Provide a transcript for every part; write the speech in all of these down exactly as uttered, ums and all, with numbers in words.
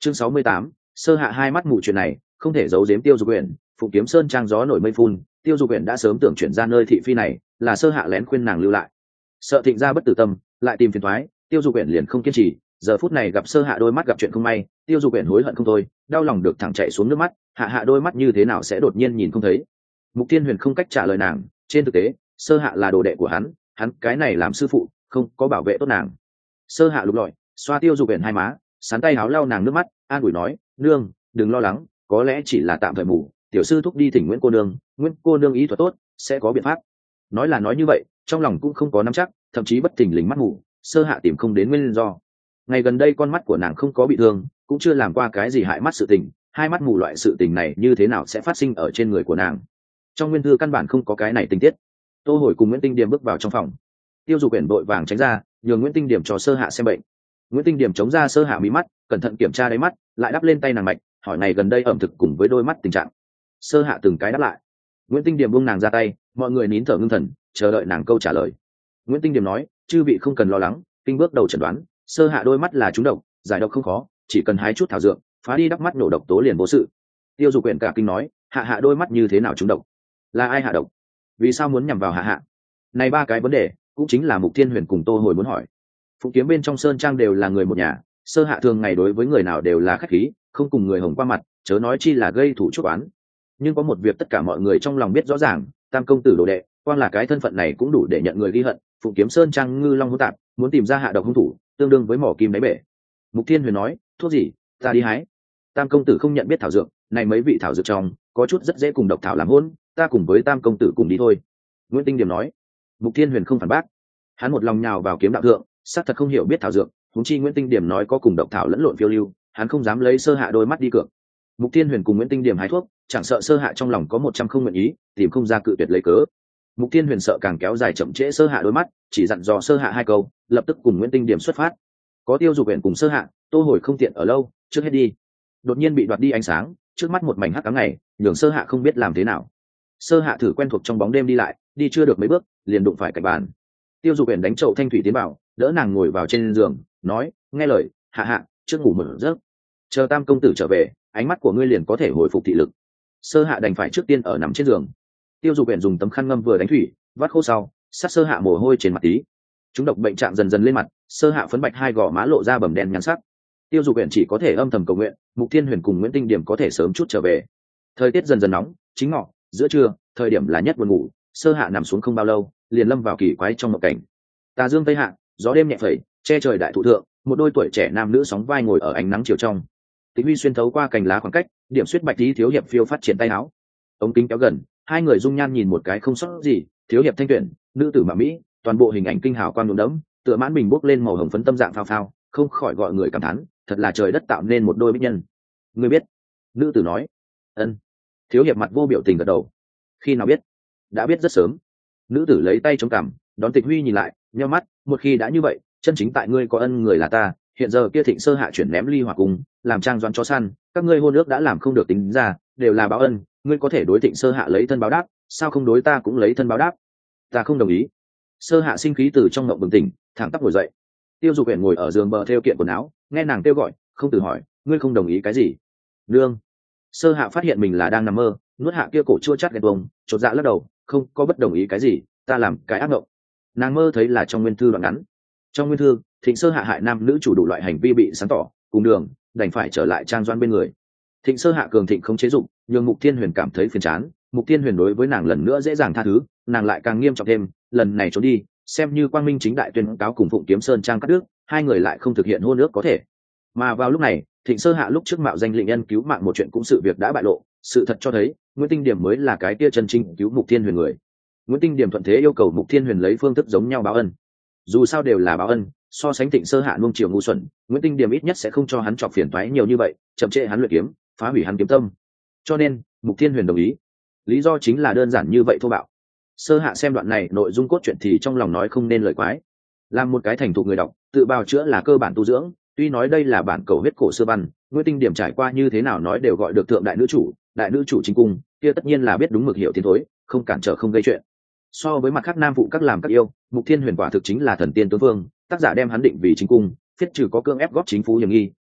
Chương sáu mươi tám, sơ hạ hai mắt mù chuyện này không thể giấu giếm Tiêu Dục Uyển. Phụng Kiếm Sơn trang gió nổi mây phun, Tiêu Dục Uyển đã sớm tưởng chuyển ra nơi thị phi này, là sơ hạ lén khuyên nàng lưu lại. Sợ Thịnh gia bất tử tâm, lại tìm phiền toái, Tiêu Dục Uyển liền không kiên trì. Giờ phút này gặp sơ hạ đôi mắt gặp chuyện không may, Tiêu Dục Uyển hối hận không thôi, đau lòng được thẳng chạy xuống nước mắt. Hạ hạ đôi mắt như thế nào sẽ đột nhiên nhìn không thấy? Mục Thiên Huyền không cách trả lời nàng. Trên thực tế, sơ hạ là đồ đệ của hắn, hắn cái này làm sư phụ, không có bảo vệ tốt nàng. Sơ hạ lục lọi, xoa Tiêu Dục Uyển hai má, sán tay háo lau nàng nước mắt, an ủi nói: nương, đừng lo lắng, có lẽ chỉ là tạm thời mù, tiểu sư thúc đi thỉnh Nguyễn cô nương, Nguyễn cô nương ý thuật tốt, sẽ có biện pháp. Nói là nói như vậy, trong lòng cũng không có nắm chắc, thậm chí bất thình lình mắt mù, sơ hạ tìm không đến nguyên do. Ngày gần đây con mắt của nàng không có bị thương, cũng chưa làm qua cái gì hại mắt sự tình, hai mắt mù loại sự tình này như thế nào sẽ phát sinh ở trên người của nàng? Trong nguyên thư căn bản không có cái này tình tiết. Tô Hồi cùng Nguyễn Tinh Điềm bước vào trong phòng, Tiêu Dục Uyển vội vàng tránh ra, nhường Nguyễn Tinh Điềm cho sơ hạ xem bệnh. Nguyễn Tinh Điềm chống ra sơ hạ mí mắt, cẩn thận kiểm tra đáy mắt, lại đắp lên tay nàng mạch, hỏi này gần đây ẩm thực cùng với đôi mắt tình trạng. Sơ hạ từng cái đáp lại. Nguyễn Tinh Điềm buông nàng ra tay, mọi người nín thở ngưng thần, chờ đợi nàng câu trả lời. Nguyễn Tinh Điềm nói: chư vị không cần lo lắng, kinh bước đầu chẩn đoán, sơ hạ đôi mắt là trúng độc, giải độc không khó, chỉ cần hái chút thảo dược, phá đi đắp mắt nổ độc tố liền vô sự. Tiêu Dục Uyển cả kinh nói: hạ hạ đôi mắt như thế nào trúng độc? Là ai hạ độc? Vì sao muốn nhằm vào hạ hạ? Này ba cái vấn đề cũng chính là Mục Thiên Huyền cùng Tô Hồi muốn hỏi. Phụng Kiếm bên trong sơn trang đều là người một nhà, sơ hạ thường ngày đối với người nào đều là khách khí, không cùng người hồng qua mặt, chớ nói chi là gây thủ chuốc oán. Nhưng có một việc tất cả mọi người trong lòng biết rõ ràng, Tam công tử đồ đệ, quan là cái thân phận này cũng đủ để nhận người ghi hận. Phụng Kiếm sơn trang ngư long hỗn tạp, muốn tìm ra hạ độc hung thủ, tương đương với mỏ kim đáy bể. Mục Thiên Huyền nói: thuốc gì? Ta đi hái. Tam công tử không nhận biết thảo dược, này mấy vị thảo dược trong có chút rất dễ cùng độc thảo làm hỗn, ta cùng với Tam công tử cùng đi thôi. Nguyễn Tinh Điềm nói. Mục Thiên Huyền không phản bác, hắn một lòng nhào vào kiếm đạo thượng, xác thật không hiểu biết thảo dược, huống chi Nguyễn Tinh Điềm nói có cùng độc thảo lẫn lộn phiêu lưu, hắn không dám lấy sơ hạ đôi mắt đi cược. Mục Thiên Huyền cùng Nguyễn Tinh Điềm hái thuốc, chẳng sợ sơ hạ trong lòng có một trăm không nguyện ý, tìm không ra cự tuyệt lấy cớ. Mục Thiên Huyền sợ càng kéo dài chậm trễ sơ hạ đôi mắt, chỉ dặn dò sơ hạ hai câu, lập tức cùng Nguyễn Tinh Điềm xuất phát. Có Tiêu Dục Uyển cùng sơ hạ, Tô Hồi không tiện ở lâu, trước hết đi. Đột nhiên bị đoạt đi ánh sáng, trước mắt một mảnh hắc ám ngày, nhường sơ hạ không biết làm thế nào. Sơ hạ thử quen thuộc trong bóng đêm đi lại, đi chưa được mấy bước, liền đụng phải cạnh bàn. Tiêu Dục Uyển đánh chậu thanh thủy tiến vào, đỡ nàng ngồi vào trên giường, nói: nghe lời, hạ hạ, trước ngủ một giấc, chờ Tam công tử trở về, ánh mắt của ngươi liền có thể hồi phục thị lực. Sơ hạ đành phải trước tiên ở nằm trên giường. Tiêu Dục Uyển dùng tấm khăn ngâm vừa đánh thủy, vắt khô sau, sát sơ hạ mồ hôi trên mặt tí. Chúng độc bệnh trạng dần dần lên mặt, sơ hạ phấn bạch hai gò má lộ ra bầm đen nhăn sắc. Tiêu Dục Uyển chỉ có thể âm thầm cầu nguyện, Mục Thiên Huyền cùng Nguyễn Tinh Điềm có thể sớm chút trở về. Thời tiết dần dần nóng, chính ngọ, giữa trưa, thời điểm là nhất buồn ngủ, sơ hạ nằm xuống không bao lâu, liền lâm vào kỳ quái trong mộng cảnh. Tà dương tây hạ, gió đêm nhẹ phẩy, che trời đại thụ thượng, một đôi tuổi trẻ nam nữ sóng vai ngồi ở ánh nắng chiều trong. Tịch Huy xuyên thấu qua cành lá khoảng cách, điểm xuyết bạch tí thiếu hiệp phiêu phát triển tay áo. Ống kính kéo gần, hai người dung nhan nhìn một cái không sót gì, thiếu hiệp thanh tuyển, nữ tử mạ mỹ, toàn bộ hình ảnh kinh hào quang nhuộm đẫm, tựa mãn bình bốc lên màu hồng phấn tâm dạng phao phao, không khỏi gọi người cảm thán, thật là trời đất tạo nên một đôi bích nhân. Ngươi biết? Nữ tử nói. Ân. Thiếu hiệp mặt vô biểu tình gật đầu. Khi nào biết? Đã biết rất sớm. Nữ tử lấy tay chống cằm, đón Tịch Huy nhìn lại, nheo mắt, một khi đã như vậy, chân chính tại ngươi có ân người là ta, hiện giờ kia Thịnh sơ hạ chuyển ném ly hỏa cung, làm trang doan cho săn, các ngươi hôn ước đã làm không được tính ra, đều là báo ân, ngươi có thể đối Thịnh sơ hạ lấy thân báo đáp, sao không đối ta cũng lấy thân báo đáp? Ta không đồng ý. Sơ hạ sinh khí từ trong ngộng bừng tỉnh, thẳng tắp ngồi dậy. Tiêu Dục Uyển ngồi ở giường bờ theo kiện quần áo, nghe nàng kêu gọi, không tự hỏi, ngươi không đồng ý cái gì? Nương. Sơ hạ phát hiện mình là đang nằm mơ, nuốt hạ kia cổ chua chát ghen bông, chột dạ lắc đầu, không có bất đồng ý cái gì, ta làm cái ác mộng. Nàng mơ thấy là trong nguyên thư đoạn ngắn. Trong nguyên thư, Thịnh sơ hạ hại nam nữ chủ đủ loại hành vi bị sáng tỏ, cùng đường, đành phải trở lại trang doan bên người. Thịnh sơ hạ cường thịnh không chế dụng, nhưng Mục Thiên Huyền cảm thấy phiền chán, Mục Thiên Huyền đối với nàng lần nữa dễ dàng tha thứ, nàng lại càng nghiêm trọng thêm, lần này trốn đi, xem như quang minh chính đại tuyên cáo cùng Phụng Kiếm Sơn trang cắt đứt, hai người lại không thực hiện hôn ước có thể. Mà vào lúc này, Thịnh sơ hạ lúc trước mạo danh lệnh nhân cứu mạng một chuyện cũng sự việc đã bại lộ, sự thật cho thấy Nguyễn Tinh Điểm mới là cái kia chân chính cứu Mục Thiên Huyền người. Nguyễn Tinh Điểm thuận thế yêu cầu Mục Thiên Huyền lấy phương thức giống nhau báo ân. Dù sao đều là báo ân, so sánh Thịnh sơ hạ nuông chiều ngu xuẩn, Nguyễn Tinh Điểm ít nhất sẽ không cho hắn chọc phiền toái nhiều như vậy, chậm trễ hắn luyện kiếm, phá hủy hắn kiếm tâm. Cho nên, Mục Thiên Huyền đồng ý. Lý do chính là đơn giản như vậy thô bạo. Sơ hạ xem đoạn này nội dung cốt truyện thì trong lòng nói không nên lời quái. Làm một cái thành thục người đọc, tự bào chữa là cơ bản tu dưỡng, tuy nói đây là bản cầu huyết cổ xưa văn, Nguyễn Tinh Điểm trải qua như thế nào nói đều gọi được thượng đại nữ chủ, đại nữ chủ chính cung, kia tất nhiên là biết đúng mực hiểu tiến thối, không cản trở không gây chuyện. So với mặt khác nam phụ các làm các yêu, Mục Thiên Huyền quả thực chính là thần tiên tướng vương, tác giả đem hắn định vì chính cung, phiết trừ có cương ép góp chính phú hiểm nghi,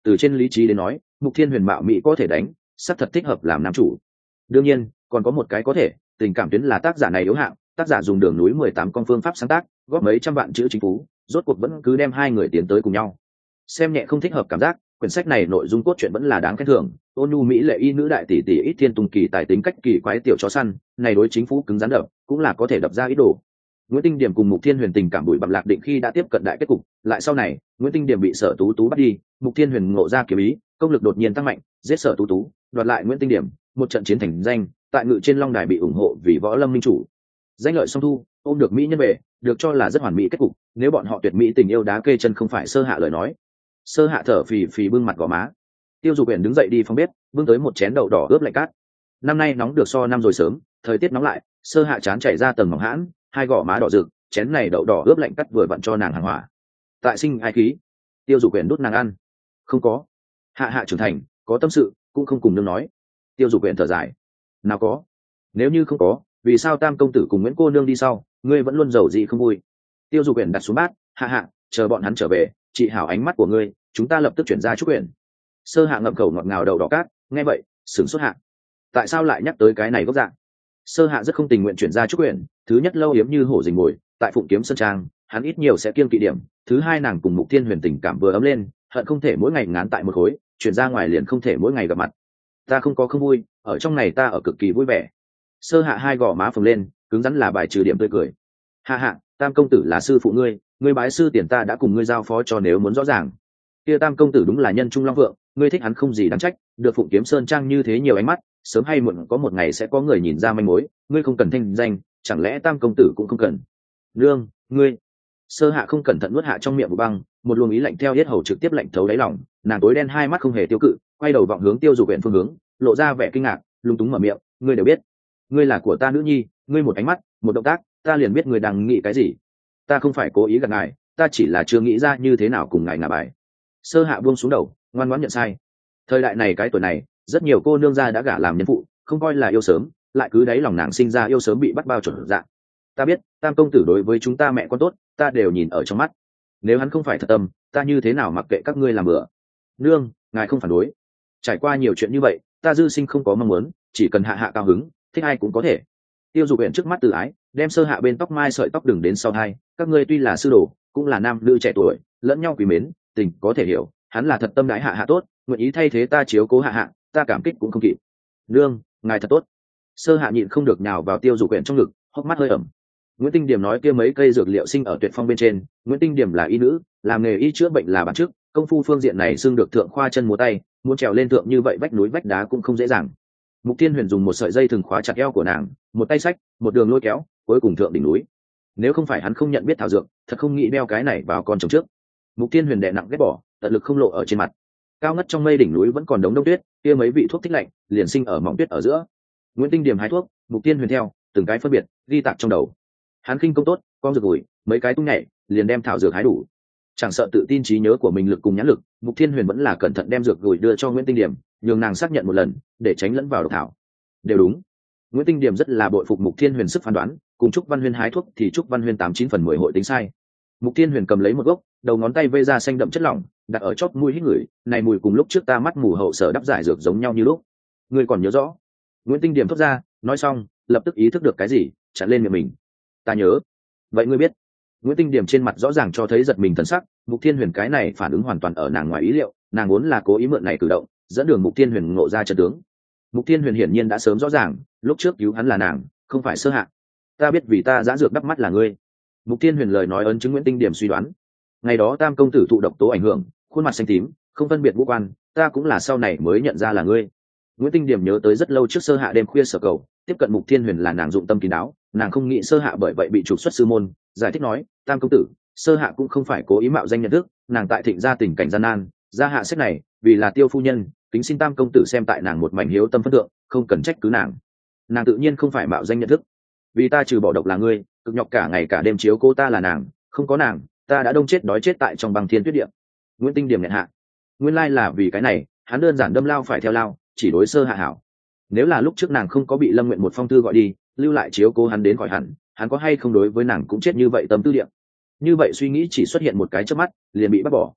từ trên lý trí đến nói Mục Thiên Huyền mạo mỹ có thể đánh, sắc thật thích hợp làm nam chủ. Đương nhiên còn có một cái có thể, tình cảm tuyến là tác giả này yếu hạng, tác giả dùng đường núi mười tám con phương pháp sáng tác, góp mấy trăm vạn chữ chính phú, rốt cuộc vẫn cứ đem hai người tiến tới cùng nhau. Xem nhẹ không thích hợp cảm giác, quyển sách này nội dung cốt truyện vẫn là đáng khen thưởng. Ôn nhu mỹ lệ y nữ đại tỷ tỷ ít thiên tung kỳ tài tính cách kỳ quái tiểu chó săn, này đối chính phủ cứng rắn đập, cũng là có thể đập ra ít đồ. Nguyễn Tinh Điểm cùng Mục Thiên Huyền tình cảm bụi bặm lạc định khi đã tiếp cận đại kết cục, lại sau này, Nguyễn Tinh Điểm bị Sở Tú Tú bắt đi, Mục Thiên Huyền ngộ ra kiếm ý, công lực đột nhiên tăng mạnh, giết Sở Tú Tú, đoạt lại Nguyễn Tinh Điểm, một trận chiến thành danh, tại ngự trên long đài bị ủng hộ vì võ lâm minh chủ. Danh lợi song thu, ôm được mỹ nhân về, được cho là rất hoàn mỹ kết cục, nếu bọn họ tuyệt mỹ tình yêu đá kê chân không phải Sơ Hạ lời nói. Sơ Hạ thở phì phì bưng mặt gò má. Tiêu Dục Uyển đứng dậy đi phòng bếp, bưng tới một chén đậu đỏ ướp lạnh cát. Năm nay nóng được so năm rồi sớm, thời tiết nóng lại, Sơ Hạ chán chảy ra tầng mỏng hãn, hai gò má đỏ rực, chén này đậu đỏ ướp lạnh cắt vừa vặn cho nàng hàng hỏa. Tại sinh ai khí? Tiêu Dục Uyển đút nàng ăn. Không có. Hạ Hạ trưởng thành, có tâm sự, cũng không cùng nương nói. Tiêu Dục Uyển thở dài. Nào có. Nếu như không có, vì sao Tam công tử cùng Nguyễn cô nương đi sau, ngươi vẫn luôn giàu gì không vui? Tiêu Dục Uyển đặt xuống bát. Hạ Hạ, chờ bọn hắn trở về, chị hảo ánh mắt của ngươi, chúng ta lập tức chuyển ra Trúc Uyển. Sơ Hạ ngậm khẩu ngọt ngào đậu đỏ cát, nghe vậy, sửng sốt hạ. Tại sao lại nhắc tới cái này gốc dạng? Sơ Hạ rất không tình nguyện chuyển ra Trúc Uyển, thứ nhất lâu hiếm như hổ rình mồi, tại Phụng Kiếm Sơn Trang, hắn ít nhiều sẽ kiêng kỵ điểm, thứ hai nàng cùng Mục Thiên Huyền tình cảm vừa ấm lên, hận không thể mỗi ngày ngán tại một khối, chuyển ra ngoài liền không thể mỗi ngày gặp mặt. Ta không có không vui, ở trong này ta ở cực kỳ vui vẻ. Sơ Hạ hai gò má phồng lên, cứng rắn là bài trừ điểm tươi cười. Hạ Hạ, Tam công tử là sư phụ ngươi, ngươi bái sư tiền ta đã cùng ngươi giao phó cho, nếu muốn rõ ràng. Kia Tam công tử đúng là nhân trung long vượng, ngươi thích hắn không gì đáng trách, được Phụng Kiếm Sơn Trang như thế nhiều ánh mắt, sớm hay muộn có một ngày sẽ có người nhìn ra manh mối, ngươi không cần thanh danh, chẳng lẽ Tam công tử cũng không cần? Nương, ngươi. Sơ Hạ không cẩn thận nuốt hạ trong miệng một băng, một luồng ý lạnh theo yết hầu trực tiếp lạnh thấu đáy lòng, nàng tối đen hai mắt không hề tiêu cự, quay đầu vọng hướng Tiêu Dục Uyển phương hướng, lộ ra vẻ kinh ngạc, lúng túng mở miệng, ngươi đều biết, ngươi là của ta nữ nhi, ngươi một ánh mắt, một động tác, ta liền biết ngươi đang nghĩ cái gì. Ta không phải cố ý gạt ngài, ta chỉ là chưa nghĩ ra như thế nào cùng ngài ngả bài. Sơ Hạ buông xuống đầu, ngoan ngoãn nhận sai. Thời đại này cái tuổi này, rất nhiều cô nương gia đã gả làm nhân phụ, không coi là yêu sớm, lại cứ đáy lòng nàng sinh ra yêu sớm bị bắt bao chuẩn dạng. Ta biết, Tam công tử đối với chúng ta mẹ con tốt, ta đều nhìn ở trong mắt. Nếu hắn không phải thật tâm, ta như thế nào mặc kệ các ngươi làm bữa. Nương, ngài không phản đối. Trải qua nhiều chuyện như vậy, ta dư sinh không có mong muốn, chỉ cần Hạ Hạ cao hứng, thích ai cũng có thể. Tiêu Dục Uyển trước mắt từ ái, đem Sơ Hạ bên tóc mai sợi tóc đừng đến sau hai, các ngươi tuy là sư đồ, cũng là nam nữ trẻ tuổi, lẫn nhau quý mến, tình có thể hiểu, hắn là thật tâm đái Hạ Hạ tốt, nguyện ý thay thế ta chiếu cố Hạ Hạ, ta cảm kích cũng không kịp. Nương, ngài thật tốt. Sơ Hạ nhịn không được nhào vào Tiêu Dục Uyển trong ngực, hốc mắt hơi ẩm. Nguyễn Tinh Điểm nói kia mấy cây dược liệu sinh ở Tuyệt Phong bên trên, Nguyễn Tinh Điểm là y nữ, làm nghề y chữa bệnh là bản chức, công phu phương diện này xưng được thượng khoa chân múa tay, muốn trèo lên thượng như vậy vách núi vách đá cũng không dễ dàng. Mục Thiên Huyền dùng một sợi dây thừng khóa chặt eo của nàng, một tay xách, một đường lôi kéo, cuối cùng thượng đỉnh núi. Nếu không phải hắn không nhận biết thảo dược, thật không nghĩ đeo cái này vào con chồng trước. Mục Thiên Huyền đè nặng ghét bỏ, tận lực không lộ ở trên mặt. Cao ngất trong mây đỉnh núi vẫn còn đống đông tuyết, kia mấy vị thuốc thích lạnh, liền sinh ở mỏng tuyết ở giữa. Nguyễn Tinh Điểm hái thuốc, Mục Thiên Huyền theo, từng cái phân biệt, ghi tạc trong đầu. Hắn khinh công tốt, con rực ủi, mấy cái tung nhảy, liền đem thảo dược hái đủ. Chẳng sợ tự tin trí nhớ của mình lực cùng nhãn lực, Mục Thiên Huyền vẫn là cẩn thận đem dược gửi đưa cho Nguyễn Tinh Điểm, nhường nàng xác nhận một lần, để tránh lẫn vào độc thảo. Đều đúng. Nguyễn Tinh Điểm rất là bội phục Mục Thiên Huyền sức phán đoán, cùng Trúc Văn Huyên hái thuốc thì Trúc Văn Huyên tám chín phần mười hội tính sai. Mục Thiên Huyền cầm lấy một gốc, đầu ngón tay vây ra xanh đậm chất lỏng, đặt ở chóp mũi hít ngửi, này mùi cùng lúc trước ta mắt mù hậu sở đắp giải dược giống nhau như lúc. Ngươi còn nhớ rõ? Nguyễn Tinh Điểm thốt ra, nói xong, lập tức ý thức được cái gì, chặn lên miệng mình. Ta nhớ. Vậy ngươi biết? Nguyễn Tinh Điểm trên mặt rõ ràng cho thấy giật mình thần sắc, Mục Thiên Huyền cái này phản ứng hoàn toàn ở nàng ngoài ý liệu, nàng muốn là cố ý mượn này cử động, dẫn đường Mục Thiên Huyền ngộ ra trận tướng. Mục Thiên Huyền hiển nhiên đã sớm rõ ràng, lúc trước cứu hắn là nàng, không phải Sơ Hạ. Ta biết vì ta giã dược đắp mắt là ngươi. Mục Thiên Huyền lời nói ấn chứng Nguyễn Tinh Điểm suy đoán. Ngày đó Tam công tử thụ độc tố ảnh hưởng, khuôn mặt xanh tím, không phân biệt ngũ quan, ta cũng là sau này mới nhận ra là ngươi. Nguyễn Tinh Điểm nhớ tới rất lâu trước Sơ Hạ đêm khuya sở cầu, tiếp cận Mục Thiên Huyền là nàng dụng tâm kín đáo, nàng không nghĩ Sơ Hạ bởi vậy bị trục xuất sư môn, giải thích nói, Tam công tử, Sơ Hạ cũng không phải cố ý mạo danh nhận thức, nàng tại Thịnh gia tình cảnh gian nan, gia hạ sách này, vì là Tiêu phu nhân, kính xin Tam công tử xem tại nàng một mảnh hiếu tâm phân thượng, không cần trách cứ nàng. Nàng tự nhiên không phải mạo danh nhận thức, vì ta trừ bỏ độc là ngươi, cực nhọc cả ngày cả đêm chiếu cố ta là nàng, không có nàng, ta đã đông chết đói chết tại trong băng thiên tuyết địa. Nguyễn Tinh Điểm nhận hạ, nguyên lai là vì cái này, hắn đơn giản đâm lao phải theo lao, chỉ đối Sơ Hạ hảo. Nếu là lúc trước nàng không có bị Lâm Nguyện một phong thư gọi đi, lưu lại chiếu cố hắn đến khỏi hẳn, hắn có hay không đối với nàng cũng chết như vậy tâm tư địa. Như vậy suy nghĩ chỉ xuất hiện một cái trước mắt, liền bị bắt bỏ.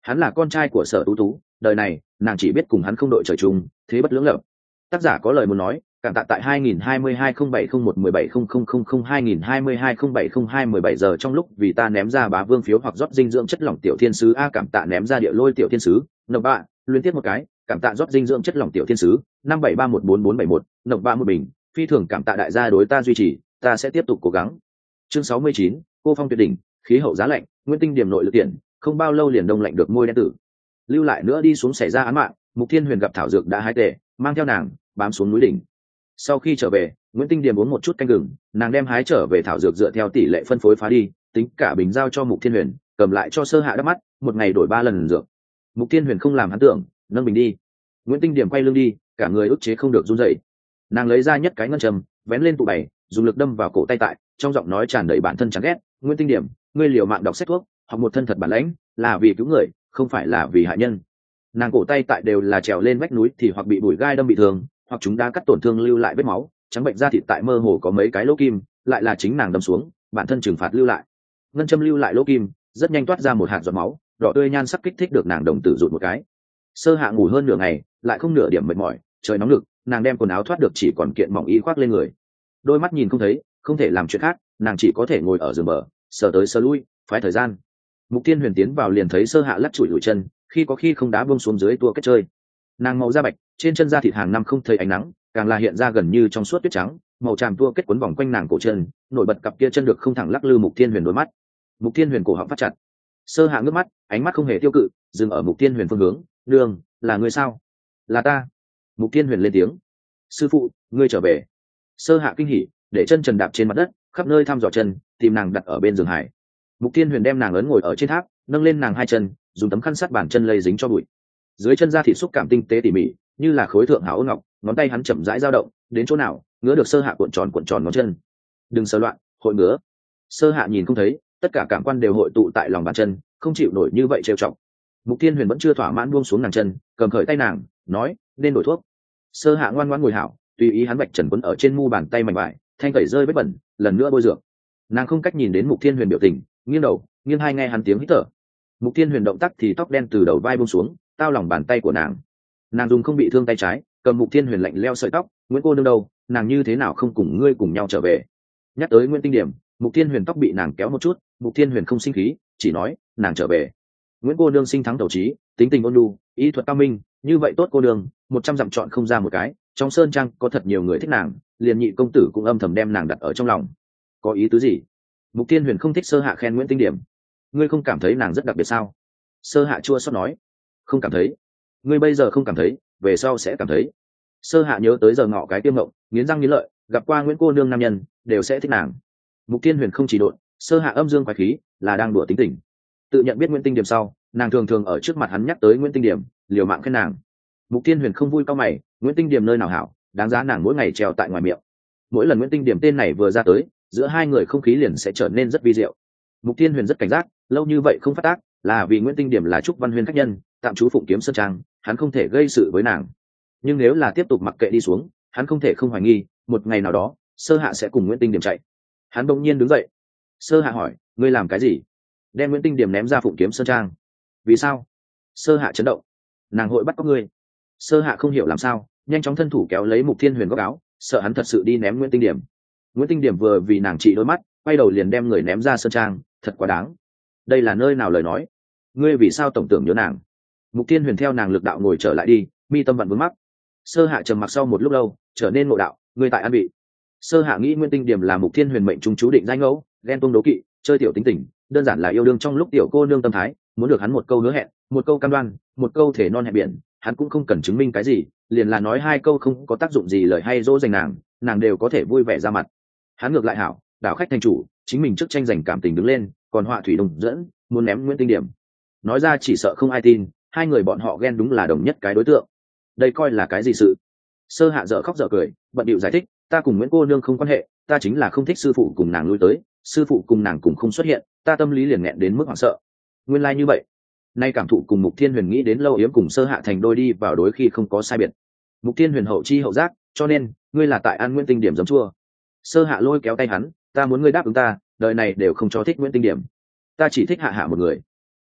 Hắn là con trai của Sở Tú Tú, đời này nàng chỉ biết cùng hắn không đội trời chung, thế bất lưỡng lập. Tác giả có lời muốn nói, cảm tạ tại hai nghìn hai mươi hai không bảy không một một bảy không không không không hai nghìn hai mươi hai không bảy không hai mười bảy giờ trong lúc vì ta ném ra bá vương phiếu hoặc rót dinh dưỡng chất lỏng tiểu thiên sứ a cảm tạ ném ra địa lôi tiểu thiên sứ, nộp bạ, liên tiếp một cái, cảm tạ rót dinh dưỡng chất lỏng tiểu thiên sứ, năm bảy ba một bốn bốn bảy một, nộp bạ một bình, phi thường cảm tạ đại gia đối ta duy trì, ta sẽ tiếp tục cố gắng. Chương sáu mươi chín, cô phong tuyệt đỉnh, khí hậu giá lạnh, nguyên tinh điểm nội lực tiện, không bao lâu liền đông lạnh được môi đen tử. Lưu lại nữa đi xuống xảy ra án mạng, Mục Thiên Huyền gặp thảo dược đã hái tề, mang theo nàng bám xuống núi đỉnh. Sau khi trở về, Nguyễn Tinh Điềm uống một chút canh gừng, nàng đem hái trở về thảo dược dựa theo tỷ lệ phân phối phá đi, tính cả bình giao cho Mục Thiên Huyền, cầm lại cho Sơ Hạ đắp mắt, một ngày đổi ba lần dược. Mục Thiên Huyền không làm hắn tưởng, nâng bình đi. Nguyễn Tinh Điềm quay lưng đi, cả người ức chế không được run rẩy. Nàng lấy ra nhất cái ngân châm, vén lên tụ bày, dùng lực đâm vào cổ tay tại, trong giọng nói tràn đầy bản thân chán ghét. Nguyễn Tinh Điềm, ngươi liều mạng đọc sách thuốc, học một thân thật bản lãnh, là vì cứu người, không phải là vì hại nhân. Nàng cổ tay tại đều là trèo lên vách núi thì hoặc bị bụi gai đâm bị thương, hoặc chúng đã cắt tổn thương lưu lại vết máu, trắng bệnh da thịt tại mơ hồ có mấy cái lỗ kim, lại là chính nàng đâm xuống, bản thân trừng phạt lưu lại. Ngân châm lưu lại lỗ kim, rất nhanh toát ra một hạt giọt máu, đỏ tươi nhan sắc kích thích được nàng đồng tử rụt một cái. Sơ Hạ ngủ hơn nửa ngày, lại không nửa điểm mệt mỏi, trời nóng lực, nàng đem quần áo thoát được chỉ còn kiện mỏng y khoác lên người. Đôi mắt nhìn không thấy, không thể làm chuyện khác, nàng chỉ có thể ngồi ở giường bờ, sờ tới sờ lui, phái thời gian. Mục Tiên Huyền tiến vào liền thấy Sơ Hạ lắc chùi lùi chân, khi có khi không đá buông xuống dưới tua kết chơi. Nàng màu da bạch, trên chân da thịt hàng năm không thấy ánh nắng, càng là hiện ra gần như trong suốt tuyết trắng, màu tràm tua kết quấn vòng quanh nàng cổ chân, nổi bật cặp kia chân được không thẳng lắc lư Mục Thiên Huyền đôi mắt. Mục Thiên Huyền cổ họng phát chặt. Sơ Hạ ngước mắt, ánh mắt không hề tiêu cự, dừng ở Mục Thiên Huyền phương hướng, "Nương, là ngươi sao?" "Là ta." Mục Thiên Huyền lên tiếng. "Sư phụ, ngươi trở về." Sơ Hạ kinh hỉ, để chân trần đạp trên mặt đất, khắp nơi thăm dò chân, tìm nàng đặt ở bên giường hải. Mục Thiên Huyền đem nàng ấn ngồi ở trên tháp, nâng lên nàng hai chân, dùng tấm khăn sát bàn chân lây dính cho bụi. Dưới chân da thịt xúc cảm tinh tế tỉ mỉ, như là khối thượng hảo ôn ngọc, ngón tay hắn chậm rãi dao động, đến chỗ nào, ngứa được Sơ Hạ cuộn tròn cuộn tròn ngón chân. "Đừng sờ loạn, hội ngứa." Sơ Hạ nhìn không thấy, tất cả cảm quan đều hội tụ tại lòng bàn chân, không chịu nổi như vậy trêu chọc. Mục Thiên Huyền vẫn chưa thỏa mãn buông xuống nàng chân, cầm khởi tay nàng, nói, "Nên đổi thuốc." Sơ Hạ ngoan ngoãn ngồi hảo, tùy ý hắn vạch trần quấn ở trên mu bàn tay mảnh vải, thanh tẩy rơi vết bẩn, lần nữa bôi dược. Nàng không cách nhìn đến Mục Thiên Huyền biểu tình, nghiêng đầu, nghiêng hai nghe hắn tiếng hít thở. Mục Thiên Huyền động tác thì tóc đen từ đầu vai buông xuống, tao lòng bàn tay của nàng. Nàng dùng không bị thương tay trái, cầm Mục Thiên Huyền lạnh leo sợi tóc, "Nguyễn cô nương đâu, nàng như thế nào không cùng ngươi cùng nhau trở về?" Nhắc tới Nguyễn Tinh Điểm, Mục Thiên Huyền tóc bị nàng kéo một chút, Mục Thiên Huyền không sinh khí, chỉ nói, "Nàng trở về." Nguyễn cô nương sinh thắng đầu trí, tính tình ôn nhu, ý thuật cao minh, như vậy tốt cô nương, một trăm dặm chọn không ra một cái, trong sơn trang có thật nhiều người thích nàng, liền nhị công tử cũng âm thầm đem nàng đặt ở trong lòng. Có ý tứ gì? Mục Thiên Huyền không thích Sơ Hạ khen Nguyễn Tinh Điểm. "Ngươi không cảm thấy nàng rất đặc biệt sao?" Sơ Hạ chua xót nói. "Không cảm thấy. Ngươi bây giờ không cảm thấy, về sau sẽ cảm thấy." Sơ Hạ nhớ tới giờ ngọ cái tiêm ngộng, nghiến răng nghiến lợi, gặp qua Nguyễn cô nương nam nhân đều sẽ thích nàng. Mục Thiên Huyền không chỉ độn, Sơ Hạ âm dương quái khí, là đang đùa tính tình. Tự nhận biết Nguyễn Tinh Điểm sau, nàng thường thường ở trước mặt hắn nhắc tới Nguyễn Tinh Điểm, liều mạng khen nàng. Mục Thiên Huyền không vui cao mày, Nguyễn Tinh Điểm nơi nào hảo, đáng giá nàng mỗi ngày treo tại ngoài miệng. Mỗi lần Nguyễn Tinh Điểm tên này vừa ra tới, giữa hai người không khí liền sẽ trở nên rất vi diệu. Mục Thiên Huyền rất cảnh giác, lâu như vậy không phát tác, là vì Nguyễn Tinh Điểm là Trúc Văn Huyên khách nhân, tạm trú Phụng Kiếm Sơn Trang, hắn không thể gây sự với nàng. Nhưng nếu là tiếp tục mặc kệ đi xuống, hắn không thể không hoài nghi, một ngày nào đó, Sơ Hạ sẽ cùng Nguyễn Tinh Điểm chạy. Hắn bỗng nhiên đứng dậy. Sơ Hạ hỏi, "Ngươi làm cái gì?" "Đem Nguyễn Tinh Điểm ném ra Phụng Kiếm Sơn Trang." "Vì sao?" Sơ Hạ chấn động. "Nàng hội bắt cóc ngươi." Sơ Hạ không hiểu làm sao, nhanh chóng thân thủ kéo lấy Mục Thiên Huyền góc áo, sợ hắn thật sự đi ném Nguyễn Tinh Điểm. Nguyễn Tinh Điểm vừa vì nàng trị đôi mắt, quay đầu liền đem người ném ra sơn trang, thật quá đáng. Đây là nơi nào lời nói? Ngươi vì sao tổng tưởng nhớ nàng? Mục Thiên Huyền theo nàng lực đạo ngồi trở lại đi, mi tâm vặn vướng mắc. Sơ Hạ trầm mặc sau một lúc lâu, trở nên ngộ đạo, ngươi tại an vị. Sơ Hạ nghĩ Nguyễn Tinh Điểm là Mục Thiên Huyền mệnh trung chú định danh ngẫu, ghen tuông đố kỵ, chơi tiểu tính tình, đơn giản là yêu đương trong lúc tiểu cô nương tâm thái, muốn được hắn một câu hứa hẹn, một câu cam đoan, một câu thể non hẹn biển, hắn cũng không cần chứng minh cái gì, liền là nói hai câu không có tác dụng gì lời hay dỗ dành nàng, nàng đều có thể vui vẻ ra mặt. Hắn ngược lại hảo, đảo khách thành chủ, chính mình trước tranh giành cảm tình đứng lên, còn họa thủy đồng dẫn, muốn ném Nguyễn Tinh Điểm. Nói ra chỉ sợ không ai tin, hai người bọn họ ghen đúng là đồng nhất cái đối tượng. Đây coi là cái gì sự? Sơ Hạ dở khóc dở cười, bận điệu giải thích, ta cùng Nguyễn cô nương không quan hệ, ta chính là không thích sư phụ cùng nàng lui tới, sư phụ cùng nàng cùng không xuất hiện, ta tâm lý liền nghẹn đến mức hoảng sợ. Nguyên lai like như vậy. Nay cảm thụ cùng Mục Thiên Huyền nghĩ đến Lâu Yếm cùng Sơ Hạ thành đôi đi vào đối khi không có sai biệt. Mục Thiên Huyền hậu chi hậu giác, cho nên ngươi là tại ăn Nguyễn Tinh Điểm giấm chua. Sơ Hạ lôi kéo tay hắn, ta muốn ngươi đáp ứng ta, đời này đều không cho thích Nguyễn Tinh Điểm, ta chỉ thích Hạ Hạ một người.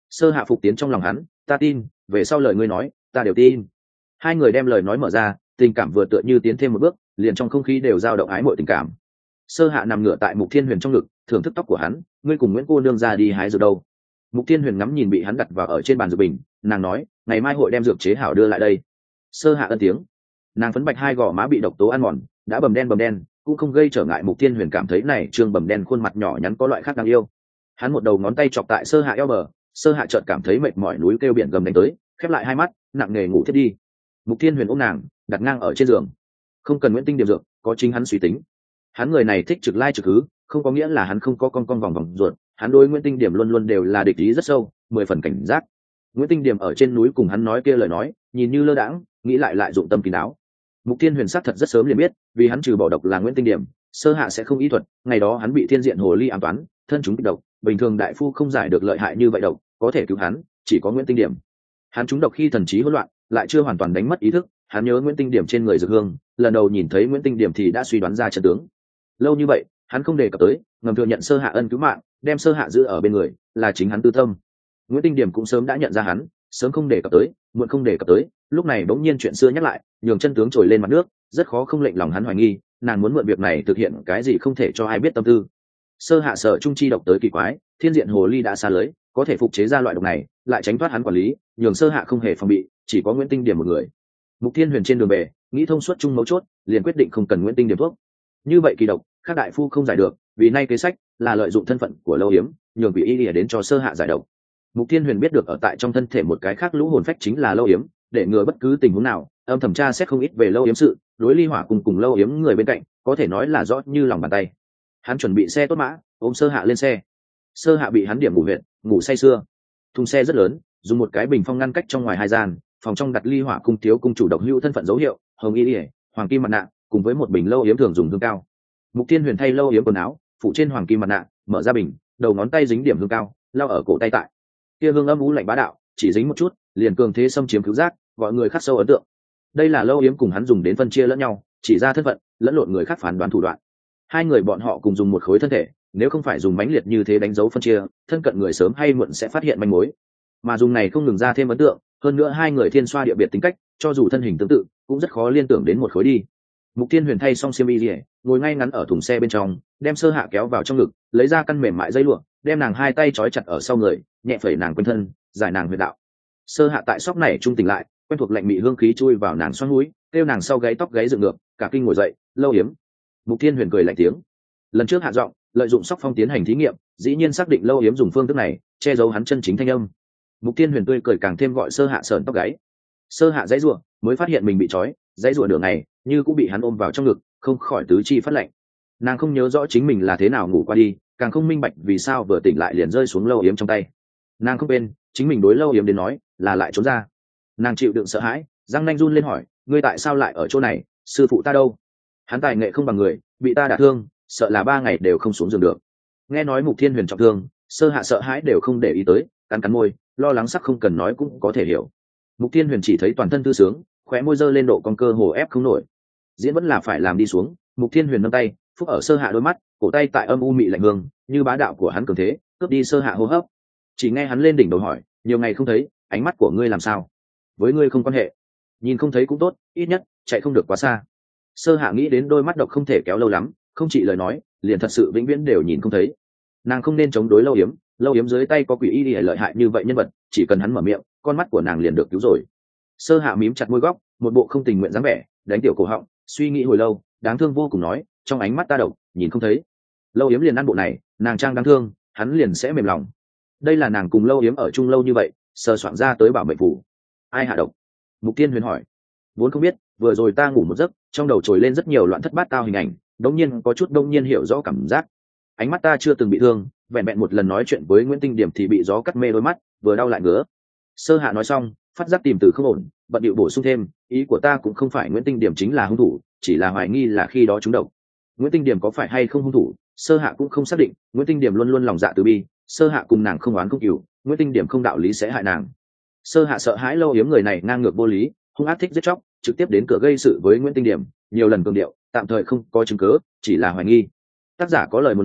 Sơ hạ phục tiến trong lòng hắn, ta tin, về sau lời ngươi nói ta đều tin. Hai người đem lời nói mở ra, tình cảm vừa tựa như tiến thêm một bước, liền trong không khí đều dao động ái mội tình cảm. Sơ hạ nằm ngửa tại Mục Thiên Huyền trong ngực, thưởng thức tóc của hắn, ngươi cùng Nguyễn cô nương ra đi hái dược đâu? Mục Thiên Huyền ngắm nhìn bị hắn đặt vào ở trên bàn dược bình, nàng nói, ngày mai hội đem dược chế hảo đưa lại đây. Sơ hạ ân tiếng. Nàng phấn bạch hai gò má bị độc tố ăn mòn, đã bầm đen bầm đen, cũng không gây trở ngại. Mục Thiên Huyền cảm thấy này trương bầm đen khuôn mặt nhỏ nhắn có loại khác đáng yêu. Hắn một đầu ngón tay chọc tại Sơ hạ eo bờ, Sơ hạ chợt cảm thấy mệt mỏi, núi kêu biển gầm đánh tới, khép lại hai mắt, nặng nề ngủ thiếp đi. Mục Thiên Huyền ôm nàng, đặt ngang ở trên giường. Không cần Nguyễn Tinh điểm dược, có chính hắn suy tính. Hắn người này thích trực lai trực hứ, không có nghĩa là hắn không có con con vòng vòng ruột. Hắn đối Nguyễn Tinh điểm luôn luôn đều là địch ý rất sâu, mười phần cảnh giác. Nguyễn Tinh điểm ở trên núi cùng hắn nói kia lời nói, nhìn như lơ đãng, nghĩ lại lại dụng tâm kín đáo. Mục Thiên Huyền sắc thật rất sớm liền biết, vì hắn trừ bỏ độc là Nguyễn Tinh điểm, Sơ hạ sẽ không y thuật. Ngày đó hắn bị thiên diện hồ ly ám toán, thân chúng kịch độc, bình thường đại phu không giải được lợi hại như vậy độc, có thể cứu hắn chỉ có Nguyễn Tinh điểm. Hắn trúng độc khi thần trí hỗn loạn, lại chưa hoàn toàn đánh mất ý thức. Hắn nhớ Nguyễn Tinh điểm trên người dược hương, lần đầu nhìn thấy Nguyễn Tinh điểm thì đã suy đoán ra trận tướng. Lâu như vậy hắn không đề cập tới, ngầm thừa nhận Sơ hạ ân cứu mạng, đem Sơ hạ giữ ở bên người là chính hắn tư tâm. Nguyễn Tinh điểm cũng sớm đã nhận ra hắn, sớm không đề cập tới, muộn không đề cập tới, lúc này bỗng nhiên chuyện xưa nhắc lại, nhường chân tướng trồi lên mặt nước, rất khó không lệnh lòng hắn hoài nghi, nàng muốn mượn việc này thực hiện cái gì không thể cho ai biết tâm tư. Sơ hạ sợ trung chi độc tới kỳ quái, thiên diện hồ ly đã xa lưới, có thể phục chế ra loại độc này, lại tránh thoát hắn quản lý, nhường Sơ hạ không hề phòng bị, chỉ có Nguyễn Tinh điểm một người. Mục Thiên Huyền trên đường về, nghĩ thông suốt chung mấu chốt, liền quyết định không cần Nguyễn Tinh điểm thuốc. Như vậy kỳ độc, các đại phu không giải được, vì nay kế sách là lợi dụng thân phận của Lâu Yếm, nhường vị y lìa đến cho Sơ hạ giải độc. Mục Thiên Huyền biết được ở tại trong thân thể một cái khác lũ hồn phách chính là Lâu Yếm, để ngừa bất cứ tình huống nào, âm thẩm tra xét không ít về Lâu Yếm sự, đối Ly Hỏa cùng cùng Lâu Yếm người bên cạnh, có thể nói là rõ như lòng bàn tay. Hắn chuẩn bị xe tốt mã, ôm Sơ hạ lên xe. Sơ hạ bị hắn điểm ngủ huyệt, ngủ say sưa. Thùng xe rất lớn, dùng một cái bình phong ngăn cách trong ngoài hai gian, phòng trong đặt Ly Hỏa cung thiếu cung chủ độc hữu thân phận dấu hiệu, hồng y lìa, hoàng kim mặt nạ, cùng với một bình Lâu Yếm thường dùng hương cao. Mục Thiên Huyền thay Lâu Yếm quần áo, phủ trên hoàng kim mặt nạ, mở ra bình, đầu ngón tay dính điểm hương cao, lao ở cổ tay tại. Kia hương âm u lạnh bá đạo, chỉ dính một chút, liền cường thế xâm chiếm cứu giác, gọi người khắc sâu ấn tượng. Đây là Lâu Yếm cùng hắn dùng đến phân chia lẫn nhau, chỉ ra thân phận, lẫn lộn người khác phán đoán thủ đoạn. Hai người bọn họ cùng dùng một khối thân thể, nếu không phải dùng mãnh liệt như thế đánh dấu phân chia, thân cận người sớm hay muộn sẽ phát hiện manh mối. Mà dùng này không ngừng ra thêm ấn tượng, hơn nữa hai người thiên xoa địa biệt tính cách, cho dù thân hình tương tự, cũng rất khó liên tưởng đến một khối đi. Mục Thiên Huyền thay xong xiêm y, ngồi ngay ngắn ở thùng xe bên trong, đem Sơ hạ kéo vào trong ngực, lấy ra căn mềm mại dây lụa, đem nàng hai tay trói chặt ở sau người, nhẹ phẩy nàng quanh thân, giải nàng huyệt đạo. Sơ hạ tại sóc này trung tỉnh lại, quen thuộc lạnh mị hương khí chui vào nàng xoang mũi, kêu nàng sau gáy tóc gáy dựng ngược, cả kinh ngồi dậy, Lâu Yếm. Mục Thiên Huyền cười lạnh tiếng. Lần trước hạ giọng, lợi dụng sóc phong tiến hành thí nghiệm, dĩ nhiên xác định Lâu Yếm dùng phương thức này, che giấu hắn chân chính thanh âm. Mục Thiên Huyền tươi cười càng thêm gọi Sơ hạ sờn tóc gáy. Sơ hạ dãy rủa, mới phát hiện mình bị trói, dãy rủa nửa ngày, như cũng bị hắn ôm vào trong ngực, không khỏi tứ chi phát lạnh. Nàng không nhớ rõ chính mình là thế nào ngủ qua đi, càng không minh bạch vì sao vừa tỉnh lại liền rơi xuống Lâu Yếm trong tay. Nàng không bên, chính mình đối Lâu Yếm đến nói, là lại trốn ra. Nàng chịu đựng sợ hãi, răng nanh run lên hỏi, ngươi tại sao lại ở chỗ này, sư phụ ta đâu? Hắn tài nghệ không bằng người, bị ta đả thương, sợ là ba ngày đều không xuống giường được. Nghe nói Mục Thiên Huyền trọng thương, Sơ hạ sợ hãi đều không để ý tới, cắn cắn môi, lo lắng sắc không cần nói cũng có thể hiểu. Mục Thiên Huyền chỉ thấy toàn thân thư sướng, khóe môi giơ lên độ con cơ hồ ép không nổi. Diễn vẫn là phải làm đi xuống. Mục Thiên Huyền nâng tay, phúc ở Sơ hạ đôi mắt, cổ tay tại âm u mị lạnh hương, như bá đạo của hắn cường thế, cướp đi Sơ hạ hô hấp. Chỉ nghe hắn lên đỉnh đầu hỏi, nhiều ngày không thấy, ánh mắt của ngươi làm sao? Với ngươi không quan hệ, nhìn không thấy cũng tốt, ít nhất chạy không được quá xa. Sơ hạ nghĩ đến đôi mắt độc không thể kéo lâu lắm, không chỉ lời nói, liền thật sự vĩnh viễn đều nhìn không thấy. Nàng không nên chống đối Lâu Yếm, Lâu Yếm dưới tay có quỷ y lợi hại như vậy nhân vật, chỉ cần hắn mở miệng, con mắt của nàng liền được cứu rồi. Sơ hạ mím chặt môi góc, một bộ không tình nguyện dáng vẻ, đánh tiểu cổ họng, suy nghĩ hồi lâu, đáng thương vô cùng nói, trong ánh mắt ta độc, nhìn không thấy. Lâu Yếm liền ăn bộ này, nàng trang đáng thương, hắn liền sẽ mềm lòng. Đây là nàng cùng Lâu Yếm ở chung lâu như vậy, sơ soạn ra tới bảo mệnh phủ. Ai hạ độc? Mục Tiên Huyền hỏi. Vốn không biết, vừa rồi ta ngủ một giấc, trong đầu trồi lên rất nhiều loạn thất bát tao hình ảnh, đống nhiên có chút đống nhiên hiểu rõ cảm giác. Ánh mắt ta chưa từng bị thương, vẹn vẹn một lần nói chuyện với Nguyễn Tinh Điểm thì bị gió cắt mê đôi mắt, vừa đau lại ngứa. Sơ hạ nói xong, phát giác tìm từ không ổn, bận điệu bổ sung thêm, ý của ta cũng không phải Nguyễn Tinh Điểm chính là hung thủ, chỉ là hoài nghi là khi đó trúng độc. Nguyễn Tinh Điểm có phải hay không hung thủ, Sơ hạ cũng không xác định. Nguyễn Tinh Điểm luôn luôn lòng dạ từ bi, Sơ hạ cùng nàng không oán không cừu, Nguyễn Tinh Điểm không đạo lý sẽ hại nàng. Sơ hạ sợ hãi Lâu Yếm người này ngang ngược vô lý, hung ác thích giết chóc, trực tiếp đến cửa gây sự với Nguyễn Tinh Điểm, nhiều lần cường điệu, tạm thời không có chứng cứ, chỉ là hoài nghi. Tác giả có lời muốn nói,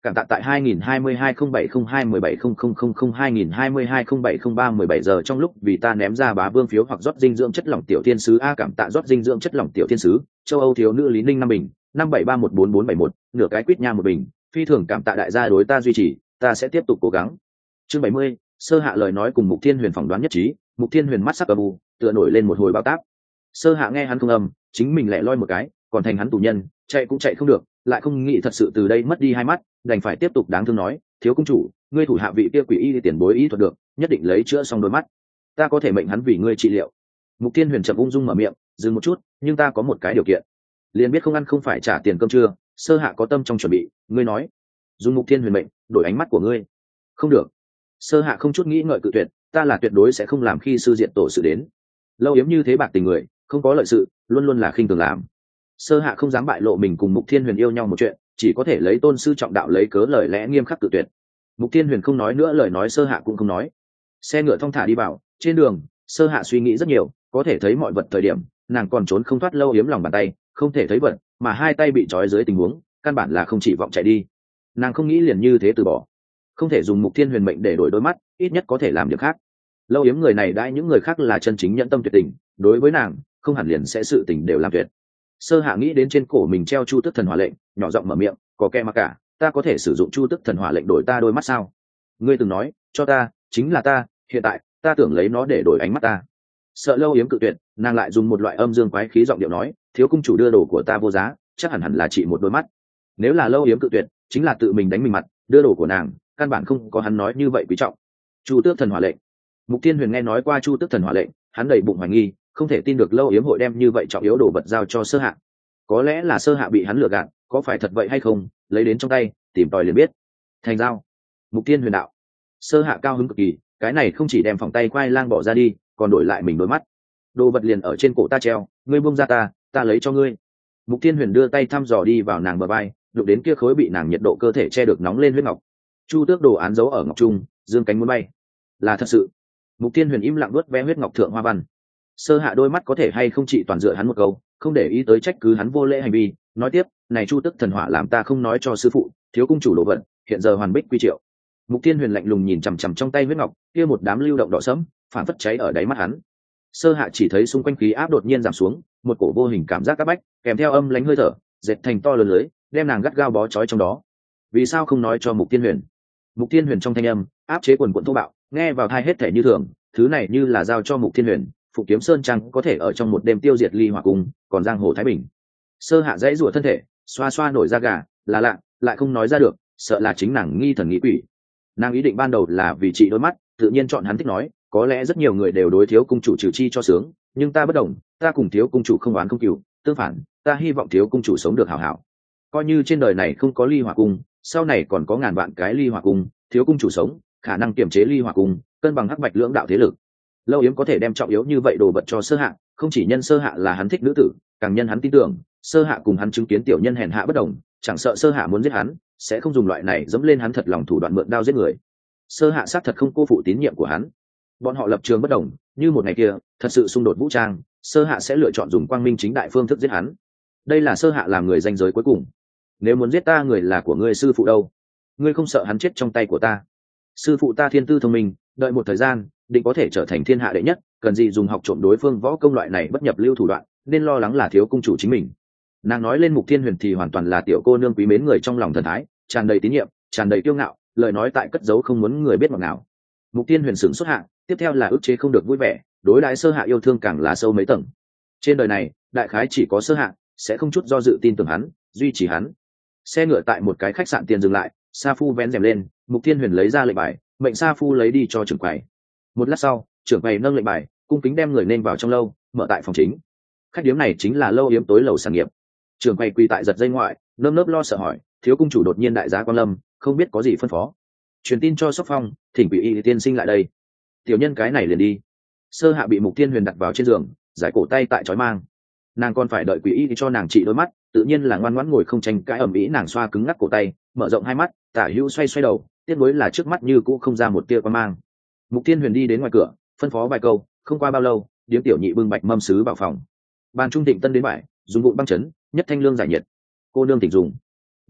cảm tạ tại hai nghìn hai mươi hai không bảy không hai mười bảy không không không không hai nghìn hai mươi hai không bảy không ba mười bảy giờ trong lúc vì ta ném ra bá vương phiếu hoặc rót dinh dưỡng chất lỏng tiểu thiên sứ a cảm tạ rót dinh dưỡng chất lỏng tiểu thiên sứ châu Âu thiếu nữ Lý Ninh năm bình năm bảy ba một bốn bốn bảy một nửa cái quýt nha một bình phi thường cảm tạ đại gia đối ta duy trì ta sẽ tiếp tục cố gắng. Chương bảy mươi, sơ hạ lời nói cùng Mục Thiên Huyền phỏng đoán nhất trí. Mục Thiên Huyền mắt sắc âm u tựa nổi lên một hồi bao táp. Sơ hạ nghe hắn không âm chính mình lẻ loi một cái còn thành hắn tù nhân chạy cũng chạy không được lại không nghĩ thật sự từ đây mất đi hai mắt đành phải tiếp tục đáng thương nói thiếu công chủ ngươi thủ hạ vị kia quỷ y tiền bối y thuật được nhất định lấy chữa xong đôi mắt ta có thể mệnh hắn vì ngươi trị liệu. Mục Thiên Huyền chậm ung dung mở miệng dừng một chút nhưng ta có một cái điều kiện. Liền biết không ăn không phải trả tiền cơm trưa. Sơ hạ có tâm trong chuẩn bị ngươi nói dùng Mục Thiên Huyền mệnh đổi ánh mắt của ngươi. Không được. Sơ hạ không chút nghĩ ngợi cự tuyệt ta là tuyệt đối sẽ không làm khi sư diện tổ sự đến. Lâu yếm như thế bạc tình người không có lợi sự luôn luôn là khinh thường làm. Sơ hạ không dám bại lộ mình cùng Mục Thiên Huyền yêu nhau một chuyện chỉ có thể lấy tôn sư trọng đạo lấy cớ lời lẽ nghiêm khắc cự tuyệt. Mục Thiên Huyền không nói nữa lời nói sơ hạ cũng không nói. Xe ngựa thong thả đi vào trên đường sơ hạ suy nghĩ rất nhiều có thể thấy mọi vật thời điểm nàng còn trốn không thoát Lâu yếm lòng bàn tay không thể thấy vật mà hai tay bị trói dưới tình huống căn bản là không chỉ vọng chạy đi. Nàng không nghĩ liền như thế từ bỏ không thể dùng Mục Thiên Huyền mệnh để đổi đôi mắt ít nhất có thể làm việc khác. Lâu yếm người này đãi những người khác là chân chính nhẫn tâm tuyệt tình đối với nàng không hẳn liền sẽ sự tình đều làm tuyệt. Sơ hạ nghĩ đến trên cổ mình treo chu tức thần hỏa lệnh nhỏ giọng mở miệng có kẻ mà cả ta có thể sử dụng chu tức thần hỏa lệnh đổi ta đôi mắt sao? Ngươi từng nói cho ta chính là ta hiện tại ta tưởng lấy nó để đổi ánh mắt ta. Sợ Lâu yếm cự tuyệt nàng lại dùng một loại âm dương quái khí giọng điệu nói thiếu cung chủ đưa đồ của ta vô giá chắc hẳn hẳn là chỉ một đôi mắt. Nếu là Lâu yếm cự tuyệt chính là tự mình đánh mình mặt đưa đồ của nàng căn bản không có hắn nói như vậy quý trọng. Chu tước thần hỏa lệnh. Mục Thiên Huyền nghe nói qua chu tước thần hỏa lệnh hắn đầy bụng hoài nghi không thể tin được Lâu yếm hội đem như vậy trọng yếu đồ vật giao cho sơ hạ. Có lẽ là sơ hạ bị hắn lừa gạt có phải thật vậy hay không lấy đến trong tay tìm tòi liền biết. Thành giao. Mục Thiên Huyền đạo. Sơ hạ cao hứng cực kỳ cái này không chỉ đem phòng tay quay lang bỏ ra đi còn đổi lại mình đôi mắt. Đồ vật liền ở trên cổ ta treo ngươi buông ra ta ta lấy cho ngươi. Mục Thiên Huyền đưa tay thăm dò đi vào nàng bờ vai đụng đến kia khối bị nàng nhiệt độ cơ thể che được nóng lên huyết ngọc. Chu tước đồ án dấu ở ngọc trung dương cánh muốn bay là thật sự. Mục Thiên Huyền im lặng vuốt ve huyết ngọc thượng hoa văn. Sơ hạ đôi mắt có thể hay không chỉ toàn dựa hắn một câu không để ý tới trách cứ hắn vô lễ hành vi nói tiếp này chu tức thần hỏa làm ta không nói cho sư phụ thiếu cung chủ đồ vật hiện giờ hoàn bích quy triệu. Mục Thiên Huyền lạnh lùng nhìn chằm chằm trong tay huyết ngọc kia một đám lưu động đỏ sẫm phản phất cháy ở đáy mắt hắn. Sơ hạ chỉ thấy xung quanh khí áp đột nhiên giảm xuống một cổ vô hình cảm giác áp bách kèm theo âm lánh hơi thở dệt thành to lớn lưới đem nàng gắt gao bó trói trong đó. Vì sao không nói cho Mục Thiên Huyền? Mục Thiên Huyền trong thanh âm áp chế quần quận thô bạo nghe vào thai hết thể như thường thứ này như là giao cho Mục Thiên Huyền Phục Kiếm Sơn Trang có thể ở trong một đêm tiêu diệt ly hỏa cung còn giang hồ thái bình. Sơ hạ dãy rủa thân thể xoa xoa nổi da gà là lạ lại không nói ra được sợ là chính nàng nghi thần nghĩ quỷ. Nàng ý định ban đầu là vì trị đôi mắt tự nhiên chọn hắn thích nói có lẽ rất nhiều người đều đối thiếu cung chủ trừ chi cho sướng nhưng ta bất đồng ta cùng thiếu cung chủ không oán không cừu tương phản ta hy vọng thiếu cung chủ sống được hảo hảo. Coi như trên đời này không có ly hỏa cung sau này còn có ngàn vạn cái ly hỏa cung thiếu cung chủ sống khả năng kiềm chế ly hỏa cung cân bằng hắc bạch lưỡng đạo thế lực. Lâu yếm có thể đem trọng yếu như vậy đồ vật cho sơ hạ không chỉ nhân sơ hạ là hắn thích nữ tử càng nhân hắn tin tưởng sơ hạ cùng hắn chứng kiến tiểu nhân hèn hạ bất đồng chẳng sợ sơ hạ muốn giết hắn sẽ không dùng loại này dẫm lên hắn thật lòng thủ đoạn mượn đao giết người. Sơ hạ xác thật không cô phụ tín nhiệm của hắn. Bọn họ lập trường bất đồng như một ngày kia thật sự xung đột vũ trang sơ hạ sẽ lựa chọn dùng quang minh chính đại phương thức giết hắn. Đây là sơ hạ làm người danh giới cuối cùng. Nếu muốn giết ta người là của ngươi sư phụ đâu ngươi không sợ hắn chết trong tay của ta? Sư phụ ta thiên tư thông minh đợi một thời gian định có thể trở thành thiên hạ đệ nhất cần gì dùng học trộm đối phương võ công loại này bất nhập lưu thủ đoạn nên lo lắng là thiếu cung chủ chính mình. Nàng nói lên Mục Thiên Huyền thì hoàn toàn là tiểu cô nương quý mến người trong lòng thần thái tràn đầy tín nhiệm tràn đầy kiêu ngạo lời nói tại cất giấu không muốn người biết ngọt nào. Mục Thiên Huyền sửng xuất hạ tiếp theo là ức chế không được vui vẻ đối đãi sơ hạ yêu thương càng là sâu mấy tầng. Trên đời này đại khái chỉ có sơ hạ sẽ không chút do dự tin tưởng hắn duy trì hắn. Xe ngựa tại một cái khách sạn tiền dừng lại sa phu vén rèm lên Mục Thiên Huyền lấy ra lệnh bài mệnh sa phu lấy đi cho trưởng quầy. Một lát sau trưởng quầy nâng lệnh bài cung kính đem người nên vào trong lâu mở tại phòng chính. Khách điếm này chính là Lâu yếm tối lầu sản nghiệp. Trưởng quầy quỳ tại giật dây ngoại nơm nớp lo sợ hỏi thiếu cung chủ đột nhiên đại giá quan lâm không biết có gì phân phó. Truyền tin cho Sóc Phong thỉnh quỷ y tiên sinh lại đây. Tiểu nhân cái này liền đi. Sơ hạ bị Mục Thiên Huyền đặt vào trên giường giải cổ tay tại trói mang nàng còn phải đợi quỷ y cho nàng trị đôi mắt tự nhiên là ngoan ngoãn ngồi không tranh cãi ầm ĩ nàng xoa cứng ngắc cổ tay mở rộng hai mắt tả hữu xoay xoay đầu tiếc nuối là trước mắt như cũ không ra một tia quan mang. Mục Thiên Huyền đi đến ngoài cửa phân phó vài câu không qua bao lâu điếm tiểu nhị bưng bạch mâm sứ vào phòng. Bàn trung thịnh tân đến bại dùng vụn băng chấn nhất thanh lương giải nhiệt cô nương tỉnh dùng.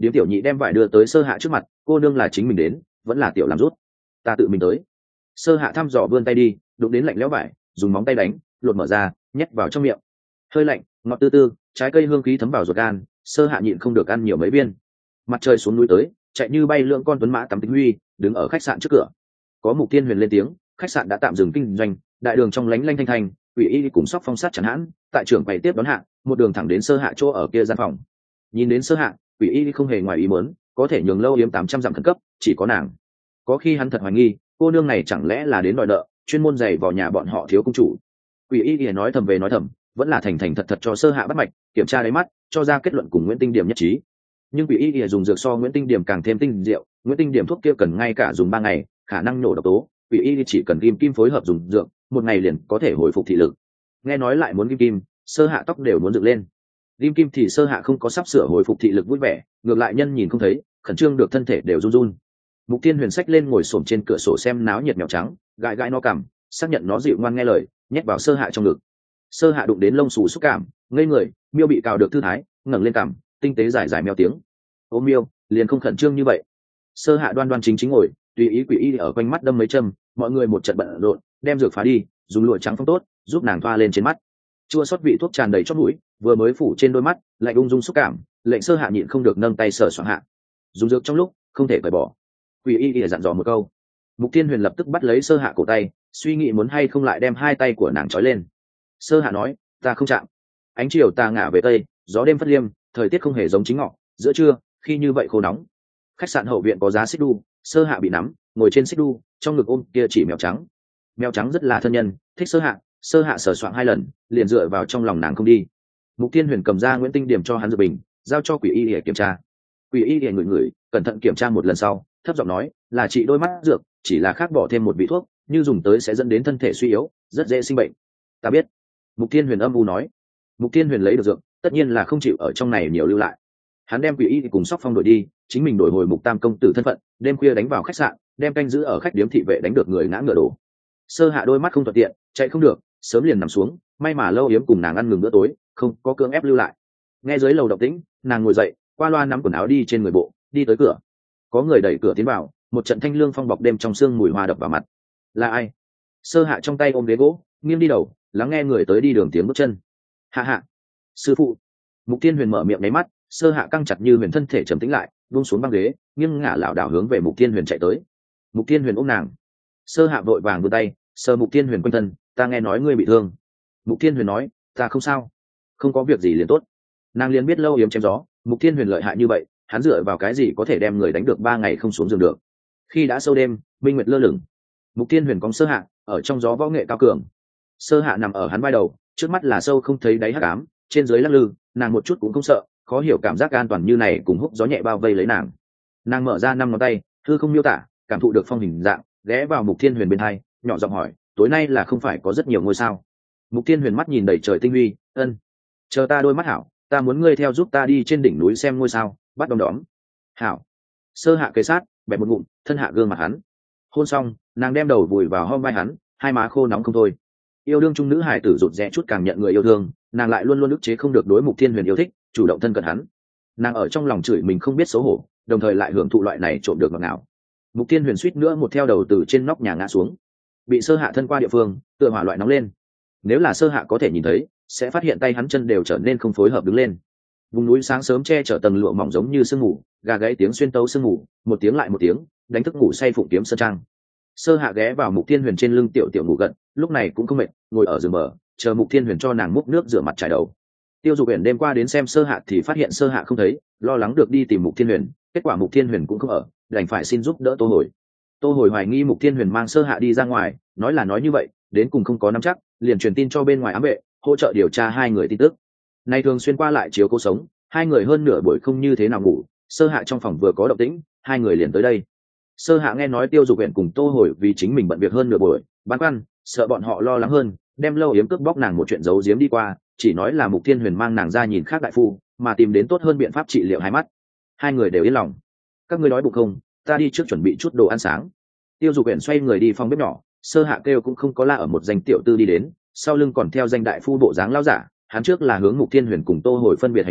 điếm tiểu nhị đem vải đưa tới sơ hạ trước mặt. Cô nương là chính mình đến vẫn là tiểu làm rút? Ta tự mình tới. Sơ hạ thăm dò vươn tay đi, đụng đến lạnh lẽo vải, dùng móng tay đánh, lột mở ra, nhét vào trong miệng. Hơi lạnh, ngọt tư tư, trái cây hương khí thấm vào ruột gan, sơ hạ nhịn không được ăn nhiều mấy viên. Mặt trời xuống núi tới, chạy như bay lượng con tuấn mã tắm tính huy đứng ở khách sạn trước cửa. Có Mục Thiên Huyền lên tiếng, khách sạn đã tạm dừng kinh doanh, đại đường trong lánh lanh thanh thanh, Quỷ Y cùng Sóc Phong sát chắn hãn, tại trưởng quầy tiếp đón hạ, một đường thẳng đến sơ hạ chỗ ở kia gian phòng. Nhìn đến sơ hạ, Quỷ Y không hề ngoài ý muốn, có thể nhường lâu yếm tám trăm dặm khẩn cấp, chỉ có nàng. Có khi hắn thật hoài nghi, cô nương này chẳng lẽ là đến đòi nợ, chuyên môn giày vào nhà bọn họ thiếu công chủ. Quỷ Y thì nói thầm về nói thầm, vẫn là thành thành thật thật cho sơ hạ bắt mạch, kiểm tra đáy mắt, cho ra kết luận cùng Nguyễn Tinh Điểm nhất trí. Nhưng Quỷ Y thì dùng dược so Nguyễn Tinh Điểm càng thêm tinh diệu, Nguyễn Tinh Điểm thuốc kia cần ngay cả dùng ba ngày, khả năng nổ độc tố, Quỷ Y chỉ cần kim kim phối hợp dùng dược, một ngày liền có thể hồi phục thị lực. Nghe nói lại muốn kim kim, sơ hạ tóc đều muốn dựng lên. Kim kim thì sơ hạ không có sắp sửa hồi phục thị lực vui vẻ, ngược lại nhân nhìn không thấy, khẩn trương được thân thể đều run run. Mục Tiên Huyền xách lên ngồi xổm trên cửa sổ xem náo nhiệt mèo trắng, gãi gãi nó cằm, xác nhận nó dịu ngoan nghe lời, nhét vào sơ hạ trong ngực. Sơ hạ đụng đến lông xù xúc cảm, ngây người, miêu bị cào được thư thái, ngẩng lên cằm, tinh tế giải giải mèo tiếng. Ôm miêu, liền không khẩn trương như vậy. Sơ hạ đoan đoan chính chính ngồi, tùy ý Quỷ Y ở quanh mắt đâm mấy châm, mọi người một trận bận rộn, đem dược phá đi, dùng lụa trắng phong tốt, giúp nàng thoa lên trên mắt. Chua xót vị thuốc tràn đầy chót mũi, vừa mới phủ trên đôi mắt, lại ung dung xúc cảm, lệnh sơ hạ nhịn không được nâng tay sờ soạng hạ. Dùng dược trong lúc, không thể cởi bỏ. Quỷ Y ỉa dặn dò một câu. Mục Tiên Huyền lập tức bắt lấy sơ hạ cổ tay, suy nghĩ muốn hay không lại đem hai tay của nàng trói lên. Sơ hạ nói, ta không chạm. Ánh chiều tà ngả về tây, gió đêm phất liêm, thời tiết không hề giống chính ngọ, giữa trưa khi như vậy khô nóng. Khách sạn hậu viện có giá xích đu, sơ hạ bị nắm, ngồi trên xích đu, trong ngực ôm kia chỉ mèo trắng. Mèo trắng rất là thân nhân, thích sơ hạ, sơ hạ sờ soạng hai lần, liền dựa vào trong lòng nàng không đi. Mục Tiên Huyền cầm ra Nguyễn Tinh Điểm cho hắn dược bình, giao cho Quỷ Y để kiểm tra. Quỷ Y để ngửi ngửi, cẩn thận kiểm tra một lần sau, thấp giọng nói, là trị đôi mắt dược, chỉ là khác bỏ thêm một vị thuốc, như dùng tới sẽ dẫn đến thân thể suy yếu, rất dễ sinh bệnh. Ta biết. Mục Tiên Huyền âm u nói. Mục Tiên Huyền lấy được dược, tất nhiên là không chịu ở trong này nhiều lưu lại. Hắn đem Quỷ Y cùng Sóc Phong đổi đi, chính mình đổi hồi Mục Tam công tử thân phận, đêm khuya đánh vào khách sạn, đem canh giữ ở khách điếm thị vệ đánh được người ngã ngựa đổ. Sơ hạ đôi mắt không thuận tiện, chạy không được, sớm liền nằm xuống, may mà lâu yếm cùng nàng ăn ngừng bữa tối, không có cưỡng ép lưu lại. Nghe dưới lầu động tĩnh, nàng ngồi dậy, qua loa nắm quần áo đi trên người bộ, đi tới cửa. Có người đẩy cửa tiến vào, một trận thanh lương phong bọc đêm trong sương mùi hoa đập vào mặt. Là ai? Sơ hạ trong tay ôm ghế gỗ, nghiêng đi đầu, lắng nghe người tới đi đường tiếng bước chân. Hạ hạ, sư phụ. Mục Tiên Huyền mở miệng nháy mắt, sơ hạ căng chặt như huyền thân thể trầm tĩnh lại, buông xuống băng ghế, nghiêng ngả lảo đảo hướng về Mục Tiên Huyền chạy tới. Mục Tiên Huyền ôm nàng. Sơ hạ vội vàng vươn tay, sờ Mục Tiên Huyền quanh thân, ta nghe nói ngươi bị thương. Mục Tiên Huyền nói, ta không sao, không có việc gì liền tốt. Nàng liền biết lâu yếm chém gió, Mục Tiên Huyền lợi hại như vậy, hắn dựa vào cái gì có thể đem người đánh được ba ngày không xuống giường được. Khi đã sâu đêm, minh nguyệt lơ lửng, Mục Tiên Huyền cong sơ hạ ở trong gió võ nghệ cao cường. Sơ hạ nằm ở hắn vai đầu, trước mắt là sâu không thấy đáy hắc ám, trên dưới lắc lư, nàng một chút cũng không sợ, khó hiểu cảm giác an toàn như này cùng hút gió nhẹ bao vây lấy nàng. Nàng mở ra năm ngón tay, hư không miêu tả, cảm thụ được phong hình dạng, ghé vào Mục Tiên Huyền bên hai, nhỏ giọng hỏi, tối nay là không phải có rất nhiều ngôi sao? Mục Tiên Huyền mắt nhìn đầy trời tinh huy, ân, chờ ta đôi mắt hảo, ta muốn ngươi theo giúp ta đi trên đỉnh núi xem ngôi sao, bắt đom đóm. Hảo. Sơ hạ kề sát, bẹp một ngụm, thân hạ gương mặt hắn. Hôn xong, nàng đem đầu vùi vào hông vai hắn, hai má khô nóng không thôi. Yêu đương trung nữ hải tử rụt rẽ chút càng nhận người yêu thương, nàng lại luôn luôn ức chế không được đối Mục Tiên Huyền yêu thích, chủ động thân cận hắn. Nàng ở trong lòng chửi mình không biết xấu hổ, đồng thời lại hưởng thụ loại này trộm được ngọt ngào. Mục Tiên Huyền suýt nữa một theo đầu từ trên nóc nhà ngã xuống, bị sơ hạ thân qua địa phương, tựa hỏa loại nóng lên. Nếu là sơ hạ có thể nhìn thấy, sẽ phát hiện tay hắn chân đều trở nên không phối hợp đứng lên. Vùng núi sáng sớm che chở tầng lụa mỏng giống như sương mù, gà gáy tiếng xuyên tấu sương mù, một tiếng lại một tiếng, đánh thức ngủ say Phụng Kiếm Sơn Trang. Sơ hạ ghé vào Mục Tiên Huyền trên lưng tiểu tiểu ngủ gật, lúc này cũng không mệt, ngồi ở giường bờ, chờ Mục Tiên Huyền cho nàng múc nước rửa mặt trải đầu. Tiêu Dục Uyển đêm qua đến xem sơ hạ thì phát hiện sơ hạ không thấy, lo lắng được đi tìm Mục Tiên Huyền, kết quả Mục Tiên Huyền cũng không ở, đành phải xin giúp đỡ Tô Hồi. Tô Hồi hoài nghi Mục Tiên Huyền mang sơ hạ đi ra ngoài, nói là nói như vậy, đến cùng không có nắm chắc, liền truyền tin cho bên ngoài ám vệ, hỗ trợ điều tra hai người tin tức. Nay thường xuyên qua lại chiếu cố sống, hai người hơn nửa buổi không như thế nào ngủ, sơ hạ trong phòng vừa có động tĩnh, hai người liền tới đây. Sơ hạ nghe nói Tiêu Dục Uyển cùng Tô Hồi vì chính mình bận việc hơn nửa buổi, băn khoăn, sợ bọn họ lo lắng hơn, đem lâu yếm cướp bóc nàng một chuyện giấu giếm đi qua, chỉ nói là Mục Tiên Huyền mang nàng ra nhìn khác đại phu, mà tìm đến tốt hơn biện pháp trị liệu hai mắt. Hai người đều yên lòng. Các ngươi đói bụng không? Ta đi trước chuẩn bị chút đồ ăn sáng. Tiêu Dục Uyển xoay người đi phòng bếp nhỏ, sơ hạ kêu cũng không có la ở một danh tiểu tư đi đến, sau lưng còn theo danh đại phu bộ dáng lão giả, hắn trước là hướng Mục Tiên Huyền cùng Tô Hồi phân biệt hành lễ,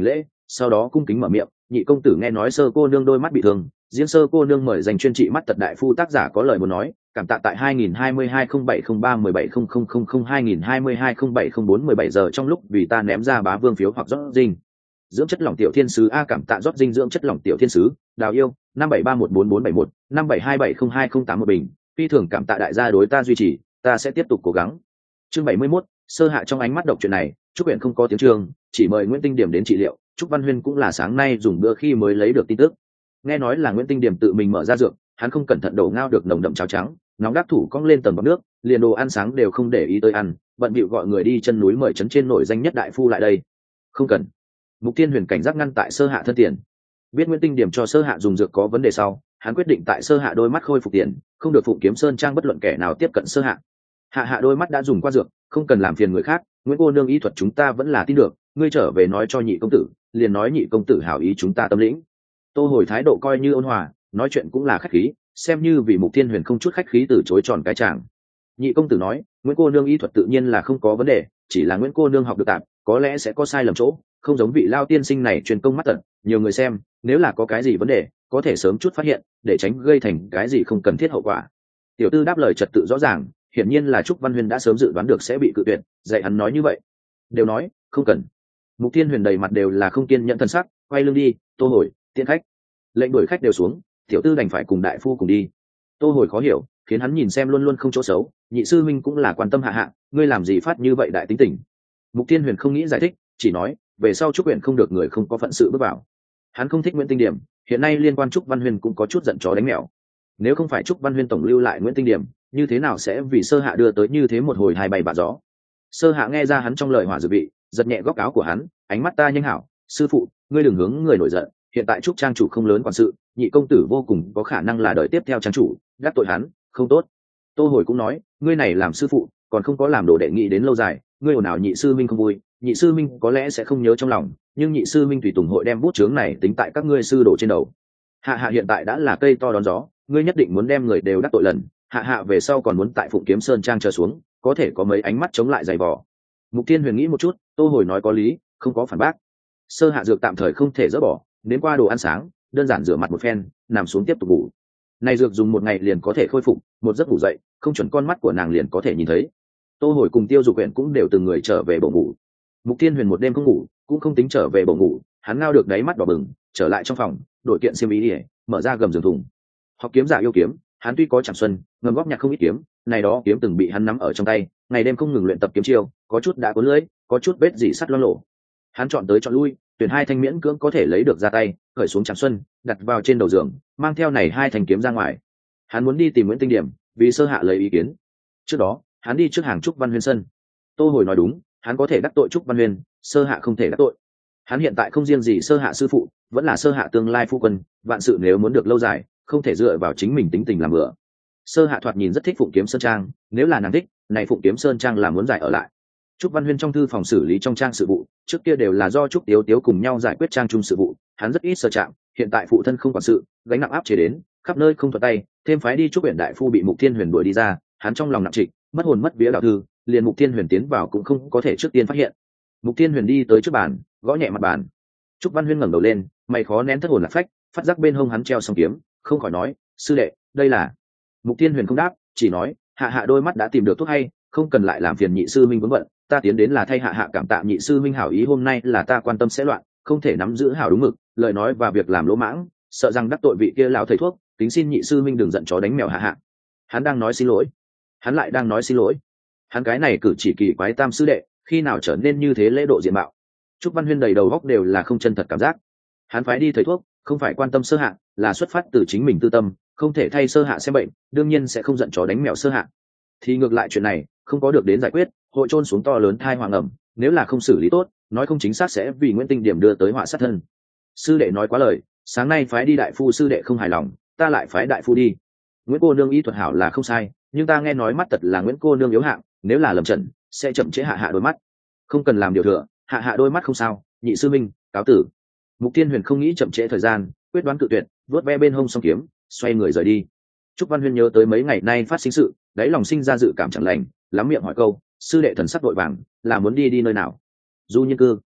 sau đó cung kính mở miệng, nhị công tử nghe nói Sơ cô nương đôi mắt bị thương, riêng Sơ cô nương mời dành chuyên trị mắt tật đại phu tác giả có lời muốn nói, cảm tạ tại hai nghìn hai mươi hai không bảy không ba mười bảy không không không không hai nghìn hai mươi hai không bảy không bốn mười bảy giờ trong lúc vì ta ném ra bá vương phiếu hoặc rót dinh dưỡng chất lỏng tiểu thiên sứ a cảm tạ rót dinh dưỡng chất lỏng tiểu thiên sứ đào yêu năm bảy ba một bốn bốn bảy một năm bảy hai bảy không hai không tám một bình phi thường cảm tạ đại gia đối ta duy trì, ta sẽ tiếp tục cố gắng. Chương bảy mươi mốt, sơ hạ trong ánh mắt độc chuyện này, Trúc Uyển không có tiếng trường, chỉ mời Nguyễn Tinh Điểm đến trị liệu. Trúc Văn Huyên cũng là sáng nay dùng bữa khi mới lấy được tin tức. Nghe nói là Nguyễn Tinh Điểm tự mình mở ra dược, hắn không cẩn thận đổ ngao được nồng đậm cháo trắng, nóng đắc thủ cong lên tầng bọt nước, liền đồ ăn sáng đều không để ý tới ăn, bận bịu gọi người đi chân núi mời trấn trên nổi danh nhất đại phu lại đây. Không cần. Mục Thiên Huyền cảnh giác ngăn tại sơ hạ thân tiền. Biết Nguyễn Tinh Điểm cho sơ hạ dùng dược có vấn đề sau, hắn quyết định tại sơ hạ đôi mắt khôi phục tiền, không được Phụng Kiếm Sơn Trang bất luận kẻ nào tiếp cận sơ hạ. Hạ hạ đôi mắt đã dùng qua dược, không cần làm phiền người khác, Nguyễn cô nương y thuật chúng ta vẫn là tin được, ngươi trở về nói cho nhị công tử, liền nói nhị công tử hảo ý chúng ta tâm lĩnh. Tô Hồi thái độ coi như ôn hòa, nói chuyện cũng là khách khí, xem như vì Mục Thiên Huyền không chút khách khí từ chối tròn cái chàng. Nhị công tử nói, Nguyễn cô nương y thuật tự nhiên là không có vấn đề, chỉ là Nguyễn cô nương học được tạm, có lẽ sẽ có sai lầm chỗ, không giống vị lao tiên sinh này truyền công mắt tận, nhiều người xem, nếu là có cái gì vấn đề, có thể sớm chút phát hiện, để tránh gây thành cái gì không cần thiết hậu quả. Tiểu tư đáp lời trật tự rõ ràng, hiển nhiên là Trúc Văn Huyên đã sớm dự đoán được sẽ bị cự tuyệt, dạy hắn nói như vậy. Đều nói, không cần. Mục Thiên Huyền đầy mặt đều là không kiên nhẫn thân sắc, quay lưng đi, Tô Hồi, tiễn khách. Lệnh đuổi khách đều xuống, tiểu tư đành phải cùng đại phu cùng đi. Tô Hồi khó hiểu, khiến hắn nhìn xem luôn luôn không chỗ xấu, nhị sư minh cũng là quan tâm hạ hạ, ngươi làm gì phát như vậy đại tính tình. Mục Thiên Huyền không nghĩ giải thích, chỉ nói, về sau Trúc Uyển không được người không có phận sự bước vào. Hắn không thích Nguyễn Tinh Điểm, hiện nay liên quan Trúc Văn Huyên cũng có chút giận chó đánh mèo. Nếu không phải Trúc Văn Huyên tổng lưu lại Nguyễn Tinh Điểm, như thế nào sẽ vì sơ hạ đưa tới như thế một hồi hai bay bạ gió. Sơ hạ nghe ra hắn trong lời hỏa dự vị, giật nhẹ góc áo của hắn, ánh mắt ta nhanh hảo, sư phụ, ngươi đừng hướng người nổi giận, hiện tại Trúc trang chủ không lớn quản sự, nhị công tử vô cùng có khả năng là đời tiếp theo trang chủ, đắc tội hắn không tốt. Tô Hồi cũng nói, ngươi này làm sư phụ còn không có làm đồ đệ nghị đến lâu dài, ngươi ồn ào nhị sư minh không vui, nhị sư minh có lẽ sẽ không nhớ trong lòng, nhưng nhị sư minh tùy tùng hội đem bút chướng này tính tại các ngươi sư đồ trên đầu. Hạ hạ hiện tại đã là cây to đón gió, ngươi nhất định muốn đem người đều đắc tội lần, hạ hạ về sau còn muốn tại Phụng Kiếm Sơn Trang chờ xuống, có thể có mấy ánh mắt chống lại dày vò. Mục Thiên Huyền nghĩ một chút, Tô Hồi nói có lý, không có phản bác. Sơ hạ dược tạm thời không thể dỡ bỏ, đến qua đồ ăn sáng, đơn giản rửa mặt một phen, nằm xuống tiếp tục ngủ. Này dược dùng một ngày liền có thể khôi phục, một giấc ngủ dậy, không chuẩn con mắt của nàng liền có thể nhìn thấy. Tô Hồi cùng Tiêu Dục Uyển cũng đều từng người trở về bộ ngủ. Mục Thiên Huyền một đêm không ngủ, cũng không tính trở về bộ ngủ, hắn ngao được đáy mắt đỏ bừng, trở lại trong phòng, đổi kiện xiêm y, mở ra gầm giường thùng. Học kiếm giả yêu kiếm, hắn tuy có Trảm Xuân, ngầm góp nhặt không ít kiếm, này đó kiếm từng bị hắn nắm ở trong tay, ngày đêm không ngừng luyện tập kiếm chiêu, có chút đã cuốn lưỡi, có chút vết dỉ sắt loang lổ. Hắn chọn tới chọn lui, tuyển hai thanh miễn cưỡng có thể lấy được ra tay, khởi xuống Trảm Xuân, đặt vào trên đầu giường, mang theo này hai thanh kiếm ra ngoài. Hắn muốn đi tìm Nguyễn Tinh Điểm, vì sơ hạ lấy ý kiến. Trước đó, hắn đi trước hàng Trúc Văn Huyên sân. Tô Hồi nói đúng, hắn có thể đắc tội Trúc Văn Huyên, sơ hạ không thể đắc tội. Hắn hiện tại không riêng gì sơ hạ sư phụ, vẫn là sơ hạ tương lai phu quân, vạn sự nếu muốn được lâu dài, không thể dựa vào chính mình tính tình làm bừa. Sơ hạ thoạt nhìn rất thích Phụng Kiếm Sơn Trang, nếu là nàng thích, này Phụng Kiếm Sơn Trang là muốn giải ở lại. Trúc Văn Huyên trong thư phòng xử lý trong trang sự vụ, trước kia đều là do Trúc Tiếu Tiếu cùng nhau giải quyết trang trung sự vụ, hắn rất ít sơ chạm, hiện tại phụ thân không quản sự, gánh nặng áp chế đến, khắp nơi không thuận tay, thêm phái đi Trúc Uyển đại phu bị Mục Thiên Huyền đuổi đi ra, hắn trong lòng nặng trịch, mất hồn mất vía đạo thư, liền Mục Thiên Huyền tiến vào cũng không có thể trước tiên phát hiện. Mục Thiên Huyền đi tới trước bàn, gõ nhẹ mặt bàn. Trúc Văn Huyên ngẩng đầu lên, mày khó nén thất hồn lạc phách, phát giác bên hông hắn treo song kiếm, không khỏi nói, sư đệ, đây là. Mục Thiên Huyền không đáp, chỉ nói, hạ hạ đôi mắt đã tìm được thuốc hay, không cần lại làm phiền nhị sư minh vướng bận, ta tiến đến là thay hạ hạ cảm tạ nhị sư minh hảo ý, hôm nay là ta quan tâm sẽ loạn, không thể nắm giữ hảo đúng mực, lời nói và việc làm lỗ mãng, sợ rằng đắc tội vị kia lão thầy thuốc, tính xin nhị sư minh đừng giận chó đánh mèo hạ hạ. Hắn đang nói xin lỗi, hắn lại đang nói xin lỗi. Hắn cái này cử chỉ kỳ quái tam sư đệ, khi nào trở nên như thế lễ độ diện mạo. Trúc Văn Huyên đầy đầu góc đều là không chân thật cảm giác. Hắn phái đi thầy thuốc, không phải quan tâm sơ hạ, là xuất phát từ chính mình tư tâm, không thể thay sơ hạ xem bệnh, đương nhiên sẽ không giận chó đánh mèo sơ hạ. Thì ngược lại chuyện này, không có được đến giải quyết, hội trôn xuống to lớn thai hoàng ẩm, nếu là không xử lý tốt, nói không chính xác sẽ vì Nguyễn Tinh Điểm đưa tới họa sát thân. Sư đệ nói quá lời, sáng nay phái đi đại phu sư đệ không hài lòng, ta lại phái đại phu đi. Nguyễn cô nương y thuật hảo là không sai, nhưng ta nghe nói mắt tật là Nguyễn cô nương yếu hạng, nếu là lầm trận, sẽ chậm trễ hạ hạ đôi mắt. Không cần làm điều thừa, hạ hạ đôi mắt không sao, nhị sư minh, cáo tử. Mục Thiên Huyền không nghĩ chậm trễ thời gian, quyết đoán cự tuyệt, vuốt ve bên hông song kiếm, xoay người rời đi. Trúc Văn Huyên nhớ tới mấy ngày nay phát sinh sự, đáy lòng sinh ra dự cảm chẳng lành, lắm miệng hỏi câu, sư đệ thần sắc vội vàng, là muốn đi đi nơi nào? Du Nhiên Cư.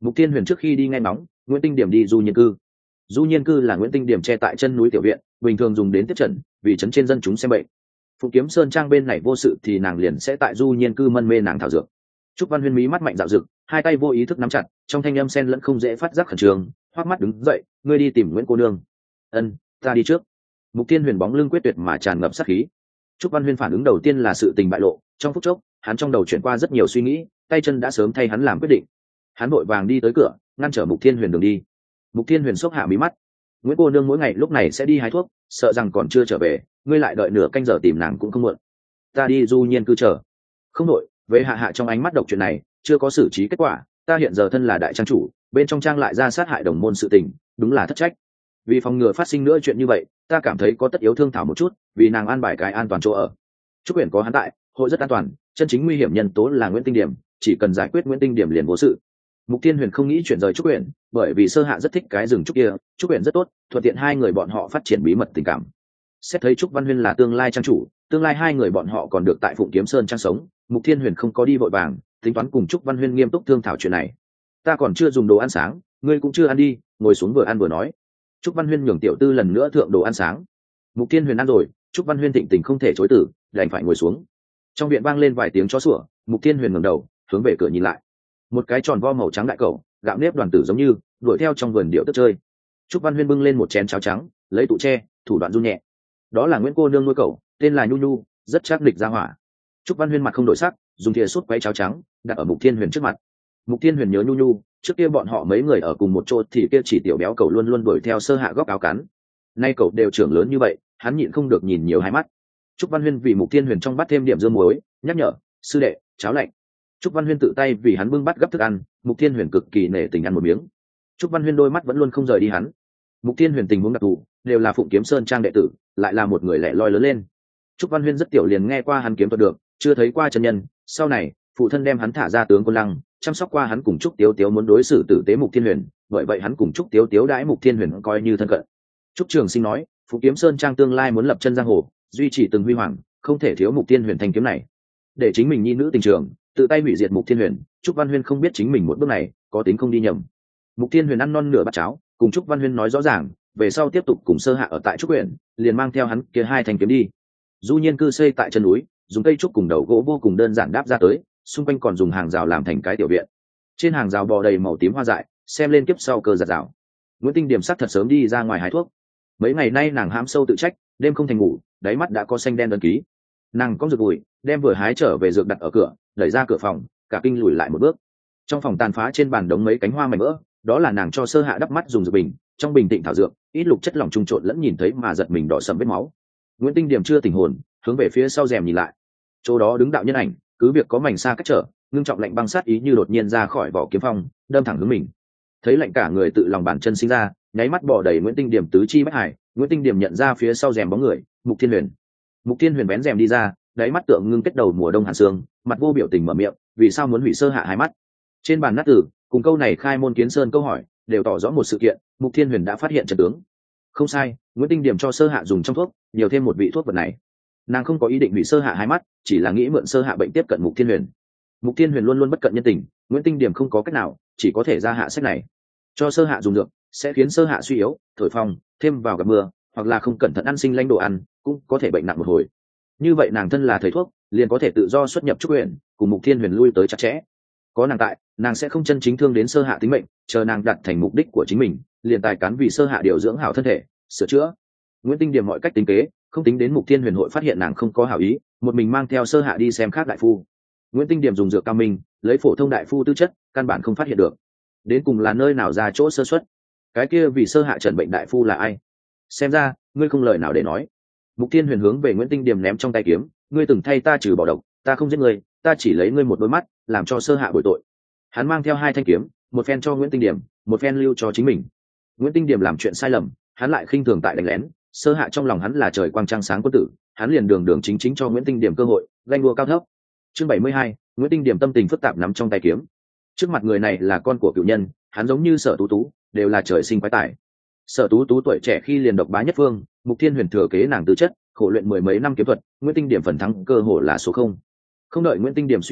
Mục Thiên Huyền trước khi đi nghe ngóng Nguyễn Tinh Điểm đi du nhiên cư. Du nhiên cư là Nguyễn Tinh Điểm che tại chân núi tiểu viện, bình thường dùng đến tiếp trận vì trấn trên dân chúng xem bệnh. Phụng Kiếm Sơn Trang bên này vô sự thì nàng liền sẽ tại du nhiên cư mân mê nàng thảo dược. Trúc Văn Huyên mí mắt mạnh dạo dực, hai tay vô ý thức nắm chặt, trong thanh âm sen lẫn không dễ phát giác khẩn trương, hoắc mắt đứng dậy, ngươi đi tìm Nguyễn cô nương. Ân, ta đi trước. Mục Thiên Huyền bóng lưng quyết tuyệt mà tràn ngập sát khí. Trúc Văn Huyên phản ứng đầu tiên là sự tình bại lộ, trong phút chốc, hắn trong đầu chuyển qua rất nhiều suy nghĩ, tay chân đã sớm thay hắn làm quyết định. Hắn vội vàng đi tới cửa, ngăn trở Mục Thiên Huyền đường đi. Mục Thiên Huyền xốc hạ mí mắt. Nguyễn cô nương mỗi ngày lúc này sẽ đi hái thuốc, sợ rằng còn chưa trở về, ngươi lại đợi nửa canh giờ tìm nàng cũng không muộn. Ta đi du nhiên cư chờ. Không đội, về hạ hạ trong ánh mắt độc chuyện này, chưa có xử trí kết quả, ta hiện giờ thân là đại trang chủ, bên trong trang lại ra sát hại đồng môn sự tình, đúng là thất trách. Vì phòng ngừa phát sinh nữa chuyện như vậy, ta cảm thấy có tất yếu thương thảo một chút, vì nàng an bài cái an toàn chỗ ở. Trúc Uyển có hắn tại, hội rất an toàn, chân chính nguy hiểm nhân tố là Nguyễn Tinh Điểm, chỉ cần giải quyết Nguyễn Tinh Điểm liền vô sự. Mục Thiên Huyền không nghĩ chuyển rời Trúc Uyển, bởi vì Sơ Hạ rất thích cái rừng trúc kia, Trúc Uyển rất tốt, thuận tiện hai người bọn họ phát triển bí mật tình cảm. Xét thấy Trúc Văn Huyên là tương lai trang chủ, tương lai hai người bọn họ còn được tại Phụng Kiếm Sơn trang sống, Mục Thiên Huyền không có đi vội vàng, tính toán cùng Trúc Văn Huyên nghiêm túc thương thảo chuyện này. Ta còn chưa dùng đồ ăn sáng, ngươi cũng chưa ăn đi, ngồi xuống vừa ăn vừa nói. Trúc Văn Huyên nhường tiểu tư lần nữa thượng đồ ăn sáng. Mục Thiên Huyền ăn rồi, Trúc Văn Huyên thịnh tình không thể chối từ, đành phải ngồi xuống. Trong viện vang lên vài tiếng chó sủa, Mục Thiên Huyền ngẩng đầu, hướng về cửa nhìn lại. Một cái tròn vo màu trắng đại cẩu, gạo nếp đoàn tử giống như, đuổi theo trong vườn điệu tức chơi. Trúc Văn Huyên bưng lên một chén cháo trắng, lấy tụ tre, thủ đoạn run nhẹ. Đó là Nguyễn cô nương nuôi cẩu, tên là Nhu Nhu, rất chắc địch ra hỏa. Trúc Văn Huyên mặt không đổi sắc, dùng thìa sút quấy cháo trắng, đặt ở Mục Thiên Huyền trước mặt. Mục Thiên Huyền nhớ Nhu Nhu, trước kia bọn họ mấy người ở cùng một chỗ thì kia chỉ tiểu béo cẩu luôn luôn đuổi theo Sơ Hạ góc áo cắn. Nay cậu đều trưởng lớn như vậy, hắn nhịn không được nhìn nhiều hai mắt. Trúc Văn Huyên vì Mục Thiên Huyền trong bát thêm điểm dương muối, nhắc nhở, sư đệ, cháo lạnh. Trúc Văn Huyên tự tay vì hắn bưng bát gấp thức ăn, Mục Thiên Huyền cực kỳ nể tình ăn một miếng. Trúc Văn Huyên đôi mắt vẫn luôn không rời đi hắn. Mục Thiên Huyền tình huống đặc thù, đều là Phụng Kiếm Sơn trang đệ tử, lại là một người lẻ loi lớn lên. Trúc Văn Huyên rất tiểu liền nghe qua hắn kiếm thuật được, chưa thấy qua chân nhân, sau này, phụ thân đem hắn thả ra tướng Quân Lăng, chăm sóc qua hắn cùng Trúc Tiếu Tiếu muốn đối xử tử tế Mục Thiên Huyền, bởi vậy hắn cùng Trúc Tiếu Tiếu đãi Mục Thiên Huyền coi như thân cận. Trúc Trường Sinh nói, Phụng Kiếm Sơn trang tương lai muốn lập chân giang hồ, duy trì từng huy hoàng, không thể thiếu Mục Thiên Huyền thanh kiếm này. Để chính mình nhi nữ tình trường, tự tay hủy diệt Mục Thiên Huyền, Trúc Văn Huyên không biết chính mình một bước này có tính không đi nhầm. Mục Thiên Huyền ăn non nửa bát cháo, cùng Trúc Văn Huyên nói rõ ràng, về sau tiếp tục cùng Sơ Hạ ở tại Trúc Uyển, liền mang theo hắn kia hai thanh kiếm đi. Du nhiên cư xây tại chân núi, dùng cây trúc cùng đầu gỗ vô cùng đơn giản đáp ra tới, xung quanh còn dùng hàng rào làm thành cái tiểu viện. Trên hàng rào bò đầy màu tím hoa dại, xem lên kiếp sau cơ giật rào. Nguyễn Tinh Điểm sắc thật sớm đi ra ngoài hái thuốc. Mấy ngày nay nàng hãm sâu tự trách, đêm không thành ngủ, đáy mắt đã có xanh đen đơn ký. Nàng có dược bụi, đem vừa hái trở về dược đặt ở cửa, đẩy ra cửa phòng, cả kinh lùi lại một bước. Trong phòng tàn phá trên bàn đống mấy cánh hoa mảnh vỡ, đó là nàng cho Sơ Hạ đắp mắt dùng dược bình, trong bình tịnh thảo dược, ít lục chất lỏng trung trộn lẫn nhìn thấy mà giật mình đỏ sầm vết máu. Nguyễn Tinh Điểm chưa tỉnh hồn, hướng về phía sau rèm nhìn lại. Chỗ đó đứng đạo nhân ảnh, cứ việc có mảnh xa cách trở, ngưng trọng lạnh băng sát ý như đột nhiên ra khỏi vỏ kiếm phong, đâm thẳng hướng mình. Thấy lạnh cả người tự lòng bàn chân sinh ra, nháy mắt bỏ đầy Nguyễn Tinh Điểm tứ chi bách hải. Nguyễn Tinh Điểm nhận ra phía sau rèm bóng người, Mục Thiên Huyền. Mục Thiên Huyền vén rèm đi ra, đáy mắt tượng ngưng kết đầu mùa đông hàn sương, mặt vô biểu tình mở miệng, vì sao muốn hủy Sơ Hạ hai mắt? Trên bàn nát tử, cùng câu này khai môn kiến sơn câu hỏi, đều tỏ rõ một sự kiện, Mục Thiên Huyền đã phát hiện trận tướng. Không sai, Nguyễn Tinh Điểm cho Sơ Hạ dùng trong thuốc, nhiều thêm một vị thuốc vật này. Nàng không có ý định hủy Sơ Hạ hai mắt, chỉ là nghĩ mượn Sơ Hạ bệnh tiếp cận Mục Thiên Huyền. Mục Thiên Huyền luôn luôn bất cận nhân tình, Nguyễn Tinh Điểm không có cách nào, chỉ có thể ra hạ sách này. Cho Sơ Hạ dùng dược, sẽ khiến Sơ Hạ suy yếu, thổi phong, thêm vào gặp mưa, hoặc là không cẩn thận ăn sinh lanh đồ ăn, cũng có thể bệnh nặng một hồi. Như vậy nàng thân là thầy thuốc, liền có thể tự do xuất nhập Trúc Uyển, cùng Mục Thiên Huyền lui tới chặt chẽ. Có nàng tại, nàng sẽ không chân chính thương đến Sơ Hạ tính mệnh, chờ nàng đạt thành mục đích của chính mình, liền tài cán vì Sơ Hạ điều dưỡng hảo thân thể, sửa chữa. Nguyễn Tinh Điểm mọi cách tính kế, không tính đến Mục Thiên Huyền hội phát hiện nàng không có hảo ý, một mình mang theo Sơ Hạ đi xem khác đại phu. Nguyễn Tinh Điểm dùng dược cao minh, lấy phổ thông đại phu tư chất, căn bản không phát hiện được. Đến cùng là nơi nào ra chỗ sơ suất? Cái kia vì Sơ Hạ trần bệnh đại phu là ai? Xem ra, ngươi không lời nào để nói. Mục Thiên Huyền hướng về Nguyễn Tinh Điểm ném trong tay kiếm, ngươi từng thay ta trừ bỏ độc, ta không giết ngươi, ta chỉ lấy ngươi một đôi mắt, làm cho Sơ Hạ bồi tội. Hắn mang theo hai thanh kiếm, một phen cho Nguyễn Tinh Điểm, một phen lưu cho chính mình. Nguyễn Tinh Điểm làm chuyện sai lầm, hắn lại khinh thường tại đánh lén, Sơ Hạ trong lòng hắn là trời quang trăng sáng quân tử, hắn liền đường đường chính chính cho Nguyễn Tinh Điểm cơ hội, ganh đua cao thấp. Chương bảy mươi hai, Nguyễn Tinh Điểm tâm tình phức tạp nắm trong tay kiếm. Trước mặt người này là con của cựu nhân, hắn giống như Sở Tú Tú, đều là trời sinh quái tài. Sở Tú Tú tuổi trẻ khi liền độc bá nhất phương, Mục Thiên Huyền thừa kế nàng tư chất, khổ luyện mười mấy năm kiếm thuật, Nguyễn Tinh Điểm phần thắng cơ hội là số không. Không đợi Nguyễn Tinh Điểm suy nghĩ,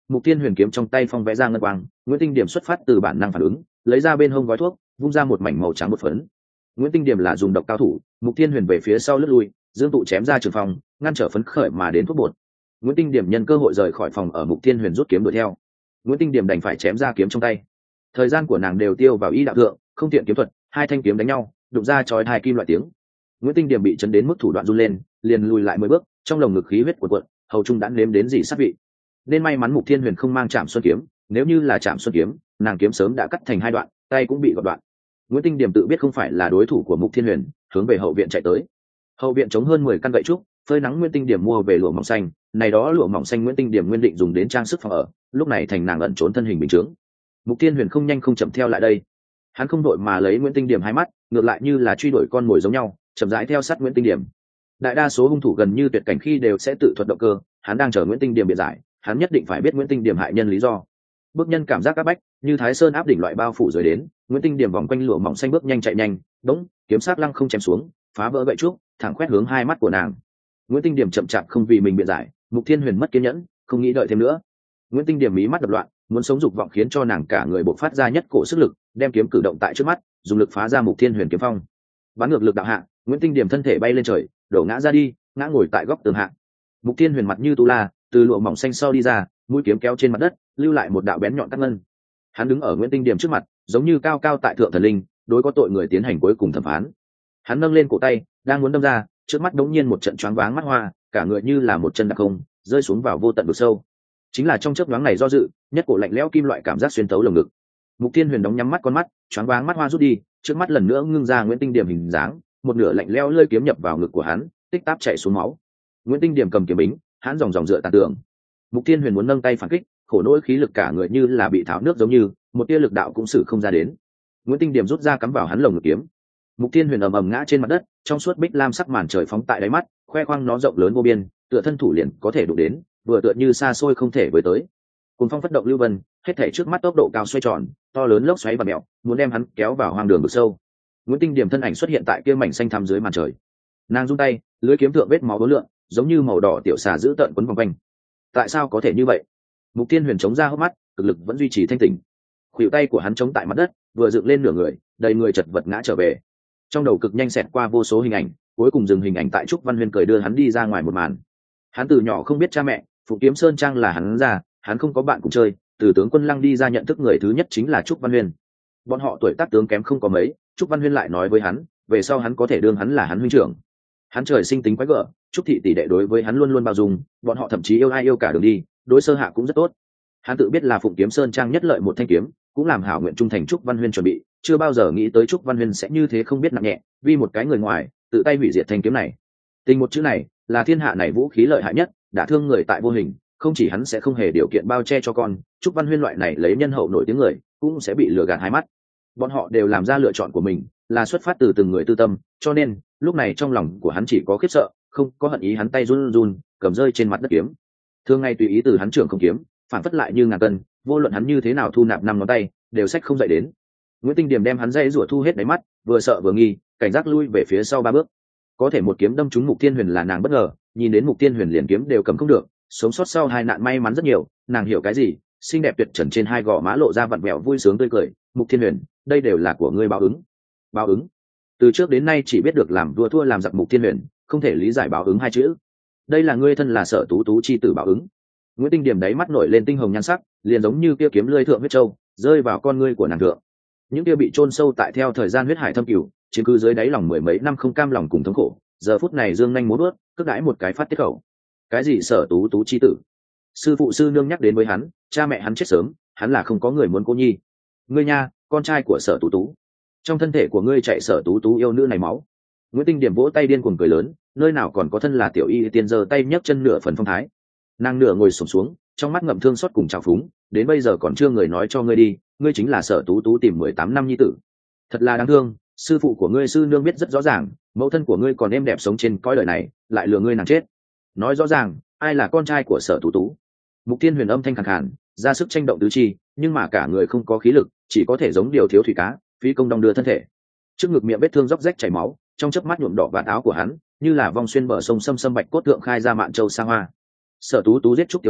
Mục Thiên Huyền kiếm trong tay phong vẽ ra ngân quang, Nguyễn Tinh Điểm xuất phát từ bản năng phản ứng, lấy ra bên hông gói thuốc, vung ra một mảnh màu trắng bột phấn. Nguyễn Tinh Điểm là dùng độc cao thủ, Mục Thiên Huyền về phía sau lướt lui, dương tụ chém ra trường phòng, ngăn trở phấn khởi mà đến thuốc bột. Nguyễn Tinh Điểm nhân cơ hội rời khỏi phòng, ở Mục Thiên Huyền rút kiếm đuổi theo. Nguyễn Tinh Điểm đành phải chém ra kiếm trong tay. Thời gian của nàng đều tiêu vào y đạo thượng, không tiện kiếm thuật, hai thanh kiếm đánh nhau, đụng ra chói tai kim loại tiếng. Nguyễn Tinh Điểm bị chấn đến mức thủ đoạn run lên, liền lùi lại mười bước, trong lồng ngực khí huyết cuộn cuộn, hầu trung đã nếm đến gì sát vị. Nên may mắn Mục Thiên Huyền không mang Trảm Xuân kiếm, nếu như là Trảm Xuân kiếm, nàng kiếm sớm đã cắt thành hai đoạn, tay cũng bị gọt đoạn. Nguyễn Tinh Điểm tự biết không phải là đối thủ của Mục Thiên Huyền, hướng về hậu viện chạy tới. Hậu viện chống hơn mười căn gậy trúc, phơi nắng Nguyễn Tinh Điểm mua về lụa mỏng xanh, này đó lụa mỏng xanh Nguyễn Tinh Điểm nguyên định dùng đến trang sức phòng ở, lúc này thành nàng ẩn trốn thân hình bình thường. Mục Thiên Huyền không nhanh không chậm theo lại đây. Hắn không đội mà lấy Nguyễn Tinh Điểm hai mắt, ngược lại như là truy đuổi con mồi giống nhau, chậm rãi theo sát Nguyễn Tinh Điểm. Đại đa số hung thủ gần như tuyệt cảnh khi đều sẽ tự thuật động cơ, hắn đang chờ Nguyễn Tinh Điểm biện giải, hắn nhất định phải biết Nguyễn Tinh Điểm hại nhân lý do. Bước nhân cảm giác áp bách, như Thái Sơn áp đỉnh loại bao phủ rồi đến, Nguyễn Tinh Điểm vòng quanh lụa mỏng xanh bước nhanh chạy nhanh, đống, kiếm sát lăng không chém xuống, phá vỡ gậy trúc, thẳng quét hướng hai mắt của nàng. Nguyễn Tinh Điểm chậm chạp không vì mình biện giải, Mục Thiên Huyền mất kiên nhẫn, không nghĩ đợi thêm nữa. Nguyễn Tinh Điểm mí mắt đập loạn, muốn sống dục vọng khiến cho nàng cả người bộc phát ra nhất cổ sức lực, đem kiếm cử động tại trước mắt, dùng lực phá ra Mục Thiên Huyền kiếm phong. Bắn ngược lực đạo hạ, Nguyễn Tinh Điểm thân thể bay lên trời, đổ ngã ra đi, ngã ngồi tại góc tường hạ. Mục Thiên Huyền mặt như tu la, từ lụa mỏng xanh sau đi ra, mũi kiếm kéo trên mặt đất, lưu lại một đạo bén nhọn cắt ngân. Hắn đứng ở Nguyễn Tinh Điểm trước mặt, giống như cao cao tại thượng thần linh, đối có tội người tiến hành cuối cùng thẩm phán. Hắn nâng lên cổ tay, đang muốn đâm ra, trước mắt đống nhiên một trận choáng váng mắt hoa, cả người như là một chân đạp không, rơi xuống vào vô tận vực sâu. Chính là trong chớp nhoáng này do dự, nhất cổ lạnh lẽo kim loại cảm giác xuyên tấu lồng ngực. Mục Thiên Huyền đóng nhắm mắt con mắt, choáng váng mắt hoa rút đi, trước mắt lần nữa ngưng ra Nguyễn Tinh Điểm hình dáng, một nửa lạnh lẽo lơi kiếm nhập vào ngực của hắn, tích táp chảy xuống máu. Nguyễn Tinh Điểm cầm kiếm bính, hắn dòng dòng dựa tàn tường. Mục Thiên Huyền muốn nâng tay phản kích, khổ nỗi khí lực cả người như là bị tháo nước giống như, một tia lực đạo cũng sử không ra đến. Nguyễn Tinh Điểm rút ra cắm vào hắn lồng ngực kiếm. Mục Thiên Huyền ầm ầm ngã trên mặt đất, trong suốt bích lam sắc màn trời phóng tại đáy mắt, khoe khoang nó rộng lớn vô biên, tựa thân thủ liền có thể đụng đến, vừa tựa như xa xôi không thể với tới. Cùng phong phất động lưu vân, hết thảy trước mắt tốc độ cao xoay tròn, to lớn lốc xoáy và mèo, muốn đem hắn kéo vào hoang đường vực sâu. Nguyễn Tinh Điểm thân ảnh xuất hiện tại kia mảnh xanh thẳm dưới màn trời. Nàng rung tay, lưỡi kiếm thượng vết máu bướm lượn, giống như màu đỏ tiểu xà giữ tợn quấn vòng quanh. Tại sao có thể như vậy? Mục Thiên Huyền chống ra hốc mắt, cực lực vẫn duy trì thanh tỉnh. Khuỷu tay của hắn chống tại mặt đất, vừa dựng lên nửa người, đầy người chật vật ngã trở về. Trong đầu cực nhanh xẹt qua vô số hình ảnh, cuối cùng dừng hình ảnh tại Trúc Văn Huyên cười đưa hắn đi ra ngoài một màn. Hắn từ nhỏ không biết cha mẹ, Phụng Kiếm Sơn Trang là hắn ra, hắn không có bạn cùng chơi, từ tướng quân Lăng đi ra nhận thức người thứ nhất chính là Trúc Văn Huyên. Bọn họ tuổi tác tướng kém không có mấy, Trúc Văn Huyên lại nói với hắn, về sau hắn có thể đương hắn là hắn huynh trưởng. Hắn trời sinh tính quái gở, Trúc thị tỷ đệ đối với hắn luôn luôn bao dung, bọn họ thậm chí yêu ai yêu cả đường đi, đối Sơ Hạ cũng rất tốt. Hắn tự biết là Phụng Kiếm Sơn Trang nhất lợi một thanh kiếm, cũng làm hảo nguyện trung thành Trúc Văn Huyên chuẩn bị, chưa bao giờ nghĩ tới Trúc Văn Huyên sẽ như thế không biết nặng nhẹ, vì một cái người ngoài, tự tay hủy diệt thanh kiếm này. Tình một chữ này, là thiên hạ này vũ khí lợi hại nhất, đã thương người tại vô hình, không chỉ hắn sẽ không hề điều kiện bao che cho con, Trúc Văn Huyên loại này lấy nhân hậu nổi tiếng người, cũng sẽ bị lừa gạt hai mắt. Bọn họ đều làm ra lựa chọn của mình, là xuất phát từ từng người tư tâm, cho nên lúc này trong lòng của hắn chỉ có khiếp sợ, không có hận ý. Hắn tay run run, cầm rơi trên mặt đất kiếm. Thường ngày tùy ý từ hắn trưởng không kiếm, phản phất lại như ngàn cân, vô luận hắn như thế nào thu nạp năm ngón tay, đều sách không dậy đến. Nguyễn Tinh Điểm đem hắn dây rủa thu hết đáy mắt, vừa sợ vừa nghi, cảnh giác lui về phía sau ba bước. Có thể một kiếm đâm trúng Mục Thiên Huyền là nàng bất ngờ, nhìn đến Mục Thiên Huyền liền kiếm đều cầm không được, sống sót sau hai nạn may mắn rất nhiều, nàng hiểu cái gì, xinh đẹp tuyệt trần trên hai gò má lộ ra vặn vẹo vui sướng tươi cười. Mục Thiên Huyền, đây đều là của ngươi báo ứng. Báo ứng? Từ trước đến nay chỉ biết được làm vua thua làm giặc Mục Thiên Huyền, không thể lý giải báo ứng hai chữ. Đây là ngươi thân là Sở Tú Tú chi tử báo ứng. Nguyễn Tinh Điểm đáy mắt nổi lên tinh hồng nhan sắc, liền giống như kia kiếm lưỡi thượng huyết châu, rơi vào con ngươi của nàng thượng. Những kia bị chôn sâu tại theo thời gian huyết hải thâm cửu, chiếm cứ dưới đáy lòng mười mấy năm không cam lòng cùng thống khổ, giờ phút này dương nhanh múa bước, cất đãi một cái phát tiết khẩu. Cái gì Sở Tú Tú chi tử? Sư phụ sư nương nhắc đến với hắn, cha mẹ hắn chết sớm, hắn là không có người muốn cô nhi. Ngươi nha, con trai của Sở Tú Tú. Trong thân thể của ngươi chạy Sở Tú Tú yêu nữ này máu. Nguyễn Tinh Điểm vỗ tay điên cuồng cười lớn, nơi nào còn có thân là tiểu y tiên giơ tay nhấc chân nửa phần phong thái. Nàng nửa ngồi xổm xuống, trong mắt ngậm thương xót cùng trào phúng, đến bây giờ còn chưa người nói cho ngươi đi, ngươi chính là Sở Tú Tú tìm mười tám năm nhi tử. Thật là đáng thương, sư phụ của ngươi sư nương biết rất rõ ràng, mẫu thân của ngươi còn êm đẹp sống trên cõi đời này, lại lừa ngươi nàng chết. Nói rõ ràng, ai là con trai của Sở Tú Tú? Mục Thiên Huyền âm thanh khàn khàn, ra sức tranh động tứ chi, nhưng mà cả người không có khí lực, chỉ có thể giống điều thiếu thủy cá, phí công đong đưa thân thể. Trước ngực miệng vết thương róc rách chảy máu, trong chớp mắt nhuộm đỏ vạt áo của hắn, như là vòng xuyên bờ sông xâm xâm bạch cốt tượng khai ra mạn châu xa hoa. Sở Tú Tú giết Trúc Tiếu Tiếu,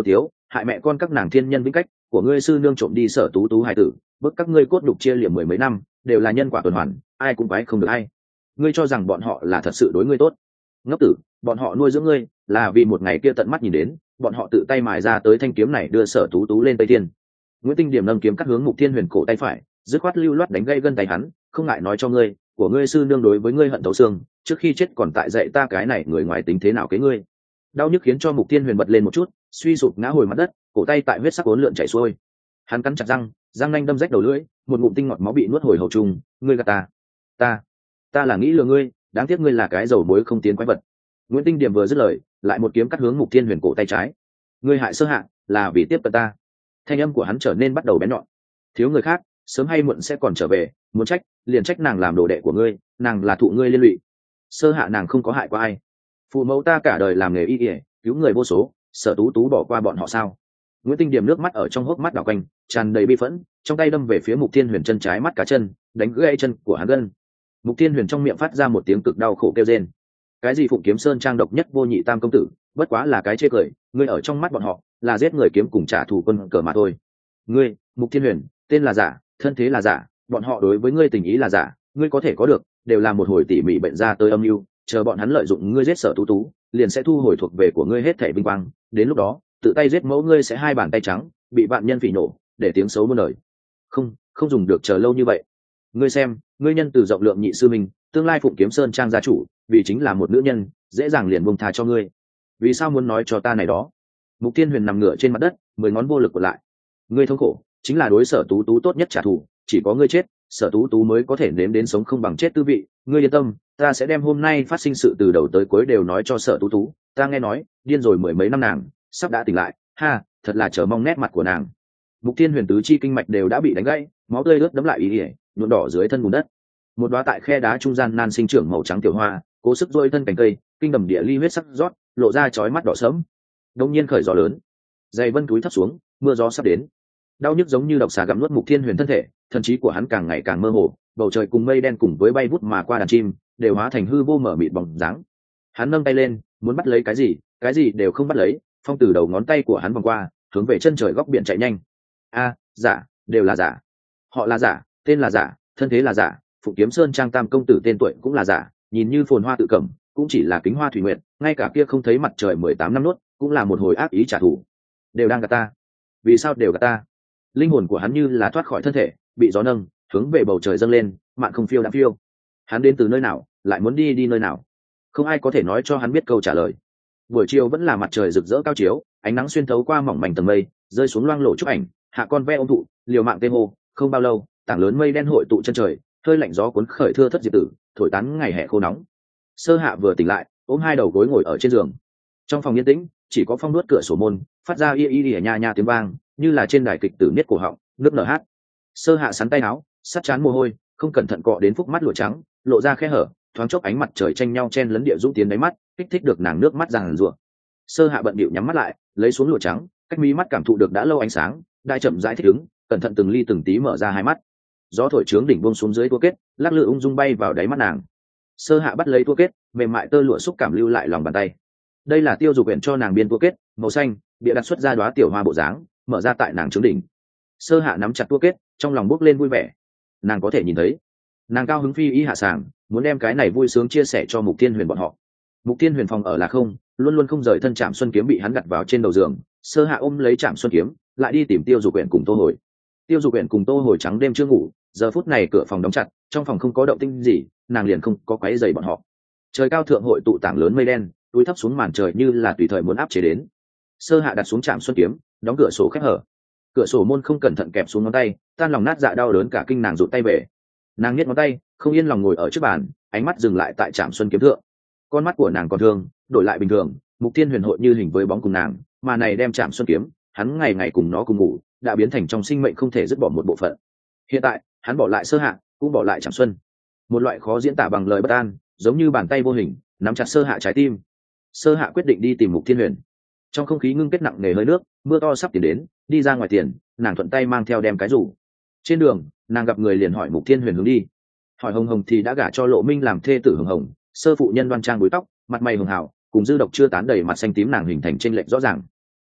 hại mẹ con các nàng thiên nhân vĩnh cách, của ngươi sư nương trộm đi Sở Tú Tú hài tử, bức các ngươi cốt nhục chia liệm mười mấy năm, đều là nhân quả tuần hoàn, ai cũng quái không được ai. Ngươi cho rằng bọn họ là thật sự đối ngươi tốt? Ngốc tử, bọn họ nuôi dưỡng ngươi là vì một ngày kia tận mắt nhìn đến, bọn họ tự tay mài ra tới thanh kiếm này đưa Sở Tú Tú lên Tây Thiên. Nguyễn Tinh Điểm nâng kiếm cắt hướng Mục Thiên Huyền cổ tay phải, dứt khoát lưu loát đánh gây gân tay hắn, không ngại nói cho ngươi, của ngươi sư nương đối với ngươi hận thấu xương, trước khi chết còn tại dạy ta cái này người ngoài tính thế nào kế ngươi. Đau nhức khiến cho Mục Thiên Huyền bật lên một chút, suy sụp ngã hồi mặt đất, cổ tay tại huyết sắc uốn lượn chảy xuôi. Hắn cắn chặt răng, răng nanh đâm rách đầu lưỡi, một ngụm tinh ngọt máu bị nuốt hồi hầu trùng. Ngươi gạt ta, ta, ta là nghĩ lừa ngươi, đáng tiếc ngươi là cái dầu muối không tiến quái vật. Nguyễn Tinh Điểm vừa dứt lời, lại một kiếm cắt hướng Mục Thiên Huyền cổ tay trái. Ngươi hại Sơ Hạ là vì tiếp cận ta. Thanh âm của hắn trở nên bắt đầu bén nhọn. Thiếu người khác, sớm hay muộn sẽ còn trở về, muốn trách, liền trách nàng làm đồ đệ của ngươi, nàng là thụ ngươi liên lụy. Sơ Hạ nàng không có hại qua ai. Phụ mẫu ta cả đời làm nghề y y, cứu người vô số, Sở Tú Tú bỏ qua bọn họ sao? Nguyễn Tinh Điểm nước mắt ở trong hốc mắt đảo quanh, tràn đầy bi phẫn, trong tay đâm về phía Mục Thiên Huyền chân trái mắt cá chân, đánh gãy chân của hắn gân. Mục Thiên Huyền trong miệng phát ra một tiếng cực đau khổ kêu rên. Cái gì Phụng Kiếm Sơn trang độc nhất vô nhị tam công tử, bất quá là cái chê cười, ngươi ở trong mắt bọn họ là giết người kiếm cùng trả thù quân cờ mà thôi. Ngươi, Mục Thiên Huyền, tên là giả, thân thế là giả, bọn họ đối với ngươi tình ý là giả, ngươi có thể có được, đều là một hồi tỉ mỉ bệnh ra tới âm mưu, chờ bọn hắn lợi dụng ngươi giết Sở Tú Tú, liền sẽ thu hồi thuộc về của ngươi hết thảy vinh quang, đến lúc đó, tự tay giết mẫu ngươi sẽ hai bàn tay trắng, bị vạn nhân phỉ nổ, để tiếng xấu muôn đời. Không, không dùng được chờ lâu như vậy. Ngươi xem, ngươi nhân từ rộng lượng nhị sư minh, tương lai Phụng Kiếm Sơn trang gia chủ, vì chính là một nữ nhân, dễ dàng liền buông tha cho ngươi. Vì sao muốn nói cho ta này đó? Mục Thiên Huyền nằm ngửa trên mặt đất, mười ngón vô lực của lại. Ngươi thống khổ, chính là đối Sở Tú Tú tốt nhất trả thù, chỉ có ngươi chết, Sở Tú Tú mới có thể nếm đến sống không bằng chết tư vị. Ngươi yên tâm, ta sẽ đem hôm nay phát sinh sự từ đầu tới cuối đều nói cho Sở Tú Tú. Ta nghe nói, điên rồi mười mấy năm nàng, sắp đã tỉnh lại, ha, thật là chờ mong nét mặt của nàng. Mục Thiên Huyền tứ chi kinh mạch đều đã bị đánh gãy, máu tươi ướt đẫm lại ý ỉa, nhuộm đỏ dưới thân bùn đất. Một đóa tại khe đá trung gian nan sinh trưởng màu trắng tiểu hoa, cố sức dôi thân cành cây, kinh đầm địa ly huyết sắc rót, lộ ra chói mắt đỏ sẫm. Đông nhiên khởi gió lớn, dày vân túi thấp xuống, mưa gió sắp đến. Đau nhức giống như độc xà gặm nuốt Mục Thiên Huyền thân thể, thần trí của hắn càng ngày càng mơ hồ, bầu trời cùng mây đen cùng với bay vút mà qua đàn chim, đều hóa thành hư vô mở mịt bóng dáng. Hắn nâng tay lên, muốn bắt lấy cái gì, cái gì đều không bắt lấy, phong từ đầu ngón tay của hắn vòng qua, hướng về chân trời góc biển chạy nhanh. A, giả, đều là giả. Họ là giả, tên là giả, thân thế là giả, Phụng Kiếm Sơn trang tam công tử tên tuổi cũng là giả, nhìn như phồn hoa tự cẩm, cũng chỉ là kính hoa thủy nguyện, ngay cả kia không thấy mặt trời mười tám năm nốt, cũng là một hồi ác ý trả thù. Đều đang gạt ta. Vì sao đều gạt ta? Linh hồn của hắn như là thoát khỏi thân thể, bị gió nâng, hướng về bầu trời dâng lên, mạn không phiêu đã phiêu. Hắn đến từ nơi nào, lại muốn đi đi nơi nào? Không ai có thể nói cho hắn biết câu trả lời. Buổi chiều vẫn là mặt trời rực rỡ cao chiếu, ánh nắng xuyên thấu qua mỏng mảnh tầng mây, rơi xuống loang lổ chụp ảnh, hạ con ve ôm thụ, liều mạng tê hô, không bao lâu, tảng lớn mây đen hội tụ chân trời, hơi lạnh gió cuốn khởi thưa thất diệp tử, thổi tán ngày hè khô nóng. Sơ Hạ vừa tỉnh lại, ôm hai đầu gối ngồi ở trên giường. Trong phòng yên tĩnh, chỉ có phong đuốt cửa sổ môn, phát ra y y y nha nha tiếng vang, như là trên đài kịch tử niết cổ họng, nước nở hát. Sơ Hạ sắn tay áo, sát chán mồ hôi, không cẩn thận cọ đến phúc mắt lụa trắng, lộ ra khe hở, thoáng chốc ánh mặt trời tranh nhau chen lấn địa dũng tiến đáy mắt, kích thích được nàng nước mắt ràng rụa. Sơ Hạ bận bịu nhắm mắt lại, lấy xuống lụa trắng, cách mí mắt cảm thụ được đã lâu ánh sáng, đại chậm rãi thích ứng, cẩn thận từng ly từng tí mở ra hai mắt. Gió thổi trướng đỉnh buông xuống dưới tua kết, lắc lư ung dung bay vào đáy mắt nàng. Sơ Hạ bắt lấy tua kết, mềm mại tơ lụa xúc cảm lưu lại lòng bàn tay. Đây là Tiêu Dục Uyển cho nàng biên tua kết, màu xanh, bịa đặt xuất ra đóa tiểu hoa bộ dáng, mở ra tại nàng trướng đỉnh. Sơ Hạ nắm chặt tua kết, trong lòng bốc lên vui vẻ. Nàng có thể nhìn thấy, nàng cao hứng phi ý hạ sàng, muốn đem cái này vui sướng chia sẻ cho Mục Thiên Huyền bọn họ. Mục Thiên Huyền phòng ở là không, luôn luôn không rời thân Trảm Xuân kiếm bị hắn đặt vào trên đầu giường. Sơ Hạ ôm lấy Trảm Xuân kiếm, lại đi tìm Tiêu Dục Uyển cùng Tô Hồi. Tiêu Dục Uyển cùng Tô Hồi trắng đêm chưa ngủ, giờ phút này cửa phòng đóng chặt, trong phòng không có động tĩnh gì, nàng liền không có quấy rầy bọn họ. Trời cao thượng hội tụ tảng lớn mây đen, túi thấp xuống màn trời như là tùy thời muốn áp chế đến. Sơ Hạ đặt xuống Trảm Xuân kiếm, đóng cửa sổ khép hở. Cửa sổ môn không cẩn thận kẹp xuống ngón tay, tan lòng nát dạ đau đớn cả kinh nàng rụt tay về. Nàng nhét ngón tay, không yên lòng ngồi ở trước bàn, ánh mắt dừng lại tại Trảm Xuân kiếm thượng. Con mắt của nàng còn thương, đổi lại bình thường, Mục Thiên Huyền hội như hình với bóng cùng nàng, mà này đem Trảm Xuân kiếm, hắn ngày ngày cùng nó cùng ngủ, đã biến thành trong sinh mệnh không thể dứt bỏ một bộ phận. Hiện tại, hắn bỏ lại Sơ Hạ, cũng bỏ lại Trảm Xuân. Một loại khó diễn tả bằng lời bất an, giống như bàn tay vô hình nắm chặt Sơ Hạ trái tim. Sơ Hạ quyết định đi tìm Mục Thiên Huyền. Trong không khí ngưng kết nặng nề hơi nước, mưa to sắp tiến đến, đi ra ngoài tiền, nàng thuận tay mang theo đem cái rủ. Trên đường, nàng gặp người liền hỏi Mục Thiên Huyền hướng đi. Hỏi Hồng Hồng thì đã gả cho Lộ Minh làm thê tử Hồng Hồng, sơ phụ nhân đoan trang búi tóc, mặt mày hường hào, cùng dư độc chưa tán đầy mặt xanh tím nàng hình thành chênh lệch rõ ràng.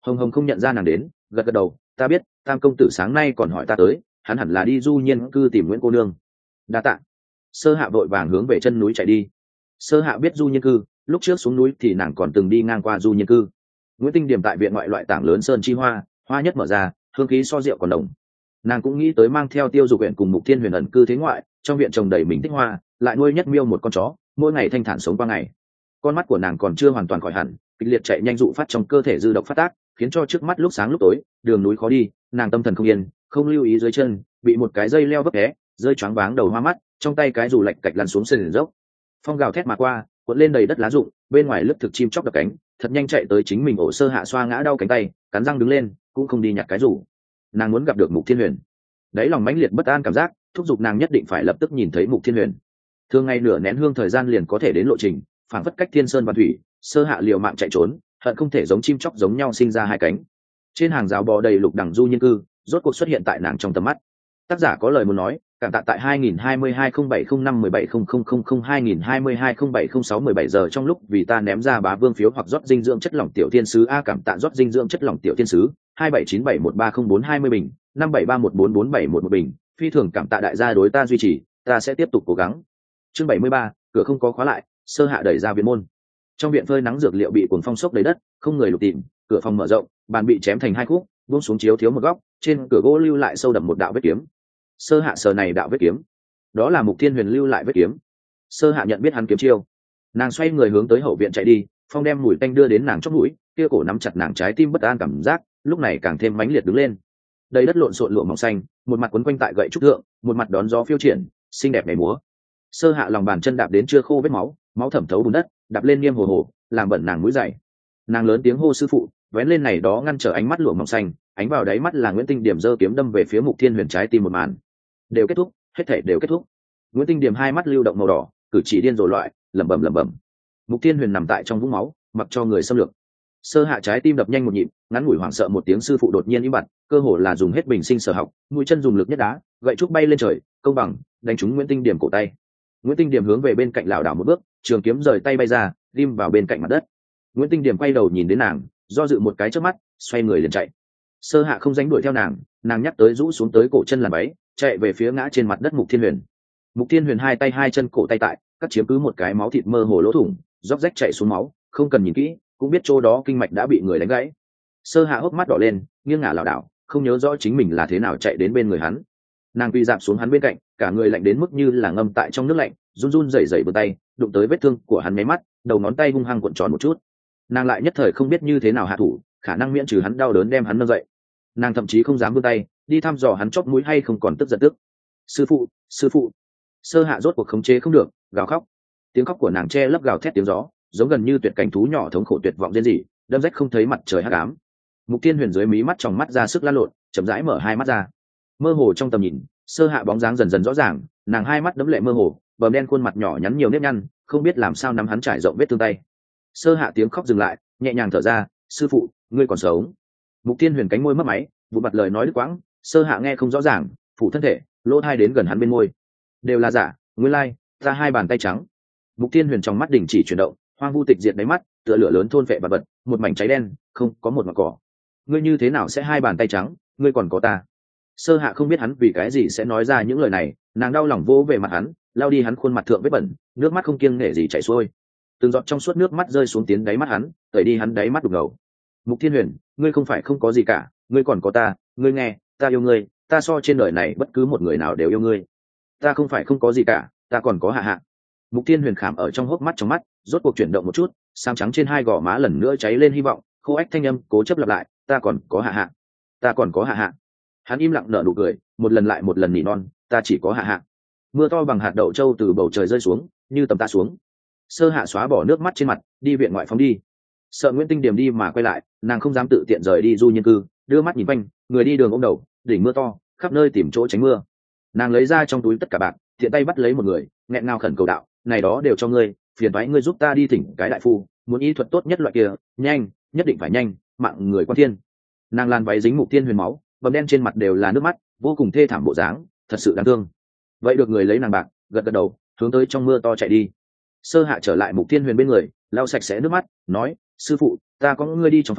Hồng Hồng không nhận ra nàng đến, gật gật đầu, ta biết, Tam công tử sáng nay còn hỏi ta tới, hắn hẳn là đi du nhiên cư tìm Nguyễn cô nương. Đa tạ. Sơ Hạ vội vàng hướng về chân núi chạy đi. Sơ Hạ biết du nhiên cư, lúc trước xuống núi thì nàng còn từng đi ngang qua du nhiên cư. Nguyễn Tinh Điểm tại viện ngoại loại tảng lớn sơn chi hoa, hoa nhất mở ra, hương khí so rượu còn đồng. Nàng cũng nghĩ tới mang theo Tiêu Dục huyện cùng Mục Thiên Huyền ẩn cư thế ngoại, trong viện trồng đầy mình thích hoa, lại nuôi nhất miêu một con chó, mỗi ngày thanh thản sống qua ngày. Con mắt của nàng còn chưa hoàn toàn khỏi hẳn, kịch liệt chạy nhanh dụ phát trong cơ thể dư độc phát tác, khiến cho trước mắt lúc sáng lúc tối, đường núi khó đi, nàng tâm thần không yên, không lưu ý dưới chân, bị một cái dây leo vấp té, rơi choáng váng đầu hoa mắt, trong tay cái dù lạch cạch lăn xuống sườn dốc. Phong gào thét mà qua, cuộn lên đầy đất lá rụng, bên ngoài lướt thực chim chóc đập cánh, thật nhanh chạy tới chính mình ổ Sơ Hạ xoa ngã đau cánh tay, cắn răng đứng lên, cũng không đi nhặt cái rủ. Nàng muốn gặp được Mục Thiên Huyền. Đấy lòng mãnh liệt bất an cảm giác, thúc giục nàng nhất định phải lập tức nhìn thấy Mục Thiên Huyền. Thường ngày nửa nén hương thời gian liền có thể đến lộ trình, phản phất cách thiên sơn và thủy, Sơ Hạ liều mạng chạy trốn, hận không thể giống chim chóc giống nhau sinh ra hai cánh. Trên hàng rào bò đầy lục đẳng du nhiên cư, rốt cuộc xuất hiện tại nàng trong tầm mắt. Tác giả có lời muốn nói, cảm tạ tại hai nghìn hai mươi hai không bảy không năm một bảy không không không không hai nghìn hai mươi hai không bảy không sáu mười bảy giờ trong lúc vì ta ném ra bá vương phiếu hoặc rót dinh dưỡng chất lỏng tiểu thiên sứ a cảm tạ rót dinh dưỡng chất lỏng tiểu thiên sứ hai bảy chín bảy một ba không bốn hai mươi bình năm bảy ba một bốn bốn bảy một một bình phi thường cảm tạ đại gia đối ta duy trì, ta sẽ tiếp tục cố gắng. Chương bảy mươi ba, cửa không có khóa lại, Sơ Hạ đẩy ra viện môn. Trong viện phơi nắng dược liệu bị cuồng phong sốc đầy đất, không người lục tìm, cửa phòng mở rộng, bàn bị chém thành hai khúc, buông xuống chiếu thiếu một góc, trên cửa gỗ lưu lại sâu đậm một đạo vết kiếm. Sơ Hạ sờ này đạo vết kiếm, đó là Mục Thiên Huyền lưu lại vết kiếm. Sơ Hạ nhận biết hắn kiếm chiêu, nàng xoay người hướng tới hậu viện chạy đi, phong đem mùi tanh đưa đến nàng chóp mũi, kia cổ nắm chặt nàng trái tim bất an cảm giác, lúc này càng thêm mãnh liệt đứng lên. Đầy đất lộn xộn lụa mỏng xanh, một mặt quấn quanh tại gậy trúc thượng, một mặt đón gió phiêu triển, xinh đẹp nhảy múa. Sơ Hạ lòng bàn chân đạp đến chưa khô vết máu, máu thẩm thấu bùn đất, đạp lên nghiêm hồ hồ, làm bẩn nàng mũi dày. Nàng lớn tiếng hô sư phụ, vén lên này đó ngăn trở ánh mắt lụa mỏng xanh, ánh vào đáy mắt là Nguyễn Tinh Điểm giơ kiếm đâm về phía Mục Thiên Huyền trái tim một màn. Đều kết thúc, hết thảy đều kết thúc. Nguyễn Tinh Điểm hai mắt lưu động màu đỏ, cử chỉ điên rồ loại, lẩm bẩm lẩm bẩm. Mục Thiên Huyền nằm tại trong vũng máu, mặc cho người xâm lược. Sơ Hạ trái tim đập nhanh một nhịp, ngắn ngủi hoảng sợ một tiếng sư phụ đột nhiên im bặt, cơ hồ là dùng hết bình sinh sở học, mũi chân dùng lực nhất đá, gậy trúc bay lên trời, công bằng, đánh trúng Nguyễn Tinh Điểm cổ tay. Nguyễn Tinh Điểm hướng về bên cạnh lảo đảo một bước, trường kiếm rời tay bay ra, ghim vào bên cạnh mặt đất. Nguyễn Tinh Điểm quay đầu nhìn đến nàng, do dự một cái chớp mắt, xoay người liền chạy. Sơ Hạ không dám đuổi theo nàng, nàng nhắc tới rũ xuống tới cổ chân làn váy, chạy về phía ngã trên mặt đất Mục Thiên Huyền. Mục Thiên Huyền hai tay hai chân cổ tay tại, cắt chiếm cứ một cái máu thịt mơ hồ lỗ thủng, róc rách chảy xuống máu, không cần nhìn kỹ, cũng biết chỗ đó kinh mạch đã bị người đánh gãy. Sơ Hạ hốc mắt đỏ lên, nghiêng ngả lảo đảo, không nhớ rõ chính mình là thế nào chạy đến bên người hắn. Nàng quỳ dạp xuống hắn bên cạnh, cả người lạnh đến mức như là ngâm tại trong nước lạnh, run run rẩy rẩy vươn tay, đụng tới vết thương của hắn mấy mắt, đầu ngón tay hung hăng cuộn tròn một chút. Nàng lại nhất thời không biết như thế nào hạ thủ, khả năng miễn trừ hắn đau đớn đem hắn nâng dậy. Nàng thậm chí không dám vươn tay, đi thăm dò hắn chóp mũi hay không còn tức giận tức. Sư phụ, sư phụ. Sơ Hạ rốt cuộc khống chế không được, gào khóc. Tiếng khóc của nàng che lấp gào thét tiếng gió, giống gần như tuyệt cảnh thú nhỏ thống khổ tuyệt vọng rên rỉ, đâm rách không thấy mặt trời hắc ám. Mục Thiên Huyền dưới mí mắt tròng mắt ra sức lăn lộn, chậm rãi mở hai mắt ra. Mơ hồ trong tầm nhìn, Sơ Hạ bóng dáng dần dần rõ ràng, nàng hai mắt đẫm lệ mơ hồ, bờm đen khuôn mặt nhỏ nhắn nhiều nếp nhăn, không biết làm sao nắm hắn trải rộng vết thương tay. Sơ Hạ tiếng khóc dừng lại, nhẹ nhàng thở ra, sư phụ, ngươi còn sống. Mục Thiên Huyền cánh môi mấp máy, vụ mặt lời nói đứt quãng, Sơ Hạ nghe không rõ ràng, phủ thân thể, lỗ tai đến gần hắn bên môi. Đều là giả, nguyên lai, ra hai bàn tay trắng. Mục Thiên Huyền trong mắt đình chỉ chuyển động, hoang vu tịch diệt đáy mắt, tựa lửa lớn thôn phệ vật vật, một mảnh cháy đen, không có một ngọn cỏ. Ngươi như thế nào sẽ hai bàn tay trắng, ngươi còn có ta. Sơ Hạ không biết hắn vì cái gì sẽ nói ra những lời này, nàng đau lòng vỗ về mặt hắn, lao đi hắn khuôn mặt thượng vết bẩn, nước mắt không kiêng nể gì chảy xuôi. Từng giọt trong suốt nước mắt rơi xuống tiến đáy mắt hắn, tẩy đi hắn đáy mắt đục ngầu. Mục Thiên Huyền, ngươi không phải không có gì cả, ngươi còn có ta, ngươi nghe, ta yêu ngươi, ta so trên đời này bất cứ một người nào đều yêu ngươi. Ta không phải không có gì cả, ta còn có Hạ Hạ. Mục Thiên Huyền khảm ở trong hốc mắt trong mắt, rốt cuộc chuyển động một chút, sáng trắng trên hai gò má lần nữa cháy lên hy vọng, khô ách thanh âm cố chấp lặp lại, ta còn có Hạ Hạ, ta còn có Hạ Hạ. Hắn im lặng nở nụ cười, một lần lại một lần nỉ non, ta chỉ có Hạ Hạ. Mưa to bằng hạt đậu châu từ bầu trời rơi xuống, như tầm ta xuống. Sơ Hạ xóa bỏ nước mắt trên mặt, đi viện ngoại phóng đi. Sợ Nguyễn Tinh Điểm đi mà quay lại, nàng không dám tự tiện rời đi du nhiên cư, đưa mắt nhìn quanh, người đi đường ôm đầu, đỉnh mưa to, khắp nơi tìm chỗ tránh mưa. Nàng lấy ra trong túi tất cả bạc, thiện tay bắt lấy một người, nghẹn ngào khẩn cầu đạo, này đó đều cho ngươi, phiền toái ngươi giúp ta đi thỉnh cái đại phu, muốn y thuật tốt nhất loại kia, nhanh, nhất định phải nhanh, mạng người quan thiên. Nàng lan váy dính Mục Thiên Huyền máu, bầm đen trên mặt đều là nước mắt, vô cùng thê thảm bộ dáng, thật sự đáng thương. Vậy được người lấy nàng bạc, gật gật đầu, hướng tới trong mưa to chạy đi. Sơ Hạ trở lại Mục Thiên Huyền bên người, lau sạch sẽ nước mắt, nói, sư phụ, ta có ngươi đi trong phòng,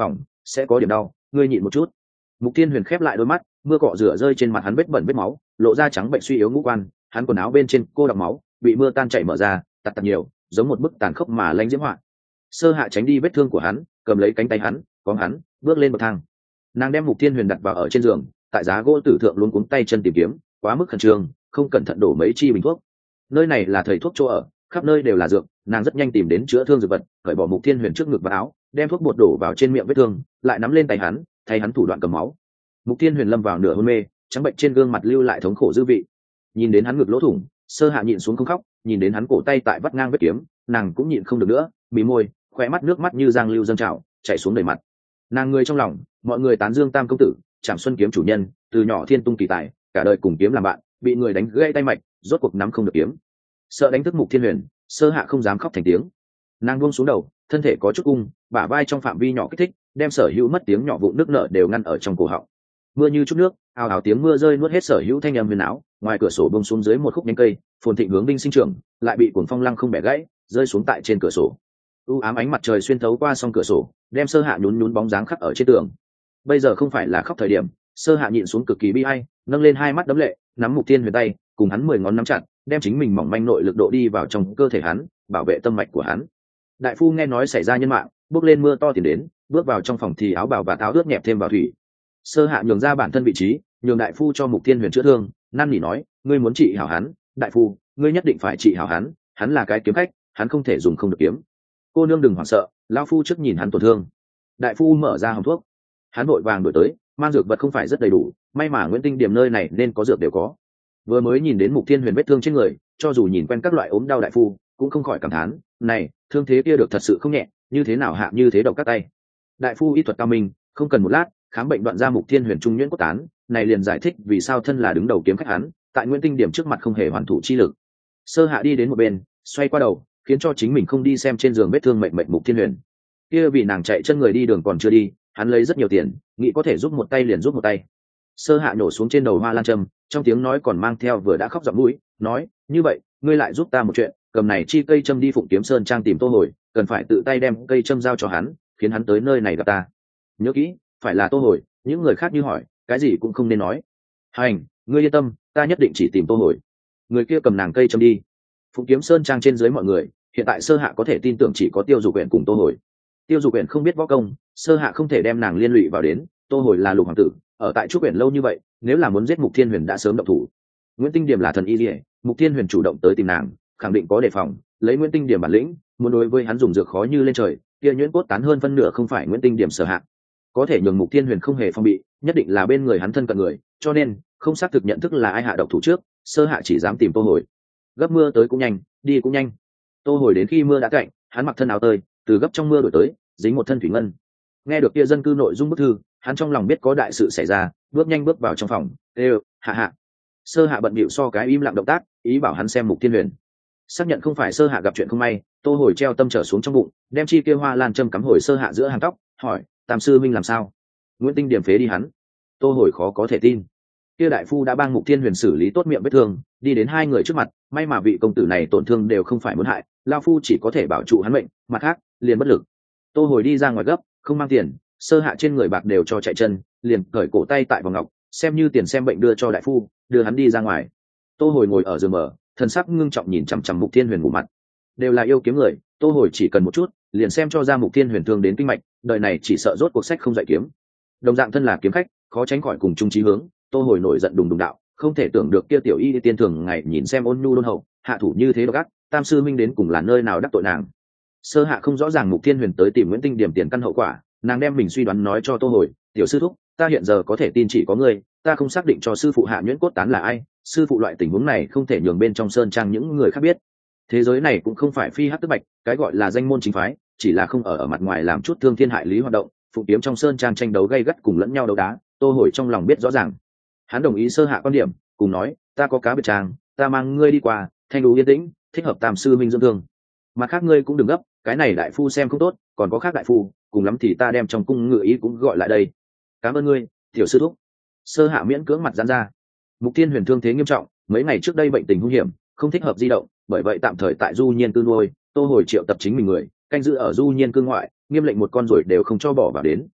sẽ có điểm đau, ngươi nhịn một chút. Mục Thiên Huyền khép lại đôi mắt, mưa cọ rửa rơi trên mặt hắn vết bẩn vết máu, lộ ra trắng bệnh suy yếu ngũ quan, hắn quần áo bên trên cô đọng máu bị mưa tan chảy mở ra, tạt tạt nhiều, giống một bức tàn khốc mà lanh diễm họa. Sơ Hạ tránh đi vết thương của hắn, cầm lấy cánh tay hắn, cóng hắn, bước lên bậc thang. Nàng đem Mục Thiên Huyền đặt vào ở trên giường, tại giá gỗ tử thượng luôn cuống tay chân tìm kiếm, quá mức khẩn trương, không cẩn thận đổ mấy chi bình thuốc. Nơi này là thầy thuốc chỗ ở, khắp nơi đều là dược, nàng rất nhanh tìm đến chữa thương dược vật, cởi bỏ Mục Thiên Huyền trước ngực và áo, đem thuốc bột đổ vào trên miệng vết thương, lại nắm lên tay hắn, thay hắn thủ đoạn cầm máu. Mục Thiên Huyền lâm vào nửa hôn mê, trắng bệnh trên gương mặt lưu lại thống khổ dư vị. Nhìn đến hắn ngực lỗ thủng, Sơ Hạ nhịn xuống không khóc, nhìn đến hắn cổ tay tại vắt ngang vết kiếm, nàng cũng nhịn không được nữa, mí môi, khóe mắt nước mắt như giang lưu dâng trào, chảy xuống đầy mặt. Nàng người trong lòng, mọi người tán dương Tam công tử, Trảm Xuân kiếm chủ nhân, từ nhỏ thiên tung kỳ tài, cả đời cùng kiếm làm bạn, bị người đánh gãy tay mạch, rốt cuộc nắm không được kiếm. Sợ đánh thức Mục Thiên Huyền, Sơ Hạ không dám khóc thành tiếng. Nàng buông xuống đầu, thân thể có chút cung, bả vai trong phạm vi nhỏ kích thích, đem sở hữu mất tiếng nhỏ vụn nước nợ đều ngăn ở trong cổ họng. Mưa như chút nước, ào ào tiếng mưa rơi nuốt hết sở hữu thanh âm huyền áo, ngoài cửa sổ bông xuống dưới một khúc nhánh cây, phồn thịnh hướng binh sinh trưởng, lại bị cuồng phong lăng không bẻ gãy, rơi xuống tại trên cửa sổ. U ám ánh mặt trời xuyên thấu qua song cửa sổ, đem Sơ Hạ nhún nhún bóng dáng khắc ở trên tường. Bây giờ không phải là khóc thời điểm, Sơ Hạ nhịn xuống cực kỳ bi ai, nâng lên hai mắt đấm lệ, nắm Mục Thiên Huyền tay, cùng hắn mười ngón nắm chặt, đem chính mình mỏng manh nội lực độ đi vào trong cơ thể hắn, bảo vệ tâm mạch của hắn. Đại phu nghe nói xảy ra nhân mạng, bước lên mưa to tiền đến, bước vào trong phòng thì áo bào và táo ướt nhẹp thêm vào thủy. Sơ Hạ nhường ra bản thân vị trí, nhường đại phu cho Mục Thiên Huyền chữa thương, năn nỉ nói, ngươi muốn trị hảo hắn, đại phu, ngươi nhất định phải trị hảo hắn, hắn là cái kiếm khách, hắn không thể dùng không được kiếm. Cô nương đừng hoảng sợ, lão phu trước nhìn hắn tổn thương. Đại phu mở ra hòm thuốc, hắn vội vàng đổi tới, mang dược vật không phải rất đầy đủ, may mà Nguyễn Tinh Điểm nơi này nên có dược đều có. Vừa mới nhìn đến Mục Thiên Huyền vết thương trên người, cho dù nhìn quen các loại ốm đau đại phu, cũng không khỏi cảm thán, này, thương thế kia được thật sự không nhẹ, như thế nào hạ như thế độc các tay. Đại phu y thuật cao minh, không cần một lát, khám bệnh đoạn ra Mục Thiên Huyền trung nhuyễn cốt tán, này liền giải thích vì sao thân là đứng đầu kiếm khách hắn, tại Nguyễn Tinh Điểm trước mặt không hề hoàn thủ chi lực. Sơ Hạ đi đến một bên, xoay qua đầu, khiến cho chính mình không đi xem trên giường vết thương mệnh mệnh Mục Thiên Huyền. Kia vì nàng chạy chân người đi đường còn chưa đi, hắn lấy rất nhiều tiền, nghĩ có thể giúp một tay liền giúp một tay. Sơ Hạ nhổ xuống trên đầu hoa lan châm, trong tiếng nói còn mang theo vừa đã khóc giọng mũi, nói, như vậy, ngươi lại giúp ta một chuyện, cầm này chi cây châm đi Phụng Kiếm Sơn trang tìm Tô Hồi, cần phải tự tay đem cây châm giao cho hắn, khiến hắn tới nơi này gặp ta. Nhớ kỹ, phải là Tô Hồi, những người khác như hỏi, cái gì cũng không nên nói. Hành, ngươi yên tâm, ta nhất định chỉ tìm Tô Hồi. Người kia cầm nàng cây châm đi. Phụng Kiếm Sơn trang trên dưới mọi người, hiện tại Sơ Hạ có thể tin tưởng chỉ có Tiêu Dục Uyển cùng Tô Hồi. Tiêu Dục Uyển không biết võ công, Sơ Hạ không thể đem nàng liên lụy vào đến, Tô Hồi là lục hoàng tử, ở tại Trúc Uyển lâu như vậy, nếu là muốn giết Mục Thiên Huyền đã sớm động thủ. Nguyễn Tinh Điểm là thần y liễu, Mục Thiên Huyền chủ động tới tìm nàng, khẳng định có đề phòng, lấy Nguyễn Tinh Điểm bản lĩnh, muốn đối với hắn dùng dược khó như lên trời, kia nhuyễn cốt tán hơn phân nửa không phải Nguyễn Tinh Điểm sở hạ. Có thể nhường Mục Thiên Huyền không hề phong bị, nhất định là bên người hắn thân cận người, cho nên không xác thực nhận thức là ai hạ độc thủ trước, Sơ Hạ chỉ dám tìm Tô Hồi. Gấp mưa tới cũng nhanh, đi cũng nhanh. Tô Hồi đến khi mưa đã cạnh, hắn mặc thân áo tơi, từ gấp trong mưa đổi tới, dính một thân thủy ngân. Nghe được kia dân cư nội dung bức thư, hắn trong lòng biết có đại sự xảy ra, bước nhanh bước vào trong phòng, "Ê, Hạ Hạ." Sơ Hạ bận bịu so cái im lặng động tác, ý bảo hắn xem Mục Thiên Huyền. Xác nhận không phải Sơ Hạ gặp chuyện không may, Tô Hồi treo tâm trở xuống trong bụng, đem chi kia hoa lan châm cắm hồi Sơ Hạ giữa hàng tóc, hỏi, "Tam sư minh làm sao?" Nguyễn Tinh Điểm phế đi hắn. Tô Hồi khó có thể tin. Kia đại phu đã bang Mục Thiên Huyền xử lý tốt miệng vết thương, đi đến hai người trước mặt, may mà vị công tử này tổn thương đều không phải muốn hại, lão phu chỉ có thể bảo trụ hắn mệnh, mặt khác, liền bất lực. Tô Hồi đi ra ngoài gấp, không mang tiền, Sơ Hạ trên người bạc đều cho chạy chân, liền cởi cổ tay tại vòng ngọc, xem như tiền xem bệnh đưa cho đại phu, đưa hắn đi ra ngoài. Tô Hồi ngồi ở giường mở, thần sắc ngưng trọng nhìn chằm chằm Mục Thiên Huyền ngủ mặt. Đều là yêu kiếm người, Tô Hồi chỉ cần một chút, liền xem cho ra Mục Thiên Huyền thương đến kinh mạch, đời này chỉ sợ rốt cuộc sách không dạy kiếm. Đồng dạng thân là kiếm khách, khó tránh khỏi cùng chung chí hướng, Tô Hồi nổi giận đùng đùng đạo, không thể tưởng được kia tiểu y tiên thường ngày nhìn xem ôn nhu đôn hậu, hạ thủ như thế độc ác, Tam sư minh đến cùng là nơi nào đắc tội nàng. Sơ Hạ không rõ ràng Mục Thiên Huyền tới tìm Nguyễn Tinh Điểm tiền căn hậu quả, nàng đem mình suy đoán nói cho Tô Hồi, "Tiểu sư thúc, ta hiện giờ có thể tin chỉ có ngươi, ta không xác định cho sư phụ hạ nhuyễn cốt tán là ai, sư phụ loại tình huống này không thể nhường bên trong sơn trang những người khác biết. Thế giới này cũng không phải phi hắc tức bạch, cái gọi là danh môn chính phái, chỉ là không ở ở mặt ngoài làm chút thương thiên hại lý hoạt động, phụ kiếm trong sơn trang tranh đấu gay gắt cùng lẫn nhau đấu đá." Tô Hồi trong lòng biết rõ ràng. Hắn đồng ý Sơ Hạ quan điểm, cùng nói, "Ta có cá biệt trang, ta mang ngươi đi qua, thanh đủ yên tĩnh, thích hợp Tam sư minh dưỡng thương. Mặt khác ngươi cũng đừng gấp, cái này đại phu xem không tốt, còn có khác đại phu, cùng lắm thì ta đem trong cung ngự ý cũng gọi lại đây. Cảm ơn ngươi, tiểu sư thúc." Sơ Hạ miễn cưỡng mặt giãn ra. Mục Thiên Huyền thương thế nghiêm trọng, mấy ngày trước đây bệnh tình hung hiểm, không thích hợp di động, bởi vậy tạm thời tại Du Nhiên cư nuôi. Tô Hồi triệu tập chính mình người, canh giữ ở Du Nhiên cư ngoại, nghiêm lệnh một con ruồi đều không cho bỏ vào đến.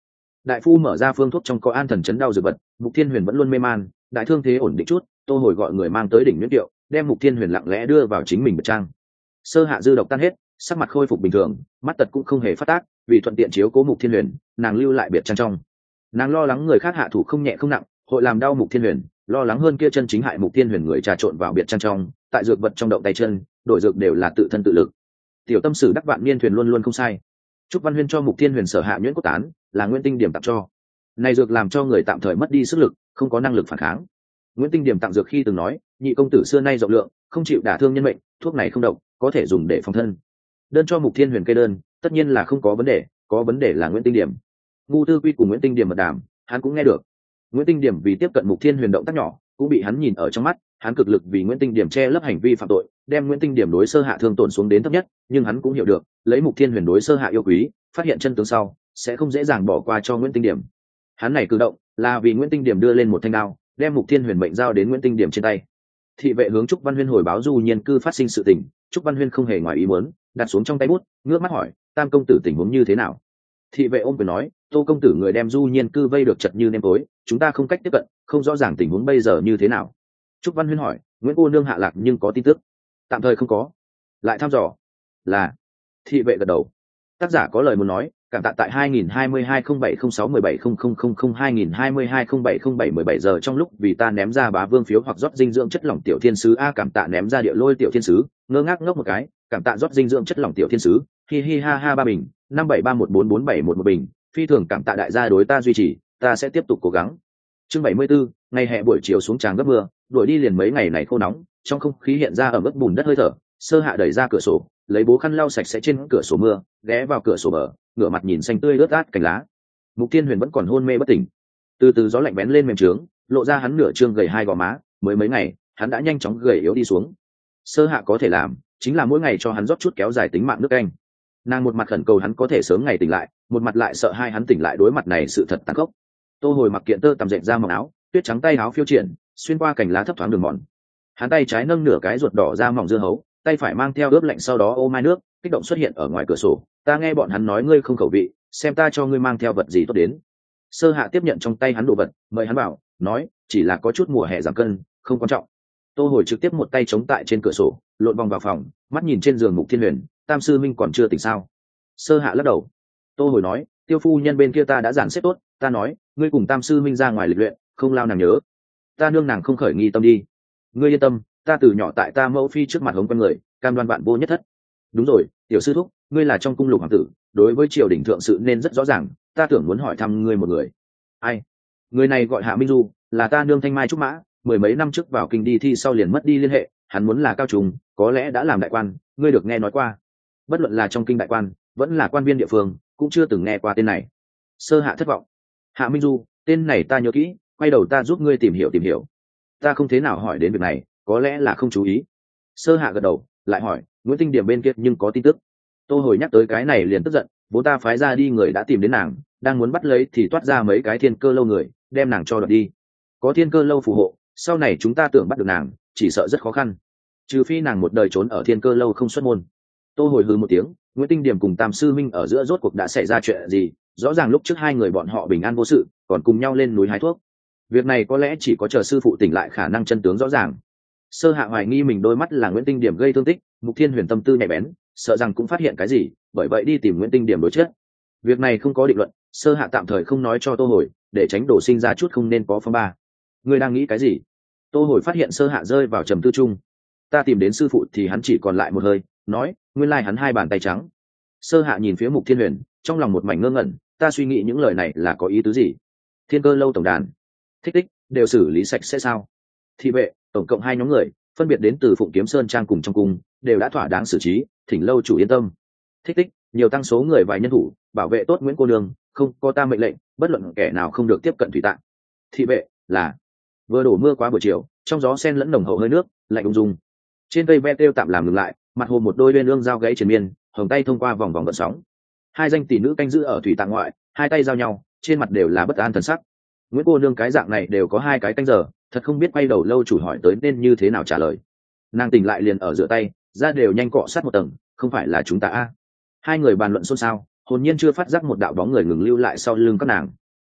đại phu mở ra phương thuốc trong có an thần chấn đau dược vật. Mục Thiên Huyền vẫn luôn mê man, đại thương thế ổn định chút, Tô Hồi gọi người mang tới đỉnh Nguyễn Tiệu, đem Mục Thiên Huyền lặng lẽ đưa vào chính mình bật trang. Sơ hạ dư độc tan hết, sắc mặt khôi phục bình thường, mắt tật cũng không hề phát tác, vì thuận tiện chiếu cố Mục Thiên Huyền, nàng lưu lại biệt trang trong. Nàng lo lắng người khác hạ thủ không nhẹ không nặng, hội làm đau Mục Thiên Huyền, lo lắng hơn kia chân chính hại Mục Thiên Huyền người trà trộn vào biệt trang trong, tại dược vật trong động tay chân, đổi dược đều là tự thân tự lực. Tiểu tâm sử đắc vạn niên thuyền luôn luôn không sai. Trúc Văn Huyên cho Mục Thiên Huyền sở hạ nhuyễn cốt tán, là Nguyễn Tinh Điểm tặng cho. Này dược làm cho người tạm thời mất đi sức lực, không có năng lực phản kháng. Nguyễn Tinh Điểm tặng dược khi từng nói, nhị công tử xưa nay rộng lượng, không chịu đả thương nhân mệnh, thuốc này không độc, có thể dùng để phòng thân. Đơn cho Mục Thiên Huyền kê đơn, tất nhiên là không có vấn đề, có vấn đề là Nguyễn Tinh Điểm. Ngu Tư Quy cùng Nguyễn Tinh Điểm mật đàm, hắn cũng nghe được. Nguyễn Tinh Điểm vì tiếp cận Mục Thiên Huyền động tác nhỏ, cũng bị hắn nhìn ở trong mắt, hắn cực lực vì Nguyễn Tinh Điểm che lấp hành vi phạm tội, đem Nguyễn Tinh Điểm đối sơ hạ thương tổn xuống đến thấp nhất, nhưng hắn cũng hiểu được, lấy Mục Thiên Huyền đối sơ hạ yêu quý, phát hiện chân tướng sau, sẽ không dễ dàng bỏ qua cho Nguyễn Tinh Điểm. Hắn này cử động, là vì Nguyễn Tinh Điểm đưa lên một thanh đao, đem Mục Thiên Huyền mệnh giao đến Nguyễn Tinh Điểm trên tay. Thị vệ hướng Trúc Văn Huyên hồi báo Du Nhiên cư phát sinh sự tình, Trúc Văn Huyên không hề ngoài ý muốn, đặt xuống trong tay bút, ngước mắt hỏi, Tam công tử tình huống như thế nào? Thị vệ ôm quyền nói, Tô công tử người đem Du Nhiên cư vây được chật như nêm tối, chúng ta không cách tiếp cận, không rõ ràng tình huống bây giờ như thế nào. Trúc Văn Huyên hỏi, Nguyễn cô nương hạ lạc nhưng có tin tức? Tạm thời không có. Lại thăm dò. Là. Thị vệ gật đầu. Tác giả có lời muốn nói, cảm tạ tại hai nghìn hai mươi hai không bảy không sáu một bảy không không không không hai nghìn hai mươi hai không bảy không bảy mười bảy giờ trong lúc vì ta ném ra bá vương phiếu hoặc rót dinh dưỡng chất lỏng tiểu thiên sứ a cảm tạ ném ra địa lôi tiểu thiên sứ, ngơ ngác ngốc một cái, cảm tạ rót dinh dưỡng chất lỏng tiểu thiên sứ, hi hi ha ha ba bình, năm bảy ba một bốn bốn bảy một một bình, phi thường cảm tạ đại gia đối ta duy trì, ta sẽ tiếp tục cố gắng. Chương bảy mươi 74, ngày hè buổi chiều xuống tràng gấp mưa, đuổi đi liền mấy ngày này khô nóng, trong không khí hiện ra ẩm ướt bùn đất hơi thở, sơ hạ đẩy ra cửa sổ, lấy bố khăn lau sạch sẽ trên cửa sổ mưa, ghé vào cửa sổ bờ, ngửa mặt nhìn xanh tươi ướt át cành lá. Mục Thiên Huyền vẫn còn hôn mê bất tỉnh. Từ từ gió lạnh bén lên mềm trướng, lộ ra hắn nửa trương gầy hai gò má, mới mấy ngày, hắn đã nhanh chóng gầy yếu đi xuống. Sơ hạ có thể làm, chính là mỗi ngày cho hắn rót chút kéo dài tính mạng nước canh. Nàng một mặt khẩn cầu hắn có thể sớm ngày tỉnh lại, một mặt lại sợ hai hắn tỉnh lại đối mặt này sự thật tàn khốc. Tô Hồi mặc kiện tơ tằm dệt ra mỏng áo, tuyết trắng tay áo phiêu triển, xuyên qua cành lá thấp thoáng đường mòn. Hắn tay trái nâng nửa cái ruột đỏ ra mỏng dưa hấu, tay phải mang theo ướp lạnh sau đó ô mai nước, kích động xuất hiện ở ngoài cửa sổ. Ta nghe bọn hắn nói ngươi không khẩu vị, xem ta cho ngươi mang theo vật gì tốt đến. Sơ hạ tiếp nhận trong tay hắn đồ vật, mời hắn bảo, nói chỉ là có chút mùa hè giảm cân, không quan trọng. Tô Hồi trực tiếp một tay chống tại trên cửa sổ, lộn vòng vào phòng, mắt nhìn trên giường Mục Thiên Huyền, Tam sư minh còn chưa tỉnh sao? Sơ hạ lắc đầu. Tô Hồi nói, tiêu phu nhân bên kia ta đã giản xếp tốt, ta nói, ngươi cùng Tam sư minh ra ngoài lịch luyện, không lao nàng nhớ. Ta nương nàng không khởi nghi tâm đi. Ngươi yên tâm, ta từ nhỏ tại ta mẫu phi trước mặt hống con người, cam đoan bạn vô nhất thất. Đúng rồi, tiểu sư thúc, ngươi là trong cung lục hoàng tử, đối với triều đình thượng sự nên rất rõ ràng, ta tưởng muốn hỏi thăm ngươi một người. Ai? Người này gọi Hạ Minh Du, là ta nương thanh mai trúc mã, mười mấy năm trước vào kinh đi thi sau liền mất đi liên hệ, hắn muốn là cao trùng, có lẽ đã làm đại quan, ngươi được nghe nói qua. Bất luận là trong kinh đại quan, vẫn là quan viên địa phương, cũng chưa từng nghe qua tên này. Sơ hạ thất vọng. Hạ Minh Du, tên này ta nhớ kỹ, quay đầu ta giúp ngươi tìm hiểu tìm hiểu. Ta không thế nào hỏi đến việc này, có lẽ là không chú ý. Sơ hạ gật đầu, lại hỏi, Nguyễn Tinh Điểm bên kia nhưng có tin tức. Tô Hồi nhắc tới cái này liền tức giận, bố ta phái ra đi người đã tìm đến nàng, đang muốn bắt lấy thì toát ra mấy cái thiên cơ lâu người, đem nàng cho đoạt đi. Có thiên cơ lâu phù hộ, sau này chúng ta tưởng bắt được nàng, chỉ sợ rất khó khăn. Trừ phi nàng một đời trốn ở thiên cơ lâu không xuất môn. Tô Hồi hừ một tiếng, Nguyễn Tinh Điểm cùng Tam sư minh ở giữa rốt cuộc đã xảy ra chuyện gì? Rõ ràng lúc trước hai người bọn họ bình an vô sự, còn cùng nhau lên núi hái thuốc. Việc này có lẽ chỉ có chờ sư phụ tỉnh lại khả năng chân tướng rõ ràng. Sơ hạ hoài nghi mình đôi mắt là Nguyễn Tinh Điểm gây thương tích, Mục Thiên Huyền tâm tư nhạy bén, sợ rằng cũng phát hiện cái gì, bởi vậy đi tìm Nguyễn Tinh Điểm đối chất. Việc này không có định luận, sơ hạ tạm thời không nói cho Tô Hồi, để tránh đổ sinh ra chút không nên có phong ba. Ngươi đang nghĩ cái gì? Tô Hồi phát hiện sơ hạ rơi vào trầm tư chung. Ta tìm đến sư phụ thì hắn chỉ còn lại một hơi, nói, nguyên lai hắn hai bàn tay trắng. Sơ hạ nhìn phía Mục Thiên Huyền, trong lòng một mảnh ngơ ngẩn, ta suy nghĩ những lời này là có ý tứ gì? Thiên cơ lâu tổng đàn, thích tích đều xử lý sạch sẽ sao? Thị vệ, tổng cộng hai nhóm người, phân biệt đến từ Phụng Kiếm Sơn trang cùng trong cung, đều đã thỏa đáng xử trí, thỉnh lâu chủ yên tâm. Thích tích, nhiều tăng số người vài nhân thủ, bảo vệ tốt Nguyễn cô nương, không có ta mệnh lệnh, bất luận kẻ nào không được tiếp cận thủy tạng. Thị vệ, là. Vừa đổ mưa quá buổi chiều, trong gió sen lẫn nồng hậu hơi nước, lạnh ung dung. Trên cây ve tiêu tạm làm ngừng lại, mặt hồ một đôi uyên ương dao gãy triền miên, hồng tay thông qua vòng vòng gợn sóng. Hai danh tỷ nữ canh giữ ở thủy tạng ngoại, hai tay giao nhau, trên mặt đều là bất an thần sắc. Nguyễn cô nương cái dạng này đều có hai cái canh giờ, thật không biết quay đầu lâu chủ hỏi tới nên như thế nào trả lời. Nàng tỉnh lại liền ở giữa tay, ra đều nhanh cọ sát một tầng, không phải là chúng ta a. Hai người bàn luận xôn xao, hồn nhiên chưa phát giác một đạo bóng người ngừng lưu lại sau lưng các nàng.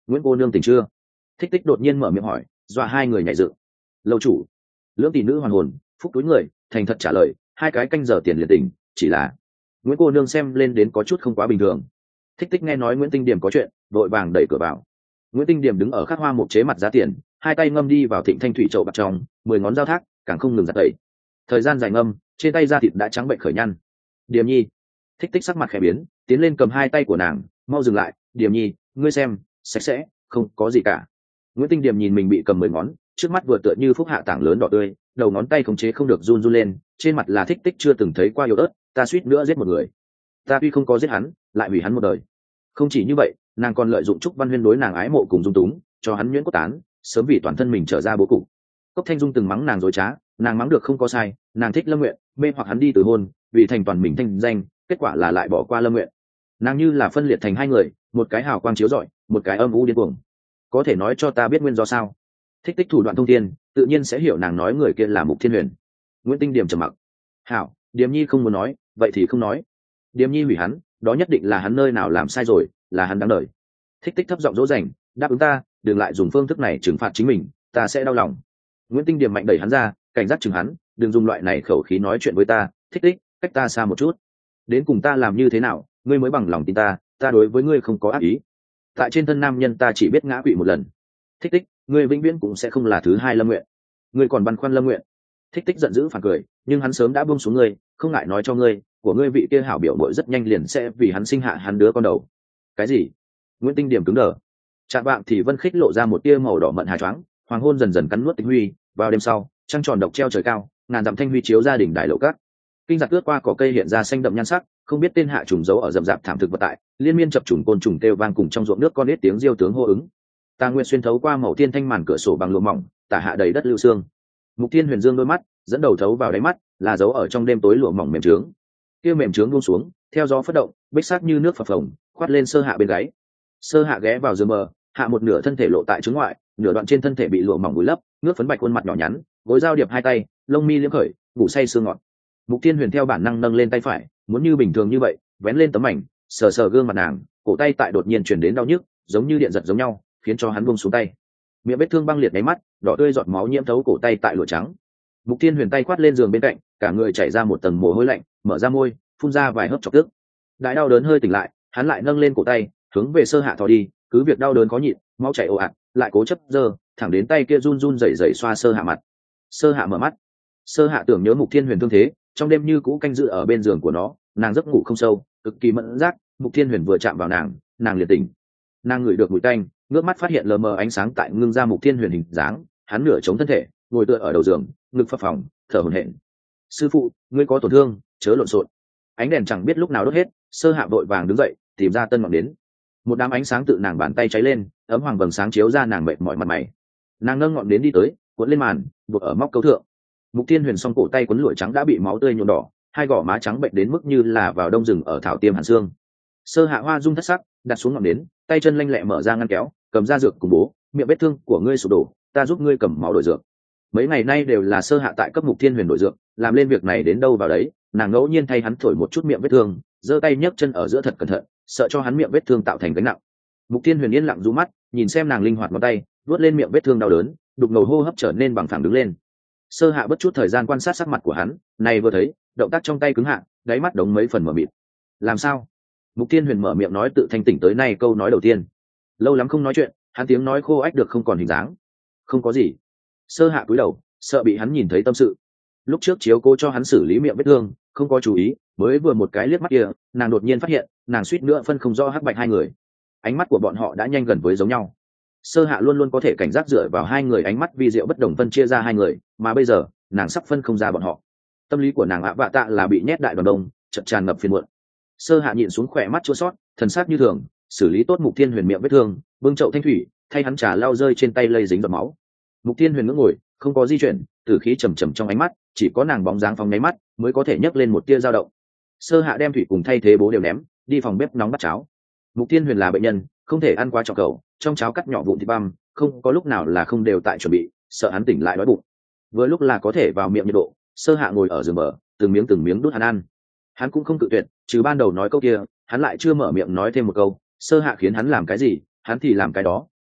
Nguyễn cô nương tỉnh chưa? Thích Tích đột nhiên mở miệng hỏi, dọa hai người nhảy dựng. Lâu chủ. Lưỡng tỷ nữ hoàn hồn, phúc túi người, thành thật trả lời, hai cái canh giờ tiền liền tỉnh, chỉ là Nguyễn cô nương xem lên đến có chút không quá bình thường. Thích Tích nghe nói Nguyễn Tinh Điểm có chuyện, vội vàng đẩy cửa vào. Nguyễn Tinh Điểm đứng ở khắc hoa một chế mặt giá tiền, hai tay ngâm đi vào thịnh thanh thủy chậu bạc trong, mười ngón giao thác, càng không ngừng giặt tẩy. Thời gian dài ngâm, trên tay da thịt đã trắng bệnh khởi nhăn. Điềm Nhi. Thích Tích sắc mặt khẽ biến, tiến lên cầm hai tay của nàng, mau dừng lại. Điềm Nhi, ngươi xem, sạch sẽ, không có gì cả. Nguyễn Tinh Điểm nhìn mình bị cầm mười ngón, trước mắt vừa tựa như phúc hạ tảng lớn đỏ tươi, đầu ngón tay khống chế không được run run lên, trên mặt là Thích Tích chưa từng thấy qua yếu ớt. Ta suýt nữa giết một người, ta tuy không có giết hắn, lại hủy hắn một đời. Không chỉ như vậy, nàng còn lợi dụng Trúc Văn Huyên đối nàng ái mộ cùng dung túng, cho hắn nhuyễn cốt tán, sớm vì toàn thân mình trở ra bố cục. Cốc Thanh Dung từng mắng nàng dối trá, nàng mắng được không có sai, nàng thích Lâm Nguyện, mê hoặc hắn đi từ hôn, vì thành toàn mình thanh danh, kết quả là lại bỏ qua Lâm Nguyện. Nàng như là phân liệt thành hai người, một cái hào quang chiếu rọi, một cái âm u điên cuồng. Có thể nói cho ta biết nguyên do sao? Thích Tích thủ đoạn thông thiên, tự nhiên sẽ hiểu nàng nói người kia là Mục Thiên Huyền. Nguyễn Tinh Điểm trầm mặc. Hảo, Điềm Nhi không muốn nói, vậy thì không nói. Điềm Nhi hủy hắn, đó nhất định là hắn nơi nào làm sai rồi, là hắn đáng đời. Thích Tích thấp giọng dỗ dành, đáp ứng ta, đừng lại dùng phương thức này trừng phạt chính mình, ta sẽ đau lòng. Nguyễn Tinh Điểm mạnh đẩy hắn ra, cảnh giác chừng hắn, đừng dùng loại này khẩu khí nói chuyện với ta. Thích Tích, cách ta xa một chút. Đến cùng ta làm như thế nào, ngươi mới bằng lòng tin ta, ta đối với ngươi không có ác ý. Tại trên thân nam nhân ta chỉ biết ngã quỵ một lần. Thích Tích, ngươi vĩnh viễn cũng sẽ không là thứ hai Lâm Nguyện. Ngươi còn băn khoăn Lâm Nguyện. Thích Tích giận dữ phản cười, nhưng hắn sớm đã buông xuống ngươi, không ngại nói cho ngươi, của ngươi vị kia hảo biểu muội rất nhanh liền sẽ vì hắn sinh hạ hắn đứa con đầu. Cái gì? Nguyễn Tinh Điểm cứng đờ. Chạm vạng thì Vân Khích lộ ra một tia màu đỏ mận hà choáng, hoàng hôn dần dần cắn nuốt Tịch Huy, vào đêm sau, trăng tròn độc treo trời cao, ngàn dặm thanh huy chiếu gia đình đại lộ cát. Kinh giật ướt qua cỏ cây hiện ra xanh đậm nhan sắc, không biết tên hạ trùng giấu ở rậm rạp thảm thực vật tại, liên miên chập trùng côn trùng kêu vang cùng trong ruộng nước con ít tiếng diêu tướng hô ứng. Tà Nguyệt xuyên thấu qua màu tiên thanh màn cửa sổ bằng lụa mỏng, tả hạ đầy đất lưu sương. Mục Thiên Huyền dương đôi mắt, dẫn đầu thấu vào đáy mắt, là dấu ở trong đêm tối lụa mỏng mềm trướng. Kia mềm trướng buông xuống, theo gió phất động, bích sắc như nước phập phồng, khoát lên Sơ Hạ bên gáy. Sơ Hạ ghé vào giường mờ, hạ một nửa thân thể lộ tại trướng ngoại, nửa đoạn trên thân thể bị lụa mỏng vùi lấp, ngước phấn bạch khuôn mặt nhỏ nhắn, gối dao điệp hai tay, lông mi liếm khởi, ngủ say sương ngọt. Mục Thiên Huyền theo bản năng nâng lên tay phải, muốn như bình thường như vậy, vén lên tấm ảnh, sờ sờ gương mặt nàng, cổ tay tại đột nhiên truyền đến đau nhức, giống như điện giật giống nhau, khiến cho hắn buông xuống tay. Miệng vết thương băng liệt đáy mắt, đỏ tươi giọt máu nhiễm thấu cổ tay tại lụa trắng. Mục Thiên Huyền tay quát lên giường bên cạnh, cả người chảy ra một tầng mồ hôi lạnh, mở ra môi, phun ra vài hớp chọc tức. Đại đau đớn hơi tỉnh lại, hắn lại nâng lên cổ tay, hướng về Sơ Hạ thò đi, cứ việc đau đớn khó nhịn, máu chảy ồ ạt, lại cố chấp giơ, thẳng đến tay kia run run rẩy rẩy xoa Sơ Hạ mặt. Sơ Hạ mở mắt. Sơ Hạ tưởng nhớ Mục Thiên Huyền thương thế, trong đêm như cũ canh giữ ở bên giường của nó, nàng giấc ngủ không sâu, cực kỳ mẫn giác, Mục Thiên Huyền vừa chạm vào nàng, nàng liền tỉnh. Nàng ngửi được mùi tanh, ngước mắt phát hiện lờ mờ ánh sáng tại ngưng ra Mục Thiên Huyền hình dáng, hắn nửa chống thân thể, ngồi tựa ở đầu giường, ngực phập phồng, thở hổn hển. Sư phụ, ngươi có tổn thương, chớ lộn xộn. Ánh đèn chẳng biết lúc nào đốt hết, Sơ Hạ vội vàng đứng dậy, tìm ra tân ngọn đến. Một đám ánh sáng tự nàng bàn tay cháy lên, ấm hoàng vầng sáng chiếu ra nàng mệt mỏi mặt mày. Nàng nâng ngọn đến đi tới, cuộn lên màn, buộc ở móc câu thượng. Mục Thiên Huyền song cổ tay quấn lụa trắng đã bị máu tươi nhuộm đỏ, hai gò má trắng bệnh đến mức như là vào đông rừng ở thảo tiêm hàn xương. Sơ Hạ hoa dung thất sắc, đặt xuống ngọn đến, tay chân lanh lẹ mở ra ngăn kéo, cầm ra dược cùng bố, miệng vết thương của ngươi sụp đổ, ta giúp ngươi cầm máu đổi dược. Mấy ngày nay đều là Sơ Hạ tại cấp Mục Thiên Huyền đổi dược, làm lên việc này đến đâu vào đấy, nàng ngẫu nhiên thay hắn thổi một chút miệng vết thương, giơ tay nhấc chân ở giữa thật cẩn thận, sợ cho hắn miệng vết thương tạo thành gánh nặng. Mục Thiên Huyền yên lặng rũ mắt, nhìn xem nàng linh hoạt ngón tay, vuốt lên miệng vết thương đau đớn, đục ngầu hô hấp trở nên bằng phẳng đứng lên. Sơ Hạ bất chút thời gian quan sát sắc mặt của hắn, này vừa thấy, động tác trong tay cứng hạ, đáy mắt đống mấy phần mở mịt. Làm sao? Mục Thiên Huyền mở miệng nói tự thanh tỉnh tới nay câu nói đầu tiên. Lâu lắm không nói chuyện, hắn tiếng nói khô ách được không còn hình dáng. Không có gì. Sơ Hạ cúi đầu, sợ bị hắn nhìn thấy tâm sự. Lúc trước chiếu cố cho hắn xử lý miệng vết thương, không có chú ý, mới vừa một cái liếc mắt kia, nàng đột nhiên phát hiện, nàng suýt nữa phân không rõ hắc bạch hai người. Ánh mắt của bọn họ đã nhanh gần với giống nhau. Sơ Hạ luôn luôn có thể cảnh giác dựa vào hai người ánh mắt vi diệu bất đồng phân chia ra hai người, mà bây giờ nàng sắp phân không ra bọn họ. Tâm lý của nàng ạ vạ tạ là bị nhét đại đoàn đông, chợt tràn ngập phiền muộn. Sơ Hạ nhịn xuống khỏe mắt chua sót, thần sắc như thường, xử lý tốt Mục Thiên Huyền miệng vết thương, bưng chậu thanh thủy, thay hắn trà lau rơi trên tay lây dính giọt máu. Mục Thiên Huyền ngước ngồi, không có di chuyển, tử khí trầm trầm trong ánh mắt, chỉ có nàng bóng dáng phóng nháy mắt mới có thể nhấc lên một tia dao động. Sơ Hạ đem thủy cùng thay thế bố đều ném, đi phòng bếp nóng bắt cháo. Mục Thiên Huyền là bệnh nhân, không thể ăn quá trọng cầu, trong cháo cắt nhỏ vụn thịt băm, không có lúc nào là không đều tại chuẩn bị, sợ hắn tỉnh lại đói bụng. Vừa lúc là có thể vào miệng nhiệt độ, Sơ Hạ ngồi ở giường bờ, từng miếng từng miếng đút hắn ăn. Hắn cũng không cự tuyệt, trừ ban đầu nói câu kia, hắn lại chưa mở miệng nói thêm một câu. Sơ Hạ khiến hắn làm cái gì, hắn thì làm cái đó,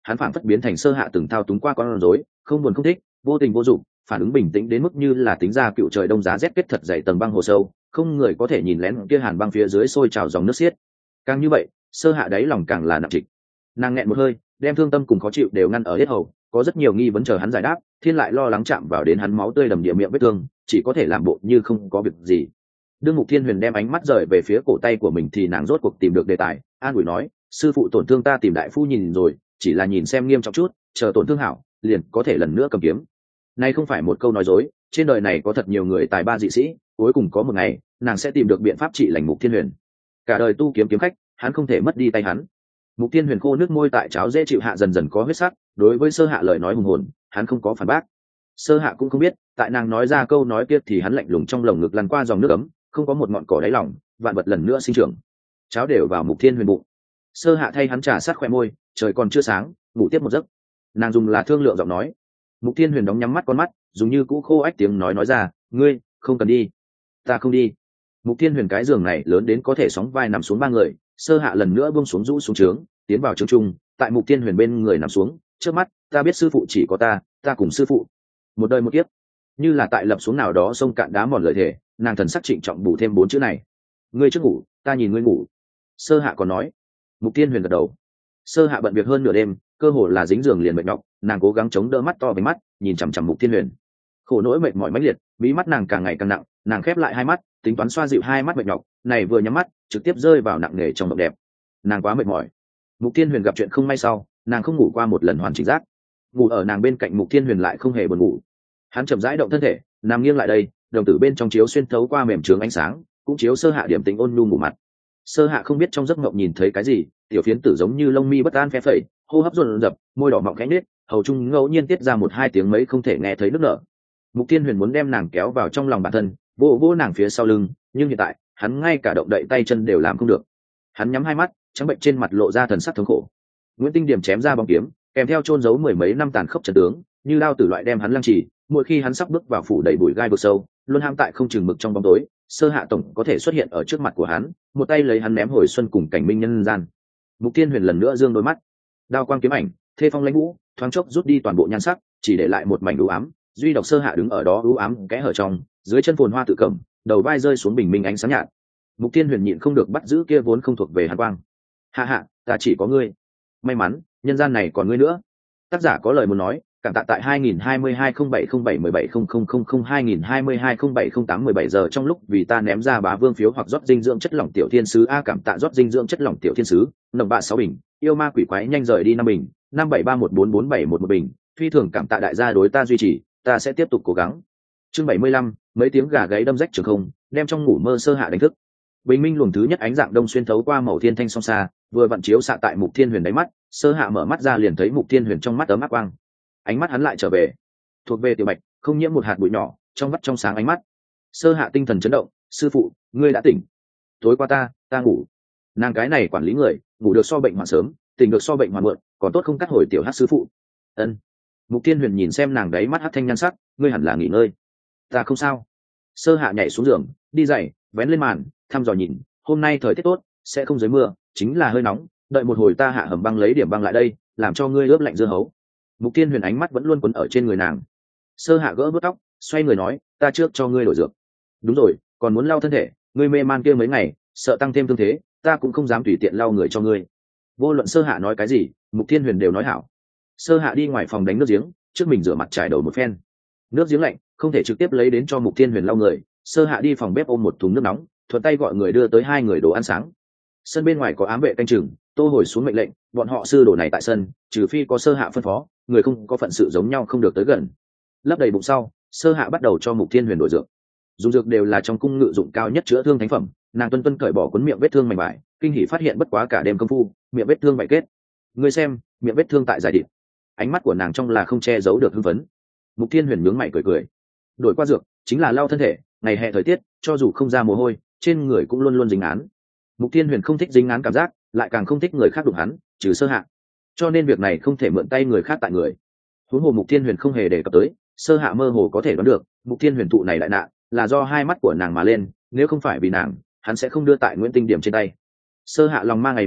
hắn phảng phất biến thành Sơ Hạ từng thao túng qua con rối, không buồn không thích, vô tình vô dụng, phản ứng bình tĩnh đến mức như là tính ra cựu trời đông giá rét kết thật dày tầng băng hồ sâu, không người có thể nhìn lén kia hàn băng phía dưới sôi trào dòng nước xiết. Càng như vậy, Sơ Hạ đáy lòng càng là nặng trịch. Nàng nghẹn một hơi, đem thương tâm cùng khó chịu đều ngăn ở hết hầu, có rất nhiều nghi vấn chờ hắn giải đáp, thiên lại lo lắng chạm vào đến hắn máu tươi đầm địa miệng vết thương, chỉ có thể làm bộ như không có việc gì. Đương Mục Thiên Huyền đem ánh mắt rời về phía cổ tay của mình thì nàng rốt cuộc tìm được đề tài, an ủi nói, sư phụ tổn thương ta tìm đại phu nhìn rồi, chỉ là nhìn xem nghiêm trọng chút, chờ tổn thương hảo, liền có thể lần nữa cầm kiếm. Này không phải một câu nói dối, trên đời này có thật nhiều người tài ba dị sĩ, cuối cùng có một ngày, nàng sẽ tìm được biện pháp trị lành Mục Thiên Huyền. Cả đời tu kiếm kiếm khách, hắn không thể mất đi tay hắn. Mục Thiên Huyền khô nước môi tại cháo dễ chịu hạ dần dần có huyết sắc, đối với Sơ Hạ lời nói hùng hồn, hắn không có phản bác. Sơ Hạ cũng không biết, tại nàng nói ra câu nói kia thì hắn lạnh lùng trong lồng ngực lăn qua dòng nước ấm, không có một ngọn cỏ đáy lòng, vạn vật lần nữa sinh trưởng. Cháo đều vào Mục Thiên Huyền bụng. Sơ Hạ thay hắn trà sát khóe môi, trời còn chưa sáng, ngủ tiếp một giấc. Nàng dùng là thương lượng giọng nói. Mục Thiên Huyền đóng nhắm mắt con mắt, dùng như cũ khô ách tiếng nói nói ra, ngươi không cần đi, ta không đi. Mục Thiên Huyền cái giường này lớn đến có thể sóng vai nằm xuống ba người. Sơ Hạ lần nữa buông xuống rũ xuống trướng, tiến vào trướng trung, tại Mục Thiên Huyền bên người nằm xuống, trước mắt ta biết sư phụ chỉ có ta, ta cùng sư phụ một đời một kiếp. Như là tại lập xuống nào đó sông cạn đá mòn lời thề, nàng thần sắc trịnh trọng bù thêm bốn chữ này. Ngươi trước ngủ, ta nhìn ngươi ngủ. Sơ Hạ còn nói. Mục Thiên Huyền gật đầu. Sơ Hạ bận việc hơn nửa đêm, cơ hồ là dính giường liền mệt nhọc, nàng cố gắng chống đỡ mắt to với mắt, nhìn chằm chằm Mục Thiên Huyền. Khổ nỗi mệt mỏi mãnh liệt, mí mắt nàng càng ngày càng nặng, nàng khép lại hai mắt, tính toán xoa dịu hai mắt mệt nhọc, này vừa nhắm mắt, trực tiếp rơi vào nặng nề trong mộng đẹp. Nàng quá mệt mỏi. Mục Thiên Huyền gặp chuyện không may sau, nàng không ngủ qua một lần hoàn chỉnh giác. Ngủ ở nàng bên cạnh Mục Thiên Huyền lại không hề buồn ngủ. Hắn chậm rãi động thân thể, nằm nghiêng lại đây, đồng tử bên trong chiếu xuyên thấu qua mềm trướng ánh sáng, cũng chiếu Sơ Hạ điểm tính ôn nhu ngủ mặt. Sơ Hạ không biết trong giấc mộng nhìn thấy cái gì, tiểu phiến tử giống như lông mi bất an phe phẩy, hô hấp dồn dập, môi đỏ mọng khẽ nhếch, hầu trung ngẫu nhiên tiết ra một hai tiếng mấy không thể nghe thấy nước nở. Mục Thiên Huyền muốn đem nàng kéo vào trong lòng bản thân, vỗ vỗ nàng phía sau lưng, nhưng hiện tại hắn ngay cả động đậy tay chân đều làm không được. Hắn nhắm hai mắt, trắng bệnh trên mặt lộ ra thần sắc thống khổ. Nguyễn Tinh Điểm chém ra bóng kiếm, kèm theo chôn giấu mười mấy năm tàn khốc trận tướng, như đao tử loại đem hắn lăng trì. Mỗi khi hắn sắp bước vào phủ đầy bụi gai vực sâu, luôn ham tại không chừng mực trong bóng tối, Sơ Hạ tổng có thể xuất hiện ở trước mặt của hắn, một tay lấy hắn ném hồi xuân cùng cảnh minh nhân gian. Mục Thiên Huyền lần nữa dương đôi mắt, đao quang kiếm ảnh, thê phong lãnh vũ, thoáng chốc rút đi toàn bộ nhan sắc, chỉ để lại một mảnh u ám. Duy độc Sơ Hạ đứng ở đó u ám kẽ hở trong, dưới chân phồn hoa tự cẩm, đầu vai rơi xuống bình minh ánh sáng nhạt. Mục Thiên Huyền nhịn không được bắt giữ kia vốn không thuộc về hắn quang. Hạ hạ, ta chỉ có ngươi. May mắn, nhân gian này còn ngươi nữa. Tác giả có lời muốn nói, cảm tạ tại hai nghìn hai mươi hai không bảy không bảy mười bảy không không không không hai nghìn hai mươi hai không bảy không tám mười bảy giờ trong lúc vì ta ném ra bá vương phiếu hoặc rót dinh dưỡng chất lỏng tiểu thiên sứ a cảm tạ rót dinh dưỡng chất lỏng tiểu thiên sứ, nồng bạ sáu bình, yêu ma quỷ quái nhanh rời đi năm bình, năm bảy ba một bốn bốn bảy một một bình, phi thường cảm tạ đại gia đối ta duy trì, ta sẽ tiếp tục cố gắng. Chương bảy mươi lăm, mấy tiếng gà gáy đâm rách trường không, đem trong ngủ mơ Sơ Hạ đánh thức. Bình minh luồng thứ nhất ánh dạng đông xuyên thấu qua màu thiên thanh song xa, vừa vặn chiếu xạ tại Mục Thiên Huyền đáy mắt, Sơ Hạ mở mắt ra liền thấy Mục Thiên Huyền trong mắt ấm áp quang. Ánh mắt hắn lại trở về, thuộc về tiểu bạch, không nhiễm một hạt bụi nhỏ, trong mắt trong sáng ánh mắt. Sơ Hạ tinh thần chấn động, sư phụ, ngươi đã tỉnh. Tối qua ta, ta ngủ. Nàng cái này quản lý người, ngủ được so bệnh hoạn sớm, tỉnh được so bệnh hoạn muộn, còn tốt không cắt hồi tiểu hát sư phụ. Ân. Mục Thiên Huyền nhìn xem nàng đáy mắt hắt thanh nhan sắc, ngươi hẳn là nghỉ ngơi. Ta không sao. Sơ Hạ nhảy xuống giường, đi dậy, vén lên màn, thăm dò nhìn, hôm nay thời tiết tốt, sẽ không dưới mưa, chính là hơi nóng, đợi một hồi ta hạ hầm băng lấy điểm băng lại đây, làm cho ngươi ướp lạnh dưa hấu. Mục Thiên Huyền ánh mắt vẫn luôn quấn ở trên người nàng. Sơ Hạ gỡ bớt tóc, xoay người nói, ta trước cho ngươi đổi dược. Đúng rồi, còn muốn lau thân thể, ngươi mê man kia mấy ngày, sợ tăng thêm thương thế, ta cũng không dám tùy tiện lau người cho ngươi. Vô luận Sơ Hạ nói cái gì, Mục Thiên Huyền đều nói hảo. Sơ Hạ đi ngoài phòng đánh nước giếng, trước mình rửa mặt trải đầu một phen. Nước giếng lạnh, không thể trực tiếp lấy đến cho Mục Thiên Huyền lau người. Sơ Hạ đi phòng bếp ôm một thùng nước nóng, thuận tay gọi người đưa tới hai người đồ ăn sáng. Sân bên ngoài có ám vệ canh chừng, Tô hồi xuống mệnh lệnh, bọn họ sư đồ này tại sân, trừ phi có Sơ Hạ phân phó, người không có phận sự giống nhau không được tới gần. Lấp đầy bụng sau, Sơ Hạ bắt đầu cho Mục Thiên Huyền đổi dược. Dùng dược đều là trong cung ngự dụng cao nhất chữa thương thánh phẩm, nàng tuân tuân cởi bỏ cuốn miệng vết thương mảnh vải, kinh hỉ phát hiện bất quá cả đêm công phu, miệng vết thương bại kết. Ngươi xem, miệng vết thương tại giải địch. Ánh mắt của nàng trong là không che giấu được hưng phấn. Mục Thiên Huyền nhướng mày cười cười. Đổi qua dược, chính là lau thân thể, ngày hè thời tiết, cho dù không ra mồ hôi, trên người cũng luôn luôn dính án. Mục Thiên Huyền không thích dính án cảm giác, lại càng không thích người khác đụng hắn, trừ Sơ Hạ. Cho nên việc này không thể mượn tay người khác tại người. Huống hồ Mục Thiên Huyền không hề đề cập tới, Sơ Hạ mơ hồ có thể đoán được, Mục Thiên Huyền thụ này lại nạn, là do hai mắt của nàng mà lên, nếu không phải vì nàng, hắn sẽ không đưa tại Nguyễn Tinh Điểm trên tay. Sơ Hạ lòng mang ngày nấy,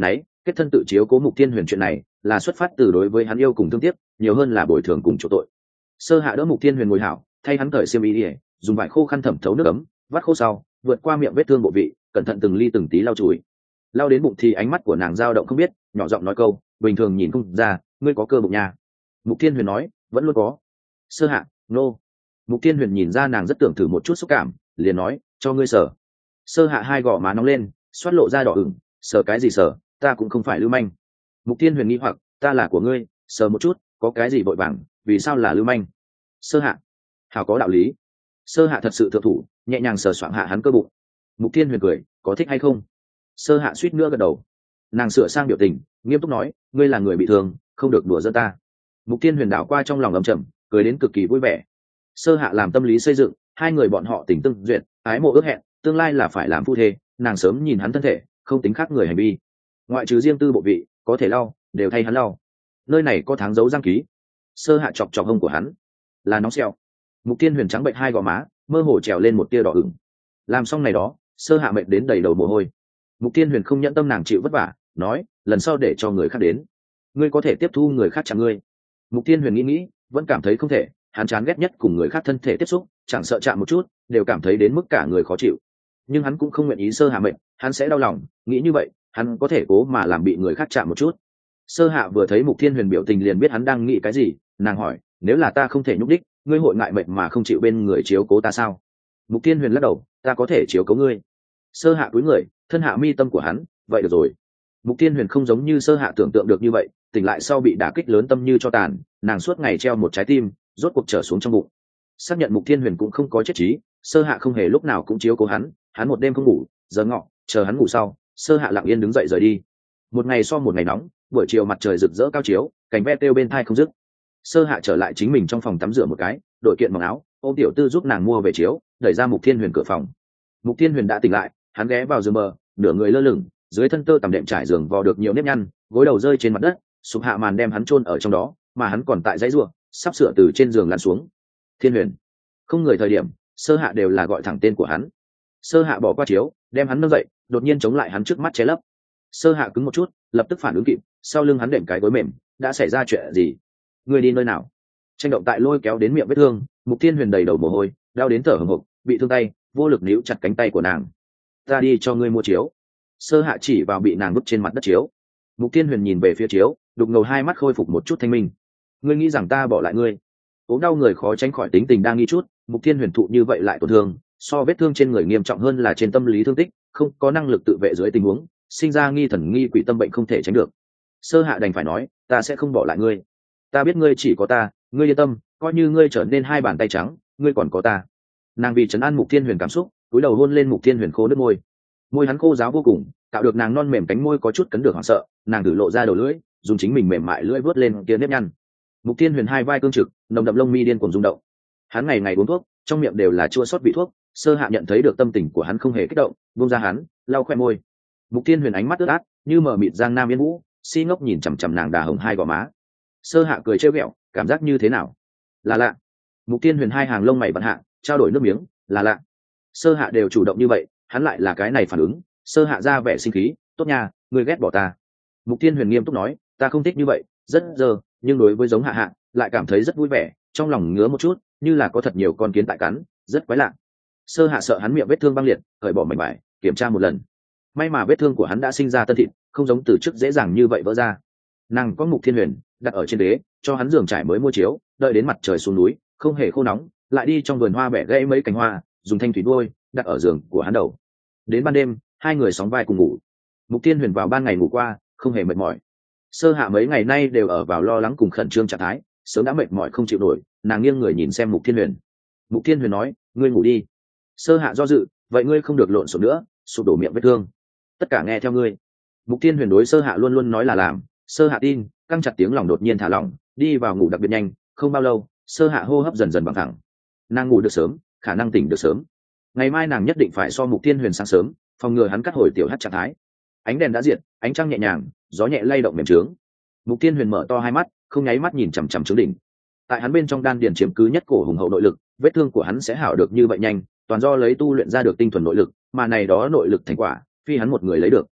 kết thân tự chiếu cố Mục Thiên Huyền chuyện này là xuất phát từ đối với hắn yêu cùng thương tiếc, nhiều hơn là bồi thường cùng chỗ tội. Sơ hạ đỡ Mục Thiên Huyền ngồi hảo, thay hắn cởi xiêm y đi, dùng vải khô khăn thẩm thấu nước ấm, vắt khô sau, vượt qua miệng vết thương bộ vị, cẩn thận từng ly từng tí lau chùi. Lau đến bụng thì ánh mắt của nàng dao động không biết, nhỏ giọng nói câu, bình thường nhìn không ra, ngươi có cơ bụng nha. Mục Thiên Huyền nói, vẫn luôn có. Sơ hạ, nô. No. Mục Thiên Huyền nhìn ra nàng rất tưởng thử một chút xúc cảm, liền nói, cho ngươi sở. Sơ hạ hai gò má nóng lên, xoát lộ ra đỏ ửng, sờ cái gì sờ, ta cũng không phải lưu manh. Mục Thiên Huyền nghi hoặc, ta là của ngươi, sờ một chút, có cái gì vội vàng, vì sao là lưu manh? Sơ hạ, hảo có đạo lý. Sơ hạ thật sự thượng thủ, nhẹ nhàng sờ soạng hạ hắn cơ bụng. Mục Thiên Huyền cười, có thích hay không? Sơ hạ suýt nữa gật đầu. Nàng sửa sang biểu tình, nghiêm túc nói, ngươi là người bị thương, không được đùa giỡn ta. Mục Thiên Huyền đảo qua trong lòng ấm chậm, cười đến cực kỳ vui vẻ. Sơ hạ làm tâm lý xây dựng, hai người bọn họ tình tương duyệt, ái mộ ước hẹn, tương lai là phải làm phu thê. Nàng sớm nhìn hắn thân thể, không tính khác người hành vi, ngoại trừ riêng tư bộ vị có thể lau, đều thay hắn lau. Nơi này có tháng dấu răng ký. Sơ hạ chọc chọc hông của hắn, là nóng xẹo. Mục Thiên Huyền trắng bệnh hai gò má, mơ hồ trèo lên một tia đỏ ửng. Làm xong này đó, sơ hạ mệt đến đầy đầu mồ hôi. Mục Thiên Huyền không nhẫn tâm nàng chịu vất vả, nói, lần sau để cho người khác đến, ngươi có thể tiếp thu người khác chạm ngươi. Mục Thiên Huyền nghĩ nghĩ, vẫn cảm thấy không thể. Hắn chán ghét nhất cùng người khác thân thể tiếp xúc, chẳng sợ chạm một chút, đều cảm thấy đến mức cả người khó chịu. Nhưng hắn cũng không nguyện ý sơ hạ mệnh, hắn sẽ đau lòng, nghĩ như vậy, hắn có thể cố mà làm bị người khác chạm một chút. Sơ hạ vừa thấy Mục Thiên Huyền biểu tình liền biết hắn đang nghĩ cái gì, nàng hỏi, nếu là ta không thể nhúc đích, ngươi hội ngại mệnh mà không chịu bên người chiếu cố ta sao? Mục Thiên Huyền lắc đầu, ta có thể chiếu cố ngươi. Sơ hạ cúi người, thân hạ mi tâm của hắn, vậy được rồi. Mục Thiên Huyền không giống như sơ hạ tưởng tượng được như vậy, tỉnh lại sau bị đả kích lớn tâm như cho tàn, nàng suốt ngày treo một trái tim, rốt cuộc trở xuống trong bụng. Xác nhận Mục Thiên Huyền cũng không có chết trí, sơ hạ không hề lúc nào cũng chiếu cố hắn, hắn một đêm không ngủ, giờ ngọ, chờ hắn ngủ sau, sơ hạ lặng yên đứng dậy rời đi. Một ngày so một ngày nóng, buổi chiều mặt trời rực rỡ cao chiếu, cành ve kêu bên thai không dứt. Sơ hạ trở lại chính mình trong phòng tắm rửa một cái, đội kiện mỏng áo, ôm tiểu tư giúp nàng mua về chiếu, đẩy ra Mục Thiên Huyền cửa phòng. Mục Thiên Huyền đã tỉnh lại, hắn ghé vào giường bờ, nửa người lơ lửng, dưới thân tơ tằm đệm trải giường vò được nhiều nếp nhăn, gối đầu rơi trên mặt đất, sụp hạ màn đem hắn chôn ở trong đó, mà hắn còn tại dãy rủa, sắp sửa từ trên giường lăn xuống. Thiên Huyền, không người thời điểm, sơ hạ đều là gọi thẳng tên của hắn. Sơ hạ bỏ qua chiếu, đem hắn nâng dậy, đột nhiên chống lại hắn trước mắt che lấp. Sơ hạ cứng một chút, lập tức phản ứng kịp, sau lưng hắn đệm cái gối mềm, đã xảy ra chuyện gì? Người đi nơi nào? Tranh động tại lôi kéo đến miệng vết thương, Mục Thiên Huyền đầy đầu mồ hôi, đau đến thở hổn hộc, bị thương tay, vô lực níu chặt cánh tay của nàng. Ta đi cho ngươi mua chiếu. Sơ hạ chỉ vào bị nàng vứt trên mặt đất chiếu. Mục Thiên Huyền nhìn về phía chiếu, đục ngầu hai mắt khôi phục một chút thanh minh. Ngươi nghĩ rằng ta bỏ lại ngươi? Ốm đau người khó tránh khỏi tính tình đang nghi chút, Mục Thiên Huyền thụ như vậy lại tổn thương, so vết thương trên người nghiêm trọng hơn là trên tâm lý thương tích, không có năng lực tự vệ dưới tình huống, sinh ra nghi thần nghi quỷ tâm bệnh không thể tránh được. Sơ hạ đành phải nói, ta sẽ không bỏ lại ngươi. Ta biết ngươi chỉ có ta, ngươi yên tâm, coi như ngươi trở nên hai bàn tay trắng, ngươi còn có ta. Nàng vì trấn an Mục Thiên Huyền cảm xúc, cúi đầu hôn lên Mục Thiên Huyền khô nước môi. Môi hắn khô ráo vô cùng, tạo được nàng non mềm cánh môi có chút cấn được hoảng sợ, nàng thử lộ ra đầu lưỡi, dùng chính mình mềm mại lưỡi vớt lên kia nếp nhăn. Mục Thiên Huyền hai vai cương trực, nồng đậm lông mi điên cuồng rung động. Hắn ngày ngày uống thuốc, trong miệng đều là chua xót vị thuốc. Sơ hạ nhận thấy được tâm tình của hắn không hề kích động, buông ra hắn, lau khoe môi. Mục Thiên Huyền ánh mắt ướt át, như mở mịt giang nam yên vũ, si ngốc nhìn chằm chằm nàng đà hồng hai gò má. Sơ hạ cười trêu ghẹo, cảm giác như thế nào? Là lạ. Mục Thiên Huyền hai hàng lông mày bận hạ, trao đổi nước miếng, là lạ. Sơ hạ đều chủ động như vậy, hắn lại là cái này phản ứng. Sơ hạ ra vẻ sinh khí, tốt nha, ngươi ghét bỏ ta. Mục Thiên Huyền nghiêm túc nói, ta không thích như vậy, rất dơ, nhưng đối với giống hạ hạ, lại cảm thấy rất vui vẻ, trong lòng ngứa một chút, như là có thật nhiều con kiến tại cắn, rất quái lạ. Sơ hạ sợ hắn miệng vết thương băng liệt, cởi bỏ mảnh vải, kiểm tra một lần. May mà vết thương của hắn đã sinh ra tân thịt, không giống từ trước dễ dàng như vậy vỡ ra. Nàng có Mục Thiên Huyền đặt ở trên đế, cho hắn giường trải mới mua chiếu, đợi đến mặt trời xuống núi, không hề khô nóng, lại đi trong vườn hoa bẻ gãy mấy cành hoa, dùng thanh thủy đuôi đặt ở giường của hắn đầu. Đến ban đêm, hai người sóng vai cùng ngủ. Mục Thiên Huyền vào ban ngày ngủ qua, không hề mệt mỏi. Sơ hạ mấy ngày nay đều ở vào lo lắng cùng khẩn trương trạng thái, sớm đã mệt mỏi không chịu nổi, nàng nghiêng người nhìn xem Mục Thiên Huyền. Mục Thiên Huyền nói, ngươi ngủ đi. Sơ hạ do dự, vậy ngươi không được lộn xộn nữa, sụp đổ miệng vết thương. Tất cả nghe theo ngươi. Mục Thiên Huyền đối sơ hạ luôn luôn nói là làm, sơ hạ tin, căng chặt tiếng lòng đột nhiên thả lỏng, đi vào ngủ đặc biệt nhanh, không bao lâu, sơ hạ hô hấp dần dần bằng thẳng. Nàng ngủ được sớm, khả năng tỉnh được sớm. Ngày mai nàng nhất định phải so Mục Thiên Huyền sáng sớm, phòng ngừa hắn cắt hồi tiểu hắt trạng thái. Ánh đèn đã diệt, ánh trăng nhẹ nhàng, gió nhẹ lay động mềm trướng. Mục Thiên Huyền mở to hai mắt, không nháy mắt nhìn chằm chằm trướng đỉnh. Tại hắn bên trong đan điền chiếm cứ nhất cổ hùng hậu nội lực, vết thương của hắn sẽ hảo được như vậy nhanh, toàn do lấy tu luyện ra được tinh thuần nội lực, mà này đó nội lực thành quả, phi hắn một người lấy được.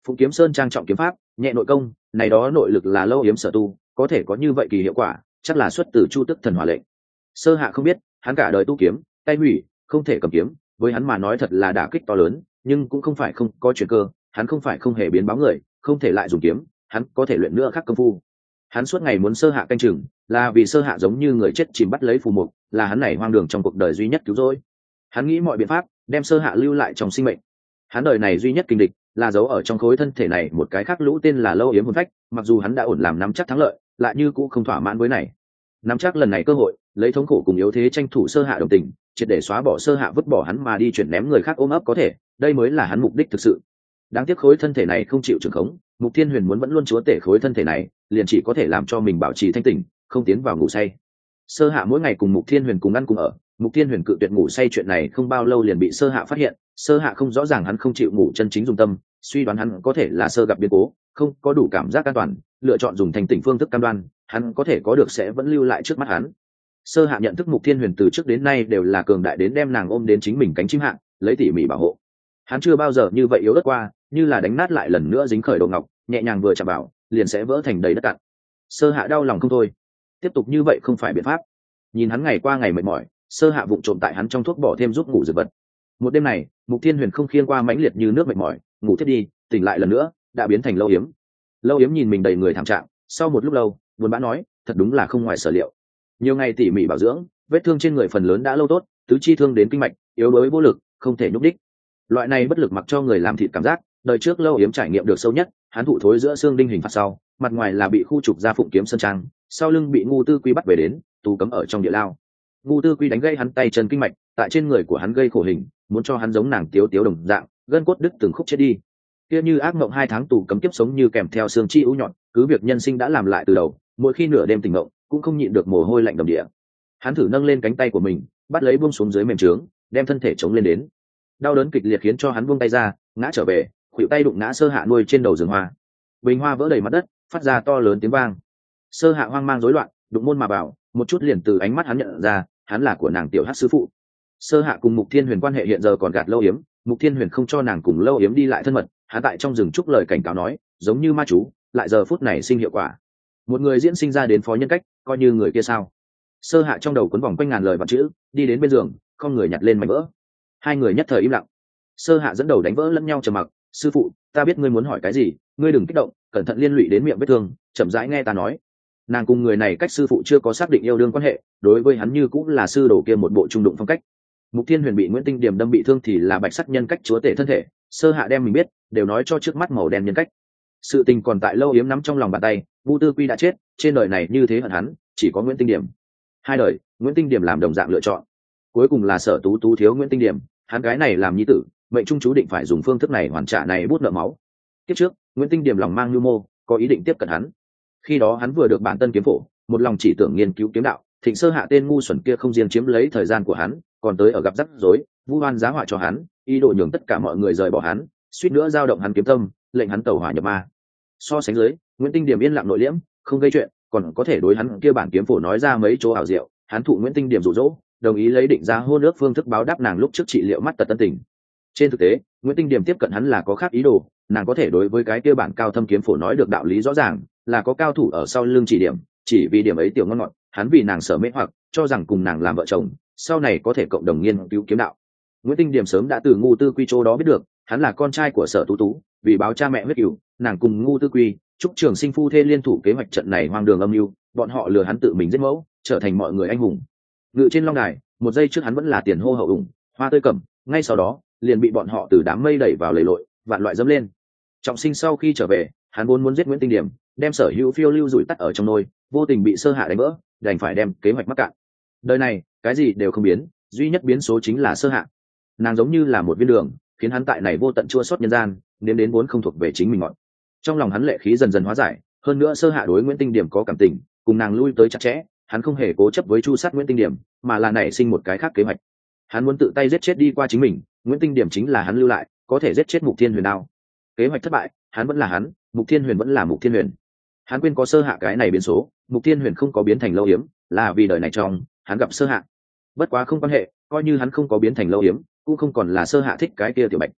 Phụng Kiếm Sơn trang trọng kiếm pháp, nhẹ nội công, này đó nội lực là Lâu Yếm sở tu, có thể có như vậy kỳ hiệu quả, chắc là xuất từ Chu Tức Thần Hỏa lệnh. Sơ Hạ không biết, hắn cả đời tu kiếm, tay hủy, không thể cầm kiếm, với hắn mà nói thật là đả kích to lớn, nhưng cũng không phải không có chuyển cơ, hắn không phải không hề biến báo người, không thể lại dùng kiếm, hắn có thể luyện nữa khác công phu. Hắn suốt ngày muốn Sơ Hạ canh chừng, là vì Sơ Hạ giống như người chết chìm bắt lấy phù mục, là hắn này hoang đường trong cuộc đời duy nhất cứu rỗi. Hắn nghĩ mọi biện pháp đem Sơ Hạ lưu lại trong sinh mệnh. Hắn đời này duy nhất kinh địch là giấu ở trong khối thân thể này một cái khác lũ tên là Lâu Yếm hồn phách, mặc dù hắn đã ổn làm nắm chắc thắng lợi, lại như cũng không thỏa mãn với này. Nắm chắc lần này cơ hội, lấy thống khổ cùng yếu thế tranh thủ Sơ Hạ đồng tình, triệt để xóa bỏ Sơ Hạ vứt bỏ hắn mà đi chuyển ném người khác ôm ấp có thể, đây mới là hắn mục đích thực sự. Đáng tiếc khối thân thể này không chịu trường khống, Mục Thiên Huyền muốn vẫn luôn chúa tể khối thân thể này, liền chỉ có thể làm cho mình bảo trì thanh tỉnh, không tiến vào ngủ say. Sơ Hạ mỗi ngày cùng Mục Thiên Huyền cùng ăn cùng ở, Mục Thiên Huyền cự tuyệt ngủ say chuyện này không bao lâu liền bị Sơ Hạ phát hiện. Sơ Hạ không rõ ràng hắn không chịu ngủ chân chính dùng tâm, suy đoán hắn có thể là sơ gặp biến cố, không có đủ cảm giác an toàn, lựa chọn dùng thành tỉnh phương thức cam đoan, hắn có thể có được sẽ vẫn lưu lại trước mắt hắn. Sơ Hạ nhận thức Mục Thiên Huyền từ trước đến nay đều là cường đại đến đem nàng ôm đến chính mình cánh chim hạng, lấy tỉ mỉ bảo hộ. Hắn chưa bao giờ như vậy yếu ớt qua, như là đánh nát lại lần nữa dính khởi đồ ngọc, nhẹ nhàng vừa chạm vào, liền sẽ vỡ thành đầy đất cạn. Sơ Hạ đau lòng không thôi, tiếp tục như vậy không phải biện pháp. Nhìn hắn ngày qua ngày mệt mỏi, Sơ Hạ vụng trộm tại hắn trong thuốc bỏ thêm giúp ngủ dược vật. Một đêm này, Mục Thiên Huyền không khiêng qua mãnh liệt như nước mệt mỏi, ngủ thiết đi, tỉnh lại lần nữa, đã biến thành Lâu Yếm. Lâu Yếm nhìn mình đầy người thảm trạng, sau một lúc lâu, buồn bã nói, thật đúng là không ngoài sở liệu. Nhiều ngày tỉ mỉ bảo dưỡng, vết thương trên người phần lớn đã lâu tốt, tứ chi thương đến kinh mạch, yếu đuối vô lực, không thể nhúc đích. Loại này bất lực mặc cho người làm thịt cảm giác, đời trước Lâu Yếm trải nghiệm được sâu nhất, hắn thụ thối giữa xương đinh hình phạt sau, mặt ngoài là bị khu trục ra Phụng Kiếm Sơn trang, sau lưng bị Ngu Tư Quy bắt về đến, tù cấm ở trong địa lao. Ngu Tư Quy đánh gây hắn tay chân kinh mạch, tại trên người của hắn gây khổ hình, muốn cho hắn giống nàng tiếu tiếu đồng dạng, gân cốt đứt từng khúc chết đi. Kia như ác mộng hai tháng tù cấm kiếp sống như kèm theo xương chi ưu nhọn, cứ việc nhân sinh đã làm lại từ đầu, mỗi khi nửa đêm tỉnh mộng, cũng không nhịn được mồ hôi lạnh đầm địa. Hắn thử nâng lên cánh tay của mình, bắt lấy buông xuống dưới mềm trướng, đem thân thể chống lên đến. Đau đớn kịch liệt khiến cho hắn buông tay ra, ngã trở về, khuỷu tay đụng ngã Sơ Hạ nuôi trên đầu giường hoa. Bình hoa vỡ đầy mặt đất, phát ra to lớn tiếng vang. Sơ Hạ hoang mang rối loạn, đụng môn mà vào, một chút liền từ ánh mắt hắn nhận ra, hắn là của nàng tiểu Hắc sư phụ. Sơ Hạ cùng Mục Thiên Huyền quan hệ hiện giờ còn gạt Lâu Yếm, Mục Thiên Huyền không cho nàng cùng Lâu Yếm đi lại thân mật, hắn tại trong rừng trúc lời cảnh cáo nói, giống như ma chú, lại giờ phút này sinh hiệu quả. Một người diễn sinh ra đến phó nhân cách, coi như người kia sao? Sơ Hạ trong đầu cuốn vòng quanh ngàn lời vạn chữ, đi đến bên giường, không người nhặt lên mảnh vỡ. Hai người nhất thời im lặng. Sơ Hạ dẫn đầu đánh vỡ lẫn nhau trầm mặc, sư phụ, ta biết ngươi muốn hỏi cái gì, ngươi đừng kích động, cẩn thận liên lụy đến miệng vết thương, chậm rãi nghe ta nói. Nàng cùng người này cách sư phụ chưa có xác định yêu đương quan hệ, đối với hắn như cũng là sư đồ kia một bộ trung đụng phong cách. Mục Thiên Huyền bị Nguyễn Tinh Điềm đâm bị thương thì là bạch sắc nhân cách chúa tể thân thể, Sơ Hạ đem mình biết đều nói cho trước mắt màu đen nhân cách. Sự tình còn tại Lâu Yếm nắm trong lòng bàn tay, Vu Tư Quy đã chết, trên đời này như thế hận hắn, chỉ có Nguyễn Tinh Điềm. Hai đời, Nguyễn Tinh Điềm làm đồng dạng lựa chọn. Cuối cùng là Sở Tú Tú thiếu Nguyễn Tinh Điềm, hắn gái này làm nhi tử, mệnh trung chú định phải dùng phương thức này hoàn trả này bút nợ máu. Tiếp trước, Nguyễn Tinh Điềm lòng mang nhu mô, có ý định tiếp cận hắn. Khi đó hắn vừa được bản tân kiếm phổ, một lòng chỉ tưởng nghiên cứu kiếm đạo, Thịnh Sơ Hạ tên ngu xuẩn kia không riêng chiếm lấy thời gian của hắn, còn tới ở gặp rắc rối, vu oan giá họa cho hắn, ý đồ nhường tất cả mọi người rời bỏ hắn, suýt nữa dao động hắn kiếm tâm, lệnh hắn tẩu hỏa nhập ma. So sánh dưới, Nguyễn Tinh Điềm yên lặng nội liễm, không gây chuyện, còn có thể đối hắn kia bản kiếm phổ nói ra mấy chỗ ảo diệu, hắn thụ Nguyễn Tinh Điềm dụ dỗ, đồng ý lấy định ra hôn ước phương thức báo đáp nàng lúc trước trị liệu mắt tật tân tình. Trên thực tế, Nguyễn Tinh Điềm tiếp cận hắn là có khác ý đồ, nàng có thể đối với cái kia bản cao thâm kiếm phổ nói được đạo lý rõ ràng, là có cao thủ ở sau lưng chỉ điểm, chỉ vì điểm ấy tiểu ngon ngọt, hắn vì nàng sở mê hoặc, cho rằng cùng nàng làm vợ chồng, sau này có thể cộng đồng nghiên cứu kiếm đạo. Nguyễn Tinh Điềm sớm đã từ Ngu Tư Quy chỗ đó biết được, hắn là con trai của Sở Tú Tú, vì báo cha mẹ huyết cửu, nàng cùng Ngu Tư Quy, Trúc Trường Sinh phu thê liên thủ kế hoạch trận này hoang đường âm mưu, bọn họ lừa hắn tự mình giết mẫu, trở thành mọi người anh hùng. Ngự trên long đài, một giây trước hắn vẫn là tiền hô hậu ủng, hoa tươi cẩm, ngay sau đó, liền bị bọn họ từ đám mây đẩy vào lầy lội, vạn loại dẫm lên. Trọng Sinh sau khi trở về, hắn vốn muốn giết Nguyễn Tinh Điềm, đem Sở Hữu phiêu lưu rủi tắt ở trong nôi, vô tình bị Sơ Hạ đánh vỡ, đành phải đem kế hoạch mắc cạn. Đời này, cái gì đều không biến, duy nhất biến số chính là Sơ Hạ. Nàng giống như là một viên đường, khiến hắn tại này vô tận chua xót nhân gian, nếm đến vốn không thuộc về chính mình ngọn. Trong lòng hắn lệ khí dần dần hóa giải, hơn nữa Sơ Hạ đối Nguyễn Tinh Điềm có cảm tình, cùng nàng lui tới chặt chẽ, hắn không hề cố chấp với chu sát Nguyễn Tinh Điềm, mà là nảy sinh một cái khác kế hoạch. Hắn muốn tự tay giết chết đi qua chính mình, Nguyễn Tinh Điềm chính là hắn lưu lại, có thể giết chết Mục Thiên Huyền đao. Kế hoạch thất bại, hắn vẫn là hắn, Mục Thiên Huyền vẫn là Mục Thiên Huyền. Hắn quên có Sơ Hạ cái này biến số, Mục Thiên Huyền không có biến thành Lâu Yếm, là vì đời này trong, hắn gặp Sơ Hạ. Bất quá không quan hệ, coi như hắn không có biến thành Lâu Yếm, cũng không còn là Sơ Hạ thích cái kia tiểu bạch.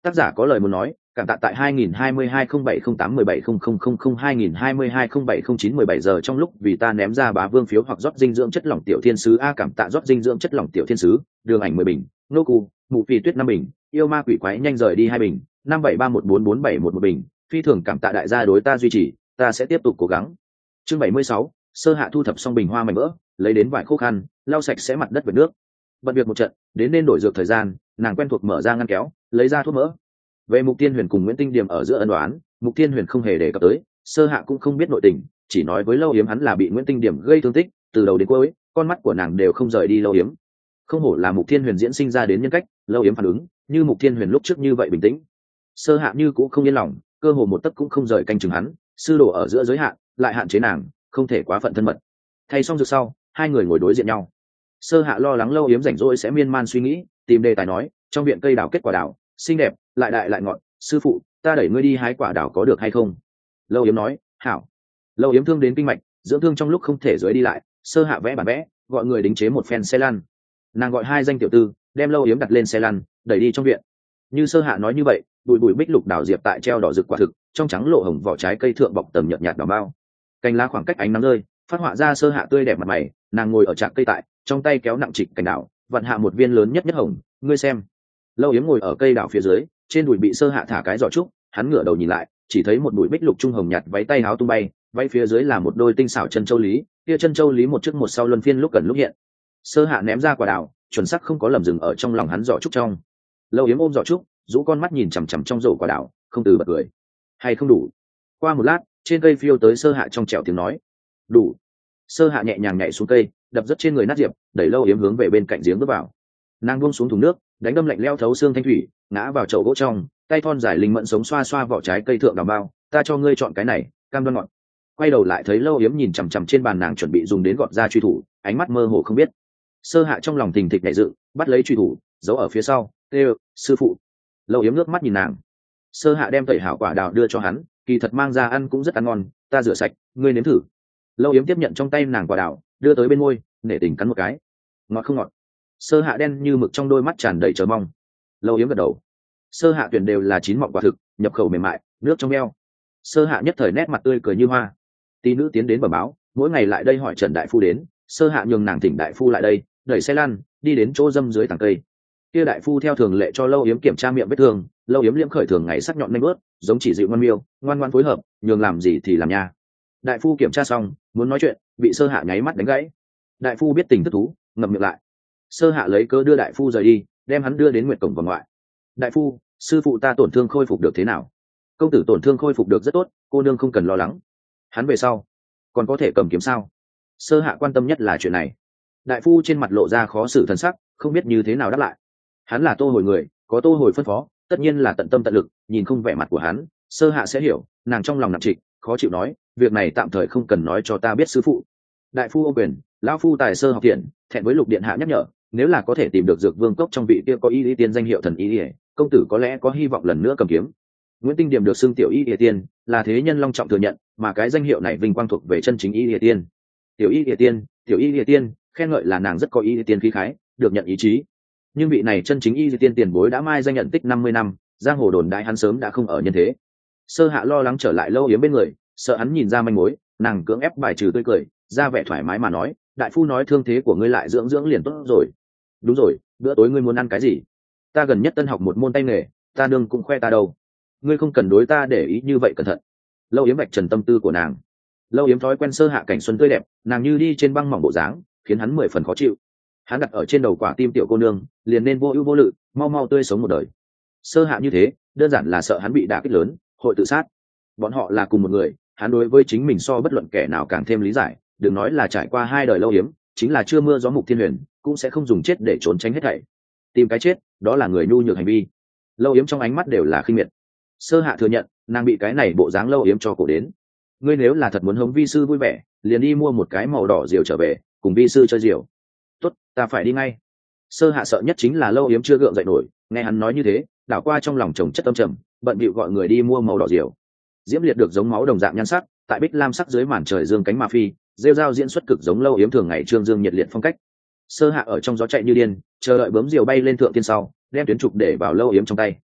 Tác giả có lời muốn nói, cảm tạ tại hai nghìn hai mươi hai không bảy không tám mười bảy không không không không hai nghìn hai mươi hai không bảy không chín mười bảy giờ trong lúc vì ta ném ra bá vương phiếu hoặc rót dinh dưỡng chất lỏng tiểu thiên sứ a cảm tạ rót dinh dưỡng chất lỏng tiểu thiên sứ, đường ảnh mười bình, nô cù, mụ phì tuyết năm bình, yêu ma quỷ quái nhanh rời đi hai bình, năm bảy ba một bốn bốn bảy một một bình, phi thường cảm tạ đại gia đối ta duy trì, ta sẽ tiếp tục cố gắng. Chương bảy mươi sáu, sơ hạ thu thập xong bình hoa mảnh vỡ, lấy đến vải khô khăn, lau sạch sẽ mặt đất với nước. Bận việc một trận, đến nên đổi dược thời gian, nàng quen thuộc mở ra ngăn kéo, lấy ra thuốc mỡ. Về Mục Tiên Huyền cùng Nguyễn Tinh Điềm ở giữa ân đoán, Mục Tiên Huyền không hề đề cập tới, sơ hạ cũng không biết nội tình, chỉ nói với Lâu Yếm hắn là bị Nguyễn Tinh Điềm gây thương tích, từ đầu đến cuối, con mắt của nàng đều không rời đi Lâu Yếm. Không hổ là Mục Tiên Huyền diễn sinh ra đến nhân cách, Lâu Yếm phản ứng, như Mục Tiên Huyền lúc trước như vậy bình tĩnh. Sơ hạ như cũng không yên lòng, cơ hồ một tấc cũng không rời canh chừng hắn, sư đồ ở giữa giới hạn, lại hạn chế nàng, không thể quá phận thân mật. Thay xong dược sau, hai người ngồi đối diện nhau. Sơ hạ lo lắng Lâu Yếm rảnh rỗi sẽ miên man suy nghĩ, tìm đề tài nói, trong viện cây đào kết quả đào, xinh đẹp, lại đại lại ngọt, sư phụ, ta đẩy ngươi đi hái quả đào có được hay không? Lâu Yếm nói, hảo. Lâu Yếm thương đến kinh mạch, dưỡng thương trong lúc không thể dưới đi lại, sơ hạ vẽ bản vẽ, gọi người đính chế một phen xe lăn. Nàng gọi hai danh tiểu tư, đem Lâu Yếm đặt lên xe lăn, đẩy đi trong viện. Như sơ hạ nói như vậy, bụi bụi bích lục đào diệp tại treo đỏ rực quả thực, trong trắng lộ hồng vỏ trái cây thượng bọc tầm nhợt nhạt đỏ bao. Cành lá khoảng cách ánh nắng rơi, phát họa ra sơ hạ tươi đẹp mặt mày, nàng ngồi ở trạc cây tại, trong tay kéo nặng trịch cành đào, vặn hạ một viên lớn nhất nhất hồng, ngươi xem. Lâu Yếm ngồi ở cây đào phía dưới, trên đùi bị sơ hạ thả cái giỏ trúc, hắn ngửa đầu nhìn lại, chỉ thấy một bụi bích lục trung hồng nhạt váy tay áo tung bay, váy phía dưới là một đôi tinh xảo chân châu lý, kia chân châu lý một trước một sau luân phiên lúc gần lúc hiện. Sơ hạ ném ra quả đào, chuẩn xác không có lầm dừng ở trong lòng hắn giỏ trúc trong. Lâu Yếm ôm giỏ trúc, rũ con mắt nhìn chằm chằm trong rổ quả đào, không từ bật cười. Hay không đủ? Qua một lát, trên cây phiêu tới sơ hạ trong trẻo tiếng nói, đủ. Sơ hạ nhẹ nhàng nhảy xuống cây, đập rất trên người nát diệp, đẩy Lâu Yếm hướng về bên cạnh giếng bước vào. Nàng buông xuống thùng nước, đánh đâm lạnh leo thấu xương thanh thủy, ngã vào chậu gỗ trong, tay thon dài linh mẫn sống xoa xoa vỏ trái cây thượng đào bao, ta cho ngươi chọn cái này, cam đoan ngọt. Quay đầu lại thấy Lâu Yếm nhìn chằm chằm trên bàn nàng chuẩn bị dùng đến gọt ra truy thủ, ánh mắt mơ hồ không biết. Sơ hạ trong lòng thình thịch nhảy dựng, bắt lấy truy thủ, giấu ở phía sau, kêu, sư phụ. Lâu Yếm nước mắt nhìn nàng. Sơ hạ đem tẩy hảo quả đào đưa cho hắn, kỳ thật mang ra ăn cũng rất ăn ngon, ta rửa sạch, ngươi nếm thử. Lâu Yếm tiếp nhận trong tay nàng quả đào, đưa tới bên môi, nể tình cắn một cái. Ngọt không ngọt? Sơ hạ đen như mực trong đôi mắt tràn đầy chờ mong. Lâu Yếm gật đầu. Sơ hạ tuyển đều là chín mọng quả thực, nhập khẩu mềm mại, nước trong veo. Sơ hạ nhất thời nét mặt tươi cười như hoa. Tí nữ tiến đến bẩm báo, mỗi ngày lại đây hỏi Trần đại phu đến, sơ hạ nhường nàng thỉnh đại phu lại đây, đẩy xe lăn, đi đến chỗ dâm dưới tàng cây. Kia đại phu theo thường lệ cho Lâu Yếm kiểm tra miệng vết thương, Lâu Yếm liễm khởi thường ngày sắc nhọn nhanh bớt, giống chỉ dịu ngoan miêu, ngoan ngoan phối hợp, nhường làm gì thì làm nha. Đại phu kiểm tra xong, muốn nói chuyện, bị sơ hạ nháy mắt đánh gãy. Đại phu biết tình thức thú, ngậm miệng lại. Sơ hạ lấy cớ đưa đại phu rời đi, đem hắn đưa đến nguyệt cổng vòng ngoại. Đại phu, sư phụ ta tổn thương khôi phục được thế nào? Công tử tổn thương khôi phục được rất tốt, cô nương không cần lo lắng. Hắn về sau còn có thể cầm kiếm sao? Sơ hạ quan tâm nhất là chuyện này. Đại phu trên mặt lộ ra khó xử thần sắc, không biết như thế nào đáp lại. Hắn là tô hồi người, có tô hồi phân phó, tất nhiên là tận tâm tận lực, nhìn không vẻ mặt của hắn, sơ hạ sẽ hiểu, nàng trong lòng nặng trịch, khó chịu nói, việc này tạm thời không cần nói cho ta biết sư phụ. Đại phu ô quyền, lão phu tài sơ học thiện, thẹn với lục điện hạ nhắc nhở, nếu là có thể tìm được dược vương cốc trong vị kia có y lý tiên danh hiệu thần y ỉa, công tử có lẽ có hy vọng lần nữa cầm kiếm. Nguyễn Tinh Điềm được xưng tiểu y ỉa tiên, là thế nhân long trọng thừa nhận, mà cái danh hiệu này vinh quang thuộc về chân chính y ỉa tiên. Tiểu y ỉa tiên, tiểu y ỉa tiên, khen ngợi là nàng rất có y ỉa tiên khí khái, được nhận ý chí. Nhưng vị này chân chính y ỉa tiên tiền bối đã mai danh nhận tích năm mươi năm, giang hồ đồn đại hắn sớm đã không ở nhân thế. Sơ hạ lo lắng trở lại Lâu Yếm bên người, sợ hắn nhìn ra manh mối, nàng cưỡng ép bài trừ tươi cười, ra vẻ thoải mái mà nói, đại phu nói thương thế của ngươi lại dưỡng dưỡng liền tốt rồi. Đúng rồi, bữa tối ngươi muốn ăn cái gì? Ta gần nhất tân học một môn tay nghề, ta nương cũng khoe ta đâu. Ngươi không cần đối ta để ý như vậy cẩn thận. Lâu Yếm bạch trần tâm tư của nàng. Lâu Yếm thói quen sơ hạ cảnh xuân tươi đẹp, nàng như đi trên băng mỏng bộ dáng, khiến hắn mười phần khó chịu. Hắn đặt ở trên đầu quả tim tiểu cô nương, liền nên vô ưu vô lự, mau mau tươi sống một đời. Sơ hạ như thế, đơn giản là sợ hắn bị đả kích lớn, hội tự sát. Bọn họ là cùng một người, hắn đối với chính mình so bất luận kẻ nào càng thêm lý giải, đừng nói là trải qua hai đời Lâu Yếm, chính là chưa mưa gió Mục Thiên Huyền, cũng sẽ không dùng chết để trốn tránh hết thảy. Tìm cái chết, đó là người nhu nhược hành vi. Lâu Yếm trong ánh mắt đều là khinh miệt. Sơ hạ thừa nhận, nàng bị cái này bộ dáng Lâu Yếm cho cổ đến. Ngươi nếu là thật muốn hống vi sư vui vẻ, liền đi mua một cái màu đỏ diều trở về, cùng vi sư chơi diều. Tốt, ta phải đi ngay. Sơ hạ sợ nhất chính là Lâu Yếm chưa gượng dậy nổi, nghe hắn nói như thế, đảo qua trong lòng chồng chất âm trầm, bận bịu gọi người đi mua màu đỏ diều. Diễm liệt được giống máu đồng dạng nhan sắc, tại bích lam sắc dưới màn trời dương cánh ma phi, rêu dao diễn xuất cực giống Lâu Yếm thường ngày trương dương nhiệt liệt phong cách. Sơ hạ ở trong gió chạy như điên, chờ đợi bướm diều bay lên thượng tiên sau, đem tuyến trục để vào Lâu Yếm trong tay.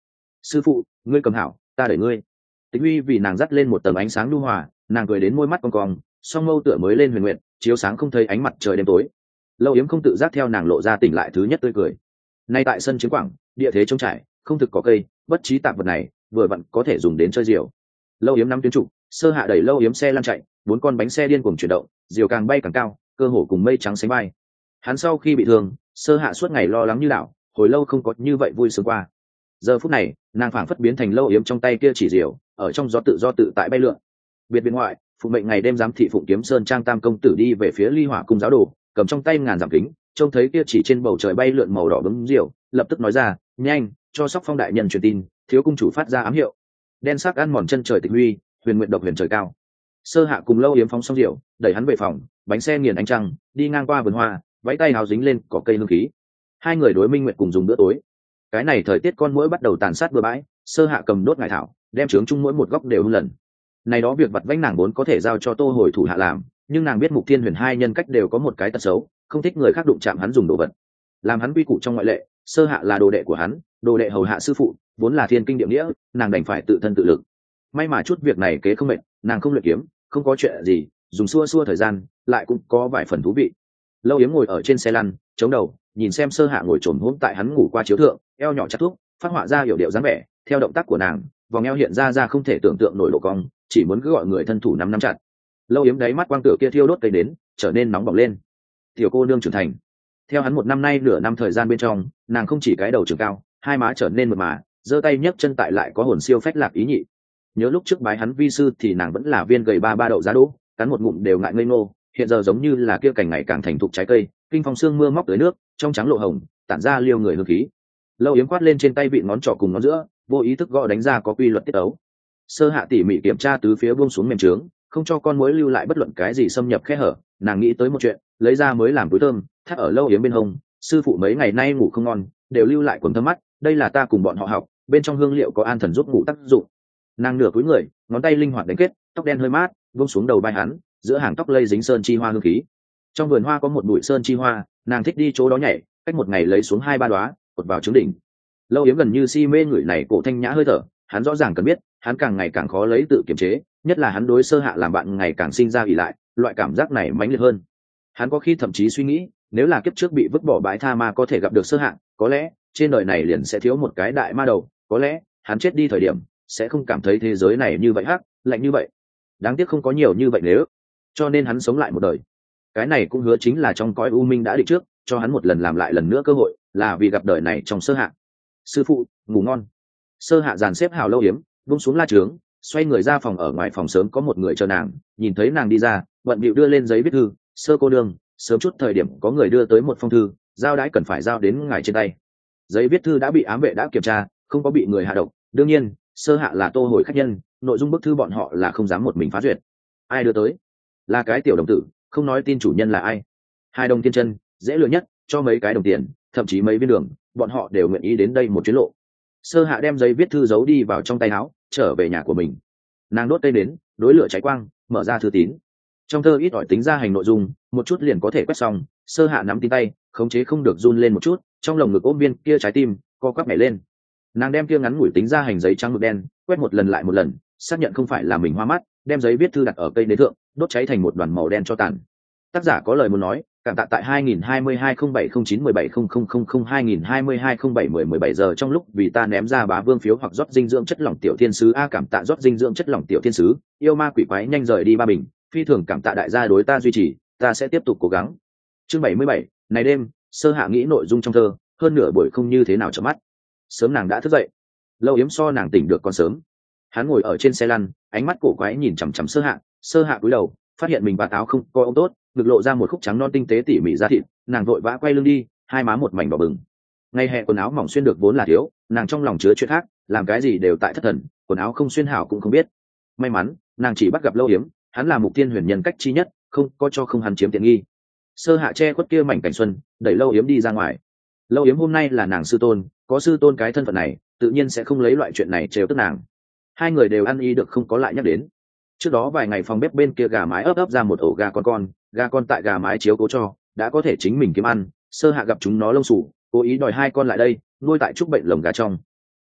sư phụ ngươi cầm hảo, ta đẩy ngươi. Tịch Huy vì nàng dắt lên một tầng ánh sáng nhu hòa, nàng cười đến môi mắt cong cong, song mâu tựa mới lên huyền nguyện, chiếu sáng không thấy ánh mặt trời đêm tối. Lâu Yếm không tự giác theo nàng lộ ra tỉnh lại thứ nhất tươi cười. Nay tại sân chiến quảng, địa thế trống trải, không thực có cây, bất trí tạp vật này vừa vặn có thể dùng đến chơi diều. Lâu Yếm nắm tuyến trụ, Sơ Hạ đẩy Lâu Yếm xe lăn chạy, bốn con bánh xe điên cuồng chuyển động, diều càng bay càng cao, cơ hồ cùng mây trắng sánh bay. Hắn sau khi bị thương, Sơ Hạ suốt ngày lo lắng như đảo, hồi lâu không có như vậy vui sướng qua. Giờ phút này, nàng phảng phất biến thành Lâu Yếm trong tay kia chỉ diều, ở trong gió tự do tự tại bay lượn. Biệt viện ngoại, phụ mệnh ngày đêm giám thị Phụng Kiếm Sơn trang tam công tử đi về phía Ly Hỏa cung giáo đồ, cầm trong tay ngàn giảm kính, trông thấy kia chỉ trên bầu trời bay lượn màu đỏ bướm diều, lập tức nói ra, nhanh, cho Sóc Phong đại nhân truyền tin, thiếu cung chủ phát ra ám hiệu. Đen sắc ăn mòn chân trời Tịch Huy, huyền nguyện độc huyền trời cao. Sơ Hạ cùng Lâu Yếm phóng xong diều, đẩy hắn về phòng, bánh xe nghiền ánh trăng, đi ngang qua vườn hoa, vẫy tay hào dính lên cỏ cây hương khí. Hai người đối minh nguyện cùng dùng bữa tối. Cái này thời tiết con muỗi bắt đầu tàn sát bừa bãi, Sơ Hạ cầm đốt ngải thảo, đem trướng chung mỗi một góc đều hung lần. Này đó việc vặt vãnh nàng vốn có thể giao cho Tô Hồi thủ hạ làm, nhưng nàng biết Mục Thiên Huyền hai nhân cách đều có một cái tật xấu, không thích người khác đụng chạm hắn dùng đồ vật. Làm hắn quy củ trong ngoại lệ, Sơ Hạ là đồ đệ của hắn, đồ đệ hầu hạ sư phụ, vốn là thiên kinh địa nghĩa, nàng đành phải tự thân tự lực. May mà chút việc này kế không mệt, nàng không luyện kiếm, không có chuyện gì, dùng xua xua thời gian, lại cũng có vài phần thú vị. Lâu Yếm ngồi ở trên xe lăn, chống đầu, nhìn xem Sơ Hạ ngồi trồm hổm tại hắn ngủ qua chiếu thượng, eo nhỏ chặt thuốc, phát họa ra hiểu điệu dáng vẻ, theo động tác của nàng, vòng eo hiện ra ra không thể tưởng tượng nổi độ cong, chỉ muốn cứ gọi người thân thủ nắm nắm chặt. Lâu Yếm đáy mắt quang tựa kia thiêu đốt cây đến, trở nên nóng bỏng lên. Tiểu cô nương trưởng thành. Theo hắn một năm nay nửa năm thời gian bên trong, nàng không chỉ cái đầu trưởng cao, hai má trở nên mượt mà, giơ tay nhấc chân tại lại có hồn siêu phách lạc ý nhị. Nhớ lúc trước bái hắn vi sư thì nàng vẫn là viên gầy ba ba đậu giá đỗ, cắn một ngụm đều ngại ngây ngô, hiện giờ giống như là kia cành ngày càng thành thục trái cây, kinh phong sương mưa móc tới nước, trong trắng lộ hồng, tản ra liêu người hương khí. Lâu Yếm quát lên trên tay vị ngón trỏ cùng ngón giữa, vô ý thức gõ đánh ra có quy luật tiết ấu. Sơ Hạ tỉ mỉ kiểm tra tứ phía buông xuống mềm trướng, không cho con muỗi lưu lại bất luận cái gì xâm nhập khe hở. Nàng nghĩ tới một chuyện, lấy ra mới làm túi thơm, thắt ở Lâu Yếm bên hông. Sư phụ mấy ngày nay ngủ không ngon, đều lưu lại quần thơm mắt, đây là ta cùng bọn họ học, bên trong hương liệu có an thần giúp ngủ tác dụng. Nàng nửa cúi người, ngón tay linh hoạt đánh kết, tóc đen hơi mát, buông xuống đầu vai hắn, giữa hàng tóc lây dính sơn chi hoa hương khí. Trong vườn hoa có một bụi sơn chi hoa, nàng thích đi chỗ đó nhảy, cách một ngày lấy xuống hai ba đóa, cột vào trứng đỉnh. Lâu Yếm gần như si mê người này cổ thanh nhã hơi thở, hắn rõ ràng cần biết, hắn càng ngày càng khó lấy tự kiềm chế, nhất là hắn đối Sơ Hạ làm bạn ngày càng sinh ra ỷ lại, loại cảm giác này mãnh liệt hơn. Hắn có khi thậm chí suy nghĩ, nếu là kiếp trước bị vứt bỏ bãi tha ma có thể gặp được Sơ Hạ, có lẽ trên đời này liền sẽ thiếu một cái đại ma đầu, có lẽ hắn chết đi thời điểm sẽ không cảm thấy thế giới này như vậy hắc, lạnh như vậy. Đáng tiếc không có nhiều như vậy nếu, cho nên hắn sống lại một đời. Cái này cũng hứa chính là trong cõi u minh đã định trước, cho hắn một lần làm lại lần nữa cơ hội, là vì gặp đời này trong Sơ Hạ. Sư phụ, ngủ ngon. Sơ Hạ dàn xếp hào Lâu Yếm, buông xuống la trướng, xoay người ra phòng. Ở ngoài phòng sớm có một người chờ nàng, nhìn thấy nàng đi ra, bận bịu đưa lên giấy viết thư. Sơ cô đương, sớm chút thời điểm có người đưa tới một phong thư, giao đãi cần phải giao đến ngài trên tay. Giấy viết thư đã bị ám vệ đã kiểm tra, không có bị người hạ độc. Đương nhiên, Sơ Hạ là Tô Hồi khách nhân, nội dung bức thư bọn họ là không dám một mình phá duyệt. Ai đưa tới? Là cái tiểu đồng tử, không nói tin chủ nhân là ai. Hai đồng thiên chân, dễ lừa nhất, cho mấy cái đồng tiền, thậm chí mấy viên đường, bọn họ đều nguyện ý đến đây một chuyến lộ. Sơ Hạ đem giấy viết thư giấu đi vào trong tay áo, trở về nhà của mình. Nàng đốt cây đến, đối lửa cháy quang, mở ra thư tín. Trong thơ ít ỏi tính ra hành nội dung, một chút liền có thể quét xong. Sơ Hạ nắm tin tay, khống chế không được run lên một chút, trong lồng ngực ôm viên kia trái tim co quắp nhảy lên. Nàng đem kia ngắn ngủi tính ra hành giấy trắng mực đen, quét một lần lại một lần, xác nhận không phải là mình hoa mắt, đem giấy viết thư đặt ở cây đế thượng, đốt cháy thành một đoàn màu đen cho tàn. Tác giả có lời muốn nói, cảm tạ tại hai nghìn hai mươi hai không bảy không chín một bảy không không không không hai nghìn hai mươi hai không bảy mười mười bảy giờ trong lúc vì ta ném ra bá vương phiếu hoặc rót dinh dưỡng chất lỏng tiểu thiên sứ a cảm tạ rót dinh dưỡng chất lỏng tiểu thiên sứ, yêu ma quỷ quái nhanh rời đi ba bình, phi thường cảm tạ đại gia đối ta duy trì, ta sẽ tiếp tục cố gắng. Chương bảy mươi bảy, này đêm, Sơ Hạ nghĩ nội dung trong thơ, hơn nửa buổi không như thế nào chợp mắt. Sớm nàng đã thức dậy. Lâu Yếm so nàng tỉnh được còn sớm. Hắn ngồi ở trên xe lăn, ánh mắt cổ quái nhìn chằm chằm Sơ Hạ, Sơ Hạ cúi đầu, phát hiện mình và táo không có ống tốt, ngực lộ ra một khúc trắng non tinh tế tỉ mỉ da thịt, nàng vội vã quay lưng đi, hai má một mảnh đỏ bừng. Ngày hè quần áo mỏng xuyên được vốn là thiếu, nàng trong lòng chứa chuyện khác, làm cái gì đều tại thất thần, quần áo không xuyên hảo cũng không biết. May mắn, nàng chỉ bắt gặp Lâu Yếm, hắn là Mục Tiên Huyền nhân cách chi nhất, không có cho không hắn chiếm tiện nghi. Sơ Hạ che khuất kia mảnh cảnh xuân, đẩy Lâu Yếm đi ra ngoài. Lâu Yếm hôm nay là nàng sư tôn, có sư tôn cái thân phận này, tự nhiên sẽ không lấy loại chuyện này trêu tức nàng. Hai người đều ăn y được không có lại nhắc đến. Trước đó vài ngày phòng bếp bên kia gà mái ấp ấp ra một ổ gà con con, gà con tại gà mái chiếu cố cho, đã có thể chính mình kiếm ăn. Sơ Hạ gặp chúng nó lông sủ, cố ý đòi hai con lại đây, nuôi tại trúc bệnh lồng gà trong.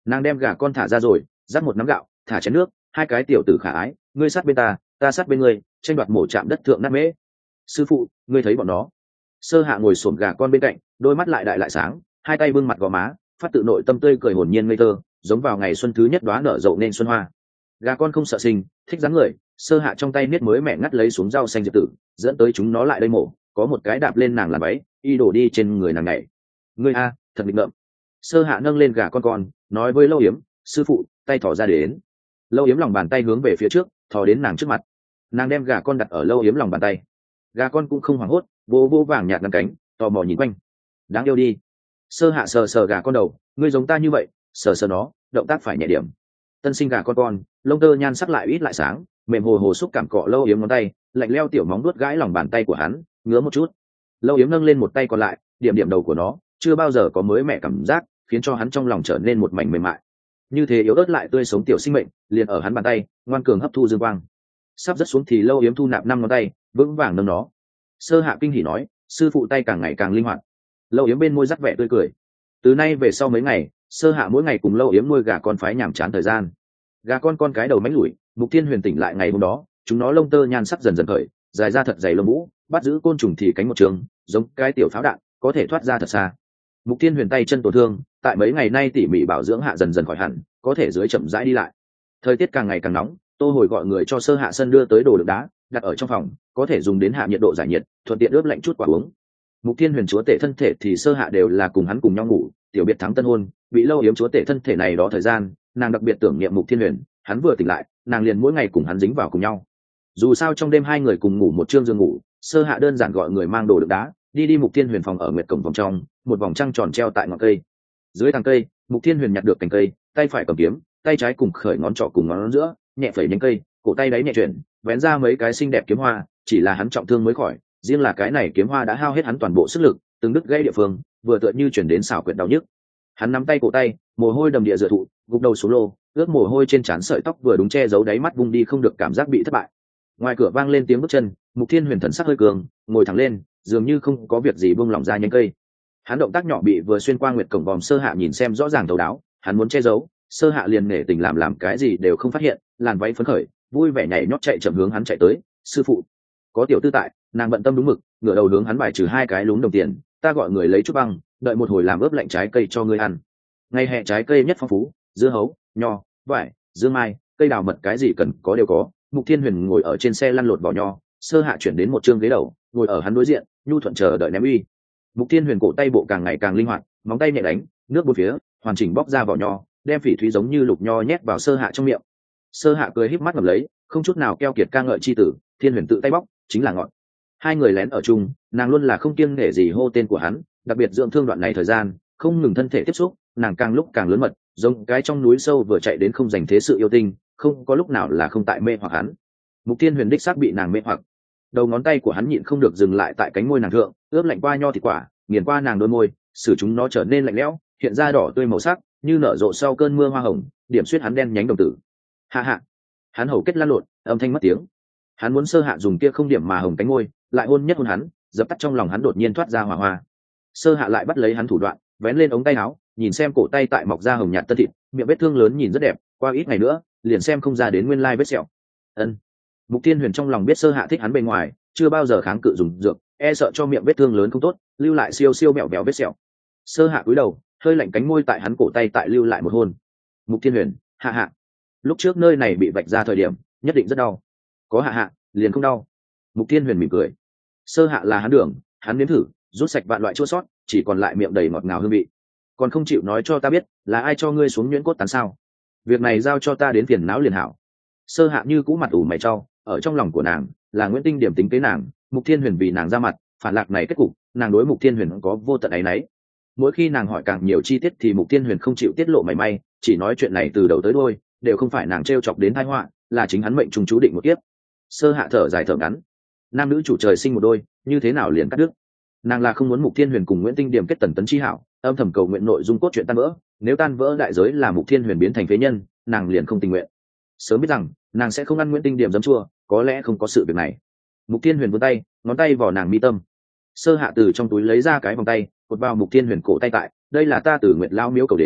Nàng đem gà con thả ra rồi, dắt một nắm gạo, thả chén nước, hai cái tiểu tử khả ái, ngươi sát bên ta, ta sát bên ngươi, tranh đoạt mổ chạm đất thượng nát mễ. Sư phụ, ngươi thấy bọn nó? Sơ Hạ ngồi xổm gà con bên cạnh, đôi mắt lại đại lại sáng, hai tay bưng mặt gò má, phát tự nội tâm tươi cười hồn nhiên ngây thơ, giống vào ngày xuân thứ nhất đóa nở rộ nên xuân hoa. Gà con không sợ sinh, thích dáng người, Sơ Hạ trong tay niết mới mẹ ngắt lấy xuống rau xanh diệp tử, dẫn tới chúng nó lại đây mổ, có một cái đạp lên nàng làm váy, y đổ đi trên người nàng này. Ngươi a, thật nghịch ngợm. Sơ Hạ nâng lên gà con con, nói với Lâu Yếm, sư phụ, tay thỏ ra đến. Lâu Yếm lòng bàn tay hướng về phía trước, thò đến nàng trước mặt. Nàng đem gà con đặt ở Lâu Yếm lòng bàn tay. Gà con cũng không hoảng hốt, vô vô vàng nhạt ngăn cánh, tò mò nhìn quanh. Đáng yêu đi. Sơ Hạ sờ sờ gà con đầu, ngươi giống ta như vậy, sờ sờ nó, động tác phải nhẹ điểm. Tân sinh gà con con, lông tơ nhan sắc lại ít lại sáng, mềm hồ hồ xúc cảm cọ Lâu Yếm ngón tay, lạnh leo tiểu móng đuốt gãi lòng bàn tay của hắn, ngứa một chút. Lâu Yếm nâng lên một tay còn lại, điểm điểm đầu của nó, chưa bao giờ có mới mẻ cảm giác, khiến cho hắn trong lòng trở nên một mảnh mềm mại. Như thế yếu ớt lại tươi sống tiểu sinh mệnh, liền ở hắn bàn tay, ngoan cường hấp thu dương quang. Sắp rất xuống thì Lâu Yếm thu nạp năm ngón tay, vững vàng nâng nó. Sơ Hạ kinh hỉ nói, sư phụ tay càng ngày càng linh hoạt. Lâu Yếm bên môi rắc vẻ tươi cười. Từ nay về sau mấy ngày, Sơ Hạ mỗi ngày cùng Lâu Yếm nuôi gà con phái nhảm chán thời gian. Gà con con cái đầu mánh lủi, Mục Thiên Huyền tỉnh lại ngày hôm đó, chúng nó lông tơ nhan sắc dần dần khởi, dài ra thật dày lông vũ, bắt giữ côn trùng thì cánh một trường, giống cái tiểu pháo đạn, có thể thoát ra thật xa. Mục Thiên Huyền tay chân tổn thương, tại mấy ngày nay tỉ mỉ bảo dưỡng hạ dần dần khỏi hẳn, có thể dưới chậm rãi đi lại. Thời tiết càng ngày càng nóng, Tô Hồi gọi người cho Sơ Hạ sân đưa tới đồ đựng đá, đặt ở trong phòng, có thể dùng đến hạ nhiệt độ giải nhiệt, thuận tiện ướp lạnh chút quả uống. Mục Thiên Huyền chúa tể thân thể thì Sơ Hạ đều là cùng hắn cùng nhau ngủ, tiểu biệt thắng tân hôn, bị Lâu Yếm chúa tể thân thể này đó thời gian, nàng đặc biệt tưởng niệm Mục Thiên Huyền, hắn vừa tỉnh lại, nàng liền mỗi ngày cùng hắn dính vào cùng nhau. Dù sao trong đêm hai người cùng ngủ một trương giường ngủ, Sơ Hạ đơn giản gọi người mang đồ đựng đá, đi đi Mục Thiên Huyền phòng ở nguyệt cổng vòng trong, một vòng trăng tròn treo tại ngọn cây. Dưới tàng cây, Mục Thiên Huyền nhặt được cành cây, tay phải cầm kiếm, tay trái cùng khởi ngón trỏ cùng ngón giữa, nhẹ phẩy nhánh cây, cổ tay đáy nhẹ chuyển, vén ra mấy cái xinh đẹp kiếm hoa, chỉ là hắn trọng thương mới khỏi, riêng là cái này kiếm hoa đã hao hết hắn toàn bộ sức lực, từng đứt gãy địa phương, vừa tựa như chuyển đến xảo quyệt đau nhức. Hắn nắm tay cổ tay, mồ hôi đầm địa dựa thụ, gục đầu xuống lô, ướt mồ hôi trên trán sợi tóc vừa đúng che giấu đáy mắt vung đi không được cảm giác bị thất bại. Ngoài cửa vang lên tiếng bước chân, Mục Thiên Huyền thần sắc hơi cường, ngồi thẳng lên, dường như không có việc gì buông lỏng ra nhánh cây. Hắn động tác nhỏ bị vừa xuyên qua nguyệt cổng vòm Sơ Hạ nhìn xem rõ ràng thấu đáo, hắn muốn che giấu, Sơ Hạ liền nể tình làm làm cái gì đều không phát hiện, làn váy phấn khởi, vui vẻ nhảy nhót chạy chậm hướng hắn chạy tới. Sư phụ, có tiểu tư tại, nàng bận tâm đúng mực, ngửa đầu hướng hắn bài trừ hai cái lúm đồng tiền, ta gọi người lấy chút băng, đợi một hồi làm ướp lạnh trái cây cho ngươi ăn. Ngày hè trái cây nhất phong phú, dưa hấu, nho, vải, dương mai, cây đào mật cái gì cần có đều có. Mục Thiên Huyền ngồi ở trên xe lăn lộn vỏ nho, Sơ Hạ chuyển đến một chương ghế đầu, ngồi ở hắn đối diện, nhu thuận chờ đợi ném uy. Mục Thiên Huyền cổ tay bộ càng ngày càng linh hoạt, móng tay nhẹ đánh, nước bốn phía, hoàn chỉnh bóc ra vỏ nho, đem phỉ thúy giống như lục nho nhét vào Sơ Hạ trong miệng. Sơ Hạ cười híp mắt ngậm lấy, không chút nào keo kiệt ca ngợi chi tử, Thiên Huyền tự tay bóc, chính là ngọn. Hai người lén ở chung, nàng luôn là không kiêng nể gì hô tên của hắn, đặc biệt dưỡng thương đoạn này thời gian, không ngừng thân thể tiếp xúc, nàng càng lúc càng lớn mật, giống cái trong núi sâu vừa chạy đến không dành thế sự yêu tinh, không có lúc nào là không tại mê hoặc hắn. Mục Thiên Huyền đích xác bị nàng mê hoặc. Đầu ngón tay của hắn nhịn không được dừng lại tại cánh môi nàng thượng, ướp lạnh qua nho thịt quả, nghiền qua nàng đôi môi, xử chúng nó trở nên lạnh lẽo, hiện ra đỏ tươi màu sắc, như nở rộ sau cơn mưa hoa hồng, điểm xuyết hắn đen nhánh đồng tử. Hạ hạ. Hắn hầu kết lăn lộn, âm thanh mất tiếng. Hắn muốn Sơ Hạ dùng kia không điểm mà hồng cánh môi, lại hôn nhất hôn hắn, dập tắt trong lòng hắn đột nhiên thoát ra hỏa hoa. Sơ Hạ lại bắt lấy hắn thủ đoạn, vén lên ống tay áo, nhìn xem cổ tay tại mọc ra hồng nhạt tân thịt, miệng vết thương lớn nhìn rất đẹp, qua ít ngày nữa, liền xem không ra đến nguyên lai vết sẹo. Ân. Mục Thiên Huyền trong lòng biết Sơ Hạ thích hắn bên ngoài, chưa bao giờ kháng cự dùng dược, e sợ cho miệng vết thương lớn không tốt, lưu lại siêu siêu mẹo mẹo vết sẹo. Sơ Hạ cúi đầu, hơi lạnh cánh môi tại hắn cổ tay tại lưu lại một hôn. Mục Thiên Huyền, hạ hạ. Lúc trước nơi này bị vạch ra thời điểm, nhất định rất đau. Có hạ hạ, liền không đau. Mục Thiên Huyền mỉm cười. Sơ Hạ là hắn đường, hắn nếm thử, rút sạch vạn loại chua sót, chỉ còn lại miệng đầy ngọt ngào hương vị. Còn không chịu nói cho ta biết, là ai cho ngươi xuống nhuyễn cốt tán sao? Việc này giao cho ta đến phiền não liền hảo. Sơ Hạ như cũ mặt ủ mày trao, ở trong lòng của nàng là Nguyễn Tinh điểm tính kế nàng, Mục Thiên Huyền vì nàng ra mặt, phản lạc này kết cục, nàng đối Mục Thiên Huyền có vô tận áy náy. Mỗi khi nàng hỏi càng nhiều chi tiết thì Mục Thiên Huyền không chịu tiết lộ mảy may, chỉ nói chuyện này từ đầu tới đuôi đều không phải nàng trêu chọc đến tai họa, là chính hắn mệnh trùng chú định một kiếp. Sơ Hạ thở dài thở ngắn, nam nữ chủ trời sinh một đôi, như thế nào liền cắt đứt. Nàng là không muốn Mục Thiên Huyền cùng Nguyễn Tinh điểm kết tần tấn chi hảo, âm thầm cầu nguyện nội dung cốt truyện tan vỡ, nếu tan vỡ đại giới là Mục Thiên Huyền biến thành phế nhân, nàng liền không tình nguyện. Sớm biết rằng nàng sẽ không ăn Nguyễn Tinh điểm giấm chua, có lẽ không có sự việc này. Mục Thiên Huyền vươn tay, ngón tay vào nàng mi tâm. Sơ Hạ từ trong túi lấy ra cái vòng tay, cột vào Mục Thiên Huyền cổ tay tại, đây là ta từ Nguyệt Lão miếu cầu đến,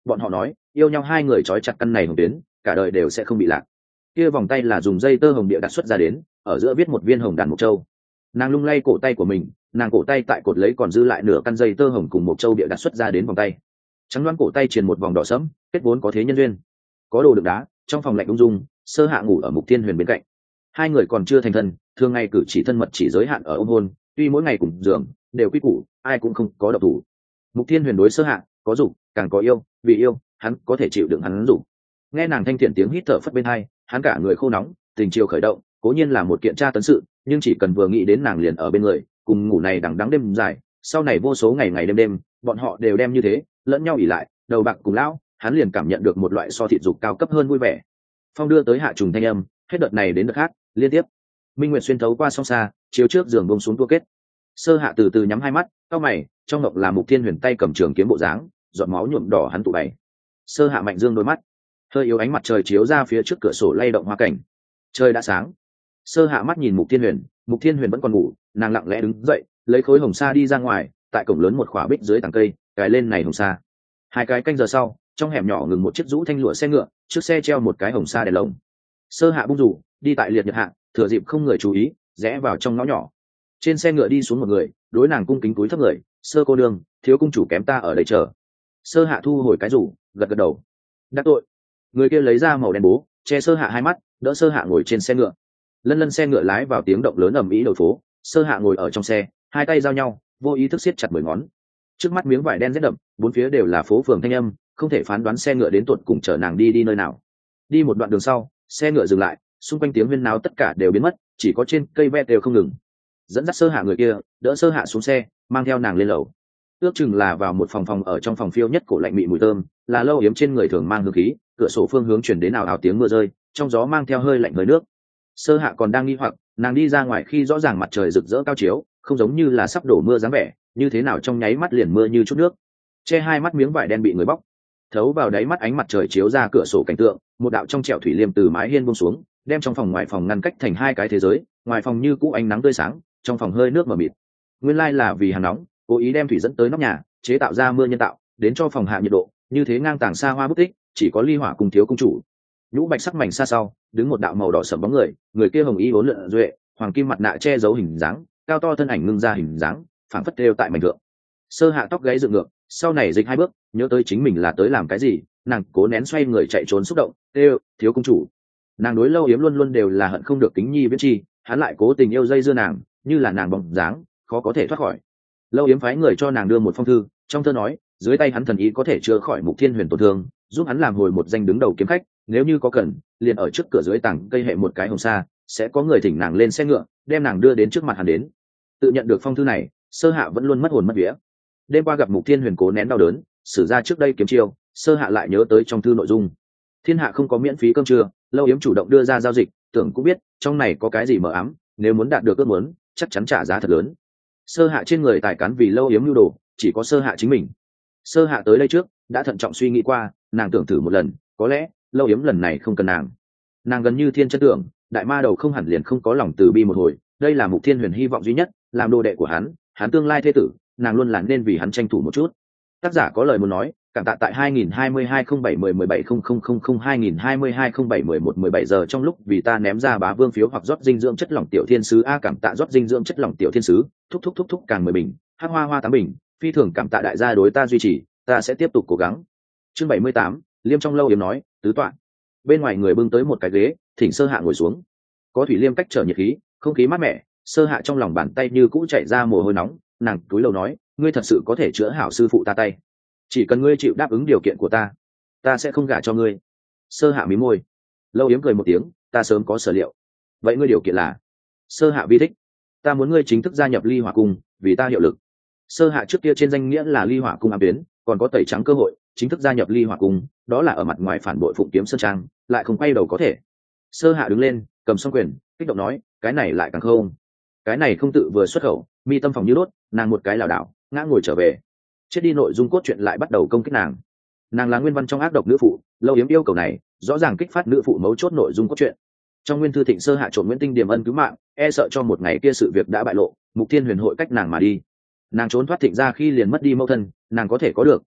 bọn họ nói yêu nhau hai người trói chặt căn này hồng tuyến cả đời đều sẽ không bị lạc. Kia vòng tay là dùng dây tơ hồng địa đặt xuất ra đến, ở giữa viết một viên hồng đàn mộc châu. Nàng lung lay cổ tay của mình, nàng cổ tay tại cột lấy còn dư lại nửa căn dây tơ hồng cùng mộc châu địa đặt xuất ra đến vòng tay. Trắng đoán cổ tay truyền một vòng đỏ sẫm, kết vốn có thế nhân duyên. Có đồ đựng đá, trong phòng lạnh ung dung, Sơ Hạ ngủ ở Mục Thiên Huyền bên cạnh. Hai người còn chưa thành thân, thường ngày cử chỉ thân mật chỉ giới hạn ở ôm hôn, tuy mỗi ngày cùng giường, đều quy củ, ai cũng không có độc thủ. Mục Thiên Huyền đối Sơ Hạ có dục, càng có yêu, vì yêu, hắn có thể chịu đựng hắn dục. Nghe nàng thanh thiện tiếng hít thở phất bên hai, hắn cả người khô nóng, tình chiều khởi động, cố nhiên là một kiện tra tấn sự, nhưng chỉ cần vừa nghĩ đến nàng liền ở bên người, cùng ngủ này đằng đẵng đêm dài, sau này vô số ngày ngày đêm đêm, bọn họ đều đem như thế, lẫn nhau ỉ lại, đầu bạc cùng lão, hắn liền cảm nhận được một loại so thịt dục cao cấp hơn vui vẻ. Phong đưa tới hạ trùng thanh âm, hết đợt này đến đợt khác, liên tiếp. Minh Nguyệt xuyên thấu qua song xa, chiếu trước giường buông xuống tua kết. Sơ Hạ từ từ nhắm hai mắt, cau mày, trong ngọc là Mục Thiên Huyền tay cầm trường kiếm bộ dáng, giọt máu nhuộm đỏ hắn tụ bày. Sơ Hạ mạnh dương đôi mắt, hơi yếu ánh mặt trời chiếu ra phía trước cửa sổ lay động hoa cảnh. Trời đã sáng. Sơ Hạ mắt nhìn Mục Thiên Huyền, Mục Thiên Huyền vẫn còn ngủ, nàng lặng lẽ đứng dậy, lấy khối hồng sa đi ra ngoài, tại cổng lớn một khỏa bích dưới tàng cây, cài lên này hồng sa. Hai cái canh giờ sau, trong hẻm nhỏ ngừng một chiếc rũ thanh lụa xe ngựa, trước xe treo một cái hồng sa đèn lồng. Sơ Hạ bung rủ, đi tại liệt nhật hạ, thừa dịp không người chú ý, rẽ vào trong ngõ nhỏ. Trên xe ngựa đi xuống một người, đối nàng cung kính cúi thấp người, "Sơ cô nương, thiếu cung chủ kém ta ở đây chờ." Sơ Hạ thu hồi cái rủ, gật gật đầu. "Đắc tội." Người kia lấy ra màu đen bố, che Sơ Hạ hai mắt, đỡ Sơ Hạ ngồi trên xe ngựa. Lân lân xe ngựa lái vào tiếng động lớn ầm ĩ đầu phố, Sơ Hạ ngồi ở trong xe, hai tay giao nhau, vô ý thức siết chặt mười ngón. Trước mắt miếng vải đen rét đậm, bốn phía đều là phố phường thanh âm, không thể phán đoán xe ngựa đến tuột cùng chở nàng đi đi nơi nào. Đi một đoạn đường sau, xe ngựa dừng lại, xung quanh tiếng huyên náo tất cả đều biến mất, chỉ có trên cây ve đều không ngừng. Dẫn dắt Sơ Hạ người kia, đỡ Sơ Hạ xuống xe, mang theo nàng lên lầu. Ước chừng là vào một phòng phòng, ở trong phòng phiêu nhất cổ lạnh mị mùi thơm, là lâu yếm trên người thường mang hương khí, cửa sổ phương hướng chuyển đến ào ào tiếng mưa rơi, trong gió mang theo hơi lạnh hơi nước. Sơ Hạ còn đang nghi hoặc, nàng đi ra ngoài khi rõ ràng mặt trời rực rỡ cao chiếu, không giống như là sắp đổ mưa dáng vẻ, như thế nào trong nháy mắt liền mưa như chút nước. Che hai mắt miếng vải đen bị người bóc, thấu vào đáy mắt ánh mặt trời chiếu ra cửa sổ cảnh tượng, một đạo trong trẻo thủy liêm từ mái hiên buông xuống, đem trong phòng ngoài phòng ngăn cách thành hai cái thế giới, ngoài phòng như cũ ánh nắng tươi sáng, trong phòng hơi nước mờ mịt. Nguyên lai là vì hàng nóng, cố ý đem thủy dẫn tới nóc nhà, chế tạo ra mưa nhân tạo, đến cho phòng hạ nhiệt độ, như thế ngang tàng xa hoa bút tích, chỉ có Ly Hỏa cùng thiếu cung chủ. Nhũ bạch sắc mảnh xa sau, đứng một đạo màu đỏ sẫm bóng người, người kia hồng y vốn lượn duệ, hoàng kim mặt nạ che giấu hình dáng, cao to thân ảnh ngưng ra hình dáng, phảng phất đều tại mảnh thượng. Sơ Hạ tóc gáy dựng ngược, sau này dịch hai bước, nhớ tới chính mình là tới làm cái gì, nàng cố nén xoay người chạy trốn xúc động, "Têu, thiếu cung chủ." Nàng đối Lâu Yếm luôn luôn đều là hận không được kính nhi viễn chi, hắn lại cố tình yêu dây dưa nàng, như là nàng bóng dáng, khó có thể thoát khỏi. Lâu Yếm phái người cho nàng đưa một phong thư, trong thơ nói, dưới tay hắn thần ý có thể chữa khỏi Mục Thiên Huyền tổn thương, giúp hắn làm hồi một danh đứng đầu kiếm khách, nếu như có cần, liền ở trước cửa dưới tảng cây hệ một cái hồng sa, sẽ có người thỉnh nàng lên xe ngựa, đem nàng đưa đến trước mặt hắn đến. Tự nhận được phong thư này, Sơ Hạ vẫn luôn mất hồn mất vía. Đêm qua gặp Mục Thiên Huyền cố nén đau đớn, sử ra trước đây kiếm chiêu, Sơ Hạ lại nhớ tới trong thư nội dung. Thiên hạ không có miễn phí cơm trưa, Lâu Yếm chủ động đưa ra giao dịch, tưởng cũng biết trong này có cái gì mờ ám, nếu muốn đạt được ước muốn, chắc chắn trả giá thật lớn. Sơ Hạ trên người tài cán vì Lâu Yếm nhu đồ, chỉ có Sơ Hạ chính mình. Sơ Hạ tới đây trước, đã thận trọng suy nghĩ qua, nàng tưởng thử một lần, có lẽ Lâu Yếm lần này không cần nàng. Nàng gần như thiên chân tưởng, đại ma đầu không hẳn liền không có lòng từ bi một hồi, đây là Mục Thiên Huyền hy vọng duy nhất, làm đồ đệ của hắn, hắn tương lai thế tử, nàng luôn là nên vì hắn tranh thủ một chút. Tác giả có lời muốn nói, cảm tạ tại hai nghìn hai mươi hai không bảy mười mười bảy không không không không hai nghìn hai mươi hai không bảy mười một mười bảy giờ trong lúc vì ta ném ra bá vương phiếu hoặc rót dinh dưỡng chất lỏng tiểu thiên sứ a cảm tạ rót dinh dưỡng chất lỏng tiểu thiên sứ, thúc thúc thúc thúc càng mười bình, hắc hoa hoa tám bình, phi thường cảm tạ đại gia đối ta duy trì, ta sẽ tiếp tục cố gắng. Chương bảy mươi tám, Liêm trong Lâu Yếm nói, tứ tọa. Bên ngoài người bưng tới một cái ghế, thỉnh Sơ Hạ ngồi xuống. Có thủy liêm cách trở nhiệt khí, không khí mát mẻ, Sơ Hạ trong lòng bàn tay như cũ chảy ra mồ hôi nóng, nàng cúi đầu nói, ngươi thật sự có thể chữa hảo sư phụ ta tay, chỉ cần ngươi chịu đáp ứng điều kiện của ta, ta sẽ không gả cho ngươi. Sơ Hạ mím môi. Lâu Yếm cười một tiếng, ta sớm có sở liệu. Vậy ngươi điều kiện là? Sơ Hạ vi thích, ta muốn ngươi chính thức gia nhập Ly Hỏa cung, vì ta hiệu lực. Sơ Hạ trước kia trên danh nghĩa là Ly Hỏa cung ám tuyến, còn có tẩy trắng cơ hội chính thức gia nhập Ly Hỏa cung, đó là ở mặt ngoài phản bội Phụng Kiếm Sơn Trang, lại không quay đầu có thể. Sơ Hạ đứng lên, cầm xong quyền, kích động nói, cái này lại càng không. Cái này không tự vừa xuất khẩu, mi tâm phòng như đốt, nàng một cái lảo đảo, ngã ngồi trở về. Chết đi nội dung cốt truyện lại bắt đầu công kích nàng. Nàng là nguyên văn trong ác độc nữ phụ, Lâu Yếm yêu cầu này, rõ ràng kích phát nữ phụ mấu chốt nội dung cốt truyện. Trong nguyên thư thịnh Sơ Hạ trộm Nguyễn Tinh Điềm ân cứu mạng, e sợ cho một ngày kia sự việc đã bại lộ, Mục Thiên Huyền hội cách nàng mà đi. Nàng trốn thoát thịnh ra khi liền mất đi mẫu thân, nàng có thể có được,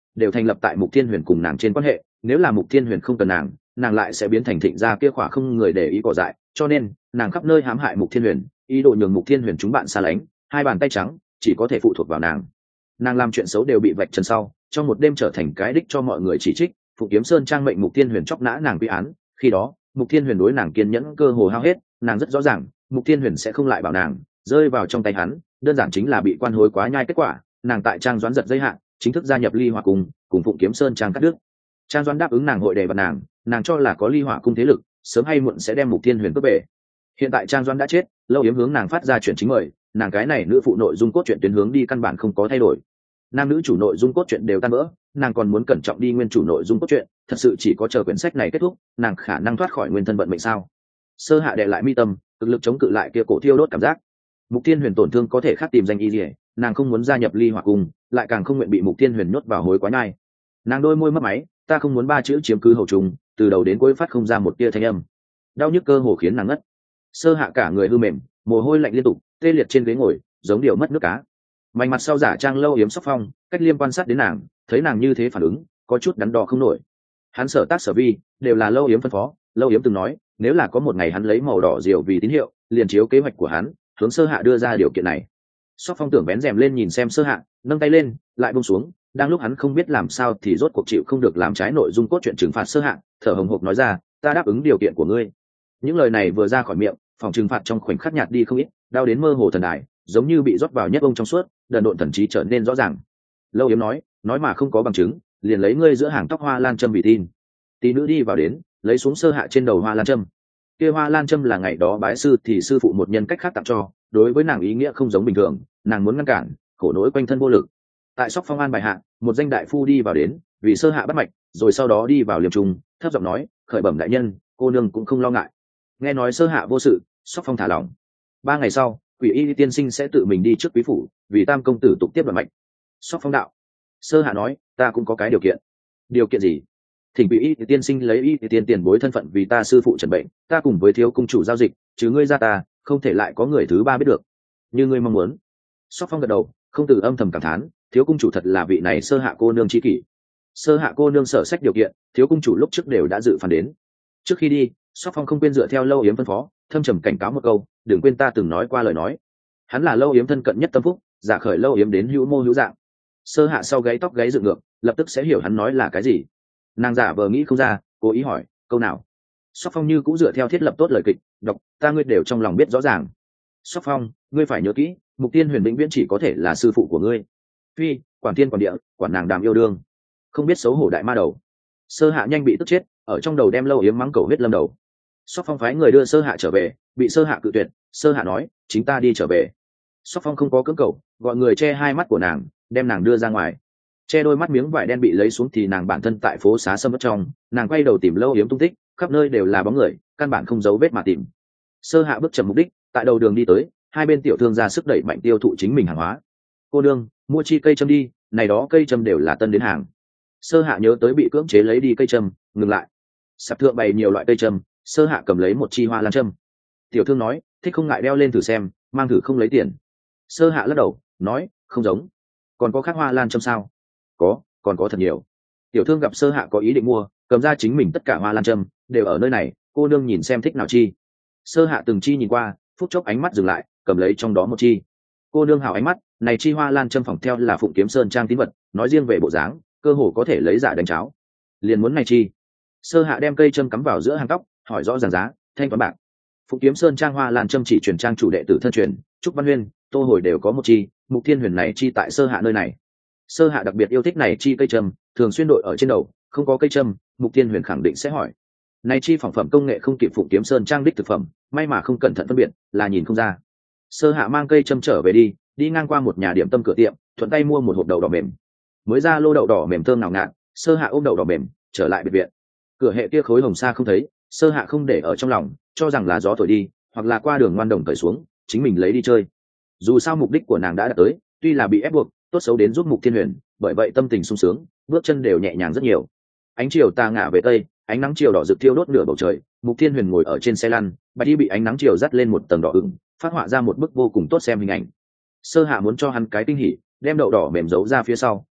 đều thành lập tại Mục Thiên Huyền cùng nàng trên quan hệ, nếu là Mục Thiên Huyền không cần nàng, nàng lại sẽ biến thành Thịnh gia kia khỏa không người để ý cỏ dại, cho nên nàng khắp nơi hãm hại Mục Thiên Huyền, ý đồ nhường Mục Thiên Huyền chúng bạn xa lánh, hai bàn tay trắng chỉ có thể phụ thuộc vào nàng. Nàng làm chuyện xấu đều bị vạch trần sau, trong một đêm trở thành cái đích cho mọi người chỉ trích. Phụng Kiếm Sơn trang mệnh Mục Thiên Huyền chóc nã nàng quy án, khi đó Mục Thiên Huyền đối nàng kiên nhẫn cơ hồ hao hết, nàng rất rõ ràng Mục Thiên Huyền sẽ không lại bảo nàng, rơi vào trong tay hắn đơn giản chính là bị quan hối quá nhai kết quả. Nàng tại trang doãn giật dây hạn chính thức gia nhập Ly Hỏa cung, cùng Phụng Kiếm Sơn trang cắt đứt. Trang doãn đáp ứng nàng hội đề bạt nàng, nàng cho là có Ly Hỏa cung thế lực sớm hay muộn sẽ đem Mục Thiên Huyền cướp về. Hiện tại Trang doãn đã chết, Lâu Yếm hướng nàng phát ra chuyện chính mời, nàng cái này nữ phụ nội dung cốt truyện tuyến hướng đi căn bản không có thay đổi, nam nữ chủ nội dung cốt truyện đều tan vỡ, nàng còn muốn cẩn trọng đi nguyên chủ nội dung cốt truyện, thật sự chỉ có chờ quyển sách này kết thúc nàng khả năng thoát khỏi nguyên thân vận mệnh sao? Sơ Hạ đệ lại mi tâm, cực lực chống cự lại kia cổ thiêu đốt cảm giác. Mục Thiên Huyền tổn thương có thể khác tìm danh y liễu, nàng không muốn gia nhập Ly Hỏa cung, lại càng không nguyện bị Mục Thiên Huyền nhốt vào hối quá nhai. Nàng đôi môi mấp máy, ta không muốn ba chữ chiếm cứ hầu trùng, từ đầu đến cuối phát không ra một tia thanh âm. Đau nhức cơ hồ khiến nàng ngất. Sơ Hạ cả người hư mềm, mồ hôi lạnh liên tục, tê liệt trên ghế ngồi, giống điều mất nước cá. Mảnh mặt sau giả trang Lâu Yếm Sóc Phong, cách Liêm quan sát đến nàng, thấy nàng như thế phản ứng, có chút đắn đo không nổi. Hắn sở tác sở vi đều là Lâu Yếm phân phó, Lâu Yếm từng nói, nếu là có một ngày hắn lấy màu đỏ diều vì tín hiệu, liền chiếu kế hoạch của hắn, hướng Sơ Hạ đưa ra điều kiện này. Sóc Phong tưởng vén rèm lên nhìn xem Sơ Hạ, nâng tay lên, lại buông xuống, đang lúc hắn không biết làm sao thì rốt cuộc chịu không được làm trái nội dung cốt truyện trừng phạt Sơ Hạ, thở hổn hộc nói ra, ta đáp ứng điều kiện của ngươi. Những lời này vừa ra khỏi miệng, phòng trừng phạt trong khoảnh khắc nhạt đi không ít, đau đến mơ hồ thần đại, giống như bị rót vào nhất ông trong suốt, đần độn thần trí trở nên rõ ràng. Lâu Yếm nói, nói mà không có bằng chứng, liền lấy ngươi giữa hàng tóc hoa lan châm vì tin. Tí nữ đi vào đến, lấy xuống Sơ Hạ trên đầu hoa lan châm. Kia hoa lan châm là ngày đó bái sư thì sư phụ một nhân cách khác tặng cho, đối với nàng ý nghĩa không giống bình thường, nàng muốn ngăn cản, khổ nỗi quanh thân vô lực. Tại Sóc Phong an bài hạ, một danh đại phu đi vào đến, vì Sơ Hạ bắt mạch, rồi sau đó đi vào Liêm trung, thấp giọng nói, khởi bẩm đại nhân, cô nương cũng không lo ngại. Nghe nói Sơ Hạ vô sự, Sóc Phong thả lỏng. Ba ngày sau, Quỷ Y tiên sinh sẽ tự mình đi trước quý phủ, vì Tam công tử tục tiếp đoạn mạch. Sóc Phong đạo. Sơ Hạ nói, ta cũng có cái điều kiện. Điều kiện gì? Thỉnh Quỷ Y tiên sinh lấy y tiền tiền bối thân phận vì ta sư phụ trần bệnh, ta cùng với thiếu cung chủ giao dịch, chứ ngươi ra ta, không thể lại có người thứ ba biết được. Như ngươi mong muốn. Sóc Phong gật đầu, không từ âm thầm cảm thán, thiếu cung chủ thật là vị này Sơ Hạ cô nương chi kỷ. Sơ Hạ cô nương sở sách điều kiện, thiếu cung chủ lúc trước đều đã dự phán đến. Trước khi đi, Sóc Phong không quên dựa theo Lâu Yếm phân phó, thâm trầm cảnh cáo một câu, đừng quên ta từng nói qua lời nói. Hắn là Lâu Yếm thân cận nhất tâm phúc, giả khởi Lâu Yếm đến hữu mô hữu dạng. Sơ Hạ sau gáy tóc gáy dựng ngược, lập tức sẽ hiểu hắn nói là cái gì. Nàng giả vờ nghĩ không ra, cố ý hỏi, câu nào? Sóc Phong như cũng dựa theo thiết lập tốt lời kịch, đọc, ta ngươi đều trong lòng biết rõ ràng. Sóc Phong, ngươi phải nhớ kỹ, Mục Tiên Huyền vĩnh viễn chỉ có thể là sư phụ của ngươi. Phi, quản thiên quản địa, quản nàng đàm yêu đương, không biết xấu hổ đại ma đầu. Sơ Hạ nhanh bị tức chết, ở trong đầu đem Lâu Yếm mắng cầu huyết lâm đầu. Sóc Phong phái người đưa Sơ Hạ trở về, bị Sơ Hạ cự tuyệt. Sơ Hạ nói, chính ta đi trở về. Sóc Phong không có cưỡng cầu, gọi người che hai mắt của nàng, đem nàng đưa ra ngoài. Che đôi mắt miếng vải đen bị lấy xuống thì nàng bản thân tại phố xá sâm mất trong, nàng quay đầu tìm Lâu Yếm tung tích, khắp nơi đều là bóng người, căn bản không dấu vết mà tìm. Sơ Hạ bước chậm mục đích, tại đầu đường đi tới, hai bên tiểu thương ra sức đẩy mạnh tiêu thụ chính mình hàng hóa. Cô đương, mua chi cây châm đi, này đó cây châm đều là tân đến hàng. Sơ Hạ nhớ tới bị cưỡng chế lấy đi cây châm, ngừng lại. Sạp thượng bày nhiều loại cây châm, Sơ Hạ cầm lấy một chi hoa lan châm. Tiểu thương nói, thích không ngại đeo lên thử xem, mang thử không lấy tiền. Sơ Hạ lắc đầu, nói, không giống. Còn có khác hoa lan châm sao? Có, còn có thật nhiều. Tiểu thương gặp Sơ Hạ có ý định mua, cầm ra chính mình tất cả hoa lan châm, đều ở nơi này, cô nương nhìn xem thích nào chi. Sơ Hạ từng chi nhìn qua, phút chốc ánh mắt dừng lại, cầm lấy trong đó một chi. Cô nương hào ánh mắt, này chi hoa lan châm phỏng theo là Phụng Kiếm Sơn trang tín vật, nói riêng về bộ dáng, cơ hồ có thể lấy giả đánh cháo. Liền muốn này chi. Sơ Hạ đem cây châm cắm vào giữa hàng tóc, hỏi rõ ràng giá, thanh toán bạc. Phụng Kiếm Sơn trang hoa lan châm chỉ truyền trang chủ đệ tử thân truyền, Trúc Văn Huyên, Tô Hồi đều có một chi, Mục Thiên Huyền này chi tại Sơ Hạ nơi này. Sơ Hạ đặc biệt yêu thích này chi cây châm, thường xuyên đội ở trên đầu, không có cây châm, Mục Thiên Huyền khẳng định sẽ hỏi. Này chi phỏng phẩm công nghệ không kịp Phụng Kiếm Sơn trang đích thực phẩm, may mà không cẩn thận phân biệt, là nhìn không ra. Sơ Hạ mang cây châm trở về đi, đi ngang qua một nhà điểm tâm cửa tiệm, thuận tay mua một hộp đậu đỏ mềm. Mới ra lô đậu đỏ mềm thơm nào ngạt, Sơ Hạ ôm đậu đỏ mềm, trở lại biệt viện. Cửa hệ kia khối hồng sa không thấy, Sơ Hạ không để ở trong lòng, cho rằng là gió thổi đi, hoặc là qua đường ngoan đồng cởi xuống, chính mình lấy đi chơi. Dù sao mục đích của nàng đã đạt tới, tuy là bị ép buộc, tốt xấu đến giúp Mục Thiên Huyền, bởi vậy tâm tình sung sướng, bước chân đều nhẹ nhàng rất nhiều. Ánh chiều tà ngả về tây, ánh nắng chiều đỏ rực thiêu đốt nửa bầu trời, Mục Thiên Huyền ngồi ở trên xe lăn, bạch y bị ánh nắng chiều dắt lên một tầng đỏ ửng, phát họa ra một bức vô cùng tốt xem hình ảnh. Sơ Hạ muốn cho hắn cái kinh hỉ, đem đậu đỏ mềm giấu ra phía sau,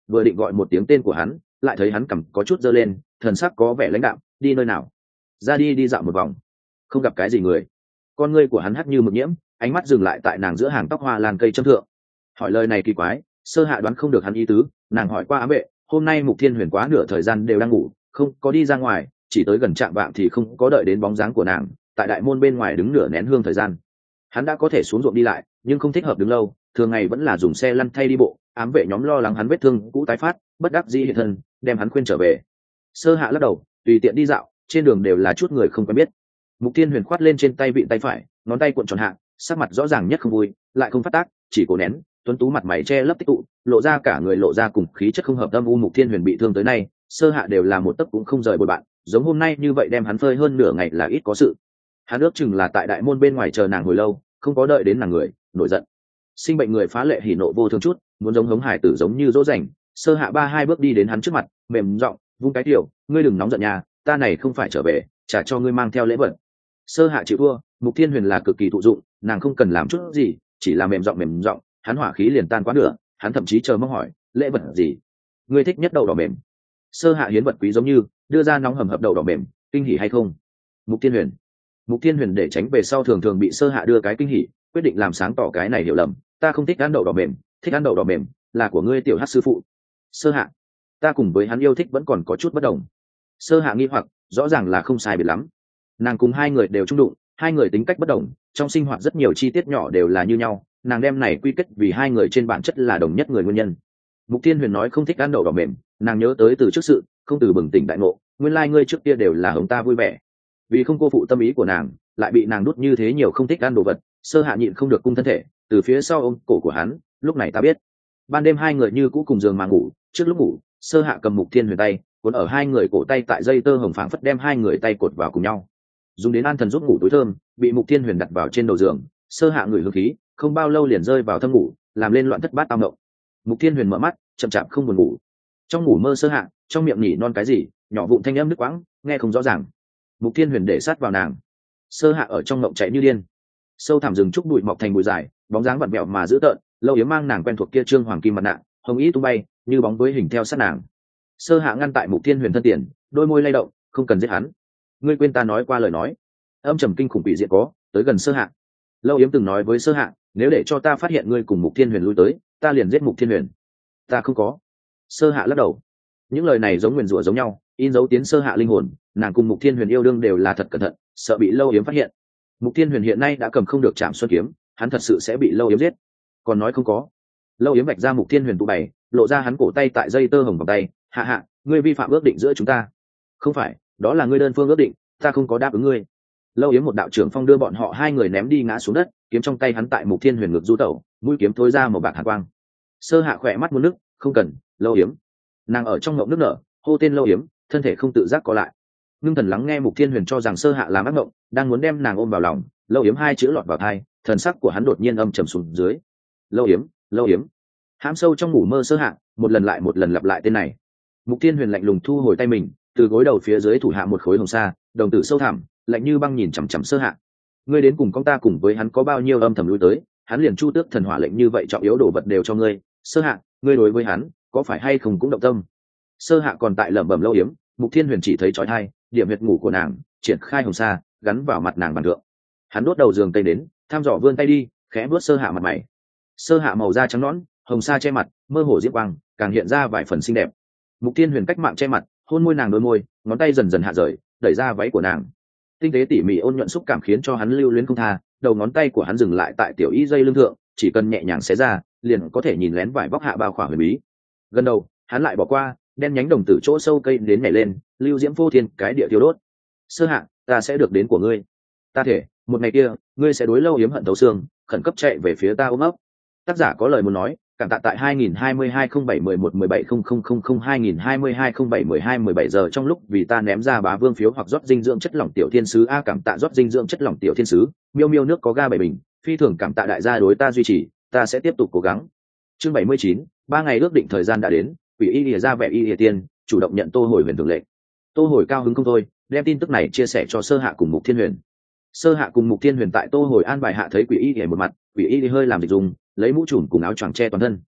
vừa định gọi một tiếng tên của hắn, lại thấy hắn cằm có chút giơ lên, thần sắc có vẻ lãnh đạm. Đi nơi nào? Ra đi đi dạo một vòng. Không gặp cái gì người. Con ngươi của hắn hắt như mực nhiễm, ánh mắt dừng lại tại nàng giữa hàng tóc hoa lan cây châm thượng. Hỏi lời này kỳ quái, Sơ Hạ đoán không được hắn ý tứ, nàng hỏi qua ám vệ, hôm nay Mục Thiên Huyền quá nửa thời gian đều đang ngủ, không có đi ra ngoài, chỉ tới gần trạm vạng thì không có đợi đến bóng dáng của nàng, tại đại môn bên ngoài đứng nửa nén hương thời gian. Hắn đã có thể xuống ruộng đi lại, nhưng không thích hợp đứng lâu, thường ngày vẫn là dùng xe lăn thay đi bộ. Ám vệ nhóm lo lắng hắn vết thương cũ tái phát, bất đắc dĩ hiện thân, đem hắn khuyên trở về. Sơ Hạ lắc đầu, tùy tiện đi dạo, trên đường đều là chút người không quen biết. Mục Thiên Huyền khoát lên trên tay vịn tay phải, ngón tay cuộn tròn hạ, sắc mặt rõ ràng nhất không vui, lại không phát tác, chỉ cổ nén, tuấn tú mặt mày che lấp tích tụ, lộ ra cả người lộ ra cùng khí chất không hợp âm u. Mục Thiên Huyền bị thương tới nay, Sơ Hạ đều là một tấc cũng không rời bồi bạn, giống hôm nay như vậy đem hắn phơi hơn nửa ngày là ít có sự. Hắn ước chừng là tại đại môn bên ngoài chờ nàng hồi lâu, không có đợi đến nàng người, nổi giận. Sinh bệnh người phá lệ hỉ nộ vô thương chút, muốn giống hống hải tử giống như dỗ dành. Sơ Hạ ba hai bước đi đến hắn trước mặt, mềm giọng, vung cái tiểu, ngươi đừng nóng giận nhà, ta này không phải trở về, trả cho ngươi mang theo lễ vật. Sơ Hạ chịu thua, Mục Thiên Huyền là cực kỳ thụ dụng, nàng không cần làm chút gì, chỉ là mềm giọng mềm giọng, hắn hỏa khí liền tan quá nửa, hắn thậm chí chờ mong hỏi, lễ vật gì? Ngươi thích nhất đậu đỏ mềm. Sơ Hạ hiến vật quý giống như, đưa ra nóng hầm hập đậu đỏ mềm, kinh hỉ hay không? Mục Thiên Huyền. Mục Thiên Huyền để tránh về sau thường thường bị Sơ Hạ đưa cái kinh hỉ, quyết định làm sáng tỏ cái này hiểu lầm, ta không thích ăn đậu đỏ mềm, thích ăn đậu đỏ mềm là của ngươi tiểu Hắc sư phụ. Sơ Hạ, ta cùng với hắn yêu thích vẫn còn có chút bất đồng. Sơ Hạ nghi hoặc, rõ ràng là không sai biệt lắm. Nàng cùng hai người đều trung đụng, hai người tính cách bất đồng, trong sinh hoạt rất nhiều chi tiết nhỏ đều là như nhau, nàng đem này quy kết vì hai người trên bản chất là đồng nhất người nguyên nhân. Mục Thiên Huyền nói không thích ăn đậu đỏ mềm, nàng nhớ tới từ trước sự, không từ bừng tỉnh đại ngộ, nguyên lai like ngươi trước kia đều là hống ta vui vẻ. Vì không cô phụ tâm ý của nàng, lại bị nàng đút như thế nhiều không thích ăn đồ vật, Sơ Hạ nhịn không được cung thân thể, từ phía sau ôm cổ của hắn, lúc này ta biết. Ban đêm hai người như cũ cùng giường mà ngủ, trước lúc ngủ, Sơ Hạ cầm Mục Thiên Huyền tay, cuốn ở hai người cổ tay tại dây tơ hồng phảng phất đem hai người tay cột vào cùng nhau. Dùng đến an thần giúp ngủ tối thơm, bị Mục Thiên Huyền đặt vào trên đầu giường, Sơ Hạ ngửi hương khí, không bao lâu liền rơi vào thâm ngủ, làm lên loạn thất bát tao ngộng. Mục Thiên Huyền mở mắt, chậm chạp không buồn ngủ. Trong ngủ mơ Sơ Hạ, trong miệng nhỉ non cái gì, nhỏ vụn thanh âm nước quãng, nghe không rõ ràng. Mục Thiên Huyền để sát vào nàng. Sơ Hạ ở trong ngộng chạy như điên. Sâu thẳm rừng trúc bụi mọc thành bụi dài, bóng dáng vặn vẹo mà dữ tợn, Lâu Yếm mang nàng quen thuộc kia trương hoàng kim mặt nạ, hồng ý tung bay, như bóng với hình theo sát nàng. Sơ Hạ ngăn tại Mục Thiên Huyền thân tiền, đôi môi lay động, không cần giết hắn. Ngươi quên ta nói qua lời nói. Âm trầm kinh khủng quỷ diện có, tới gần Sơ Hạ. Lâu Yếm từng nói với Sơ Hạ, nếu để cho ta phát hiện ngươi cùng Mục Thiên Huyền lui tới, ta liền giết Mục Thiên Huyền. Ta không có. Sơ Hạ lắc đầu. Những lời này giống nguyền rủa giống nhau, in dấu tiến Sơ Hạ linh hồn, nàng cùng Mục Thiên Huyền yêu đương đều là thật cẩn thận, sợ bị Lâu Yếm phát hiện. Mục Thiên Huyền hiện nay đã cầm không được Trảm Xuân kiếm, hắn thật sự sẽ bị Lâu Yếm giết. Còn nói không có. Lâu Yếm vạch ra Mục Thiên Huyền tụ bày, lộ ra hắn cổ tay tại dây tơ hồng vòng tay, hạ hạ, ngươi vi phạm ước định giữa chúng ta. Không phải, đó là ngươi đơn phương ước định, ta không có đáp ứng ngươi. Lâu Yếm một đạo trưởng phong đưa bọn họ hai người ném đi ngã xuống đất, kiếm trong tay hắn tại Mục Thiên Huyền ngực du tẩu, mũi kiếm thối ra một bạc hàn quang. Sơ Hạ khỏe mắt muốn nước, không cần, Lâu Yếm. Nàng ở trong ngộng nước nở, hô tên Lâu Yếm, thân thể không tự giác có lại. Ngưng thần lắng nghe Mục Thiên Huyền cho rằng Sơ Hạ làm ác mộng, đang muốn đem nàng ôm vào lòng, Lâu Yếm hai chữ lọt vào tai, thần sắc của hắn đột nhiên âm trầm xuống dưới. Lâu Yếm, Lâu Yếm. Hãm sâu trong ngủ mơ Sơ Hạ, một lần lại một lần lặp lại tên này. Mục Thiên Huyền lạnh lùng thu hồi tay mình, từ gối đầu phía dưới thủ hạ một khối hồng sa, đồng tử sâu thẳm, lạnh như băng nhìn chằm chằm Sơ Hạ. Ngươi đến cùng con ta cùng với hắn có bao nhiêu âm thầm lui tới, hắn liền chu tước thần hỏa lệnh như vậy trọng yếu đồ vật đều cho ngươi. Sơ Hạ, ngươi đối với hắn có phải hay không cũng động tâm? Sơ Hạ còn tại lẩm bẩm Lâu Yếm, Mục Thiên Huyền chỉ thấy chói tai, điểm huyệt ngủ của nàng, triển khai hồng sa, gắn vào mặt nàng bàn thượng. Hắn đốt đầu giường tây đến, tham dò vươn tay đi, khẽ vuốt Sơ Hạ mặt mày. Sơ Hạ màu da trắng nõn, hồng sa che mặt, mơ hồ diễm quang, càng hiện ra vài phần xinh đẹp. Mục Thiên Huyền cách mạng che mặt, hôn môi nàng đôi môi, ngón tay dần dần hạ rời, đẩy ra váy của nàng. Tinh tế tỉ mỉ ôn nhuận xúc cảm khiến cho hắn lưu luyến không tha, đầu ngón tay của hắn dừng lại tại tiểu y dây lưng thượng, chỉ cần nhẹ nhàng xé ra, liền có thể nhìn lén vải vóc hạ bao khỏa huyền bí. Gần đầu, hắn lại bỏ qua, đen nhánh đồng tử chỗ sâu cây đến nhảy lên, lưu diễm vô thiên, cái địa tiêu đốt. Sơ Hạ, ta sẽ được đến của ngươi. Ta thể, một ngày kia, ngươi sẽ đối Lâu Yếm hận thấu xương, khẩn cấp chạy về phía ta ôm ấp. Tác giả có lời muốn nói, cảm tạ tại hai nghìn hai mươi hai không bảy mười một mười bảy không không không không hai nghìn hai mươi hai không bảy mười hai mười bảy giờ trong lúc vì ta ném ra bá vương phiếu hoặc rót dinh dưỡng chất lỏng tiểu thiên sứ a cảm tạ rót dinh dưỡng chất lỏng tiểu thiên sứ, miêu miêu nước có ga bảy bình, phi thường cảm tạ đại gia đối ta duy trì, ta sẽ tiếp tục cố gắng. Chương bảy mươi chín, ba ngày ước định thời gian đã đến, Quỷ Y lìa ra vẻ y lìa tiên, chủ động nhận Tô Hồi huyền thường lệ. Tô Hồi cao hứng không thôi, đem tin tức này chia sẻ cho Sơ Hạ cùng Mục Thiên Huyền. Sơ Hạ cùng Mục Thiên Huyền tại Tô Hồi an bài hạ thấy Quỷ Y lìa một mặt, Quỷ Y lìa hơi làm dịch dùng, lấy mũ trùm cùng áo choàng che toàn thân.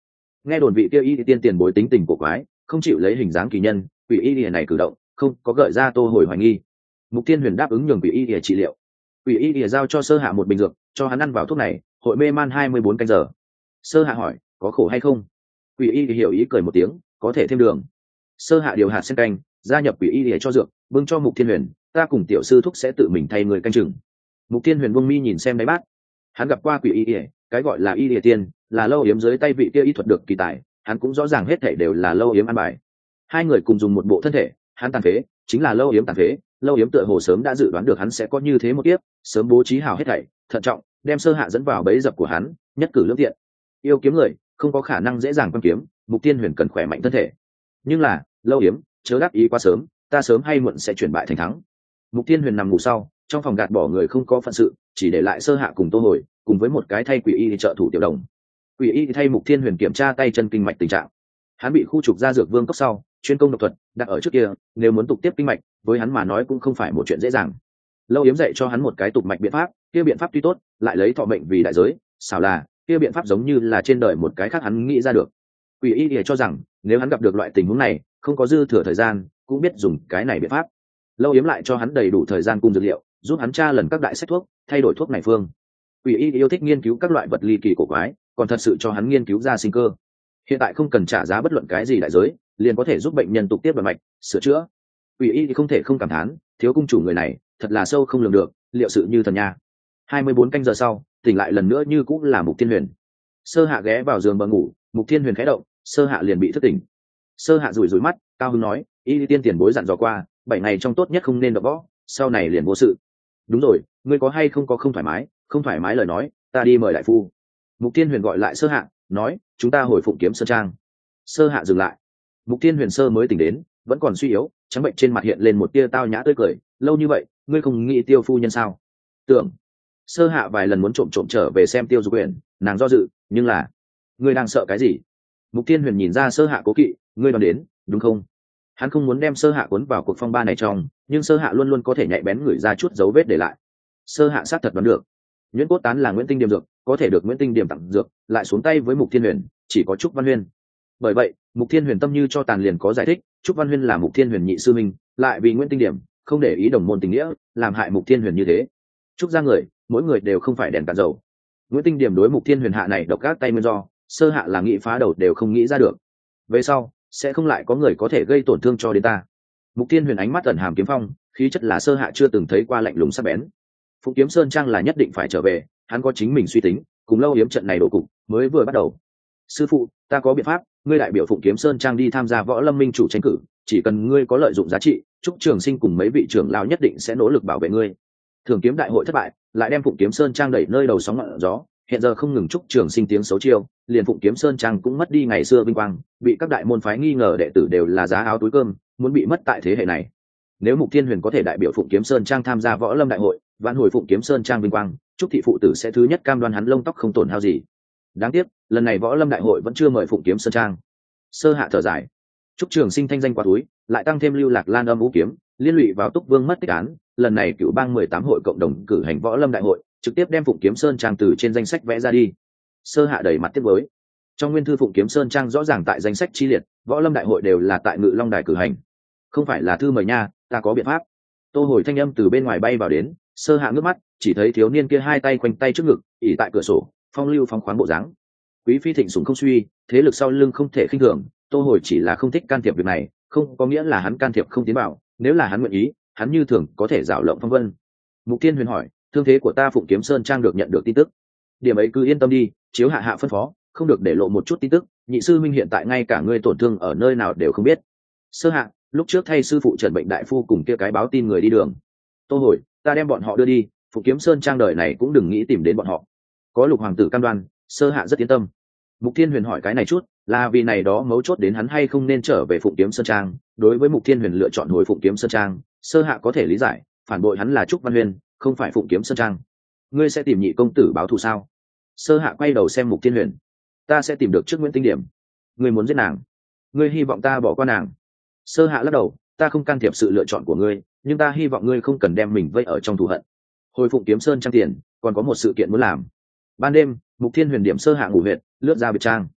nghe đồn vị kia y tiên tiền bối tính tình của quái, không chịu lấy hình dáng kỳ nhân, quỷ y lìa này cử động không có gợi ra tô hồi hoài nghi. Mục Thiên Huyền đáp ứng nhường quỷ y lìa trị liệu. Quỷ y lìa giao cho Sơ Hạ một bình dược, cho hắn ăn vào thuốc này, hội mê man hai mươi bốn canh giờ. Sơ Hạ hỏi có khổ hay không. Quỷ y hiểu ý cười một tiếng, có thể thêm đường. Sơ Hạ điều hạt sen canh gia nhập quỷ y lìa cho dược, bưng cho Mục Thiên Huyền, ta cùng tiểu sư thúc sẽ tự mình thay người canh chừng. Mục Thiên Huyền buông mi nhìn xem đáy bát, hắn gặp qua quỷ y lìa, cái gọi là y lìa tiên là Lâu Yếm dưới tay vị kia y thuật được kỳ tài, hắn cũng rõ ràng hết thảy đều là Lâu Yếm ăn bài. Hai người cùng dùng một bộ thân thể, hắn tàn phế chính là Lâu Yếm tàn phế. Lâu Yếm tựa hồ sớm đã dự đoán được hắn sẽ có như thế một kiếp, sớm bố trí hào hết thảy, thận trọng đem Sơ Hạ dẫn vào bẫy dập của hắn, nhất cử lưỡng tiện. Yêu kiếm người không có khả năng dễ dàng quan kiếm, Mục Tiên Huyền cần khỏe mạnh thân thể. Nhưng là Lâu Yếm chớ đắc ý quá sớm, ta sớm hay muộn sẽ chuyển bại thành thắng. Mục Tiên Huyền nằm ngủ sau, trong phòng gạt bỏ người không có phận sự, chỉ để lại Sơ Hạ cùng Tô Hồi, cùng với một cái thay quỷ y trợ thủ tiểu đồng. Quỷ y thay Mục Thiên Huyền kiểm tra tay chân kinh mạch tình trạng. Hắn bị khu trục ra dược vương cốc sau, chuyên công độc thuật đặt ở trước kia, nếu muốn tục tiếp kinh mạch, với hắn mà nói cũng không phải một chuyện dễ dàng. Lâu Yếm dạy cho hắn một cái tục mạch biện pháp, kia biện pháp tuy tốt, lại lấy thọ mệnh vì đại giới, xảo là kia biện pháp giống như là trên đời một cái khác hắn nghĩ ra được. Quỷ y thì cho rằng nếu hắn gặp được loại tình huống này, không có dư thừa thời gian, cũng biết dùng cái này biện pháp. Lâu Yếm lại cho hắn đầy đủ thời gian cung dược liệu, giúp hắn tra lần các đại sách thuốc, thay đổi thuốc này phương. Quỷ y yêu thích nghiên cứu các loại vật ly kỳ cổ quái, còn thật sự cho hắn nghiên cứu ra sinh cơ. Hiện tại không cần trả giá bất luận cái gì đại giới, liền có thể giúp bệnh nhân tục tiếp vận mạch, sửa chữa. Quỷ y thì không thể không cảm thán, thiếu cung chủ người này thật là sâu không lường được, liệu sự như thần nha. hai mươi bốn canh giờ sau, tỉnh lại lần nữa như cũng là Mục Thiên Huyền. Sơ Hạ ghé vào giường bờ ngủ, Mục Thiên Huyền khẽ động, Sơ Hạ liền bị thức tỉnh. Sơ Hạ rủi rủi mắt, cao hứng nói, y tiên tiền bối dặn dò qua, bảy ngày trong tốt nhất không nên động võ, sau này liền vô sự. Đúng rồi, ngươi có hay không có không thoải mái, không thoải mái lời nói, ta đi mời đại phu. Mục Thiên Huyền gọi lại Sơ Hạ, nói, chúng ta hồi Phụng Kiếm Sơn Trang. Sơ Hạ dừng lại. Mục Thiên Huyền sơ mới tỉnh đến, vẫn còn suy yếu, trắng bệnh trên mặt hiện lên một tia tao nhã tươi cười, lâu như vậy, ngươi không nghĩ Tiêu phu nhân sao? Tưởng. Sơ Hạ vài lần muốn trộm trộm trở về xem Tiêu Dục Uyển, nàng do dự, nhưng là, ngươi đang sợ cái gì? Mục Thiên Huyền nhìn ra Sơ Hạ cố kỵ, ngươi đoán đến, đúng không? Hắn không muốn đem Sơ Hạ cuốn vào cuộc phong ba này trong, nhưng Sơ Hạ luôn luôn có thể nhạy bén ngửi ra chút dấu vết để lại. Sơ Hạ xác thật đoán được, Nguyễn Cốt Tán là Nguyễn Tinh Điểm dược, có thể được Nguyễn Tinh Điểm tặng dược, lại xuống tay với Mục Thiên Huyền, chỉ có Trúc Văn Huyên. Bởi vậy, Mục Thiên Huyền tâm như cho tàn liền có giải thích, Trúc Văn Huyên là Mục Thiên Huyền nhị sư minh, lại vì Nguyễn Tinh Điểm không để ý đồng môn tình nghĩa, làm hại Mục Thiên Huyền như thế. Trúc gia người, mỗi người đều không phải đèn cạn dầu. Nguyễn Tinh Điểm đối Mục Thiên Huyền hạ này độc ác tay nguyên do, Sơ Hạ là nghĩ phá đầu đều không nghĩ ra được. Về sau, sẽ không lại có người có thể gây tổn thương cho đến ta. Mục Thiên Huyền ánh mắt ẩn hàm kiếm phong, khí chất là Sơ Hạ chưa từng thấy qua, lạnh lùng sắc bén. Phụng Kiếm Sơn Trang là nhất định phải trở về, hắn có chính mình suy tính, cùng Lâu Yếm trận này đổ cục mới vừa bắt đầu. Sư phụ, ta có biện pháp, ngươi đại biểu Phụng Kiếm Sơn Trang đi tham gia Võ Lâm Minh chủ tranh cử, chỉ cần ngươi có lợi dụng giá trị, Trúc Trường Sinh cùng mấy vị trưởng lão nhất định sẽ nỗ lực bảo vệ ngươi. Thường kiếm đại hội thất bại, lại đem Phụng Kiếm Sơn Trang đẩy nơi đầu sóng ngọn gió, hiện giờ không ngừng Trúc Trường Sinh tiếng xấu chiêu, liền Phụng Kiếm Sơn Trang cũng mất đi ngày xưa vinh quang, bị các đại môn phái nghi ngờ đệ tử đều là giá áo túi cơm, muốn bị mất tại thế hệ này. Nếu Mục Thiên Huyền có thể đại biểu Phụng Kiếm Sơn Trang tham gia Võ Lâm đại hội, vãn hồi Phụng Kiếm Sơn Trang vinh quang, Trúc thị phụ tử sẽ thứ nhất cam đoan hắn lông tóc không tổn hao gì. Đáng tiếc, lần này Võ Lâm đại hội vẫn chưa mời Phụng Kiếm Sơn Trang. Sơ Hạ thở dài, Trúc Trường Sinh thanh danh quá túi, lại tăng thêm Lưu Lạc Lan âm vũ kiếm, liên lụy vào Túc Vương mất tích án, lần này cựu bang mười tám hội cộng đồng cử hành Võ Lâm đại hội, trực tiếp đem Phụng Kiếm Sơn Trang từ trên danh sách vẽ ra đi. Sơ Hạ đầy mặt tiếc nuối. Trong nguyên thư Phụng Kiếm Sơn Trang rõ ràng tại danh sách chi liệt, Võ Lâm đại hội đều là tại Ngự Long đài cử hành. Không phải là thư mời nha, ta có biện pháp. Tô Hồi thanh âm từ bên ngoài bay vào đến, Sơ Hạ ngước mắt, chỉ thấy thiếu niên kia hai tay khoanh tay trước ngực, ỉ tại cửa sổ, phong lưu phóng khoáng bộ dáng. Quý phi thịnh sủng không suy, thế lực sau lưng không thể khinh thường, Tô Hồi chỉ là không thích can thiệp việc này, không có nghĩa là hắn can thiệp không tiến vào, nếu là hắn nguyện ý, hắn như thường có thể dạo lộng phong vân. Mục Thiên Huyền hỏi, thương thế của ta Phụng Kiếm Sơn Trang được nhận được tin tức. Điểm ấy cứ yên tâm đi, chiếu hạ hạ phân phó, không được để lộ một chút tin tức, nhị sư minh hiện tại ngay cả ngươi tổn thương ở nơi nào đều không biết. Sơ Hạ, lúc trước thay sư phụ Trần Bệnh đại phu cùng kia cái báo tin người đi đường. Tô Hồi, ta đem bọn họ đưa đi, Phụng Kiếm Sơn Trang đời này cũng đừng nghĩ tìm đến bọn họ. Có Lục hoàng tử cam đoan, Sơ Hạ rất yên tâm. Mục Thiên Huyền hỏi cái này chút, là vì này đó mấu chốt đến hắn hay không nên trở về Phụng Kiếm Sơn Trang. Đối với Mục Thiên Huyền lựa chọn hồi Phụng Kiếm Sơn Trang, Sơ Hạ có thể lý giải, phản bội hắn là Trúc Văn Huyền, không phải Phụng Kiếm Sơn Trang. Ngươi sẽ tìm nhị công tử báo thù sao? Sơ Hạ quay đầu xem Mục Thiên Huyền. Ta sẽ tìm được trước Nguyễn Tinh Điểm. Ngươi muốn giết nàng? Ngươi hy vọng ta bỏ qua nàng? Sơ Hạ lắc đầu, ta không can thiệp sự lựa chọn của ngươi, nhưng ta hy vọng ngươi không cần đem mình vây ở trong thù hận. Hồi Phụng Kiếm Sơn Trang tiền, còn có một sự kiện muốn làm. Ban đêm, Mục Thiên Huyền điểm Sơ Hạ ngủ huyệt, lướt ra biệt trang.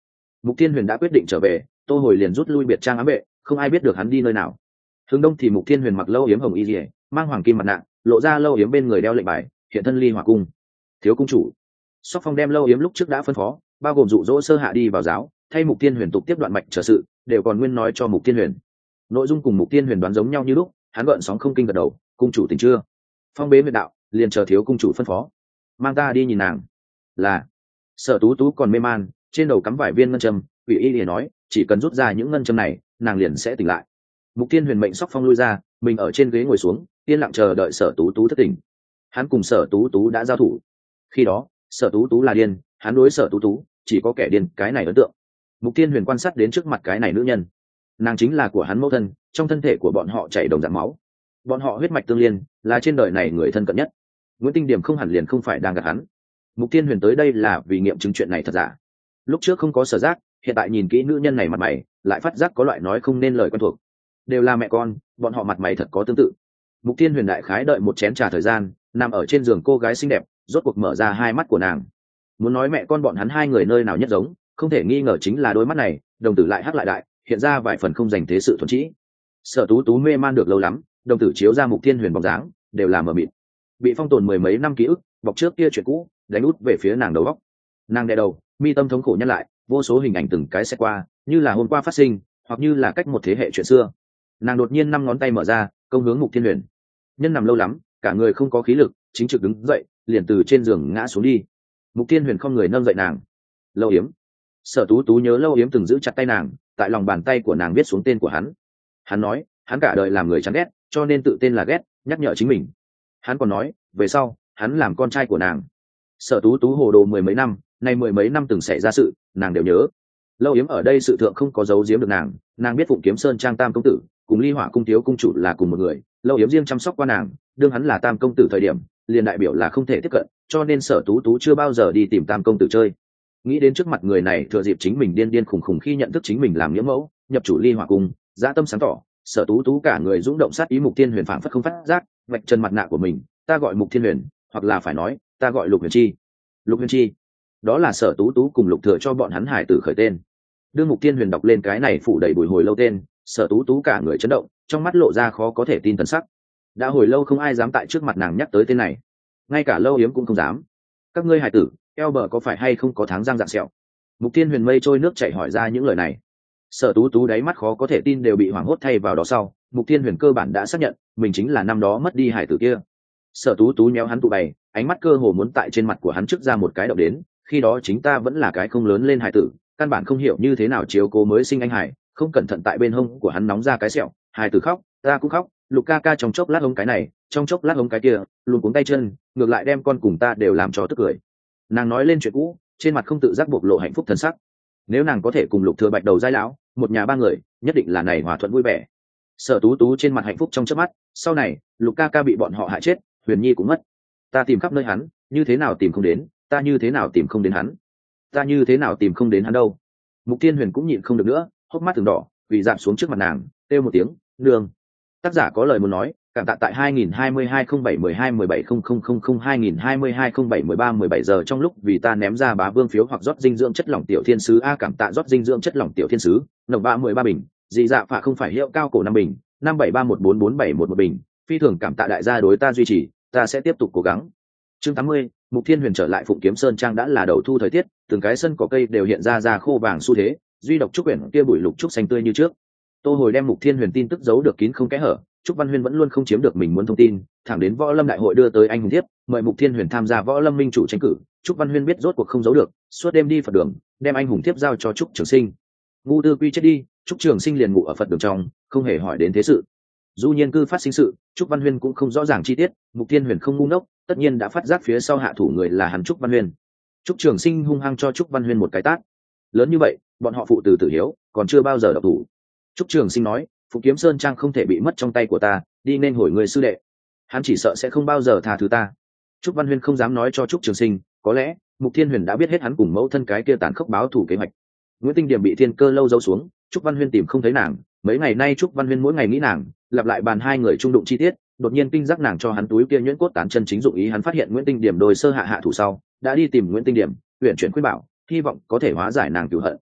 Mục Thiên Huyền đã quyết định trở về, Tô Hồi liền rút lui biệt trang ám vệ, không ai biết được hắn đi nơi nào. Hướng đông thì Mục Thiên Huyền mặc lâu yếm hồng y liễu, mang hoàng kim mặt nạ, lộ ra lâu yếm bên người đeo lệnh bài, hiện thân ly hỏa cung. Thiếu cung chủ. Sóc Phong đem lâu yếm lúc trước đã phân phó, bao gồm dụ dỗ Sơ Hạ đi vào giáo, thay Mục Thiên Huyền tục tiếp đoạn mạch trở sự, đều còn nguyên nói cho Mục Thiên Huyền. Nội dung cùng Mục Thiên Huyền đoán giống nhau như lúc, hắn gợn sóng không kinh gật đầu, cung chủ tỉnh chưa? Phong bế huyệt đạo, liền chờ thiếu cung chủ phân phó. Mang ta đi nhìn nàng. Là. Sở Tú Tú còn mê man, trên đầu cắm vài viên ngân châm, Quỷ Y liền nói, chỉ cần rút ra những ngân châm này, nàng liền sẽ tỉnh lại. Mục Thiên Huyền mệnh Sóc Phong lui ra, mình ở trên ghế ngồi xuống, yên lặng chờ đợi Sở Tú Tú thất tỉnh. Hắn cùng Sở Tú Tú đã giao thủ. Khi đó, Sở Tú Tú là điên, hắn đối Sở Tú Tú chỉ có kẻ điên cái này ấn tượng. Mục Thiên Huyền quan sát đến trước mặt cái này nữ nhân, nàng chính là của hắn mẫu thân, trong thân thể của bọn họ chảy đồng dạng máu, bọn họ huyết mạch tương liên, là trên đời này người thân cận nhất. Nguyễn Tinh Điểm không hẳn liền không phải đang gặp hắn. Mục Thiên Huyền tới đây là vì nghiệm chứng chuyện này thật giả. Lúc trước không có sở giác, hiện tại nhìn kỹ nữ nhân này mặt mày, lại phát giác có loại nói không nên lời quen thuộc. Đều là mẹ con, bọn họ mặt mày thật có tương tự. Mục Thiên Huyền đại khái đợi một chén trà thời gian, nằm ở trên giường cô gái xinh đẹp, rốt cuộc mở ra hai mắt của nàng. Muốn nói mẹ con bọn hắn hai người nơi nào nhất giống, không thể nghi ngờ chính là đôi mắt này, đồng tử lại hắc lại đại, hiện ra vài phần không dành thế sự thuần trĩ. Sở Tú Tú mê man được lâu lắm, đồng tử chiếu ra Mục Thiên Huyền bóng dáng, đều là mờ mịt. Bị phong tồn mười mấy năm ký ức, bọc trước kia chuyện cũ, đánh út về phía nàng đầu óc. Nàng đè đầu, mi tâm thống khổ nhăn lại, vô số hình ảnh từng cái sẽ qua, như là hôm qua phát sinh, hoặc như là cách một thế hệ chuyện xưa. Nàng đột nhiên năm ngón tay mở ra, công hướng Mục Thiên Huyền. Nhân nằm lâu lắm, cả người không có khí lực, chính trực đứng dậy, liền từ trên giường ngã xuống đi. Mục Thiên Huyền không người nâng dậy nàng. Lâu Yếm. Sở Tú Tú nhớ Lâu Yếm từng giữ chặt tay nàng, tại lòng bàn tay của nàng viết xuống tên của hắn. Hắn nói, hắn cả đời làm người chán ghét, cho nên tự tên là ghét, nhắc nhở chính mình. Hắn còn nói, về sau, hắn làm con trai của nàng. Sở Tú Tú hồ đồ mười mấy năm, nay mười mấy năm từng xảy ra sự, nàng đều nhớ. Lâu Yếm ở đây sự thượng không có giấu giếm được nàng, nàng biết Phụng Kiếm Sơn Trang Tam công tử cùng Ly Hỏa cung thiếu cung chủ là cùng một người. Lâu Yếm riêng chăm sóc qua nàng, đương hắn là Tam công tử thời điểm, liền đại biểu là không thể tiếp cận, cho nên Sở Tú Tú chưa bao giờ đi tìm Tam công tử chơi. Nghĩ đến trước mặt người này thừa dịp chính mình điên điên khủng khủng khi nhận thức chính mình làm nghĩa mẫu, nhập chủ Ly Hỏa cung, dã tâm sáng tỏ, Sở Tú Tú cả người dũng động sát ý. Mục Thiên Huyền phảng phất không phát giác, vạch chân mặt nạ của mình, ta gọi Mục Thiên Huyền, hoặc là phải nói, ta gọi Lục Huyền Chi. Lục Huyền Chi, đó là Sở Tú Tú cùng Lục Thừa cho bọn hắn hải tử khởi tên. Đương Mục Thiên Huyền đọc lên cái này phủ đầy bùi hồi lâu tên, Sở Tú Tú cả người chấn động, trong mắt lộ ra khó có thể tin thần sắc. Đã hồi lâu không ai dám tại trước mặt nàng nhắc tới tên này, ngay cả Lâu Yếm cũng không dám. Các ngươi hải tử, eo bờ có phải hay không có tháng răng dạng sẹo? Mục Thiên Huyền mây trôi nước chảy hỏi ra những lời này. Sở Tú Tú đáy mắt khó có thể tin đều bị hoảng hốt thay vào đó sau, Mục Thiên Huyền cơ bản đã xác nhận mình chính là năm đó mất đi hải tử kia. Sở Tú Tú nhéo hắn tụ bày, ánh mắt cơ hồ muốn tại trên mặt của hắn trước ra một cái động đến. Khi đó chính ta vẫn là cái không lớn lên hải tử, căn bản không hiểu như thế nào chiếu cố mới sinh anh hải, không cẩn thận tại bên hông của hắn nóng ra cái sẹo, hải tử khóc, ta cũng khóc. Lục ca ca trong chốc lát hông cái này, trong chốc lát hông cái kia, luôn cuống tay chân, ngược lại đem con cùng ta đều làm cho tức cười. Nàng nói lên chuyện cũ, trên mặt không tự giác bộc lộ hạnh phúc thần sắc. Nếu nàng có thể cùng Lục Thừa Bạch đầu giai lão, một nhà ba người, nhất định là này hòa thuận vui vẻ. Sở Tú Tú trên mặt hạnh phúc trong chớp mắt, sau này, Lục ca ca bị bọn họ hại chết, Huyền Nhi cũng mất. Ta tìm khắp nơi hắn, như thế nào tìm không đến, ta như thế nào tìm không đến hắn, ta như thế nào tìm không đến hắn đâu. Mục Thiên Huyền cũng nhịn không được nữa, hốc mắt từng đỏ, vì dạp xuống trước mặt nàng, kêu một tiếng, nương. Tác giả có lời muốn nói, cảm tạ tại hai nghìn hai mươi hai không bảy mười hai mười bảy không không không không hai nghìn hai mươi hai không bảy mười ba mười bảy giờ trong lúc vì ta ném ra bá vương phiếu hoặc rót dinh dưỡng chất lỏng tiểu thiên sứ a cảm tạ rót dinh dưỡng chất lỏng tiểu thiên sứ, nồng ba mười ba bình, dị dạ phạ không phải hiệu cao cổ năm bình, năm bảy ba một bốn bốn bảy một một bình, phi thường cảm tạ đại gia đối ta duy trì, ta sẽ tiếp tục cố gắng. Chương tám mươi, Mục Thiên Huyền trở lại Phụng Kiếm Sơn Trang đã là đầu thu thời tiết, từng cái sân cỏ cây đều hiện ra ra khô vàng xu thế, duy độc trúc quyển kia bụi lục trúc xanh tươi như trước. Tô Hồi đem Mục Thiên Huyền tin tức giấu được kín không kẽ hở, Trúc Văn Huyên vẫn luôn không chiếm được mình muốn thông tin, thẳng đến Võ Lâm đại hội đưa tới anh hùng thiếp, mời Mục Thiên Huyền tham gia Võ Lâm minh chủ tranh cử. Trúc Văn Huyên biết rốt cuộc không giấu được, suốt đêm đi Phật đường, đem anh hùng thiếp giao cho Trúc Trường Sinh. Ngu Tư Quy chết đi, Trúc Trường Sinh liền ngủ ở Phật đường trong, không hề hỏi đến thế sự. Du Nhiên cư phát sinh sự, Trúc Văn Huyên cũng không rõ ràng chi tiết, Mục Thiên Huyền không ngu ngốc, tất nhiên đã phát giác phía sau hạ thủ người là hắn Trúc Văn Huyên. Trúc Trường Sinh hung hăng cho Trúc Văn Huyên một cái tát. Lớn như vậy, bọn họ phụ tử tử hiếu, còn chưa bao giờ động thủ. Trúc Trường Sinh nói, Phụng Kiếm Sơn Trang không thể bị mất trong tay của ta, đi nên hồi người sư đệ. Hắn chỉ sợ sẽ không bao giờ tha thứ ta. Trúc Văn Huyên không dám nói cho Trúc Trường Sinh, có lẽ Mục Thiên Huyền đã biết hết hắn cùng mẫu thân cái kia tàn khốc báo thủ kế hoạch. Nguyễn Tinh Điểm bị Thiên Cơ lâu giấu xuống, Trúc Văn Huyên tìm không thấy nàng, mấy ngày nay Trúc Văn Huyên mỗi ngày nghĩ nàng, lặp lại bàn hai người trung đụng chi tiết, đột nhiên kinh giác nàng cho hắn túi kia nhuyễn cốt tán chân chính dụng ý, hắn phát hiện Nguyễn Tinh Điểm đôi sơ hạ hạ thủ sau, đã đi tìm Nguyễn Tinh Điểm, tuyển chuyển khuyên bảo, hy vọng có thể hóa giải nàng cửu hận.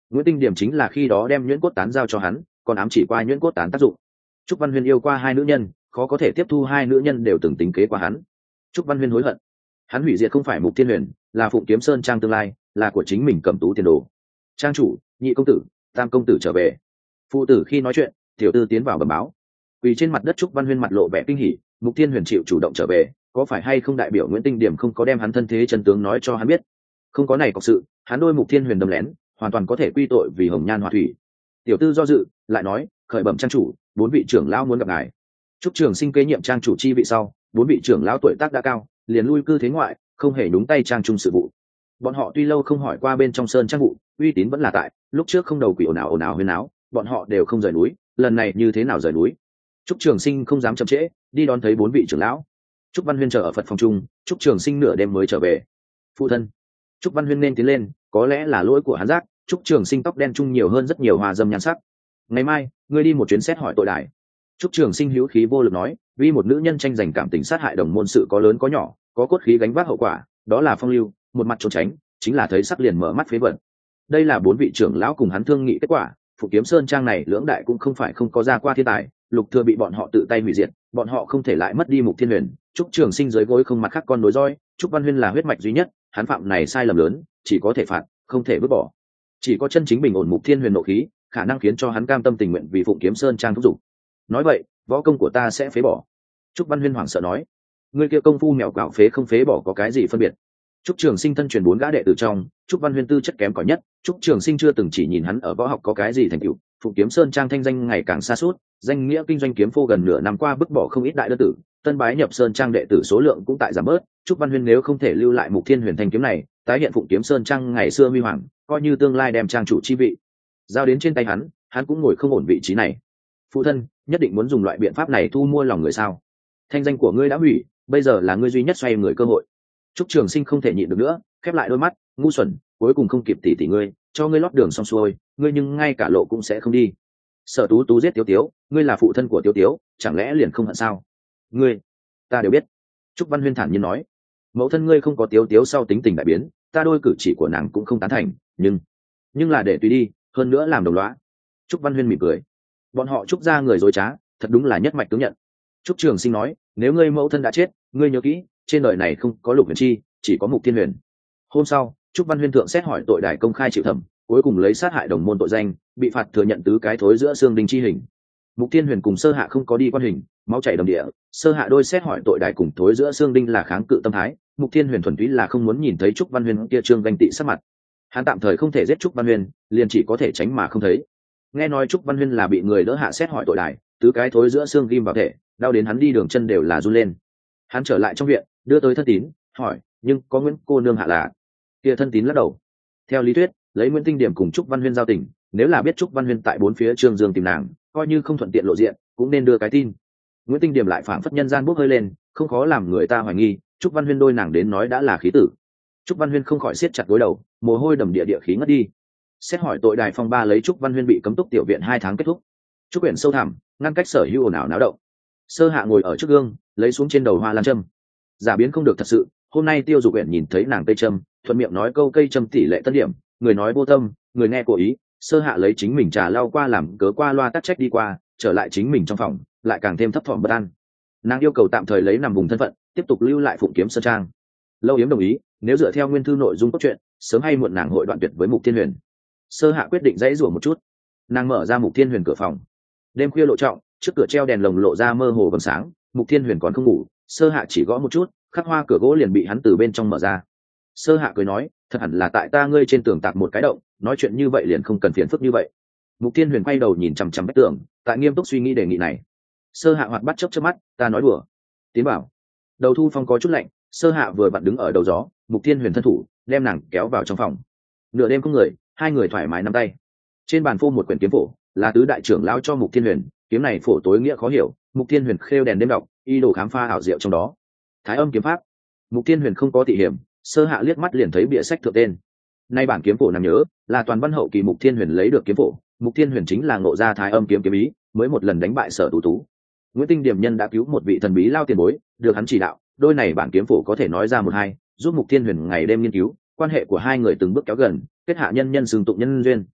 Nguyễn Tinh Điểm chính là khi đó đem nhuyễn cốt tán giao cho hắn, còn ám chỉ qua nhuyễn cốt tán tác dụng. Trúc Văn Huyên yêu qua hai nữ nhân, khó có thể tiếp thu hai nữ nhân đều từng tính kế qua hắn. Trúc Văn Huyên hối hận, hắn hủy diệt không phải Mục Thiên Huyền, là Phụng Kiếm Sơn trang tương lai, là của chính mình Cẩm Tú tiền đồ. Trang chủ, nhị công tử, tam công tử trở về. Phụ tử khi nói chuyện, tiểu tư tiến vào bẩm báo. Quỳ trên mặt đất Trúc Văn Huyên mặt lộ vẻ kinh hỉ, Mục Thiên Huyền chịu chủ động trở về, có phải hay không đại biểu Nguyễn Tinh Điểm không có đem hắn thân thế chân tướng nói cho hắn biết? Không có này có sự, hắn đôi Mục Thiên Huyền đâm lén, hoàn toàn có thể quy tội vì hồng nhan họa thủy. Tiểu tư do dự, lại nói, khởi bẩm trang chủ, bốn vị trưởng lão muốn gặp ngài. Trúc Trường Sinh kế nhiệm trang chủ chi vị sau, bốn vị trưởng lão tuổi tác đã cao, liền lui cư thế ngoại, không hề nhúng tay trang trung sự vụ. Bọn họ tuy lâu không hỏi qua bên trong sơn trang vụ, uy tín vẫn là tại, lúc trước không đầu quỷ ồn ào ồn ào huyên áo, bọn họ đều không rời núi, lần này như thế nào rời núi? Trúc Trường Sinh không dám chậm trễ, đi đón thấy bốn vị trưởng lão. Trúc Văn Huyên chờ ở Phật phòng trung, Trúc Trường Sinh nửa đêm mới trở về. Phụ thân. Trúc Văn Huyên nên tiến lên, có lẽ là lỗi của hắn giác, Trúc Trường Sinh tóc đen trung nhiều hơn rất nhiều hoa dâm nhan sắc. Ngày mai, ngươi đi một chuyến xét hỏi tội đài. Trúc Trường Sinh hữu khí vô lực nói, vì một nữ nhân tranh giành cảm tình sát hại đồng môn sự có lớn có nhỏ, có cốt khí gánh vác hậu quả, đó là phong lưu, một mặt trốn tránh, chính là thấy sắc liền mở mắt phế vật. Đây là bốn vị trưởng lão cùng hắn thương nghị kết quả, Phụng Kiếm Sơn trang này lưỡng đại cũng không phải không có ra qua thiên tài, Lục Thừa bị bọn họ tự tay hủy diệt, bọn họ không thể lại mất đi Mục Thiên Huyền. Trúc Trường Sinh dưới gối không mặt khác con nối roi, Trúc Văn Huyên là huyết mạch duy nhất, hắn phạm này sai lầm lớn, chỉ có thể phạt, không thể vứt bỏ. Chỉ có chân chính bình ổn Mục Thiên Huyền nộ khí, khả năng khiến cho hắn cam tâm tình nguyện vì Phụng Kiếm Sơn trang thúc giục. Nói vậy, võ công của ta sẽ phế bỏ. Trúc Văn Huyên hoảng sợ nói, người kia công phu mèo quào phế không phế bỏ có cái gì phân biệt? Trúc Trường Sinh thân truyền bốn gã đệ tử trong, Trúc Văn Huyên tư chất kém cỏi nhất, Trúc Trường Sinh chưa từng chỉ nhìn hắn ở võ học có cái gì thành tựu, Phụng Kiếm Sơn trang thanh danh ngày càng xa suốt, danh nghĩa kinh doanh kiếm phô gần nửa năm qua bức bỏ không ít đại đơn tử, tân bái nhập Sơn trang đệ tử số lượng cũng tại giảm bớt, Trúc Văn Huyên nếu không thể lưu lại Mục Thiên Huyền thanh kiếm này, tái hiện Phụng Kiếm Sơn trang ngày xưa huy hoàng, coi như tương lai đem trang chủ chi vị giao đến trên tay hắn, hắn cũng ngồi không ổn vị trí này. Phụ thân, nhất định muốn dùng loại biện pháp này thu mua lòng người sao? Thanh danh của ngươi đã hủy, bây giờ là ngươi duy nhất xoay người cơ hội. Trúc Trường Sinh không thể nhịn được nữa, khép lại đôi mắt, ngu xuẩn, cuối cùng không kịp tỉ tỉ ngươi, cho ngươi lót đường xong xuôi, ngươi nhưng ngay cả lộ cũng sẽ không đi. Sở Tú Tú giết Tiếu Tiếu, ngươi là phụ thân của Tiếu Tiếu, chẳng lẽ liền không hận sao? Ngươi, ta đều biết. Trúc Văn Huyên thản nhiên nói, mẫu thân ngươi không có Tiếu Tiếu sau tính tình đại biến, ta đôi cử chỉ của nàng cũng không tán thành, nhưng, nhưng là để tùy đi, hơn nữa làm đồng lõa. Trúc Văn Huyên mỉm cười, bọn họ Trúc gia người dối trá, thật đúng là nhất mạch tướng nhận. Trúc Trường Sinh nói, nếu ngươi mẫu thân đã chết, ngươi nhớ kỹ, trên đời này không có Lục Huyền Chi, chỉ có Mục Thiên Huyền. Hôm sau, Trúc Văn Huyên thượng xét hỏi tội đài công khai chịu thẩm, cuối cùng lấy sát hại đồng môn tội danh, bị phạt thừa nhận tứ cái thối giữa xương đinh chi hình. Mục Thiên Huyền cùng Sơ Hạ không có đi quan hình, máu chảy đầm địa, Sơ Hạ đôi xét hỏi tội đài cùng thối giữa xương đinh là kháng cự tâm thái, Mục Thiên Huyền thuần túy là không muốn nhìn thấy Trúc Văn Huyên kia trương ganh tị sắc mặt. Hắn tạm thời không thể giết Trúc Văn Huyên, liền chỉ có thể tránh mà không thấy. Nghe nói Trúc Văn Huyên là bị người đỡ hạ xét hỏi tội đài, tứ cái thối giữa xương ghim vào thể, đau đến hắn đi đường chân đều là run lên. Hắn trở lại trong viện, đưa tới thân tín, hỏi, nhưng có Nguyễn cô nương hạ là? Kia thân tín lắc đầu. Theo lý thuyết, lấy Nguyễn Tinh Điểm cùng Trúc Văn Huyên giao tình, nếu là biết Trúc Văn Huyên tại bốn phía Trương Dương tìm nàng, coi như không thuận tiện lộ diện, cũng nên đưa cái tin. Nguyễn Tinh Điểm lại phảng phất nhân gian bốc hơi lên, không khó làm người ta hoài nghi, Trúc Văn Huyên đôi nàng đến nói đã là khí tử. Trúc Văn Huyên không khỏi siết chặt gối đầu, mồ hôi đầm địa địa khí ngất đi. Xét hỏi tội đài phong ba lấy Trúc Văn Huyên bị cấm túc tiểu viện hai tháng kết thúc. Trúc Uyển sâu thẳm, ngăn cách sở hữu ồn ào náo động. Sơ Hạ ngồi ở trước gương, lấy xuống trên đầu hoa lan châm. Giả biến không được thật sự, hôm nay Tiêu Dục Uyển nhìn thấy nàng cây châm, thuận miệng nói câu cây châm tỷ lệ tân điểm, người nói vô tâm, người nghe cố ý. Sơ Hạ lấy chính mình trà lau qua làm cớ qua loa tắc trách đi qua, trở lại chính mình trong phòng, lại càng thêm thấp thỏm bất an. Nàng yêu cầu tạm thời lấy nằm vùng thân phận, tiếp tục lưu lại Phụng Kiếm Sơn trang. Lâu Yếm đồng ý, nếu dựa theo nguyên thư nội dung cốt truyện, sớm hay muộn nàng hội đoạn tuyệt với Mục Thiên Huyền. Sơ Hạ quyết định dãy rủa một chút, nàng mở ra Mục Thiên Huyền cửa phòng. Đêm khuya lộ trọng, trước cửa treo đèn lồng lộ ra mơ hồ vầng sáng, Mục Thiên Huyền còn không ngủ, Sơ Hạ chỉ gõ một chút, khắc hoa cửa gỗ liền bị hắn từ bên trong mở ra. Sơ Hạ cười nói, thật hẳn là tại ta ngươi trên tường tạc một cái động, nói chuyện như vậy liền không cần phiền phức như vậy. Mục Thiên Huyền quay đầu nhìn chằm chằm vách tường, tại nghiêm túc suy nghĩ đề nghị này. Sơ Hạ hoạt bắt chớp chớp mắt, ta nói đùa. Tiến bảo. Đầu thu phong có chút lạnh, Sơ Hạ vừa vặn đứng ở đầu gió, Mục Thiên Huyền thân thủ đem nàng kéo vào trong phòng. Nửa đêm không người, hai người thoải mái nắm tay. Trên bàn phô một quyển kiếm phổ, là tứ đại trưởng lão cho Mục Thiên Huyền, kiếm này phổ tối nghĩa khó hiểu, Mục Thiên Huyền khêu đèn đêm đọc, y đồ khám phá ảo diệu trong đó. Thái âm kiếm pháp. Mục Thiên Huyền không có tỉ hiểm, Sơ Hạ liếc mắt liền thấy bìa sách thượng tên. Nay bản kiếm phổ nằm nhớ, là toàn văn hậu kỳ Mục Thiên Huyền lấy được kiếm phổ, Mục Thiên Huyền chính là ngộ ra Thái âm kiếm kiếm ý, mới một lần đánh bại Sở Tú Tú. Nguyễn Tinh Điểm Nhân đã cứu một vị thần bí lao tiền bối, được hắn chỉ đạo, đôi này bản kiếm phổ có thể nói ra một hai, giúp Mục Thiên Huyền ngày đêm nghiên cứu, quan hệ của hai người từng bước kéo gần, kết hạ nhân nhân xương tụng nhân duyên.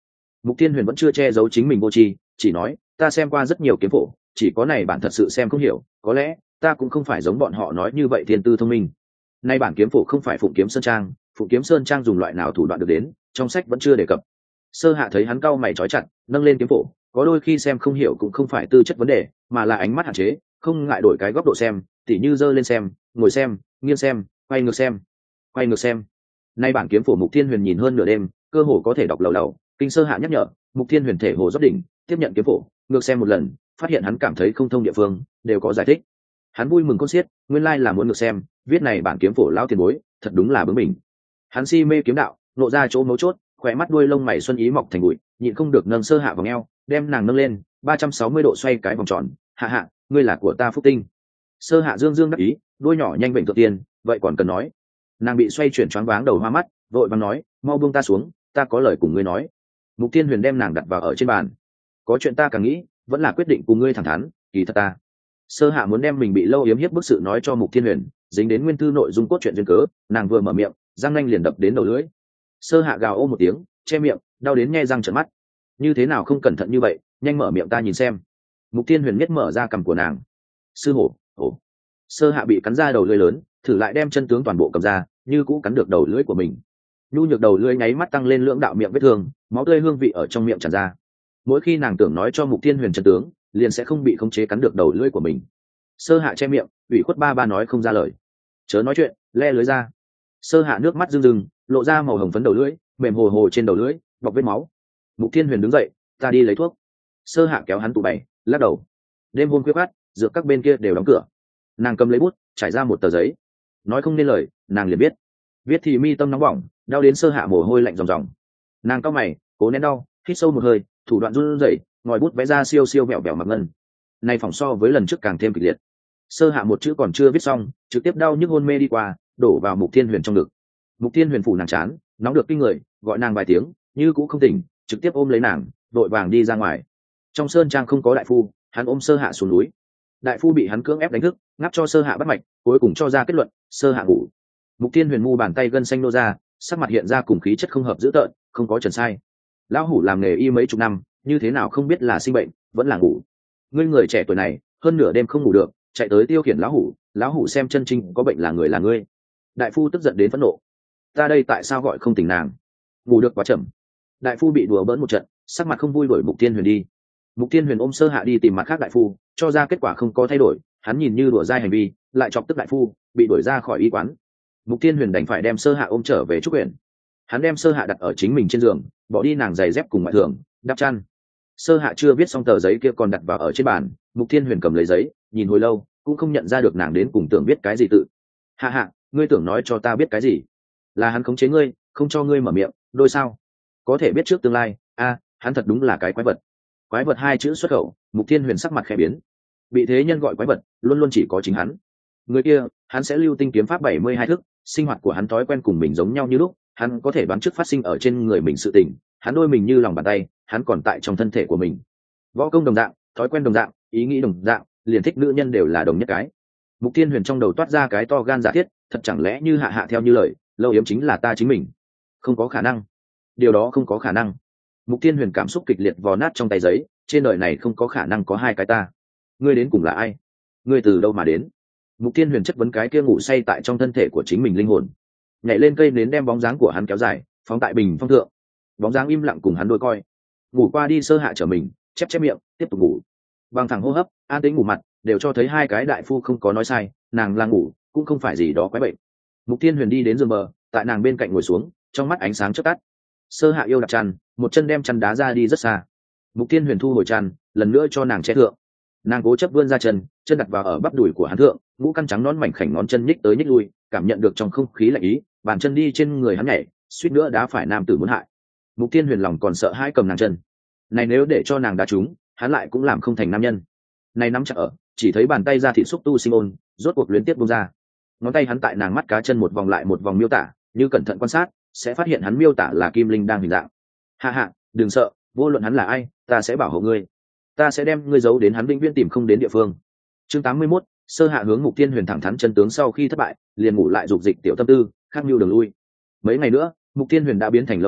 Mục Thiên Huyền vẫn chưa che giấu chính mình vô tri, chỉ nói ta xem qua rất nhiều kiếm phổ, chỉ có này bản thật sự xem không hiểu, có lẽ ta cũng không phải giống bọn họ nói như vậy thiên tư thông minh. Nay bản kiếm phổ không phải Phụng Kiếm Sơn Trang, Phụng Kiếm Sơn Trang dùng loại nào thủ đoạn được đến, trong sách vẫn chưa đề cập. Sơ Hạ thấy hắn cau mày trói chặt, nâng lên kiếm phổ, có đôi khi xem không hiểu cũng không phải tư chất vấn đề, mà là ánh mắt hạn chế, không ngại đổi cái góc độ xem, tỉ như giơ lên xem, ngồi xem, nghiêng xem, quay ngược xem, quay ngược xem. Nay bản kiếm phổ Mục Thiên Huyền nhìn hơn nửa đêm, cơ hồ có thể đọc lầu lầu, kinh Sơ Hạ nhắc nhở, Mục Thiên Huyền thể hồ rót đỉnh, tiếp nhận kiếm phổ, ngược xem một lần, phát hiện hắn cảm thấy không thông địa phương, đều có giải thích. Hắn vui mừng cốt xiết, nguyên lai là muốn ngược xem, viết này bản kiếm phổ lao tiền bối, thật đúng là bướng mình. Hắn si mê kiếm đạo, nộ ra chỗ mấu chốt, khỏe mắt đuôi lông mày xuân ý mọc thành bụi, nhịn không được nâng Sơ Hạ vào eo, đem nàng nâng lên, ba trăm sáu mươi độ xoay cái vòng tròn, hạ hạ, ngươi là của ta phúc tinh. Sơ Hạ dương dương đắc ý, đuôi nhỏ nhanh bệnh tự tiền, vậy còn cần nói. Nàng bị xoay chuyển choáng váng đầu hoa mắt, vội vàng nói, mau buông ta xuống, ta có lời cùng ngươi nói. Mục Thiên Huyền đem nàng đặt vào ở trên bàn, có chuyện ta càng nghĩ, vẫn là quyết định cùng ngươi thẳng thắn, kỳ thật ta. Sơ Hạ muốn đem mình bị lâu yếm hiếp bức sự nói cho Mục Thiên Huyền, dính đến nguyên thư nội dung cốt truyện duyên cớ, nàng vừa mở miệng, răng nanh liền đập đến đầu lưỡi. Sơ Hạ gào ô một tiếng, che miệng, đau đến nhe răng trợn mắt. Như thế nào không cẩn thận như vậy, nhanh mở miệng ta nhìn xem. Mục Thiên Huyền miết mở ra cằm của nàng. Sư hổ, hổ. Sơ Hạ bị cắn ra đầu lưỡi lớn, thử lại đem chân tướng toàn bộ cầm ra, như cũ cắn được đầu lưỡi của mình. Nhu nhược đầu lưỡi nháy mắt tăng lên lưỡng đạo miệng vết thương, máu tươi hương vị ở trong miệng tràn ra. Mỗi khi nàng tưởng nói cho Mục Thiên Huyền chân tướng, liền sẽ không bị khống chế cắn được đầu lưỡi của mình. Sơ Hạ che miệng, ủy khuất ba ba nói không ra lời. Chớ nói chuyện, le lưới ra. Sơ Hạ nước mắt rưng rưng, lộ ra màu hồng phấn đầu lưỡi, mềm hồ hồ trên đầu lưỡi, bọc vết máu. Mục Thiên Huyền đứng dậy, ta đi lấy thuốc. Sơ Hạ kéo hắn tủ bày, lắc đầu. Đêm hôm khuya khoắt, dược các bên kia đều đóng cửa. Nàng cầm lấy bút, trải ra một tờ giấy. Nói không nên lời, nàng liền biết. Viết thì mi tâm nóng bỏng, đau đến Sơ Hạ mồ hôi lạnh ròng ròng. Nàng cau mày, cố nén đau, hít sâu một hơi, thủ đoạn run rẩy, ngòi bút vẽ ra siêu siêu vẹo vẹo mặc ngân. Này phỏng so với lần trước càng thêm kịch liệt. Sơ Hạ một chữ còn chưa viết xong, trực tiếp đau nhức hôn mê đi qua, đổ vào Mục Thiên Huyền trong ngực. Mục Thiên Huyền phủ nàng chán, nóng được kinh người, gọi nàng vài tiếng, như cũng không tỉnh, trực tiếp ôm lấy nàng, đội vàng đi ra ngoài. Trong sơn trang không có đại phu, hắn ôm Sơ Hạ xuống núi. Đại phu bị hắn cưỡng ép đánh thức, ngáp cho Sơ Hạ bắt mạch, cuối cùng cho ra kết luận, Sơ Hạ ngủ. Mục Thiên Huyền mu bàn tay gân xanh nô ra, sắc mặt hiện ra cùng khí chất không hợp dữ tợn, không có trần sai. Lão hủ làm nghề y mấy chục năm, như thế nào không biết là sinh bệnh, vẫn là ngủ. Ngươi người trẻ tuổi này, hơn nửa đêm không ngủ được, chạy tới tiêu khiển lão hủ, lão hủ xem chân chính có bệnh là người là ngươi. Đại phu tức giận đến phẫn nộ. Ta đây tại sao gọi không tỉnh nàng? Ngủ được quá chậm. Đại phu bị đùa bỡn một trận, sắc mặt không vui đuổi Mục Thiên Huyền đi. Mục Thiên Huyền ôm Sơ Hạ đi tìm mặt khác đại phu, cho ra kết quả không có thay đổi, hắn nhìn như đùa dai hành vi, lại chọc tức đại phu, bị đuổi ra khỏi y quán. Mục Thiên Huyền đành phải đem Sơ Hạ ôm trở về trúc huyện. Hắn đem Sơ Hạ đặt ở chính mình trên giường, bỏ đi nàng giày dép cùng ngoại thường, đắp chăn. Sơ Hạ chưa viết xong tờ giấy kia còn đặt vào ở trên bàn, Mục Thiên Huyền cầm lấy giấy, nhìn hồi lâu, cũng không nhận ra được nàng đến cùng tưởng viết cái gì tự. Hạ hạ, ngươi tưởng nói cho ta biết cái gì? Là hắn khống chế ngươi, không cho ngươi mở miệng, đôi sao? Có thể biết trước tương lai, a, hắn thật đúng là cái quái vật. Quái vật hai chữ xuất khẩu, Mục Thiên Huyền sắc mặt khẽ biến. Bị thế nhân gọi quái vật, luôn luôn chỉ có chính hắn. Người kia, hắn sẽ lưu tinh kiếm pháp bảy mươi hai thức, sinh hoạt của hắn thói quen cùng mình giống nhau như lúc, hắn có thể đoán trước phát sinh ở trên người mình sự tình, hắn đôi mình như lòng bàn tay, hắn còn tại trong thân thể của mình. Võ công đồng dạng, thói quen đồng dạng, ý nghĩ đồng dạng, liền thích nữ nhân đều là đồng nhất cái. Mục Thiên Huyền trong đầu toát ra cái to gan giả thiết, thật chẳng lẽ như hạ hạ theo như lời, lâu yếm chính là ta chính mình? Không có khả năng, điều đó không có khả năng. Mục Thiên Huyền cảm xúc kịch liệt vò nát trong tay giấy, trên đời này không có khả năng có hai cái ta. Ngươi đến cùng là ai? Ngươi từ đâu mà đến? Mục Thiên Huyền chất vấn cái kia ngủ say tại trong thân thể của chính mình linh hồn. Nhảy lên cây nến đem bóng dáng của hắn kéo dài, phóng tại bình phong thượng. Bóng dáng im lặng cùng hắn đôi coi. Ngủ qua đi Sơ Hạ trở mình, chép chép miệng, tiếp tục ngủ. Bằng thẳng hô hấp, an tĩnh ngủ mặt, đều cho thấy hai cái đại phu không có nói sai, nàng là ngủ, cũng không phải gì đó quái bệnh. Mục Thiên Huyền đi đến giường bờ, tại nàng bên cạnh ngồi xuống, trong mắt ánh sáng chớp tắt. Sơ Hạ yêu đặt chăn, một chân đem chăn đá ra đi rất xa. Mục Thiên Huyền thu hồi chăn, lần nữa cho nàng che thượng. Nàng cố chấp vươn ra chân, chân đặt vào ở bắp đùi của hắn thượng, ngũ căn trắng nón mảnh khảnh ngón chân nhích tới nhích lui, cảm nhận được trong không khí lạnh ý, bàn chân đi trên người hắn nhảy, suýt nữa đá phải nam tử muốn hại. Mục Thiên Huyền lòng còn sợ hãi cầm nàng chân. Này nếu để cho nàng đá trúng, hắn lại cũng làm không thành nam nhân. Này nắm chặt ở, chỉ thấy bàn tay ra thịt xúc tu sinh ôn, rốt cuộc luyến tiếp buông ra. Ngón tay hắn tại nàng mắt cá chân một vòng lại một vòng miêu tả, như cẩn thận quan sát, sẽ phát hiện hắn miêu tả là kim linh đang hình dạng. Hạ hạ, đừng sợ, vô luận hắn là ai, ta sẽ bảo hộ ngươi. Ta sẽ đem ngươi giấu đến hắn vĩnh viễn tìm không đến địa phương. Chương tám mươi mốt, Sơ Hạ hướng Mục Thiên Huyền thẳng thắn chân tướng sau khi thất bại, liền ngủ lại dục dịch tiểu tâm tư, khắc mưu đường lui. Mấy ngày nữa, Mục Thiên Huyền đã biến thành lâu hiếm,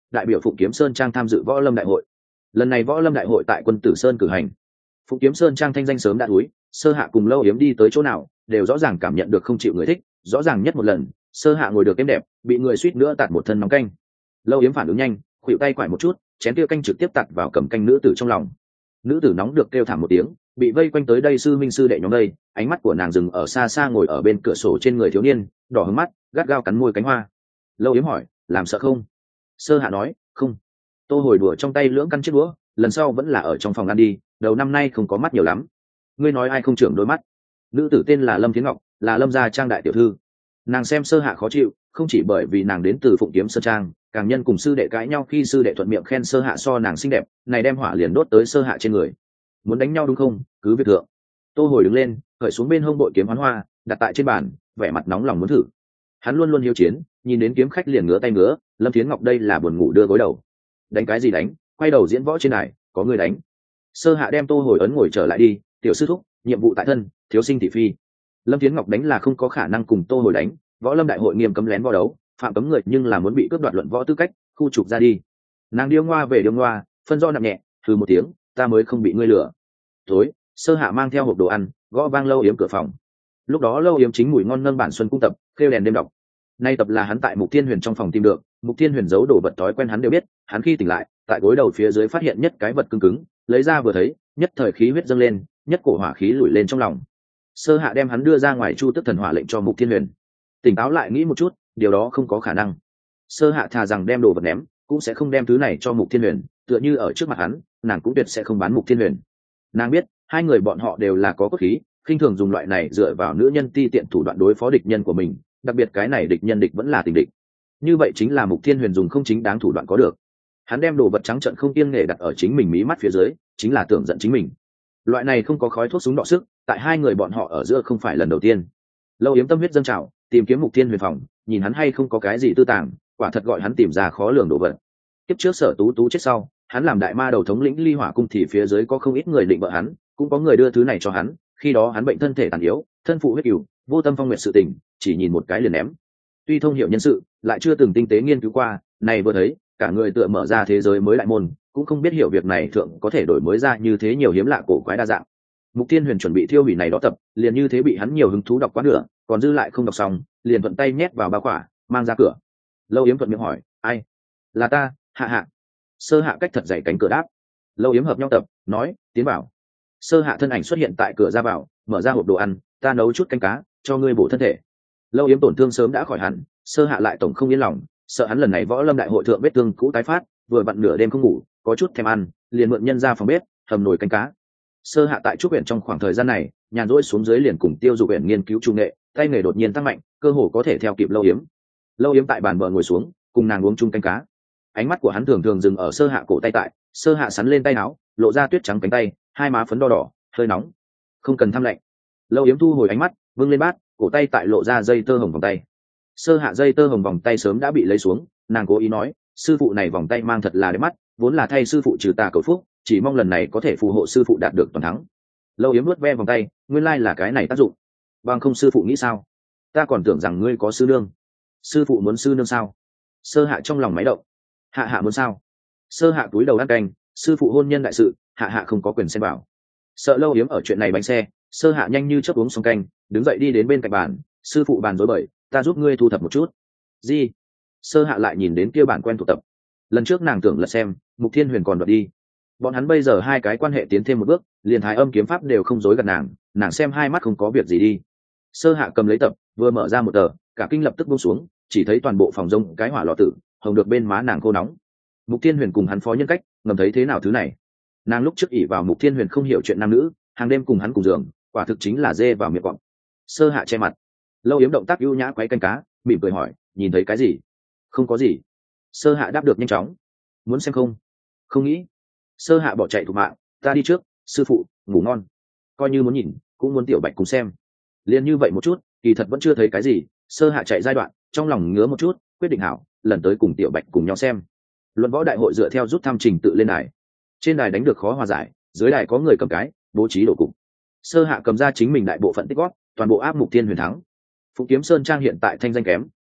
đại biểu Phụng Kiếm Sơn Trang tham dự võ lâm đại hội. Lần này võ lâm đại hội tại Quân Tử Sơn cử hành. Phụng Kiếm Sơn Trang thanh danh sớm đã núi, Sơ Hạ cùng Lâu Yếm đi tới chỗ nào đều rõ ràng cảm nhận được không chịu người thích. Rõ ràng nhất một lần, Sơ Hạ ngồi được êm đẹp, bị người suýt nữa tạt một thân nóng canh. Lâu Yếm phản ứng nhanh, khuỵu tay quải một chút, chén kia canh trực tiếp tạt vào cầm canh nữ tử trong lòng. Nữ tử nóng được kêu thảm một tiếng, bị vây quanh tới đây sư minh sư đệ nhóm đây, ánh mắt của nàng dừng ở xa xa ngồi ở bên cửa sổ trên người thiếu niên, đỏ hứng mắt, gắt gao cắn môi cánh hoa. Lâu Yếm hỏi, làm sợ không? Sơ Hạ nói, không. Tô Hồi đùa trong tay lưỡng căn chiếc đũa, lần sau vẫn là ở trong phòng ăn đi, đầu năm nay không có mắt nhiều lắm. Ngươi nói ai không trưởng đôi mắt? Nữ tử tên là Lâm Thiến Ngọc, là Lâm gia trang đại tiểu thư. Nàng xem Sơ Hạ khó chịu, không chỉ bởi vì nàng đến từ Phụng Kiếm Sơn Trang, càng nhân cùng sư đệ cãi nhau khi sư đệ thuận miệng khen Sơ Hạ so nàng xinh đẹp, này đem hỏa liền đốt tới Sơ Hạ trên người. Muốn đánh nhau đúng không? Cứ việc thượng. Tô Hồi đứng lên, khởi xuống bên hông bội kiếm hoán hoa, đặt tại trên bàn, vẻ mặt nóng lòng muốn thử. Hắn luôn luôn hiếu chiến, nhìn đến kiếm khách liền ngứa tay ngứa. Lâm Thiến Ngọc đây là buồn ngủ đưa gối đầu. Đánh cái gì đánh? Quay đầu diễn võ trên này, có người đánh. Sơ Hạ đem Tô Hồi ấn ngồi trở lại đi, tiểu sư thúc, nhiệm vụ tại thân, thiếu sinh thị phi. Lâm Thiến Ngọc đánh là không có khả năng cùng Tô Hồi đánh, võ lâm đại hội nghiêm cấm lén võ đấu, phạm cấm người nhưng là muốn bị cướp đoạt luận võ tư cách, khu trục ra đi. Nàng điêu ngoa về điêu ngoa, phân do nặng nhẹ, thử một tiếng, ta mới không bị ngươi lừa. Tối, Sơ Hạ mang theo hộp đồ ăn, gõ vang Lâu Yếm cửa phòng. Lúc đó Lâu Yếm chính mùi ngon nâng bản xuân cung tập, kêu đèn đêm đọc. Nay tập là hắn tại Mục Thiên Huyền trong phòng tìm được, Mục Thiên Huyền giấu đồ vật thói quen hắn đều biết, hắn khi tỉnh lại, tại gối đầu phía dưới phát hiện nhất cái vật cứng cứng, lấy ra vừa thấy, nhất thời khí huyết dâng lên, nhất cổ hỏa khí lùi lên trong lòng. Sơ Hạ đem hắn đưa ra ngoài Chu Tức Thần Hỏa lệnh cho Mục Thiên Huyền. Tỉnh táo lại nghĩ một chút, điều đó không có khả năng. Sơ Hạ thà rằng đem đồ vật ném, cũng sẽ không đem thứ này cho Mục Thiên Huyền, tựa như ở trước mặt hắn, nàng cũng tuyệt sẽ không bán Mục Thiên Huyền. Nàng biết, hai người bọn họ đều là có cốt khí, khinh thường dùng loại này dựa vào nữ nhân ti tiện thủ đoạn đối phó địch nhân của mình, đặc biệt cái này địch nhân địch vẫn là tình địch. Như vậy chính là Mục Thiên Huyền dùng không chính đáng thủ đoạn có được. Hắn đem đồ vật trắng trợn không kiêng nể đặt ở chính mình mí mắt phía dưới, chính là tưởng giận chính mình. Loại này không có khói thuốc súng đọ sức, tại hai người bọn họ ở giữa không phải lần đầu tiên. Lâu Yếm tâm huyết dâng trào, tìm kiếm Mục Thiên Huyền phòng, nhìn hắn hay không có cái gì tư tàng, quả thật gọi hắn tìm ra khó lường đồ vật. Kiếp trước Sở Tú Tú chết sau, hắn làm đại ma đầu thống lĩnh Ly Hỏa cung thì phía dưới có không ít người định vợ hắn, cũng có người đưa thứ này cho hắn, khi đó hắn bệnh thân thể tàn yếu, thân phụ huyết cừu, vô tâm phong nguyện sự tình, chỉ nhìn một cái liền ném. Tuy thông hiểu nhân sự, lại chưa từng tinh tế nghiên cứu qua, này vừa thấy, cả người tựa mở ra thế giới mới đại môn, cũng không biết hiểu việc này thượng có thể đổi mới ra như thế nhiều hiếm lạ cổ quái đa dạng. Mục Thiên Huyền chuẩn bị thiêu hủy này đó tập, liền như thế bị hắn nhiều hứng thú đọc quá nửa, còn dư lại không đọc xong, liền thuận tay nhét vào bao khỏa, mang ra cửa. Lâu Yếm thuận miệng hỏi, ai? Là ta, Hạ Hạ. Sơ Hạ cách thật dày cánh cửa đáp. Lâu Yếm hợp nhau tập, nói, tiến vào. Sơ Hạ thân ảnh xuất hiện tại cửa ra vào, mở ra hộp đồ ăn, ta nấu chút canh cá, cho ngươi bổ thân thể. Lâu Yếm tổn thương sớm đã khỏi hẳn, Sơ Hạ lại tổng không yên lòng, sợ hắn lần này võ lâm đại hội thượng vết thương cũ tái phát, vừa vặn nửa đêm không ngủ, có chút thèm ăn, liền mượn nhân ra phòng bếp, hầm nồi canh cá. Sơ Hạ tại trúc huyện trong khoảng thời gian này, nhàn rỗi xuống dưới liền cùng Tiêu Dục huyện nghiên cứu trung nghệ, tay nghề đột nhiên tăng mạnh, cơ hồ có thể theo kịp Lâu Yếm. Lâu Yếm tại bàn bờ ngồi xuống, cùng nàng uống chung canh cá. Ánh mắt của hắn thường thường dừng ở Sơ Hạ cổ tay tại, Sơ Hạ sắn lên tay áo, lộ ra tuyết trắng cánh tay, hai má phấn đỏ đỏ, hơi nóng. Không cần thăm lạnh. Lâu Yếm thu hồi ánh mắt, vươn lên bát, cổ tay tại lộ ra dây tơ hồng vòng tay. Sơ Hạ dây tơ hồng vòng tay sớm đã bị lấy xuống, nàng cố ý nói, sư phụ này vòng tay mang thật là đẹp mắt, vốn là thay sư phụ trừ tà cầu phúc, chỉ mong lần này có thể phù hộ sư phụ đạt được toàn thắng. Lâu Yếm nuốt ve vòng tay, nguyên lai là cái này tác dụng. Bằng không sư phụ nghĩ sao? Ta còn tưởng rằng ngươi có sư nương. Sư phụ muốn sư nương sao? Sơ Hạ trong lòng máy động. Hạ Hạ muốn sao? Sơ Hạ túi đầu ăn canh, sư phụ hôn nhân đại sự, Hạ Hạ không có quyền xen vào. Sợ Lâu Yếm ở chuyện này bánh xe, Sơ Hạ nhanh như chớp uống xong canh, đứng dậy đi đến bên cạnh bàn, sư phụ bàn rối bời, ta giúp ngươi thu thập một chút. Gì? Sơ Hạ lại nhìn đến kia bản quen thuộc tập. Lần trước nàng tưởng lật xem, Mục Thiên Huyền còn đoạt đi. Bọn hắn bây giờ hai cái quan hệ tiến thêm một bước, liền Thái Âm kiếm pháp đều không dối gạt nàng, nàng xem hai mắt không có việc gì đi. Sơ Hạ cầm lấy tập, vừa mở ra một tờ, cả kinh lập tức buông xuống, chỉ thấy toàn bộ phòng rông cái hỏa lò tử, hồng được bên má nàng khô nóng. Mục Thiên Huyền cùng hắn phó nhân cách, ngầm thấy thế nào thứ này. Nàng lúc trước ỷ vào Mục Thiên Huyền không hiểu chuyện nam nữ, hàng đêm cùng hắn cùng giường, quả thực chính là dê vào miệng cọp. Sơ Hạ che mặt. Lâu Yếm động tác ưu nhã quấy canh cá, mỉm cười hỏi, nhìn thấy cái gì? Không có gì. Sơ Hạ đáp được nhanh chóng. Muốn xem không? Không nghĩ. Sơ Hạ bỏ chạy thủ mạng, ta đi trước, sư phụ, ngủ ngon. Coi như muốn nhìn, cũng muốn Tiểu Bạch cùng xem. Liên như vậy một chút, kỳ thật vẫn chưa thấy cái gì. Sơ Hạ chạy giai đoạn, trong lòng ngứa một chút, quyết định hảo, lần tới cùng Tiểu Bạch cùng nhau xem. Luận võ đại hội dựa theo rút thăm trình tự lên đài. Trên đài đánh được khó hòa giải, dưới đài có người cầm cái, bố trí đổ cục. Sơ Hạ cầm ra chính mình đại bộ phận tích góp, toàn bộ áp Mục Thiên Huyền thắng. Phụng Kiếm Sơn Trang hiện tại thanh danh kém,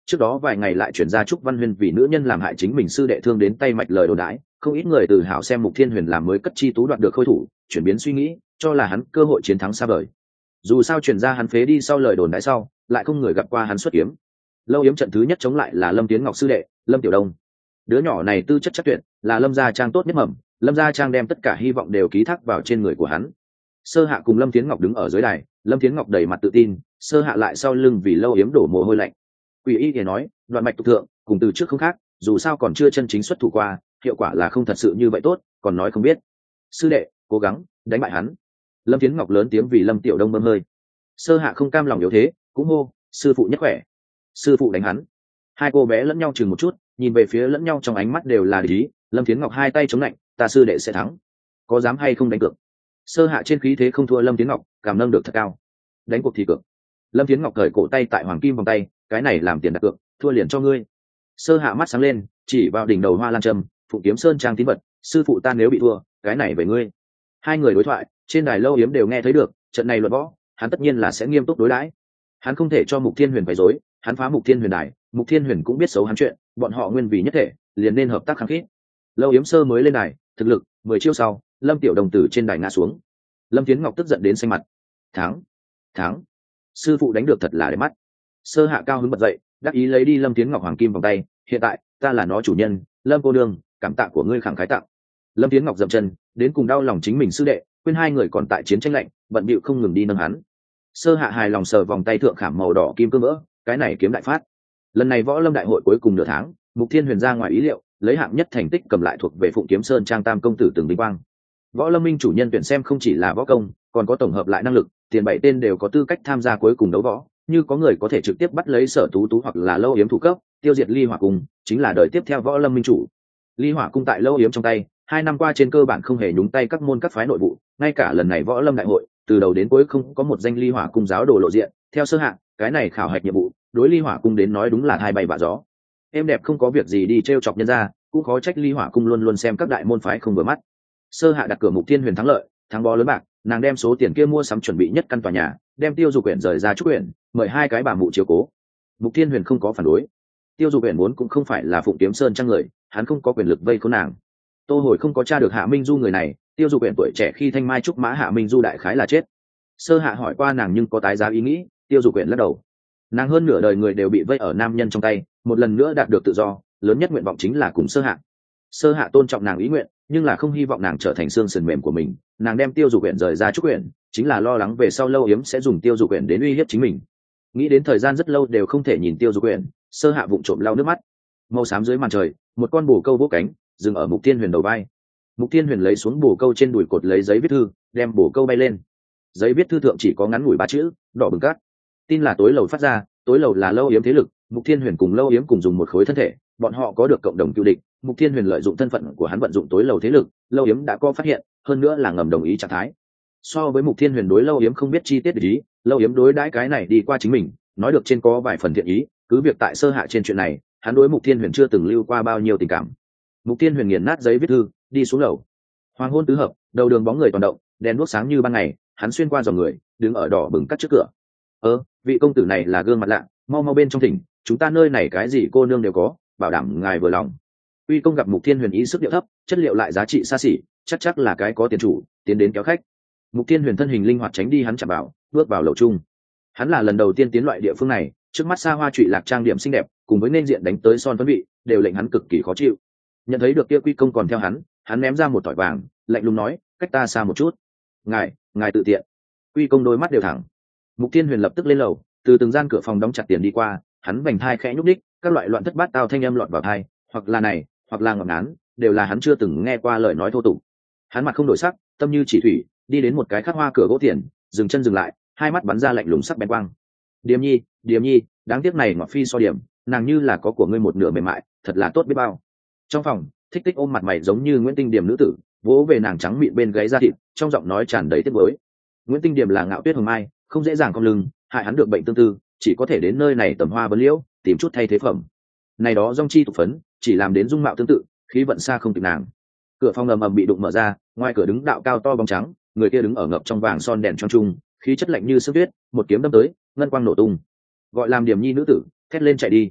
trước đó vài ngày lại chuyển ra Trúc Văn Huyên vì nữ nhân làm hại chính mình sư đệ thương đến tay mạch lời đồn đãi, không ít người tự hào xem Mục Thiên Huyền làm mới cất chi tú đoạt được khôi thủ, chuyển biến suy nghĩ, cho là hắn cơ hội chiến thắng xa vời. Dù sao chuyển ra hắn phế đi sau lời đồn đãi sau, lại không người gặp qua hắn xuất kiếm. Lâu Yếm trận thứ nhất chống lại là Lâm Tiến Ngọc sư đệ, Lâm Tiểu Đông. Đứa nhỏ này tư chất chắc tuyệt, là Lâm gia trang tốt nhất mầm, Lâm gia trang đem tất cả hy vọng đều ký thác vào trên người của hắn. Sơ Hạ cùng Lâm Tiến Ngọc đứng ở dưới đài, Lâm Tiến Ngọc đầy mặt tự tin, Sơ Hạ lại sau lưng vì Lâu Yếm đổ mồ hôi lạnh. Quỷ y thì nói, đoạn mạch tục thượng, cùng từ trước không khác, dù sao còn chưa chân chính xuất thủ qua, hiệu quả là không thật sự như vậy tốt, còn nói không biết. Sư đệ, cố gắng đánh bại hắn. Lâm Tiến Ngọc lớn tiếng vì Lâm Tiểu Đông bơm hơi. Sơ Hạ không cam lòng yếu thế, cũng hô, sư phụ nhất khỏe. Sư phụ đánh hắn. Hai cô bé lẫn nhau chừng một chút, nhìn về phía lẫn nhau trong ánh mắt đều là địch ý. Lâm Tiến Ngọc hai tay chống lạnh, ta sư đệ sẽ thắng, có dám hay không đánh cược? Sơ Hạ trên khí thế không thua Lâm Tiến Ngọc, cảm nâng được thật cao. Đánh cuộc thì cược. Lâm Tiến Ngọc cởi cổ tay tại hoàng kim vòng tay, cái này làm tiền đặt cược, thua liền cho ngươi. Sơ Hạ mắt sáng lên, chỉ vào đỉnh đầu hoa lan trâm, Phụng Kiếm Sơn trang tín vật, sư phụ ta nếu bị thua, cái này về ngươi. Hai người đối thoại, trên đài Lâu Yếm đều nghe thấy được, trận này luận võ, hắn tất nhiên là sẽ nghiêm túc đối đãi. Hắn không thể cho Mục Thiên Huyền quấy rối, hắn phá Mục Thiên Huyền đài, Mục Thiên Huyền cũng biết xấu hắn chuyện, bọn họ nguyên vì nhất thể, liền nên hợp tác khăng khít. Lâu Yếm sơ mới lên đài, thực lực, mười chiêu sau, Lâm Tiểu Đồng tử trên đài ngã xuống. Lâm Tiến Ngọc tức giận đến xanh mặt. Thắng, thắng, sư phụ đánh được thật là đẹp mắt. Sơ Hạ cao hứng bật dậy, đắc ý lấy đi Lâm Tiến Ngọc hoàng kim vòng tay, hiện tại ta là nó chủ nhân, Lâm cô đương, cảm tạ của ngươi khẳng khái tặng. Lâm Tiến Ngọc dậm chân, đến cùng đau lòng chính mình sư đệ, quên hai người còn tại chiến tranh lạnh, bận bịu không ngừng đi nâng hắn. Sơ Hạ hài lòng sờ vòng tay thượng khảm màu đỏ kim cương vỡ, cái này kiếm đại phát. Lần này võ lâm đại hội cuối cùng nửa tháng, Mục Thiên Huyền ra ngoài ý liệu, lấy hạng nhất thành tích cầm lại thuộc về Phụng Kiếm Sơn trang tam công tử từng vinh quang. Võ lâm minh chủ nhân tuyển xem không chỉ là võ công, còn có tổng hợp lại năng lực, tiền bảy tên đều có tư cách tham gia cuối cùng đấu võ, như có người có thể trực tiếp bắt lấy Sở Tú Tú hoặc là Lâu Yếm thủ cấp, tiêu diệt Ly Hỏa cung, chính là đời tiếp theo võ lâm minh chủ. Ly Hỏa cung tại Lâu Yếm trong tay, hai năm qua trên cơ bản không hề nhúng tay các môn các phái nội vụ, ngay cả lần này võ lâm đại hội, từ đầu đến cuối không có một danh Ly Hỏa cung giáo đồ lộ diện, theo Sơ Hạ, cái này khảo hạch nhiệm vụ, đối Ly Hỏa cung đến nói đúng là hai bay vạ gió. Em đẹp không có việc gì đi trêu chọc nhân gia, cũng khó trách Ly Hỏa cung luôn luôn xem các đại môn phái không vừa mắt. Sơ Hạ đặt cửa Mục Thiên Huyền thắng lợi, thắng bó lớn bạc, nàng đem số tiền kia mua sắm chuẩn bị nhất căn tòa nhà, đem Tiêu Dục Uyển rời ra Trúc Uyển, mời hai cái bà mụ chiếu cố. Mục Thiên Huyền không có phản đối. Tiêu Dục Uyển muốn cũng không phải là Phụng Kiếm Sơn trang người, hắn không có quyền lực vây khốn nàng. Tô Hồi không có tra được Hạ Minh Du người này, Tiêu Dục Uyển tuổi trẻ khi thanh mai trúc mã, Hạ Minh Du đại khái là chết. Sơ Hạ hỏi qua nàng nhưng có tái giá ý nghĩ, Tiêu Dục Uyển lắc đầu. Nàng hơn nửa đời người đều bị vây ở nam nhân trong tay, một lần nữa đạt được tự do, lớn nhất nguyện vọng chính là cùng Sơ Hạ. Sơ Hạ tôn trọng nàng ý nguyện, nhưng là không hy vọng nàng trở thành xương sườn mềm của mình. Nàng đem Tiêu Dục Uyển rời ra Trúc Uyển, chính là lo lắng về sau Lâu Yếm sẽ dùng Tiêu Dục Uyển đến uy hiếp chính mình. Nghĩ đến thời gian rất lâu đều không thể nhìn Tiêu Dục Uyển, Sơ Hạ vụng trộm lau nước mắt. Màu xám dưới màn trời, một con bồ câu vỗ cánh, dừng ở Mục Thiên Huyền đầu vai. Mục Thiên Huyền lấy xuống bồ câu trên đùi cột lấy giấy viết thư, đem bồ câu bay lên. Giấy viết thư thượng chỉ có ngắn ngủi ba chữ, đỏ bừng cát. Tin là tối lầu phát ra, tối lầu là Lâu Yếm thế lực, Mục Thiên Huyền cùng Lâu Yếm cùng dùng một khối thân thể, bọn họ có được cộng đồng cựu địch. Mục Thiên Huyền lợi dụng thân phận của hắn vận dụng tối lầu thế lực, Lâu Yếm đã có phát hiện, hơn nữa là ngầm đồng ý trạng thái. So với Mục Thiên Huyền đối Lâu Yếm không biết chi tiết để ý, Lâu Yếm đối đãi cái này đi qua chính mình, nói được trên có vài phần thiện ý, cứ việc tại Sơ Hạ trên chuyện này, hắn đối Mục Thiên Huyền chưa từng lưu qua bao nhiêu tình cảm. Mục Thiên Huyền nghiền nát giấy viết thư, đi xuống lầu. Hoàng hôn tứ hợp, đầu đường bóng người toàn động, đèn đuốc sáng như ban ngày, hắn xuyên qua dòng người, đứng ở đỏ bừng cắt trước cửa. Ơ, vị công tử này là gương mặt lạ, mau mau bên trong thỉnh, chúng ta nơi này cái gì cô nương đều có, bảo đảm ngài vừa lòng. Uy công gặp Mục Thiên Huyền ý sức điệu thấp, chất liệu lại giá trị xa xỉ, chắc chắc là cái có tiền chủ, tiến đến kéo khách. Mục Thiên Huyền thân hình linh hoạt tránh đi hắn chạm bảo, bước vào lầu chung. Hắn là lần đầu tiên tiến loại địa phương này, trước mắt xa hoa trụy lạc trang điểm xinh đẹp, cùng với nên diện đánh tới son phấn vị, đều lệnh hắn cực kỳ khó chịu. Nhận thấy được kia Quy công còn theo hắn, hắn ném ra một tỏi vàng, lạnh lùng nói, cách ta xa một chút. Ngài, ngài tự tiện. Quy công đôi mắt đều thẳng. Mục Thiên Huyền lập tức lên lầu, từ từng gian cửa phòng đóng chặt tiền đi qua, hắn vành thai khẽ nhúc đích, các loại loạn thất bát tao thanh âm lọt vào thai, hoặc là này, hoặc là ngọc ngán, đều là hắn chưa từng nghe qua lời nói thô tục. Hắn mặt không đổi sắc, tâm như chỉ thủy, đi đến một cái khắc hoa cửa gỗ tiền, dừng chân dừng lại, hai mắt bắn ra lạnh lùng sắc bén quang. Điềm Nhi, Điềm Nhi, đáng tiếc này ngọt phi so điểm, nàng như là có của ngươi một nửa mềm mại, thật là tốt biết bao. Trong phòng, Thích Tích ôm mặt mày giống như Nguyễn Tinh Điềm nữ tử, vỗ về nàng trắng mịn bên gáy da thịt, trong giọng nói tràn đầy tiếc nuối. Nguyễn Tinh Điềm là ngạo tuyết hồng mai, không dễ dàng cong lưng, hại hắn được bệnh tương tư, chỉ có thể đến nơi này tầm hoa vấn liễu, tìm chút thay thế phẩm. Này đó dòng chi tục phấn, chỉ làm đến dung mạo tương tự, khí vận xa không kịp nàng. Cửa phòng ầm ầm bị đụng mở ra, ngoài cửa đứng đạo cao to bóng trắng, người kia đứng ở ngập trong vàng son đèn trong trung, khí chất lạnh như sương tuyết, một kiếm đâm tới, ngân quang nổ tung. Gọi làm Điểm Nhi nữ tử, thét lên chạy đi.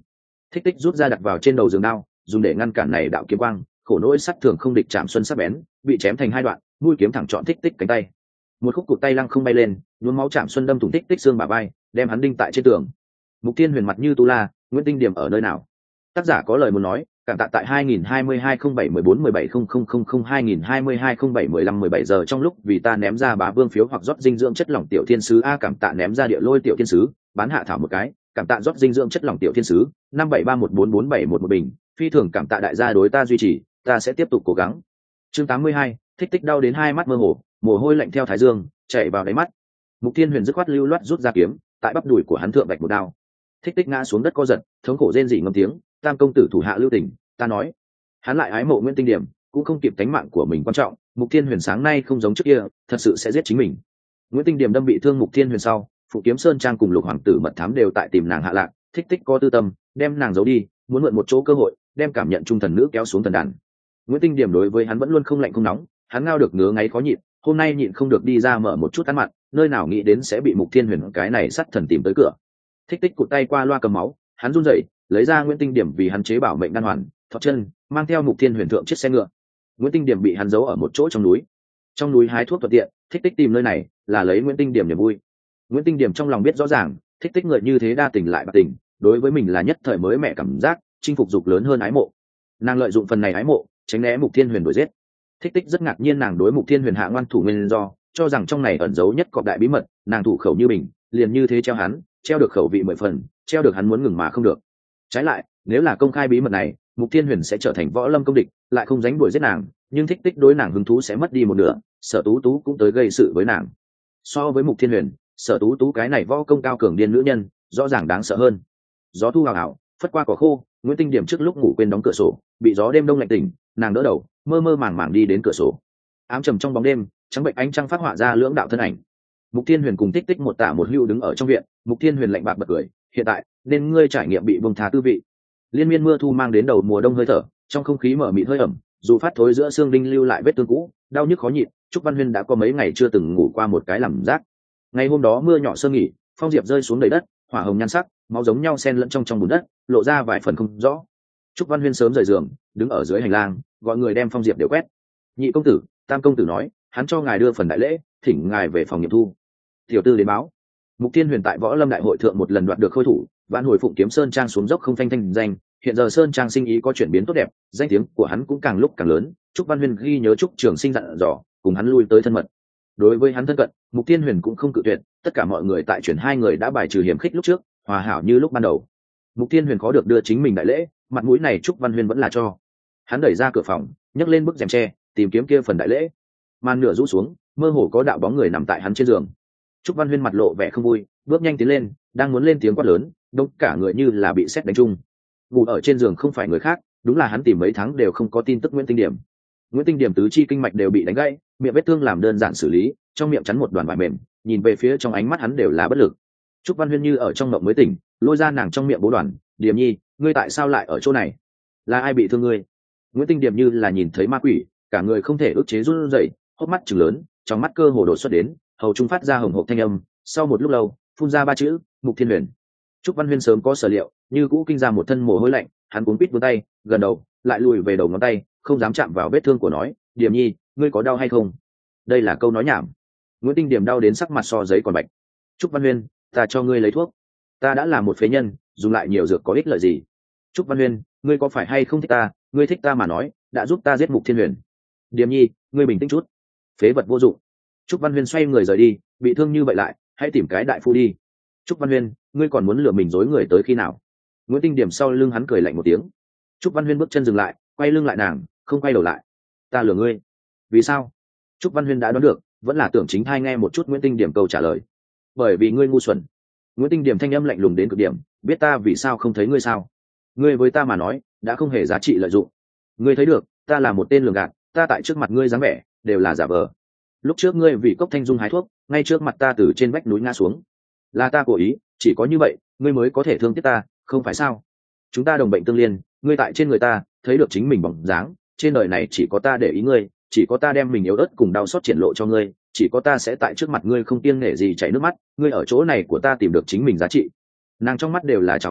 Thích Tích rút ra đặt vào trên đầu giường đao, dùng để ngăn cản này đạo kiếm quang, khổ nỗi sắt thường không địch chạm xuân sắc bén, bị chém thành hai đoạn, mũi kiếm thẳng chọn Thích Tích cánh tay. Một khúc cụt tay lăng không bay lên, nhuốm máu chạm xuân đâm thủng Thích Tích xương bả vai, đem hắn đinh tại trên tường. Mục Thiên Huyền mặt như tu la, Nguyễn Tinh Điểm ở nơi nào? Tác giả có lời muốn nói, cảm tạ tại hai nghìn hai mươi hai không bảy mười bốn mười bảy không không không không hai nghìn hai mươi hai không bảy mười lăm mười bảy giờ trong lúc vì ta ném ra bá vương phiếu hoặc rót dinh dưỡng chất lỏng tiểu thiên sứ a cảm tạ ném ra địa lôi tiểu thiên sứ, bán hạ thảo một cái, cảm tạ rót dinh dưỡng chất lỏng tiểu thiên sứ, năm bảy ba một bốn bốn bảy một một bình, phi thường cảm tạ đại gia đối ta duy trì, ta sẽ tiếp tục cố gắng. Chương tám mươi hai, Thích Tích đau đến hai mắt mơ hồ, mồ hôi lạnh theo thái dương chảy vào đáy mắt. Mục Thiên Huyền dứt khoát lưu loát rút ra kiếm, tại bắp đùi của hắn thượng vạch một đao. Thích Tích ngã xuống đất co giật, thống khổ rên rỉ ngâm tiếng, tam công tử thủ hạ lưu tình, ta nói. Hắn lại ái mộ Nguyễn Tinh Điểm, cũng không kịp tánh mạng của mình quan trọng. Mục Thiên Huyền sáng nay không giống trước kia, thật sự sẽ giết chính mình. Nguyễn Tinh Điểm đâm bị thương Mục Thiên Huyền sau, Phụ Kiếm Sơn Trang cùng Lục Hoàng tử mật thám đều tại tìm nàng hạ lạc. Thích Tích có tư tâm, đem nàng giấu đi, muốn mượn một chỗ cơ hội, đem cảm nhận trung thần nữ kéo xuống thần đàn. Nguyễn Tinh Điểm đối với hắn vẫn luôn không lạnh không nóng, hắn ngao được ngứa ngáy khó nhịn, hôm nay nhịn không được đi ra mở một chút ăn mặn, nơi nào nghĩ đến sẽ bị Mục Thiên Huyền cái này sắt thần tìm tới cửa. Thích Tích cụt tay qua loa cầm máu, hắn run rẩy, lấy ra Nguyễn Tinh Điểm vì hắn chế bảo mệnh đan hoàn, thọt chân, mang theo Mục Thiên Huyền thượng chiếc xe ngựa. Nguyễn Tinh Điểm bị hắn giấu ở một chỗ trong núi. Trong núi hái thuốc thuận tiện, Thích Tích tìm nơi này là lấy Nguyễn Tinh Điểm niềm vui. Nguyễn Tinh Điểm trong lòng biết rõ ràng, Thích Tích người như thế đa tình lại bạc tình, đối với mình là nhất thời mới mẹ cảm giác, chinh phục dục lớn hơn ái mộ. Nàng lợi dụng phần này ái mộ, tránh né Mục Thiên Huyền đuổi giết. Thích Tích rất ngạc nhiên nàng đối Mục Thiên Huyền hạ ngoan thủ nguyên do, cho rằng trong này ẩn giấu nhất cọp đại bí mật, nàng thủ khẩu như mình, liền như thế treo hắn, treo được khẩu vị mười phần, treo được hắn muốn ngừng mà không được. Trái lại, nếu là công khai bí mật này, Mục Thiên Huyền sẽ trở thành võ lâm công địch, lại không dánh đuổi giết nàng, nhưng Thích Tích đối nàng hứng thú sẽ mất đi một nửa, Sở Tú Tú cũng tới gây sự với nàng. So với Mục Thiên Huyền, Sở Tú Tú cái này võ công cao cường điên nữ nhân, rõ ràng đáng sợ hơn. Gió thu hào hào, phất qua cỏ khô, Nguyễn Tinh Điểm trước lúc ngủ quên đóng cửa sổ, bị gió đêm đông lạnh tỉnh, nàng đỡ đầu, mơ mơ màng màng đi đến cửa sổ. Ám trầm trong bóng đêm, trắng bệnh ánh trăng phát họa ra lưỡng đạo thân ảnh. Mục Thiên Huyền cùng Thích Tích một tả một hữu đứng ở trong viện, Mục Thiên Huyền lạnh bạc bật cười, hiện tại nên ngươi trải nghiệm bị bông thá tư vị. Liên miên mưa thu mang đến đầu mùa đông hơi thở, trong không khí mở mịt hơi ẩm, dù phát thối giữa xương đinh lưu lại vết thương cũ, đau nhức khó nhịn. Trúc Văn Huyên đã có mấy ngày chưa từng ngủ qua một cái làm rác. Ngày hôm đó mưa nhỏ sơ nghỉ, phong diệp rơi xuống đầy đất, hỏa hồng nhan sắc, máu giống nhau xen lẫn trong trong bùn đất, lộ ra vài phần không rõ. Trúc Văn Huyên sớm rời giường, đứng ở dưới hành lang, gọi người đem phong diệp đều quét. Nhị công tử, tam công tử nói, hắn cho ngài đưa phần đại lễ, thỉnh ngài về phòng nghiệm thu. Tiểu tư đến báo. Mục Thiên Huyền tại võ lâm đại hội thượng một lần đoạt được khôi thủ, vãn hồi Phụng Kiếm Sơn Trang xuống dốc không phanh thanh danh, hiện giờ Sơn Trang sinh ý có chuyển biến tốt đẹp, danh tiếng của hắn cũng càng lúc càng lớn. Trúc Văn Huyên ghi nhớ Trúc Trường Sinh dặn dò, cùng hắn lui tới thân mật. Đối với hắn thân cận, Mục Thiên Huyền cũng không cự tuyệt, tất cả mọi người tại chuyển hai người đã bài trừ hiểm khích lúc trước, hòa hảo như lúc ban đầu. Mục Thiên Huyền khó được đưa chính mình đại lễ, mặt mũi này Trúc Văn Huyên vẫn là cho. Hắn đẩy ra cửa phòng, nhấc lên bức rèm tre, tìm kiếm kia phần đại lễ. Màn nửa rũ xuống, mơ hồ có đạo bóng người nằm tại hắn trên giường. Trúc Văn Huyên mặt lộ vẻ không vui, bước nhanh tiến lên, đang muốn lên tiếng quát lớn, đông cả người như là bị sét đánh trúng. Ngủ ở trên giường không phải người khác, đúng là hắn tìm mấy tháng đều không có tin tức Nguyễn Tinh Điểm. Nguyễn Tinh Điểm tứ chi kinh mạch đều bị đánh gãy, miệng vết thương làm đơn giản xử lý, trong miệng chắn một đoàn vải mềm, nhìn về phía trong ánh mắt hắn đều là bất lực. Trúc Văn Huyên như ở trong mộng mới tỉnh, lôi ra nàng trong miệng bố đoàn, Điểm Nhi, ngươi tại sao lại ở chỗ này? Là ai bị thương ngươi? Nguyễn Tinh Điểm như là nhìn thấy ma quỷ, cả người không thể ức chế run rẩy, hốc mắt trừng lớn, trong mắt cơ hồ đổ xuất đến, hầu trung phát ra hồng hộc thanh âm, sau một lúc lâu, phun ra ba chữ, Mục Thiên Huyền. Trúc Văn Huyên sớm có sở liệu, như cũ kinh ra một thân mồ hôi lạnh, hắn cuống quýt vươn tay, gần đầu, lại lùi về đầu ngón tay, không dám chạm vào vết thương của nói, Điểm Nhi, ngươi có đau hay không? Đây là câu nói nhảm. Nguyễn Tinh Điểm đau đến sắc mặt so giấy còn bạch. Trúc Văn Huyên, ta cho ngươi lấy thuốc. Ta đã là một phế nhân, dùng lại nhiều dược có ích lợi gì? Trúc Văn Huyên, ngươi có phải hay không thích ta? Ngươi thích ta mà nói, đã giúp ta giết Mục Thiên Huyền. Điểm Nhi, ngươi bình tĩnh chút. Phế vật vô dụng. Trúc Văn Huyên xoay người rời đi, bị thương như vậy lại, hãy tìm cái đại phu đi. Trúc Văn Huyên, ngươi còn muốn lừa mình dối người tới khi nào? Nguyễn Tinh Điểm sau lưng hắn cười lạnh một tiếng. Trúc Văn Huyên bước chân dừng lại, quay lưng lại nàng, không quay đầu lại. Ta lừa ngươi? Vì sao? Trúc Văn Huyên đã đoán được, vẫn là tưởng chính thai nghe một chút Nguyễn Tinh Điểm câu trả lời. Bởi vì ngươi ngu xuẩn. Nguyễn Tinh Điểm thanh âm lạnh lùng đến cực điểm, biết ta vì sao không thấy ngươi sao? Ngươi với ta mà nói, đã không hề giá trị lợi dụng. Ngươi thấy được, ta là một tên lường gạt, ta tại trước mặt ngươi dáng vẻ, đều là giả vờ. Lúc trước ngươi vì cốc thanh dung hái thuốc, ngay trước mặt ta từ trên vách núi ngã xuống, là ta cố ý, chỉ có như vậy ngươi mới có thể thương tiếc ta, không phải sao? Chúng ta đồng bệnh tương liên, ngươi tại trên người ta thấy được chính mình bóng dáng, trên đời này chỉ có ta để ý ngươi, chỉ có ta đem mình yếu ớt cùng đau xót triển lộ cho ngươi, chỉ có ta sẽ tại trước mặt ngươi không kiêng nể gì chảy nước mắt, ngươi ở chỗ này của ta tìm được chính mình giá trị. Nàng trong mắt đều là trào phúng,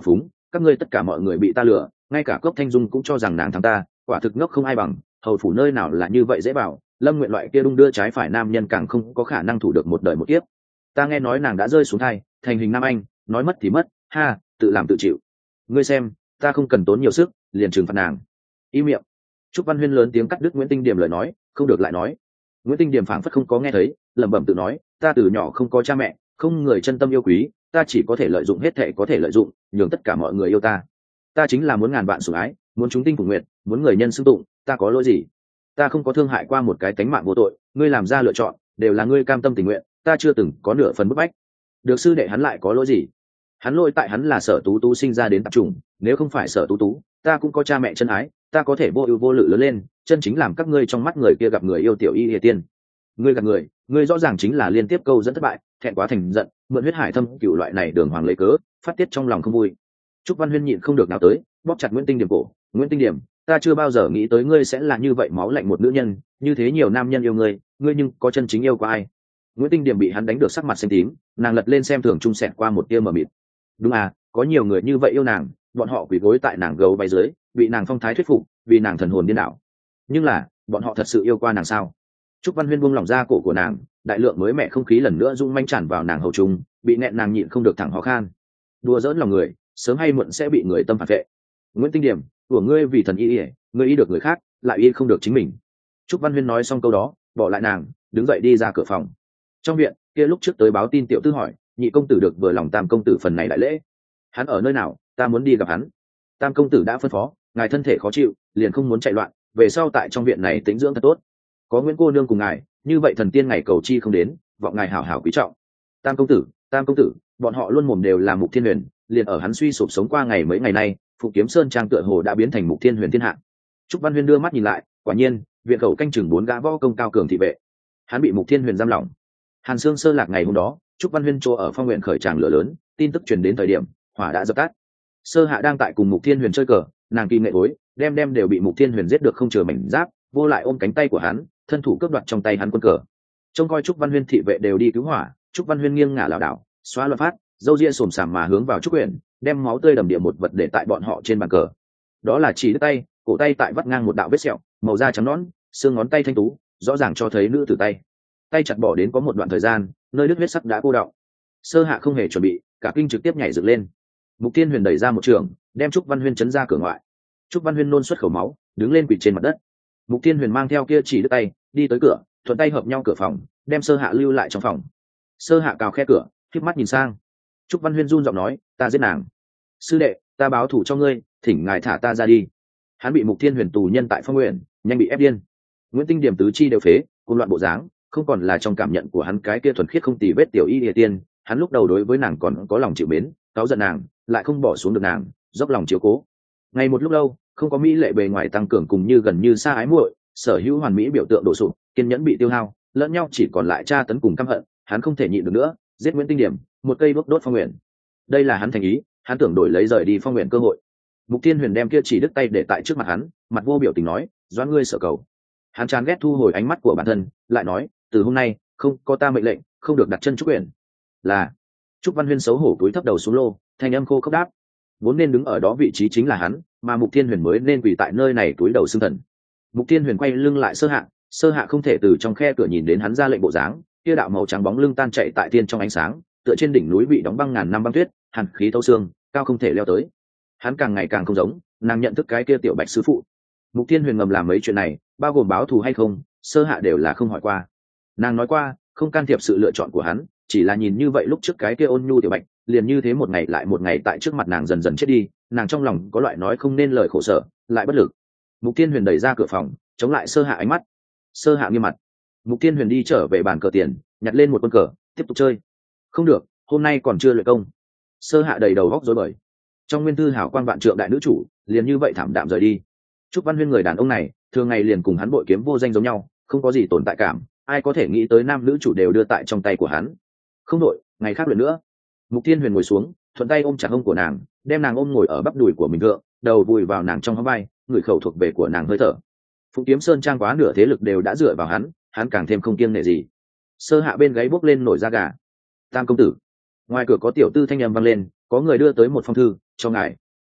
các ngươi tất cả mọi người bị ta lừa, ngay cả Cốc Thanh Dung cũng cho rằng nàng thắng ta, quả thực ngốc không ai bằng. Hầu phủ nơi nào là như vậy dễ bảo, Lâm Nguyện loại kia đung đưa trái phải nam nhân càng không có khả năng thủ được một đời một kiếp. Ta nghe nói nàng đã rơi xuống thai, thành hình nam anh, nói mất thì mất, ha, tự làm tự chịu. Ngươi xem, ta không cần tốn nhiều sức, liền trừng phạt nàng. Im miệng. Trúc Văn Huyên lớn tiếng cắt đứt Nguyễn Tinh Điểm lời nói, không được lại nói. Nguyễn Tinh Điểm phảng phất không có nghe thấy, lẩm bẩm tự nói, ta từ nhỏ không có cha mẹ, không người chân tâm yêu quý, ta chỉ có thể lợi dụng hết thảy có thể lợi dụng, nhường tất cả mọi người yêu ta. Ta chính là muốn ngàn vạn sủng ái, muốn chúng tinh phụng nguyện, muốn người nhân xưng tụng, ta có lỗi gì? Ta không có thương hại qua một cái tánh mạng vô tội, ngươi làm ra lựa chọn, đều là ngươi cam tâm tình nguyện, ta chưa từng có nửa phần bức bách. Được sư đệ hắn lại có lỗi gì? Hắn lỗi tại hắn là Sở Tú Tú sinh ra đến tạp chủng, nếu không phải Sở Tú Tú, ta cũng có cha mẹ chân ái, ta có thể vô ưu vô lự lớn lên, chân chính làm các ngươi trong mắt người kia gặp người yêu tiểu y y tiên. Ngươi gặp người, ngươi rõ ràng chính là liên tiếp câu dẫn thất bại, thẹn quá thành giận, mượn huyết hải thâm cửu loại này đường hoàng lấy cớ, phát tiết trong lòng không vui. Trúc Văn Huyên nhịn không được nào tới, bóp chặt Nguyễn Tinh Điểm cổ, Nguyễn Tinh Điểm, ta chưa bao giờ nghĩ tới ngươi sẽ là như vậy máu lạnh một nữ nhân, như thế nhiều nam nhân yêu ngươi, ngươi nhưng có chân chính yêu qua ai? Nguyễn Tinh Điểm bị hắn đánh được sắc mặt xanh tím, nàng lật lên xem thường trung sẹt qua một tia mờ mịt. Đúng à, có nhiều người như vậy yêu nàng, bọn họ quỳ gối tại nàng gấu bay dưới, bị nàng phong thái thuyết phục, vì nàng thần hồn điên đảo. Nhưng là, bọn họ thật sự yêu qua nàng sao? Trúc Văn Huyên buông lỏng ra cổ của nàng, đại lượng mới mẹ không khí lần nữa rung manh tràn vào nàng hầu trung, bị nẹn nàng nhịn không được thẳng ho khan. Đùa giỡn lòng người, sớm hay muộn sẽ bị người tâm phản vệ. Nguyễn Tinh Điểm, của ngươi vì thần y y, ngươi y được người khác, lại y không được chính mình. Trúc Văn Huyên nói xong câu đó, bỏ lại nàng, đứng dậy đi ra cửa phòng. Trong viện, kia lúc trước tới báo tin tiểu tư hỏi, nhị công tử được vừa lòng tam công tử phần này đại lễ. Hắn ở nơi nào, ta muốn đi gặp hắn. Tam công tử đã phân phó, ngài thân thể khó chịu, liền không muốn chạy loạn, về sau tại trong viện này tĩnh dưỡng thật tốt. Có Nguyễn cô nương cùng ngài, như vậy thần tiên ngày cầu chi không đến, vọng ngài hảo hảo quý trọng. Tam công tử, tam công tử, bọn họ luôn mồm đều là Mục Thiên Huyền, liền ở hắn suy sụp sống qua ngày mấy ngày nay, Phụ Kiếm Sơn trang tựa hồ đã biến thành Mục Thiên Huyền thiên hạ. Trúc Văn Huyên đưa mắt nhìn lại, quả nhiên, viện khẩu canh chừng bốn gã võ công cao cường thị vệ. Hắn bị Mục Thiên Huyền giam lỏng. Hàn Sương sơ lạc ngày hôm đó, Trúc Văn Huyên chỗ ở Phong Nguyện khởi tràng lửa lớn, tin tức truyền đến thời điểm, hỏa đã dập tắt. Sơ Hạ đang tại cùng Mục Thiên Huyền chơi cờ, nàng kỳ nghệ bối, đem đem đều bị Mục Thiên Huyền giết được không chừa mảnh giáp, vô lại ôm cánh tay của hắn, thân thủ cướp đoạt trong tay hắn quân cờ. Trông coi Trúc Văn Huyên thị vệ đều đi cứu hỏa, Trúc Văn Huyên nghiêng ngả lảo đảo, xóa loạn phát, dâu ria xồm xàm mà hướng vào Trúc Uyển, đem máu tươi đầm địa một vật để tại bọn họ trên bàn cờ. Đó là chỉ đứt tay, cổ tay tại vắt ngang một đạo vết sẹo, màu da trắng nõn, xương ngón tay thanh tú, rõ ràng cho thấy nữ tử tay. Tay chặt bỏ đến có một đoạn thời gian, nơi đứt huyết sắc đã cô đọng. Sơ Hạ không hề chuẩn bị, cả kinh trực tiếp nhảy dựng lên. Mục Thiên Huyền đẩy ra một trường, đem Trúc Văn Huyên chấn ra cửa ngoại. Trúc Văn Huyên nôn xuất khẩu máu, đứng lên quỳ trên mặt đất. Mục Thiên Huyền mang theo kia chỉ đứt tay, đi tới cửa, thuận tay hợp nhau cửa phòng, đem Sơ Hạ lưu lại trong phòng. Sơ Hạ cào khe cửa, khép mắt nhìn sang. Trúc Văn Huyên run giọng nói, ta giết nàng. Sư đệ, ta báo thù cho ngươi, thỉnh ngài thả ta ra đi. Hắn bị Mục Thiên Huyền tù nhân tại Phong Nguyện, nhanh bị ép điên. Nguyễn Tinh Điểm tứ chi đều phế, cuồng loạn bộ dáng, không còn là trong cảm nhận của hắn cái kia thuần khiết không tì vết tiểu y địa tiên. Hắn lúc đầu đối với nàng còn có lòng chịu mến, cáu giận nàng, lại không bỏ xuống được nàng, dốc lòng chiếu cố. Ngày một lúc lâu, không có mỹ lệ bề ngoài tăng cường cùng như gần như xa ái muội, sở hữu hoàn mỹ biểu tượng đổ sụp, kiên nhẫn bị tiêu hao, lẫn nhau chỉ còn lại tra tấn cùng căm hận. Hắn không thể nhịn được nữa, giết Nguyễn Tinh Điểm, một cây đốt đốt Phong Nguyện. Đây là hắn thành ý, hắn tưởng đổi lấy rời đi Phong Nguyện cơ hội. Mục Thiên Huyền đem kia chỉ đứt tay để tại trước mặt hắn, mặt vô biểu tình nói, doãn ngươi sở cầu. Hắn chán ghét thu hồi ánh mắt của bản thân, lại nói, từ hôm nay không có ta mệnh lệnh, không được đặt chân Trúc Uyển. Là. Trúc Văn Huyên xấu hổ cúi thấp đầu xuống lô, thanh âm khô khốc đáp. Vốn nên đứng ở đó vị trí chính là hắn, mà Mục Thiên Huyền mới nên quỳ tại nơi này cúi đầu xưng thần. Mục Thiên Huyền quay lưng lại Sơ Hạ, Sơ Hạ không thể từ trong khe cửa nhìn đến hắn ra lệnh bộ dáng, kia đạo màu trắng bóng lưng tan chạy tại tiên trong ánh sáng, tựa trên đỉnh núi bị đóng băng ngàn năm băng tuyết, hàn khí thấu xương, cao không thể leo tới. Hắn càng ngày càng không giống, nàng nhận thức cái kia tiểu Bạch sư phụ. Mục Thiên Huyền ngầm làm mấy chuyện này, bao gồm báo thù hay không, Sơ Hạ đều là không hỏi qua. Nàng nói qua, không can thiệp sự lựa chọn của hắn, chỉ là nhìn như vậy lúc trước cái kia ôn nhu tiểu Bạch, liền như thế một ngày lại một ngày tại trước mặt nàng dần dần chết đi, nàng trong lòng có loại nói không nên lời khổ sở, lại bất lực. Mục Thiên Huyền đẩy ra cửa phòng, chống lại Sơ Hạ ánh mắt. Sơ Hạ nghiêm mặt. Mục Thiên Huyền đi trở về bàn cờ tiền, nhặt lên một quân cờ, tiếp tục chơi. Không được, hôm nay còn chưa luyện công. Sơ Hạ đầy đầu góc rối bời. Trong nguyên thư hảo quan vạn trượng đại nữ chủ, liền như vậy thảm đạm rời đi. Trúc Văn Huyên người đàn ông này, thường ngày liền cùng hắn bội kiếm vô danh giống nhau, không có gì tồn tại cảm, ai có thể nghĩ tới nam nữ chủ đều đưa tại trong tay của hắn. Không đội, ngày khác luyện nữa. Mục Thiên Huyền ngồi xuống, thuận tay ôm chặt hông của nàng, đem nàng ôm ngồi ở bắp đùi của mình thượng, đầu vùi vào nàng trong hông vai, người khẩu thuộc về của nàng hơi thở. Phụng Kiếm Sơn trang quá nửa thế lực đều đã dựa vào hắn, hắn càng thêm không kiêng nể gì. Sơ Hạ bên gáy bốc lên nổi da gà. Tam công tử. Ngoài cửa có tiểu tư thanh âm vang lên, có người đưa tới một phong thư cho ngài.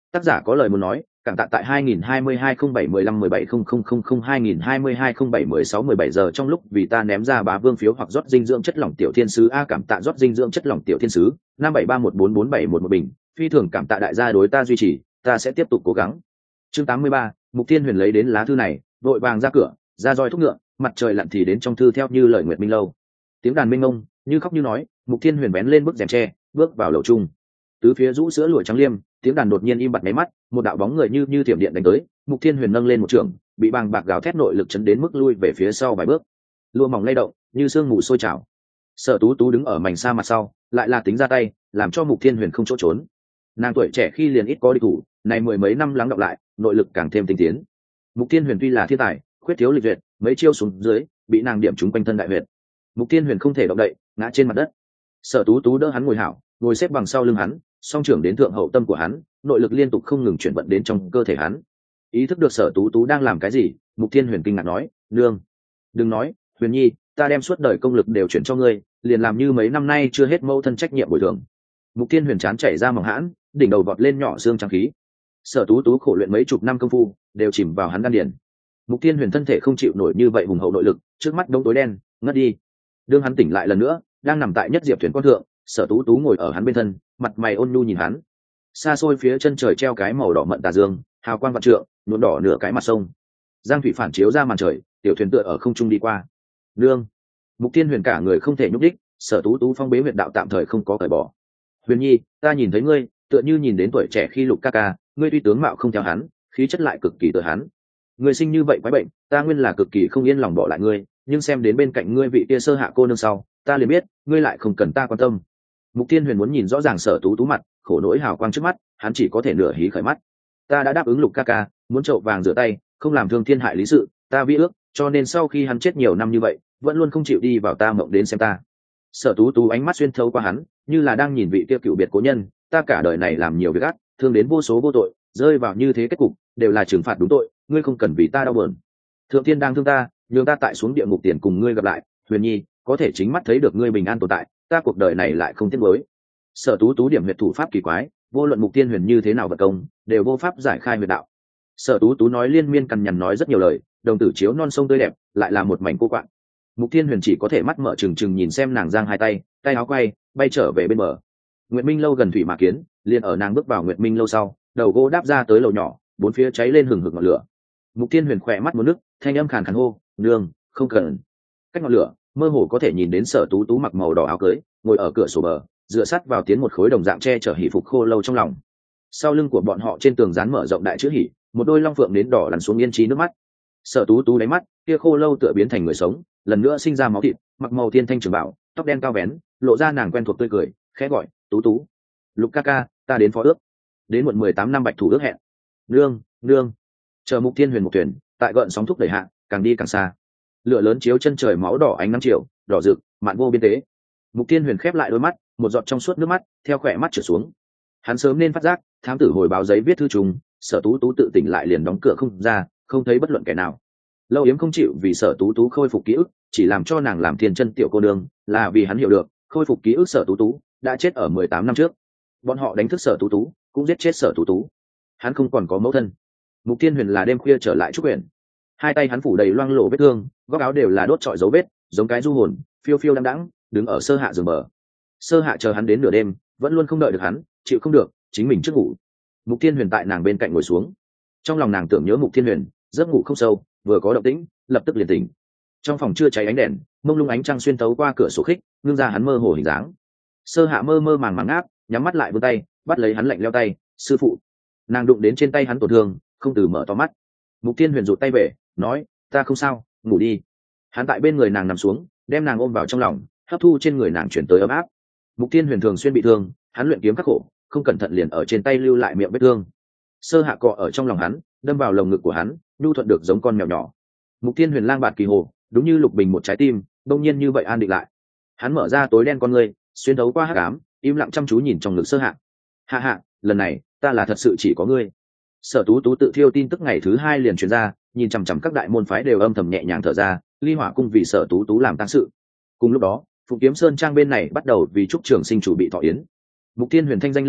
Tác giả có lời muốn nói, cảm tạ tại hai nghìn hai mươi hai không bảy mười lăm mười bảy không không không không hai nghìn hai mươi hai không bảy mười sáu mười bảy giờ trong lúc vì ta ném ra bá vương phiếu hoặc rót dinh dưỡng chất lỏng tiểu thiên sứ a cảm tạ rót dinh dưỡng chất lỏng tiểu thiên sứ năm bảy ba một bốn bốn bảy một một bình phi thường cảm tạ đại gia đối ta duy trì, ta sẽ tiếp tục cố gắng. Chương tám mươi ba, Mục Thiên Huyền lấy đến lá thư này, vội vàng ra cửa, ra roi thúc ngựa, mặt trời lặn thì đến trong thư theo như lời Nguyệt Minh Lâu. Tiếng đàn minh ngông, như khóc như nói, Mục Thiên Huyền bén lên bức rèm tre, bước vào lầu trung. Tứ phía rũ sữa lụa trắng liêm, tiếng đàn đột nhiên im bặt mấy mắt, một đạo bóng người như như thiểm điện đánh tới, Mục Thiên Huyền nâng lên một trường, bị bàng bạc gào thét nội lực chấn đến mức lui về phía sau vài bước. Lụa mỏng lay động, như sương mù sôi trào. Sở Tú Tú đứng ở mảnh xa mặt sau, lại là tính ra tay, làm cho Mục Thiên Huyền không chỗ trốn. Nàng tuổi trẻ khi liền ít có địch thủ, này mười mấy năm lắng đọng lại, nội lực càng thêm tinh tiến. Mục Thiên Huyền tuy là thiên tài, khuyết thiếu lịch duyệt, mấy chiêu xuống dưới, bị nàng điểm trúng quanh thân đại huyệt. Mục Thiên Huyền không thể động đậy, ngã trên mặt đất. Sở Tú Tú đỡ hắn ngồi hảo, ngồi xếp bằng sau lưng hắn, song trưởng đến thượng hậu tâm của hắn, nội lực liên tục không ngừng chuyển vận đến trong cơ thể hắn. Ý thức được Sở Tú Tú đang làm cái gì, Mục Thiên Huyền kinh ngạc nói, "Nương, đừng nói, Huyền Nhi, ta đem suốt đời công lực đều chuyển cho ngươi, liền làm như mấy năm nay chưa hết mâu thân trách nhiệm bồi thường." Mục Thiên Huyền chán chảy ra mỏng hãn, đỉnh đầu vọt lên nhỏ xương trắng khí. Sở Tú Tú khổ luyện mấy chục năm công phu, đều chìm vào hắn đan điền. Mục Thiên Huyền thân thể không chịu nổi như vậy hùng hậu nội lực, trước mắt đống tối đen, ngất đi. Đương hắn tỉnh lại lần nữa, đang nằm tại nhất diệp thuyền con thượng, Sở Tú Tú ngồi ở hắn bên thân, mặt mày ôn nhu nhìn hắn. Xa xôi phía chân trời treo cái màu đỏ mận tà dương, hào quang vạn trượng, nhuộm đỏ nửa cái mặt sông. Giang thủy phản chiếu ra màn trời, tiểu thuyền tựa ở không trung đi qua. Nương. Mục Thiên Huyền cả người không thể nhúc đích, Sở Tú Tú phong bế huyệt đạo tạm thời không có cởi bỏ. Huyền Nhi, ta nhìn thấy ngươi, tựa như nhìn đến tuổi trẻ khi Lục ca ca, ngươi tuy tướng mạo không theo hắn, khí chất lại cực kỳ tựa hắn. Ngươi sinh như vậy quái bệnh, ta nguyên là cực kỳ không yên lòng bỏ lại ngươi, nhưng xem đến bên cạnh ngươi vị kia sơ hạ cô nương sau, ta liền biết, ngươi lại không cần ta quan tâm. Mục Thiên Huyền muốn nhìn rõ ràng Sở Tú Tú mặt, khổ nỗi hào quang trước mắt, hắn chỉ có thể nửa hí khởi mắt. Ta đã đáp ứng Lục ca ca, muốn chậu vàng rửa tay, không làm thương thiên hại lý sự, ta vi ước, cho nên sau khi hắn chết nhiều năm như vậy, vẫn luôn không chịu đi vào ta mộng đến xem ta. Sở Tú Tú ánh mắt xuyên thấu qua hắn, như là đang nhìn vị kia cựu biệt cố nhân, ta cả đời này làm nhiều việc ác, thương đến vô số vô tội, rơi vào như thế kết cục, đều là trừng phạt đúng tội, ngươi không cần vì ta đau buồn. Thượng thiên đang thương ta, nhường ta tại xuống địa ngục tiền cùng ngươi gặp lại, Huyền Nhi, có thể chính mắt thấy được ngươi bình an tồn tại, ta cuộc đời này lại không tiếc nuối. Sở Tú Tú điểm huyệt thủ pháp kỳ quái, vô luận Mục Thiên Huyền như thế nào vật công, đều vô pháp giải khai huyệt đạo. Sở Tú Tú nói liên miên cằn nhằn nói rất nhiều lời, đồng tử chiếu non sông tươi đẹp, lại là một mảnh cô quạng. Mục Thiên Huyền chỉ có thể mắt mở trừng trừng nhìn xem nàng giang hai tay, tay áo quay, bay trở về bên bờ. Nguyệt Minh Lâu gần thủy mà kiến, liền ở nàng bước vào Nguyệt Minh Lâu sau, đầu gỗ đáp ra tới lầu nhỏ, bốn phía cháy lên hừng hực ngọn lửa. Mục Thiên Huyền khỏe mắt muốn nước, thanh âm khàn khàn hô, "Nương, không cần." Cách ngọn lửa, mơ hồ có thể nhìn đến Sở Tú Tú mặc màu đỏ áo cưới, ngồi ở cửa sổ bờ, dựa sát vào tiến một khối đồng dạng che chở hỷ phục khô lâu trong lòng. Sau lưng của bọn họ trên tường dán mở rộng đại chữ hỷ, một đôi long phượng đến đỏ lăn xuống yên trí nước mắt. Sở Tú Tú đáy mắt, kia khô lâu tựa biến thành người sống, lần nữa sinh ra máu thịt, mặc màu thiên thanh trường bảo, tóc đen cao vén, lộ ra nàng quen thuộc tươi cười, khẽ gọi, "Tú Tú." "Lục ca ca, ta đến phó ước." Đến muộn mười tám năm bạch thủ ước hẹn. "Nương, nương." Chờ Mục Thiên Huyền một thuyền, tại gợn sóng thúc đẩy hạ, càng đi càng xa. Lửa lớn chiếu chân trời máu đỏ ánh nắng chiều, đỏ rực, mạn vô biên tế. Mục Thiên Huyền khép lại đôi mắt, một giọt trong suốt nước mắt theo khỏe mắt trượt xuống. Hắn sớm nên phát giác, thám tử hồi báo giấy viết thư trùng, Sở Tú Tú tự tỉnh lại liền đóng cửa không ra, không thấy bất luận kẻ nào. Lâu Yếm không chịu vì Sở Tú Tú khôi phục ký ức, chỉ làm cho nàng làm thiên chân tiểu cô nương, là vì hắn hiểu được, khôi phục ký ức Sở Tú Tú đã chết ở mười tám năm trước. Bọn họ đánh thức Sở Tú Tú, cũng giết chết Sở Tú Tú. Hắn không còn có mẫu thân. Mục Thiên Huyền là đêm khuya trở lại trúc huyện. Hai tay hắn phủ đầy loang lổ vết thương, góc áo đều là đốt trọi dấu vết, giống cái du hồn, phiêu phiêu đăm đẵng, đứng ở sơ hạ giường bờ. Sơ hạ chờ hắn đến nửa đêm, vẫn luôn không đợi được hắn, chịu không được, chính mình trước ngủ. Mục Thiên Huyền tại nàng bên cạnh ngồi xuống. Trong lòng nàng tưởng nhớ Mục Thiên Huyền, giấc ngủ không sâu, vừa có động tĩnh, lập tức liền tỉnh. Trong phòng chưa cháy ánh đèn, mông lung ánh trăng xuyên tấu qua cửa sổ khích, ngưng ra hắn mơ hồ hình dáng. Sơ hạ mơ mơ màng màng ngáp, nhắm mắt lại vươn tay, bắt lấy hắn lạnh leo tay, "Sư phụ." Nàng đụng đến trên tay hắn tổn thương, không từ mở to mắt. Mục Thiên Huyền rụt tay về, nói, "Ta không sao, ngủ đi." Hắn tại bên người nàng nằm xuống, đem nàng ôm vào trong lòng, hấp thu trên người nàng chuyển tới ấm áp. Mục Thiên Huyền thường xuyên bị thương, hắn luyện kiếm khắc khổ, không cẩn thận liền ở trên tay lưu lại miệng vết thương. Sơ hạ cọ ở trong lòng hắn, đâm vào lồng ngực của hắn, nhu thuận được giống con mèo nhỏ. Mục Thiên Huyền lang bạt kỳ hồ, đúng như lục bình một trái tim, đông nhiên như vậy an định lại. Hắn mở ra tối đen con ngươi, xuyên thấu qua hắc ám, im lặng chăm chú nhìn trong ngực Sơ hạ. "Hạ hạ, lần này, ta là thật sự chỉ có ngươi." Sở Tú Tú tự thiêu tin tức ngày thứ hai liền truyền ra, nhìn chằm chằm các đại môn phái đều âm thầm nhẹ nhàng thở ra, Ly Hỏa cung vì Sở Tú Tú làm tang sự. Cùng lúc đó, Phụng Kiếm Sơn trang bên này bắt đầu vì Trúc Trường Sinh chủ bị thọ yến. Mục Thiên Huyền thanh danh lên cao,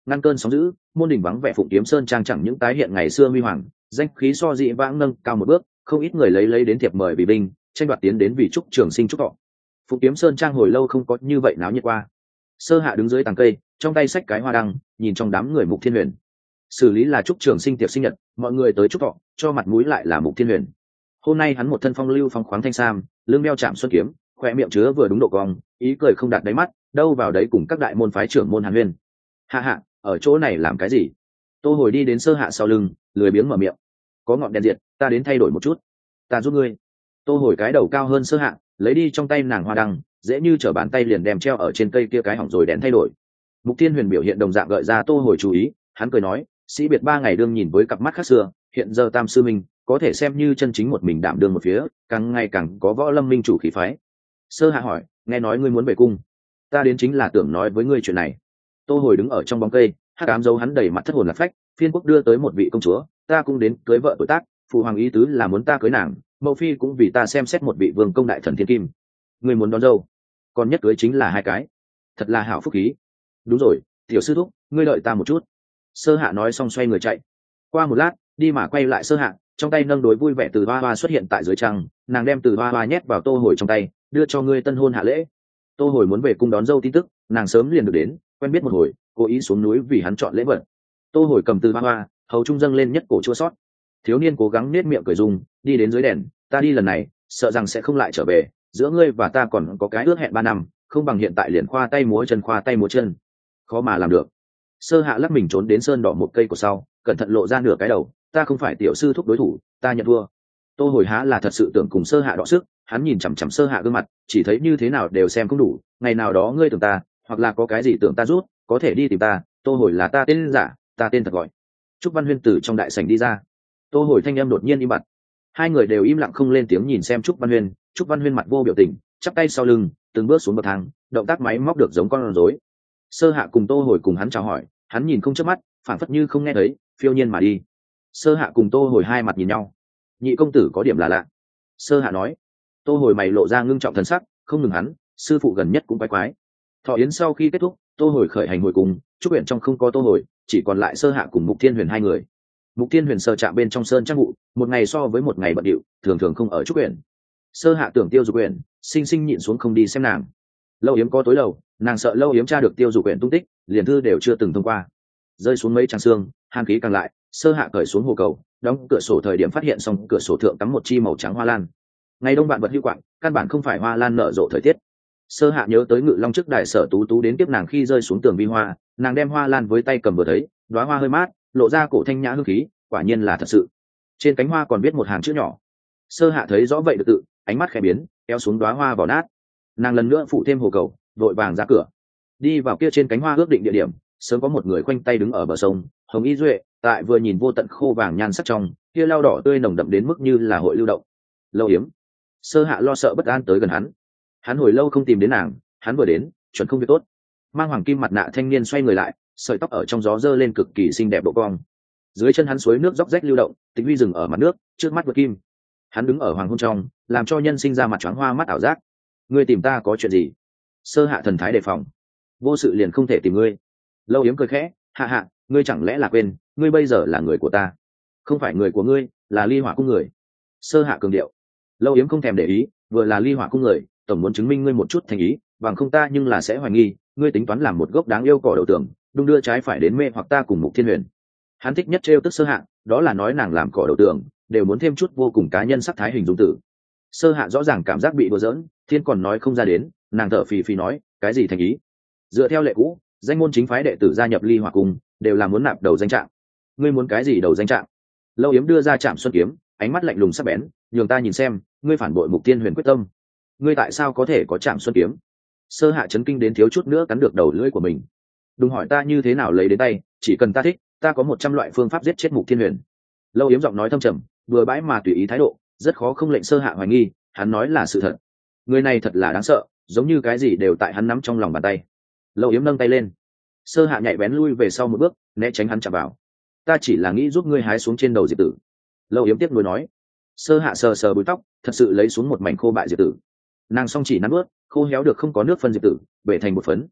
ngăn cơn sóng dữ, môn đỉnh vắng vẻ Phụng Kiếm Sơn trang chẳng những tái hiện ngày xưa huy hoàng, danh khí so dị vãng nâng cao một bước, không ít người lấy lấy đến thiệp mời vì binh, tranh đoạt tiến đến vì chúc trường sinh chúc thọ. Phụng Kiếm Sơn trang hồi lâu không có như vậy náo nhiệt qua. Sơ Hạ đứng dưới tàng cây, trong tay xách cái hoa đăng, nhìn trong đám người Mục Thiên Huyền. Xử lý là chúc trường sinh tiệc sinh nhật, mọi người tới chúc thọ, cho mặt mũi lại là Mục Thiên Huyền. Hôm nay hắn một thân phong lưu phong khoáng thanh sam, lưng đeo chạm xuân kiếm, khỏe miệng chứa vừa đúng độ cong, ý cười không đạt đáy mắt, đâu vào đấy cùng các đại môn phái trưởng môn Hàn Huyên. Hạ hạ, ở chỗ này làm cái gì? Tô Hồi đi đến Sơ Hạ sau lưng, lười biếng mở miệng. Có ngọn đèn diệt, ta đến thay đổi một chút. Ta giúp ngươi. Tô Hồi cái đầu cao hơn Sơ Hạ, lấy đi trong tay nàng hoa đăng, dễ như trở bàn tay liền đem treo ở trên cây kia cái hỏng rồi đèn thay đổi. Mục Thiên Huyền biểu hiện đồng dạng gợi ra Tô Hồi chú ý, hắn cười nói, sĩ biệt ba ngày đương nhìn với cặp mắt khác xưa, hiện giờ Tam sư minh có thể xem như chân chính một mình đảm đương một phía, càng ngày càng có võ lâm minh chủ khí phái. Sơ Hạ hỏi, nghe nói ngươi muốn về cung, ta đến chính là tưởng nói với ngươi chuyện này. Tô Hồi đứng ở trong bóng cây, hắc ám dấu hắn đầy mặt thất hồn lạc phách, phiên quốc đưa tới một vị công chúa, ta cũng đến cưới vợ tuổi tác, phụ hoàng ý tứ là muốn ta cưới nàng, mẫu phi cũng vì ta xem xét một vị vương công đại thần thiên kim. Ngươi muốn đón dâu, còn nhất cưới chính là hai cái, thật là hảo phúc khí. Đúng rồi, tiểu sư thúc, ngươi đợi ta một chút. Sơ Hạ nói xong xoay người chạy. Qua một lát, đi mà quay lại Sơ Hạ, trong tay nâng đối vui vẻ từ hoa hoa xuất hiện tại dưới trăng, nàng đem từ hoa hoa nhét vào Tô Hồi trong tay, đưa cho ngươi tân hôn hạ lễ. Tô Hồi muốn về cung đón dâu tin tức, nàng sớm liền được đến, quen biết một hồi, cố ý xuống núi vì hắn chọn lễ vật. Tô Hồi cầm từ hoa hoa, hầu trung dâng lên nhất cổ chua sót. Thiếu niên cố gắng nết miệng cười dung, đi đến dưới đèn, ta đi lần này, sợ rằng sẽ không lại trở về, giữa ngươi và ta còn có cái ước hẹn ba năm, không bằng hiện tại liền khoa tay múa chân khoa tay múa chân. Khó mà làm được. Sơ Hạ lắc mình trốn đến sơn đỏ một cây của sau, cẩn thận lộ ra nửa cái đầu, ta không phải tiểu sư thúc đối thủ, ta nhận thua. Tô Hồi há là thật sự tưởng cùng Sơ Hạ đọ sức, hắn nhìn chằm chằm Sơ Hạ gương mặt, chỉ thấy như thế nào đều xem không đủ, ngày nào đó ngươi tưởng ta, hoặc là có cái gì tưởng ta rút, có thể đi tìm ta. Tô Hồi là ta tên giả, ta tên thật gọi. Trúc Văn Huyên từ trong đại sảnh đi ra. Tô Hồi thanh âm đột nhiên im bặt. Hai người đều im lặng không lên tiếng nhìn xem Trúc Văn Huyên. Trúc Văn Huyên mặt vô biểu tình, chắp tay sau lưng, từng bước xuống bậc thang, động tác máy móc được giống con rối. Sơ Hạ cùng Tô Hồi cùng hắn chào hỏi, hắn nhìn không chớp mắt, phảng phất như không nghe thấy, phiêu nhiên mà đi. Sơ Hạ cùng Tô Hồi hai mặt nhìn nhau. Nhị công tử có điểm là lạ. Sơ Hạ nói. Tô Hồi mày lộ ra ngưng trọng thần sắc, không ngừng hắn, sư phụ gần nhất cũng quái quái. Thọ yến sau khi kết thúc, Tô Hồi khởi hành hồi cùng, Trúc Uyển trong không có Tô Hồi, chỉ còn lại Sơ Hạ cùng Mục Thiên Huyền hai người. Mục Thiên Huyền sờ chạm bên trong sơn trang vụ, một ngày so với một ngày bận điệu, thường thường không ở Trúc Uyển. Sơ Hạ tưởng Tiêu Dục Uyển, sinh sinh nhịn xuống không đi xem nàng. Lâu Yếm có tối lầu, nàng sợ Lâu Yếm tra được Tiêu Dục Uyển tung tích, liền thư đều chưa từng thông qua. Rơi xuống mấy tràng xương, hàn khí càng lại, Sơ Hạ cởi xuống hồ cầu, đóng cửa sổ thời điểm phát hiện xong cửa sổ thượng cắm một chi màu trắng hoa lan. Ngày đông bạn vật hữu quạng, căn bản không phải hoa lan nở rộ thời tiết. Sơ Hạ nhớ tới Ngự Long trước đài Sở Tú Tú đến tiếp nàng khi rơi xuống tường vi hoa, nàng đem hoa lan với tay cầm vừa thấy, đóa hoa hơi mát, lộ ra cổ thanh nhã hương khí, quả nhiên là thật sự. Trên cánh hoa còn viết một hàng chữ nhỏ. Sơ Hạ thấy rõ vậy được tự, ánh mắt khẽ biến, kéo xuống đóa hoa vào nát. Nàng lần nữa phụ thêm hồ cầu, vội vàng ra cửa. Đi vào kia trên cánh hoa ước định địa điểm, sớm có một người khoanh tay đứng ở bờ sông, hồng y duệ, tại vừa nhìn vô tận khô vàng nhan sắc trong, kia lau đỏ tươi nồng đậm đến mức như là hội lưu động. Lâu Yếm. Sơ Hạ lo sợ bất an tới gần hắn. Hắn hồi lâu không tìm đến nàng, hắn vừa đến, chuẩn không việc tốt. Mang hoàng kim mặt nạ thanh niên xoay người lại, sợi tóc ở trong gió dơ lên cực kỳ xinh đẹp độ cong. Dưới chân hắn suối nước róc rách lưu động, Tịch Huy dừng ở mặt nước, trước mắt vượt kim. Hắn đứng ở hoàng hôn trong, làm cho nhân sinh ra mặt choáng hoa mắt ảo giác. Ngươi tìm ta có chuyện gì? Sơ Hạ thần thái đề phòng. Vô sự liền không thể tìm ngươi. Lâu Yếm cười khẽ, hạ hạ, ngươi chẳng lẽ là quên, ngươi bây giờ là người của ta, không phải người của ngươi, là Ly Hỏa cung người. Sơ Hạ cường điệu. Lâu Yếm không thèm để ý, vừa là Ly Hỏa cung người, tổng muốn chứng minh ngươi một chút thành ý, bằng không ta nhưng là sẽ hoài nghi, ngươi tính toán làm một gốc đáng yêu cỏ đầu tường, đung đưa trái phải đến mê hoặc ta cùng Mục Thiên Huyền. Hắn thích nhất trêu tức Sơ Hạ, đó là nói nàng làm cỏ đầu tường, đều muốn thêm chút vô cùng cá nhân sắc thái hình dung tử. Sơ Hạ rõ ràng cảm giác bị đùa giỡn, thiên còn nói không ra đến, nàng thở phì phì nói, cái gì thành ý? Dựa theo lệ cũ, danh môn chính phái đệ tử gia nhập Ly Hỏa cung, đều là muốn nạp đầu danh trạng. Ngươi muốn cái gì đầu danh trạng? Lâu Yếm đưa ra Trảm Xuân kiếm, ánh mắt lạnh lùng sắc bén, nhường ta nhìn xem, ngươi phản bội Mục Thiên Huyền quyết tâm. Ngươi tại sao có thể có Trảm Xuân kiếm? Sơ Hạ chấn kinh đến thiếu chút nữa cắn được đầu lưỡi của mình. Đừng hỏi ta như thế nào lấy đến tay, chỉ cần ta thích, ta có một trăm loại phương pháp giết chết Mục Thiên Huyền. Lâu Yếm giọng nói thâm trầm, vừa bãi mà tùy ý thái độ, rất khó không lệnh Sơ Hạ hoài nghi, hắn nói là sự thật. Người này thật là đáng sợ, giống như cái gì đều tại hắn nắm trong lòng bàn tay. Lâu Yếm nâng tay lên. Sơ Hạ nhạy bén lui về sau một bước, né tránh hắn chạm vào. Ta chỉ là nghĩ giúp ngươi hái xuống trên đầu diệp tử. Lâu Yếm tiếc nuối nói. Sơ Hạ sờ sờ búi tóc, thật sự lấy xuống một mảnh khô bại diệp tử. Nàng song chỉ nắn ướt, khô héo được không có nước phân diệp tử, bể thành một phấn.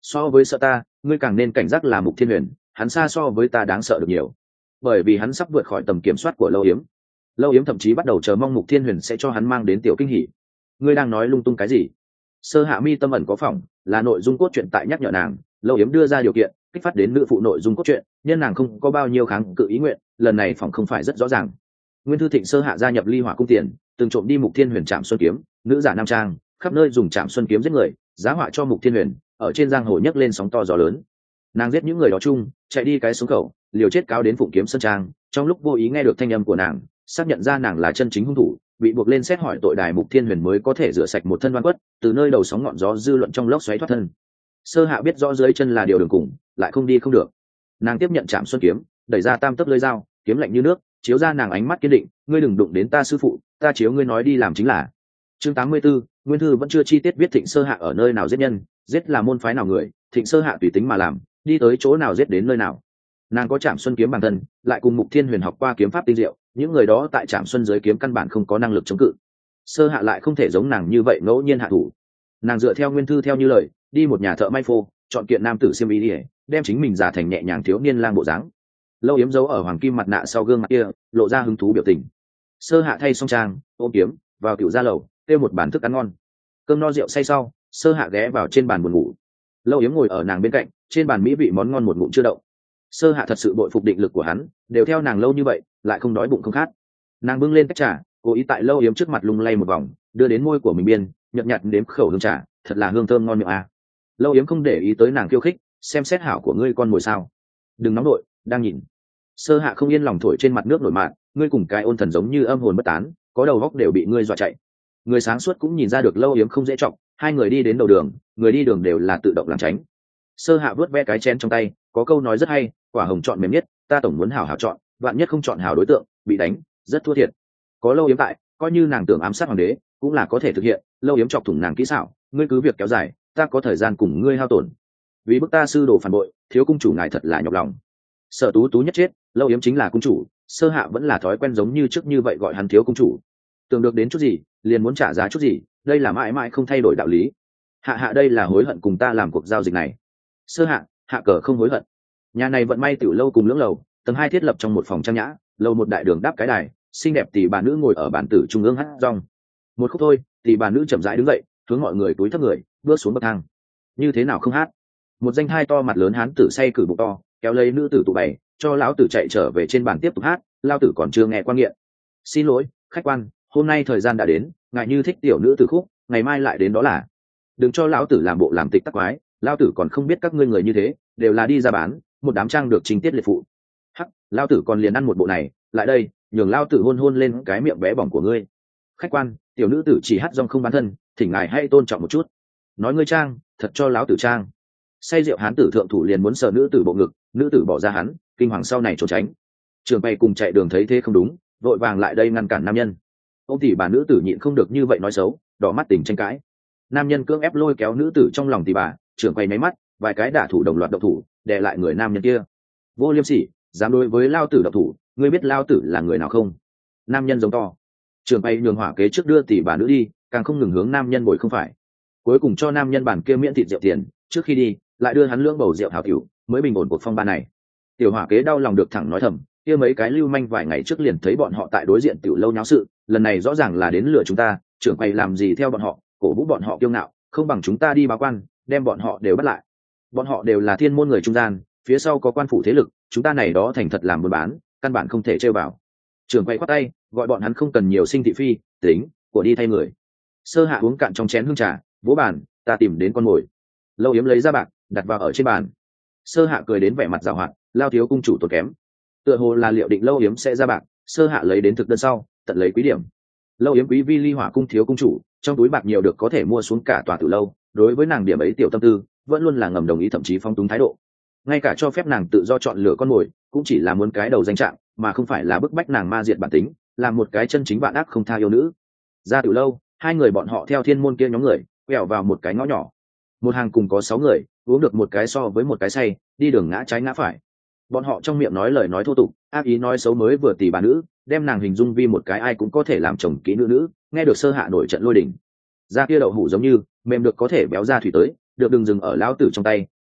so với sợ ta ngươi càng nên cảnh giác là Mục Thiên Huyền, hắn xa so với ta đáng sợ được nhiều, bởi vì hắn sắp vượt khỏi tầm kiểm soát của Lâu Yếm. Lâu Yếm thậm chí bắt đầu chờ mong Mục Thiên Huyền sẽ cho hắn mang đến tiểu kinh hỉ. Ngươi đang nói lung tung cái gì? Sơ Hạ mi tâm ẩn có phỏng, là nội dung cốt truyện tại nhắc nhở nàng. Lâu Yếm đưa ra điều kiện kích phát đến nữ phụ nội dung cốt truyện, nhưng nàng không có bao nhiêu kháng cự ý nguyện, lần này phỏng không phải rất rõ ràng. Nguyên Thư Thịnh Sơ Hạ gia nhập Ly Hỏa cung tiền, từng trộm đi Mục Thiên Huyền Trảm Xuân kiếm, nữ giả nam trang, khắp nơi dùng Trảm Xuân kiếm giết người, giá họa cho Mục Thiên Huyền, ở trên giang hồ nhấc lên sóng to gió lớn. Nàng giết những người đó chung, chạy đi cái xuống khẩu, liều chết cáo đến Phụng Kiếm Sơn Trang, trong lúc vô ý nghe được thanh âm của nàng, xác nhận ra nàng là chân chính hung thủ, bị buộc lên xét hỏi tội đài. Mục Thiên Huyền mới có thể rửa sạch một thân oan khuất, từ nơi đầu sóng ngọn gió dư luận trong lốc xoáy thoát thân. Sơ Hạ biết rõ dưới chân là điều đường cùng, lại không đi không được. Nàng tiếp nhận Trảm Xuân kiếm, đẩy ra tam tấc lưỡi dao, kiếm lạnh như nước, chiếu ra nàng ánh mắt kiên định. Ngươi đừng đụng đến ta sư phụ, ta chiếu ngươi nói đi làm chính là. Chương tám mươi 84, Nguyên Thư vẫn chưa chi tiết viết Thịnh Sơ Hạ ở nơi nào giết nhân, giết là môn phái nào người, Thịnh Sơ Hạ tùy tính mà làm, đi tới chỗ nào giết đến nơi nào. Nàng có Trảm Xuân kiếm bản thân, lại cùng Mục Thiên Huyền học qua kiếm pháp tinh diệu, những người đó tại Trảm Xuân giới kiếm căn bản không có năng lực chống cự. Sơ Hạ lại không thể giống nàng như vậy ngẫu nhiên hạ thủ. Nàng dựa theo Nguyên Thư theo như lời, đi một nhà thợ may phô, chọn kiện nam tử xiêm y, đem chính mình giả thành nhẹ nhàng thiếu niên lang bộ dáng. Lâu Yếm giấu ở hoàng kim mặt nạ sau gương mặt kia, lộ ra hứng thú biểu tình. Sơ Hạ thay xong trang, ôm kiếm vào tiểu gia lầu, kêu một bàn thức ăn ngon. Cơm no rượu say sau, Sơ Hạ ghé vào trên bàn buồn ngủ. Lâu Yếm ngồi ở nàng bên cạnh, trên bàn mỹ vị món ngon một ngụm chưa động. Sơ Hạ thật sự bội phục định lực của hắn, đều theo nàng lâu như vậy, lại không đói bụng không khát. Nàng bưng lên tách trà, cố ý tại Lâu Yếm trước mặt lung lay một vòng, đưa đến môi của mình biên, nhợt nhạt nếm khẩu hương trà, thật là hương thơm ngon miệng à. Lâu Yếm không để ý tới nàng khiêu khích, xem xét hảo của ngươi con mồi sao? Đừng nóng đội, đang nhìn. Sơ Hạ không yên lòng thổi trên mặt nước nổi mạn, ngươi cùng cái ôn thần giống như âm hồn bất tán, có đầu góc đều bị ngươi dọa chạy. Người sáng suốt cũng nhìn ra được Lâu Yếm không dễ trọng, hai người đi đến đầu đường, người đi đường đều là tự động làm tránh. Sơ Hạ vớt ve cái chén trong tay, có câu nói rất hay, quả hồng chọn mềm nhất, ta tổng muốn hảo hảo chọn, vạn nhất không chọn hảo đối tượng, bị đánh, rất thua thiệt. Có Lâu Yếm tại, coi như nàng tưởng ám sát hoàng đế, cũng là có thể thực hiện. Lâu Yếm chọc thủng nàng kỹ xảo, ngươi cứ việc kéo dài, ta có thời gian cùng ngươi hao tổn. Vì bức ta sư đồ phản bội, thiếu cung chủ ngài thật là nhọc lòng. Sợ Tú Tú nhất chết, Lâu Yếm chính là cung chủ, Sơ Hạ vẫn là thói quen giống như trước như vậy gọi hắn thiếu cung chủ. Tưởng được đến chút gì, liền muốn trả giá chút gì, đây là mãi mãi không thay đổi đạo lý. Hạ Hạ đây là hối hận cùng ta làm cuộc giao dịch này. Sơ Hạ, Hạ cờ không hối hận. Nhà này vận may tiểu lâu cùng lưỡng lầu, tầng hai thiết lập trong một phòng trang nhã, lầu một đại đường đáp cái đài, xinh đẹp tỷ bà nữ ngồi ở bàn tử trung ương hát rong. Một khúc thôi, tỷ bà nữ chậm rãi đứng dậy, hướng mọi người túi thấp người, bước xuống bậc thang. Như thế nào không hát? Một danh hai to mặt lớn hán tử say cử bụng to, kéo lấy nữ tử tụ bày, cho lão tử chạy trở về trên bàn tiếp tục hát. Lão tử còn chưa nghe quan nghiện. Xin lỗi, khách quan, hôm nay thời gian đã đến, ngài như thích tiểu nữ tử khúc, ngày mai lại đến đó là. Đừng cho lão tử làm bộ làm tịch tắc quái, lão tử còn không biết các ngươi người như thế đều là đi ra bán, một đám trang được trình tiết liệt phụ. Hắc, lão tử còn liền ăn một bộ này, lại đây, nhường lão tử hôn hôn lên cái miệng bé bỏng của ngươi. Khách quan, tiểu nữ tử chỉ hát dòng không bán thân, thỉnh ngài hãy tôn trọng một chút. Nói ngươi trang, thật cho lão tử trang. Say rượu hán tử thượng thủ liền muốn sờ nữ tử bộ ngực, nữ tử bỏ ra hắn, kinh hoàng sau này trốn tránh. Trường bày cùng chạy đường thấy thế không đúng, vội vàng lại đây ngăn cản nam nhân. Ông tỷ bà nữ tử nhịn không được như vậy nói xấu, đỏ mắt tình tranh cãi. Nam nhân cưỡng ép lôi kéo nữ tử trong lòng tỷ bà, trưởng quay máy mắt, vài cái đả thủ đồng loạt động thủ, đè lại người nam nhân kia. Vô liêm sỉ, dám đối với lao tử động thủ, ngươi biết lao tử là người nào không? Nam nhân giống to. Trưởng quay nhường hỏa kế trước đưa tỷ bà nữ đi, càng không ngừng hướng nam nhân bồi không phải. Cuối cùng cho nam nhân bản kia miễn thịt rượu tiền, trước khi đi, lại đưa hắn lưỡng bầu rượu hảo tiểu, mới bình ổn cuộc phong ba này. Tiểu hỏa kế đau lòng được thẳng nói thầm, kia mấy cái lưu manh vài ngày trước liền thấy bọn họ tại đối diện tiểu lâu nháo sự, lần này rõ ràng là đến lừa chúng ta, trưởng quầy làm gì theo bọn họ, cổ vũ bọn họ kiêu ngạo, không bằng chúng ta đi báo quan, đem bọn họ đều bắt lại. Bọn họ đều là thiên môn người trung gian, phía sau có quan phủ thế lực, chúng ta này đó thành thật làm buôn bán, căn bản không thể trêu vào. Trưởng quầy khoát tay, gọi bọn hắn không cần nhiều sinh thị phi, tính, của đi thay người. Sơ Hạ uống cạn trong chén hương trà, vỗ bàn, ta tìm đến con mồi. Lâu Yếm lấy ra bạc, đặt vào ở trên bàn. Sơ Hạ cười đến vẻ mặt giàu hoạt, lao thiếu cung chủ tốn kém. Tựa hồ là liệu định Lâu Yếm sẽ ra bạc, Sơ Hạ lấy đến thực đơn sau, tận lấy quý điểm. Lâu Yếm quý vi Ly Hỏa cung thiếu cung chủ, trong túi bạc nhiều được có thể mua xuống cả tòa tử lâu, đối với nàng điểm ấy tiểu tâm tư, vẫn luôn là ngầm đồng ý thậm chí phong túng thái độ. Ngay cả cho phép nàng tự do chọn lựa con mồi, cũng chỉ là muốn cái đầu danh trạng, mà không phải là bức bách nàng ma diệt bản tính, làm một cái chân chính vạn ác không tha yêu nữ. Ra tử lâu, hai người bọn họ theo thiên môn kia nhóm người, quẹo vào một cái ngõ nhỏ. Một hàng cùng có sáu người, uống được một cái so với một cái say, đi đường ngã trái ngã phải. Bọn họ trong miệng nói lời nói thô tục, ác ý nói xấu mới vừa tỷ bà nữ, đem nàng hình dung vi một cái ai cũng có thể làm chồng kỹ nữ nữ, nghe được Sơ Hạ nổi trận lôi đình. Da kia đậu hũ giống như mềm được có thể béo ra thủy tới, được đừng dừng ở lão tử trong tay,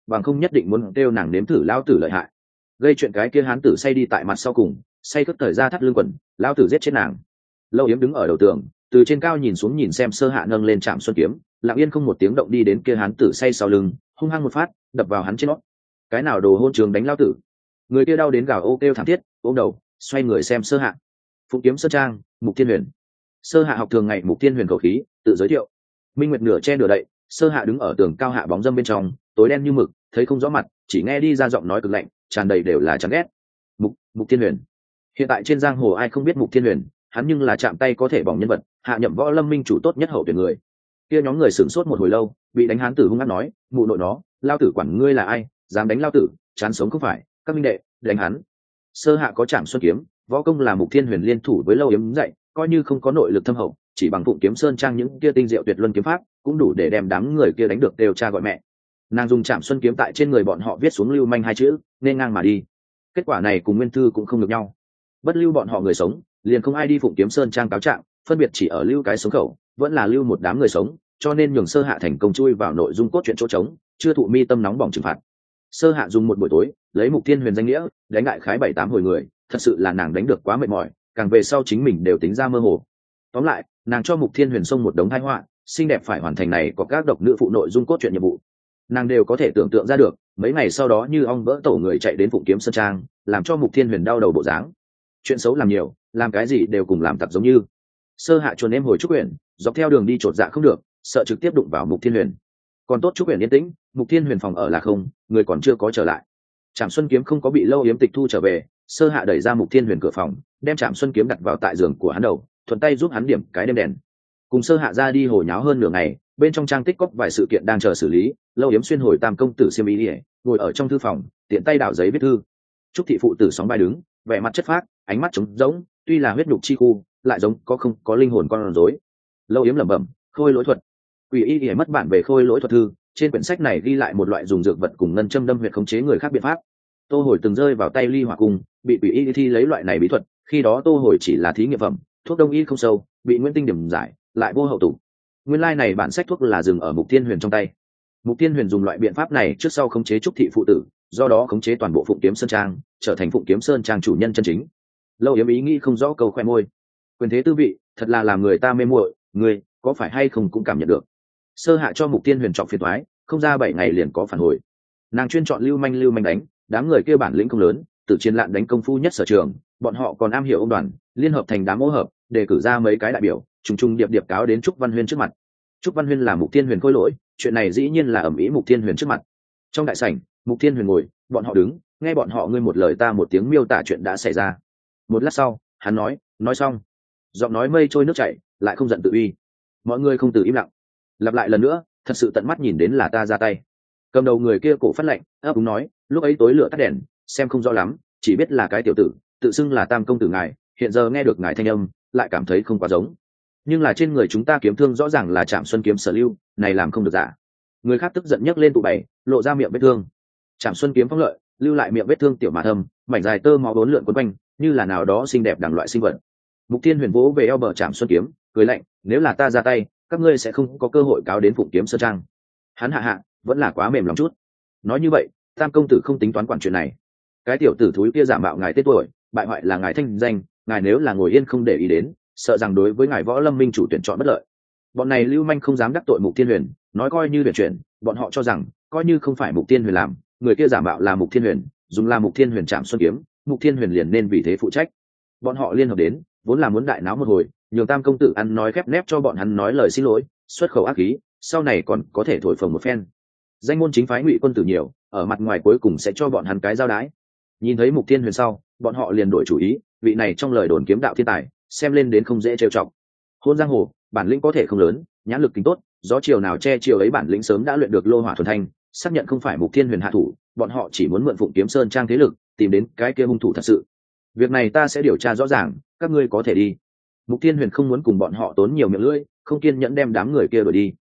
bằng không nhất định muốn kêu nàng nếm thử lao tử lợi hại. Gây chuyện cái kia hán tử say đi tại mặt sau cùng, say cất thời ra thắt lưng quần, lao tử giết chết nàng. Lâu Yếm đứng ở đầu tường, từ trên cao nhìn xuống nhìn xem Sơ Hạ nâng lên Trảm Xuân kiếm, lặng yên không một tiếng động đi đến kia hán tử say sau lưng, hung hăng một phát đập vào hắn trên nót. Cái nào đồ hôn trường đánh lao tử. Người kia đau đến gào ô kêu thảm thiết, ôm đầu xoay người xem Sơ Hạ. Phụng Kiếm Sơn Trang, Mục Thiên Huyền. Sơ Hạ học thường ngày Mục Thiên Huyền khẩu khí tự giới thiệu. Minh Nguyệt nửa che nửa đậy, Sơ Hạ đứng ở tường cao hạ bóng dâm bên trong, tối đen như mực, thấy không rõ mặt, chỉ nghe đi ra giọng nói cực lạnh, tràn đầy đều là chán ghét. Mục Mục Thiên Huyền. Hiện tại trên giang hồ ai không biết Mục Thiên Huyền, hắn nhưng là chạm tay có thể bỏng nhân vật, hạ nhậm Võ Lâm minh chủ tốt nhất hậu tuyển người. Kia nhóm người sửng sốt một hồi lâu, bị đánh hán tử hung hăng nói, mụ nội nó, lao tử quản ngươi là ai, dám đánh lao tử, chán sống không phải, các minh đệ, đánh hắn. Sơ Hạ có Trảm Xuân kiếm, võ công là Mục Thiên Huyền liên thủ với Lâu Yếm dạy, coi như không có nội lực thâm hậu, chỉ bằng Phụng Kiếm Sơn Trang những kia tinh diệu tuyệt luân kiếm pháp, cũng đủ để đem đám người kia đánh được đều cha gọi mẹ. Nàng dùng Trảm Xuân kiếm tại trên người bọn họ viết xuống lưu manh hai chữ, nên ngang mà đi. Kết quả này cùng Nguyên Thư cũng không được nhau. Bất lưu bọn họ người sống, liền không ai đi Phụng Kiếm Sơn Trang cáo trạng, phân biệt chỉ ở lưu cái sống khẩu, vẫn là lưu một đám người sống, cho nên nhường Sơ Hạ thành công chui vào nội dung cốt truyện chỗ trống, chưa thụ mi tâm nóng bỏng trừng phạt. Sơ Hạ dùng một buổi tối, lấy Mục Thiên Huyền danh nghĩa, đánh ngại khái bảy tám hồi người, thật sự là nàng đánh được quá mệt mỏi, càng về sau chính mình đều tính ra mơ hồ. Tóm lại, nàng cho Mục Thiên Huyền xông một đống tai họa, xinh đẹp phải hoàn thành này có các độc nữ phụ nội dung cốt truyện nhiệm vụ. Nàng đều có thể tưởng tượng ra được, mấy ngày sau đó như ong vỡ tổ người chạy đến Phụng Kiếm Sơn Trang, làm cho Mục Thiên Huyền đau đầu bộ dáng. Chuyện xấu làm nhiều, làm cái gì đều cùng làm tặc giống như. Sơ Hạ chuồn em hồi Trúc Uyển, dọc theo đường đi chột dạ không được, sợ trực tiếp đụng vào Mục Thiên Huyền. Còn tốt Trúc Uyển yên tĩnh, Mục Thiên Huyền phòng ở là không, người còn chưa có trở lại. Trảm Xuân kiếm không có bị Lâu Yếm tịch thu trở về, Sơ Hạ đẩy ra Mục Thiên Huyền cửa phòng, đem Trảm Xuân kiếm đặt vào tại giường của hắn đầu, thuận tay giúp hắn điểm cái đêm đèn. Cùng Sơ Hạ ra đi hồ nháo hơn nửa ngày, bên trong trang tích cóp vài sự kiện đang chờ xử lý, Lâu Yếm xuyên hồi tam công tử xiêm y, ngồi ở trong thư phòng, tiện tay đảo giấy viết thư. Trúc thị phụ tử sóng vai đứng, vẻ mặt chất phác, ánh mắt trống rỗng, tuy là huyết nhục chi khu, lại giống có không có linh hồn con rối. Lâu Yếm lẩm bẩm, khôi lỗi thuật. Quỷ y y mất bản về khôi lỗi thuật thư, trên quyển sách này ghi lại một loại dùng dược vật cùng ngân châm đâm huyệt khống chế người khác biện pháp. Tô Hồi từng rơi vào tay Ly Hỏa Cung, bị quỷ y thi lấy loại này bí thuật, khi đó Tô Hồi chỉ là thí nghiệm phẩm, thuốc đông y không sâu, bị Nguyễn Tinh điểm giải, lại vô hậu tụ. Nguyên lai like này bản sách thuốc là dừng ở Mục Thiên Huyền trong tay. Mục Thiên Huyền dùng loại biện pháp này trước sau khống chế Trúc thị phụ tử, do đó khống chế toàn bộ Phụng Kiếm Sơn Trang, trở thành Phụng Kiếm Sơn Trang chủ nhân chân chính. Lâu Yếm ý nghĩ không rõ câu khoe môi. Quyền thế tư vị, thật là làm người ta mê muội, người có phải hay không cũng cảm nhận được. Sơ Hạ cho Mục Thiên Huyền trọng phiền toái, không ra bảy ngày liền có phản hồi. Nàng chuyên chọn lưu manh lưu manh đánh, đám người kia bản lĩnh không lớn, tự chiến lạn đánh công phu nhất sở trường, bọn họ còn am hiểu ông đoàn, liên hợp thành đám ô hợp, đề cử ra mấy cái đại biểu, trùng trùng điệp điệp cáo đến Trúc Văn Huyên trước mặt. Trúc Văn Huyên là Mục Thiên Huyền khôi lỗi, chuyện này dĩ nhiên là ầm ĩ Mục Thiên Huyền trước mặt. Trong đại sảnh, Mục Thiên Huyền ngồi, bọn họ đứng, nghe bọn họ ngươi một lời ta một tiếng miêu tả chuyện đã xảy ra. Một lát sau, hắn nói, nói xong, giọng nói mây trôi nước chảy, lại không giận tự uy. Mọi người không từ im lặng. Lặp lại lần nữa, thật sự tận mắt nhìn đến là ta ra tay. Cầm đầu người kia cổ phát lạnh, ấp úng nói, lúc ấy tối lửa tắt đèn, xem không rõ lắm, chỉ biết là cái tiểu tử, tự xưng là Tam công tử ngài, hiện giờ nghe được ngài thanh âm, lại cảm thấy không quá giống. Nhưng là trên người chúng ta kiếm thương rõ ràng là Trảm Xuân kiếm sở lưu, này làm không được giả. Người khác tức giận nhấc lên tụ bày, lộ ra miệng vết thương. Trảm Xuân kiếm phong lợi, lưu lại miệng vết thương tiểu mà thâm, mảnh dài tơ máu bốn lượn quấn quanh, như là nào đó xinh đẹp đằng loại sinh vật. Mục Thiên Huyền vỗ về eo bờ Trảm Xuân kiếm, cười lạnh, nếu là ta ra tay, các ngươi sẽ không có cơ hội cáo đến Phụng Kiếm Sơn Trang. Hắn hạ hạ, vẫn là quá mềm lòng chút. Nói như vậy, Tam công tử không tính toán quản chuyện này. Cái tiểu tử thúi kia giả mạo ngài tên tuổi, bại hoại là ngài thanh danh, ngài nếu là ngồi yên không để ý đến, sợ rằng đối với ngài Võ Lâm minh chủ tuyển chọn bất lợi. Bọn này lưu manh không dám đắc tội Mục Thiên Huyền, nói coi như tuyển chuyện, bọn họ cho rằng coi như không phải Mục Thiên Huyền làm, người kia giả mạo là Mục Thiên Huyền, dùng là Mục Thiên Huyền Trảm Xuân kiếm, Mục Thiên Huyền liền nên vì thế phụ trách. Bọn họ liên hợp đến, vốn là muốn đại náo một hồi, nhường Tam công tử ăn nói khép nép cho bọn hắn nói lời xin lỗi, xuất khẩu ác khí, sau này còn có thể thổi phồng một phen. Danh môn chính phái Ngụy quân tử nhiều, ở mặt ngoài cuối cùng sẽ cho bọn hắn cái giao đái. Nhìn thấy Mục Thiên Huyền sau, bọn họ liền đổi chủ ý, vị này trong lời đồn kiếm đạo thiên tài, xem lên đến không dễ trêu chọc. Hôn giang hồ, bản lĩnh có thể không lớn, nhãn lực kính tốt, gió chiều nào che chiều ấy bản lĩnh sớm đã luyện được lô hỏa thuần thanh, xác nhận không phải Mục Thiên Huyền hạ thủ, bọn họ chỉ muốn mượn Phụng Kiếm Sơn Trang thế lực, tìm đến cái kia hung thủ thật sự. Việc này ta sẽ điều tra rõ ràng, các ngươi có thể đi. Mục Thiên Huyền không muốn cùng bọn họ tốn nhiều miệng lưỡi, không kiên nhẫn đem đám người kia đuổi đi.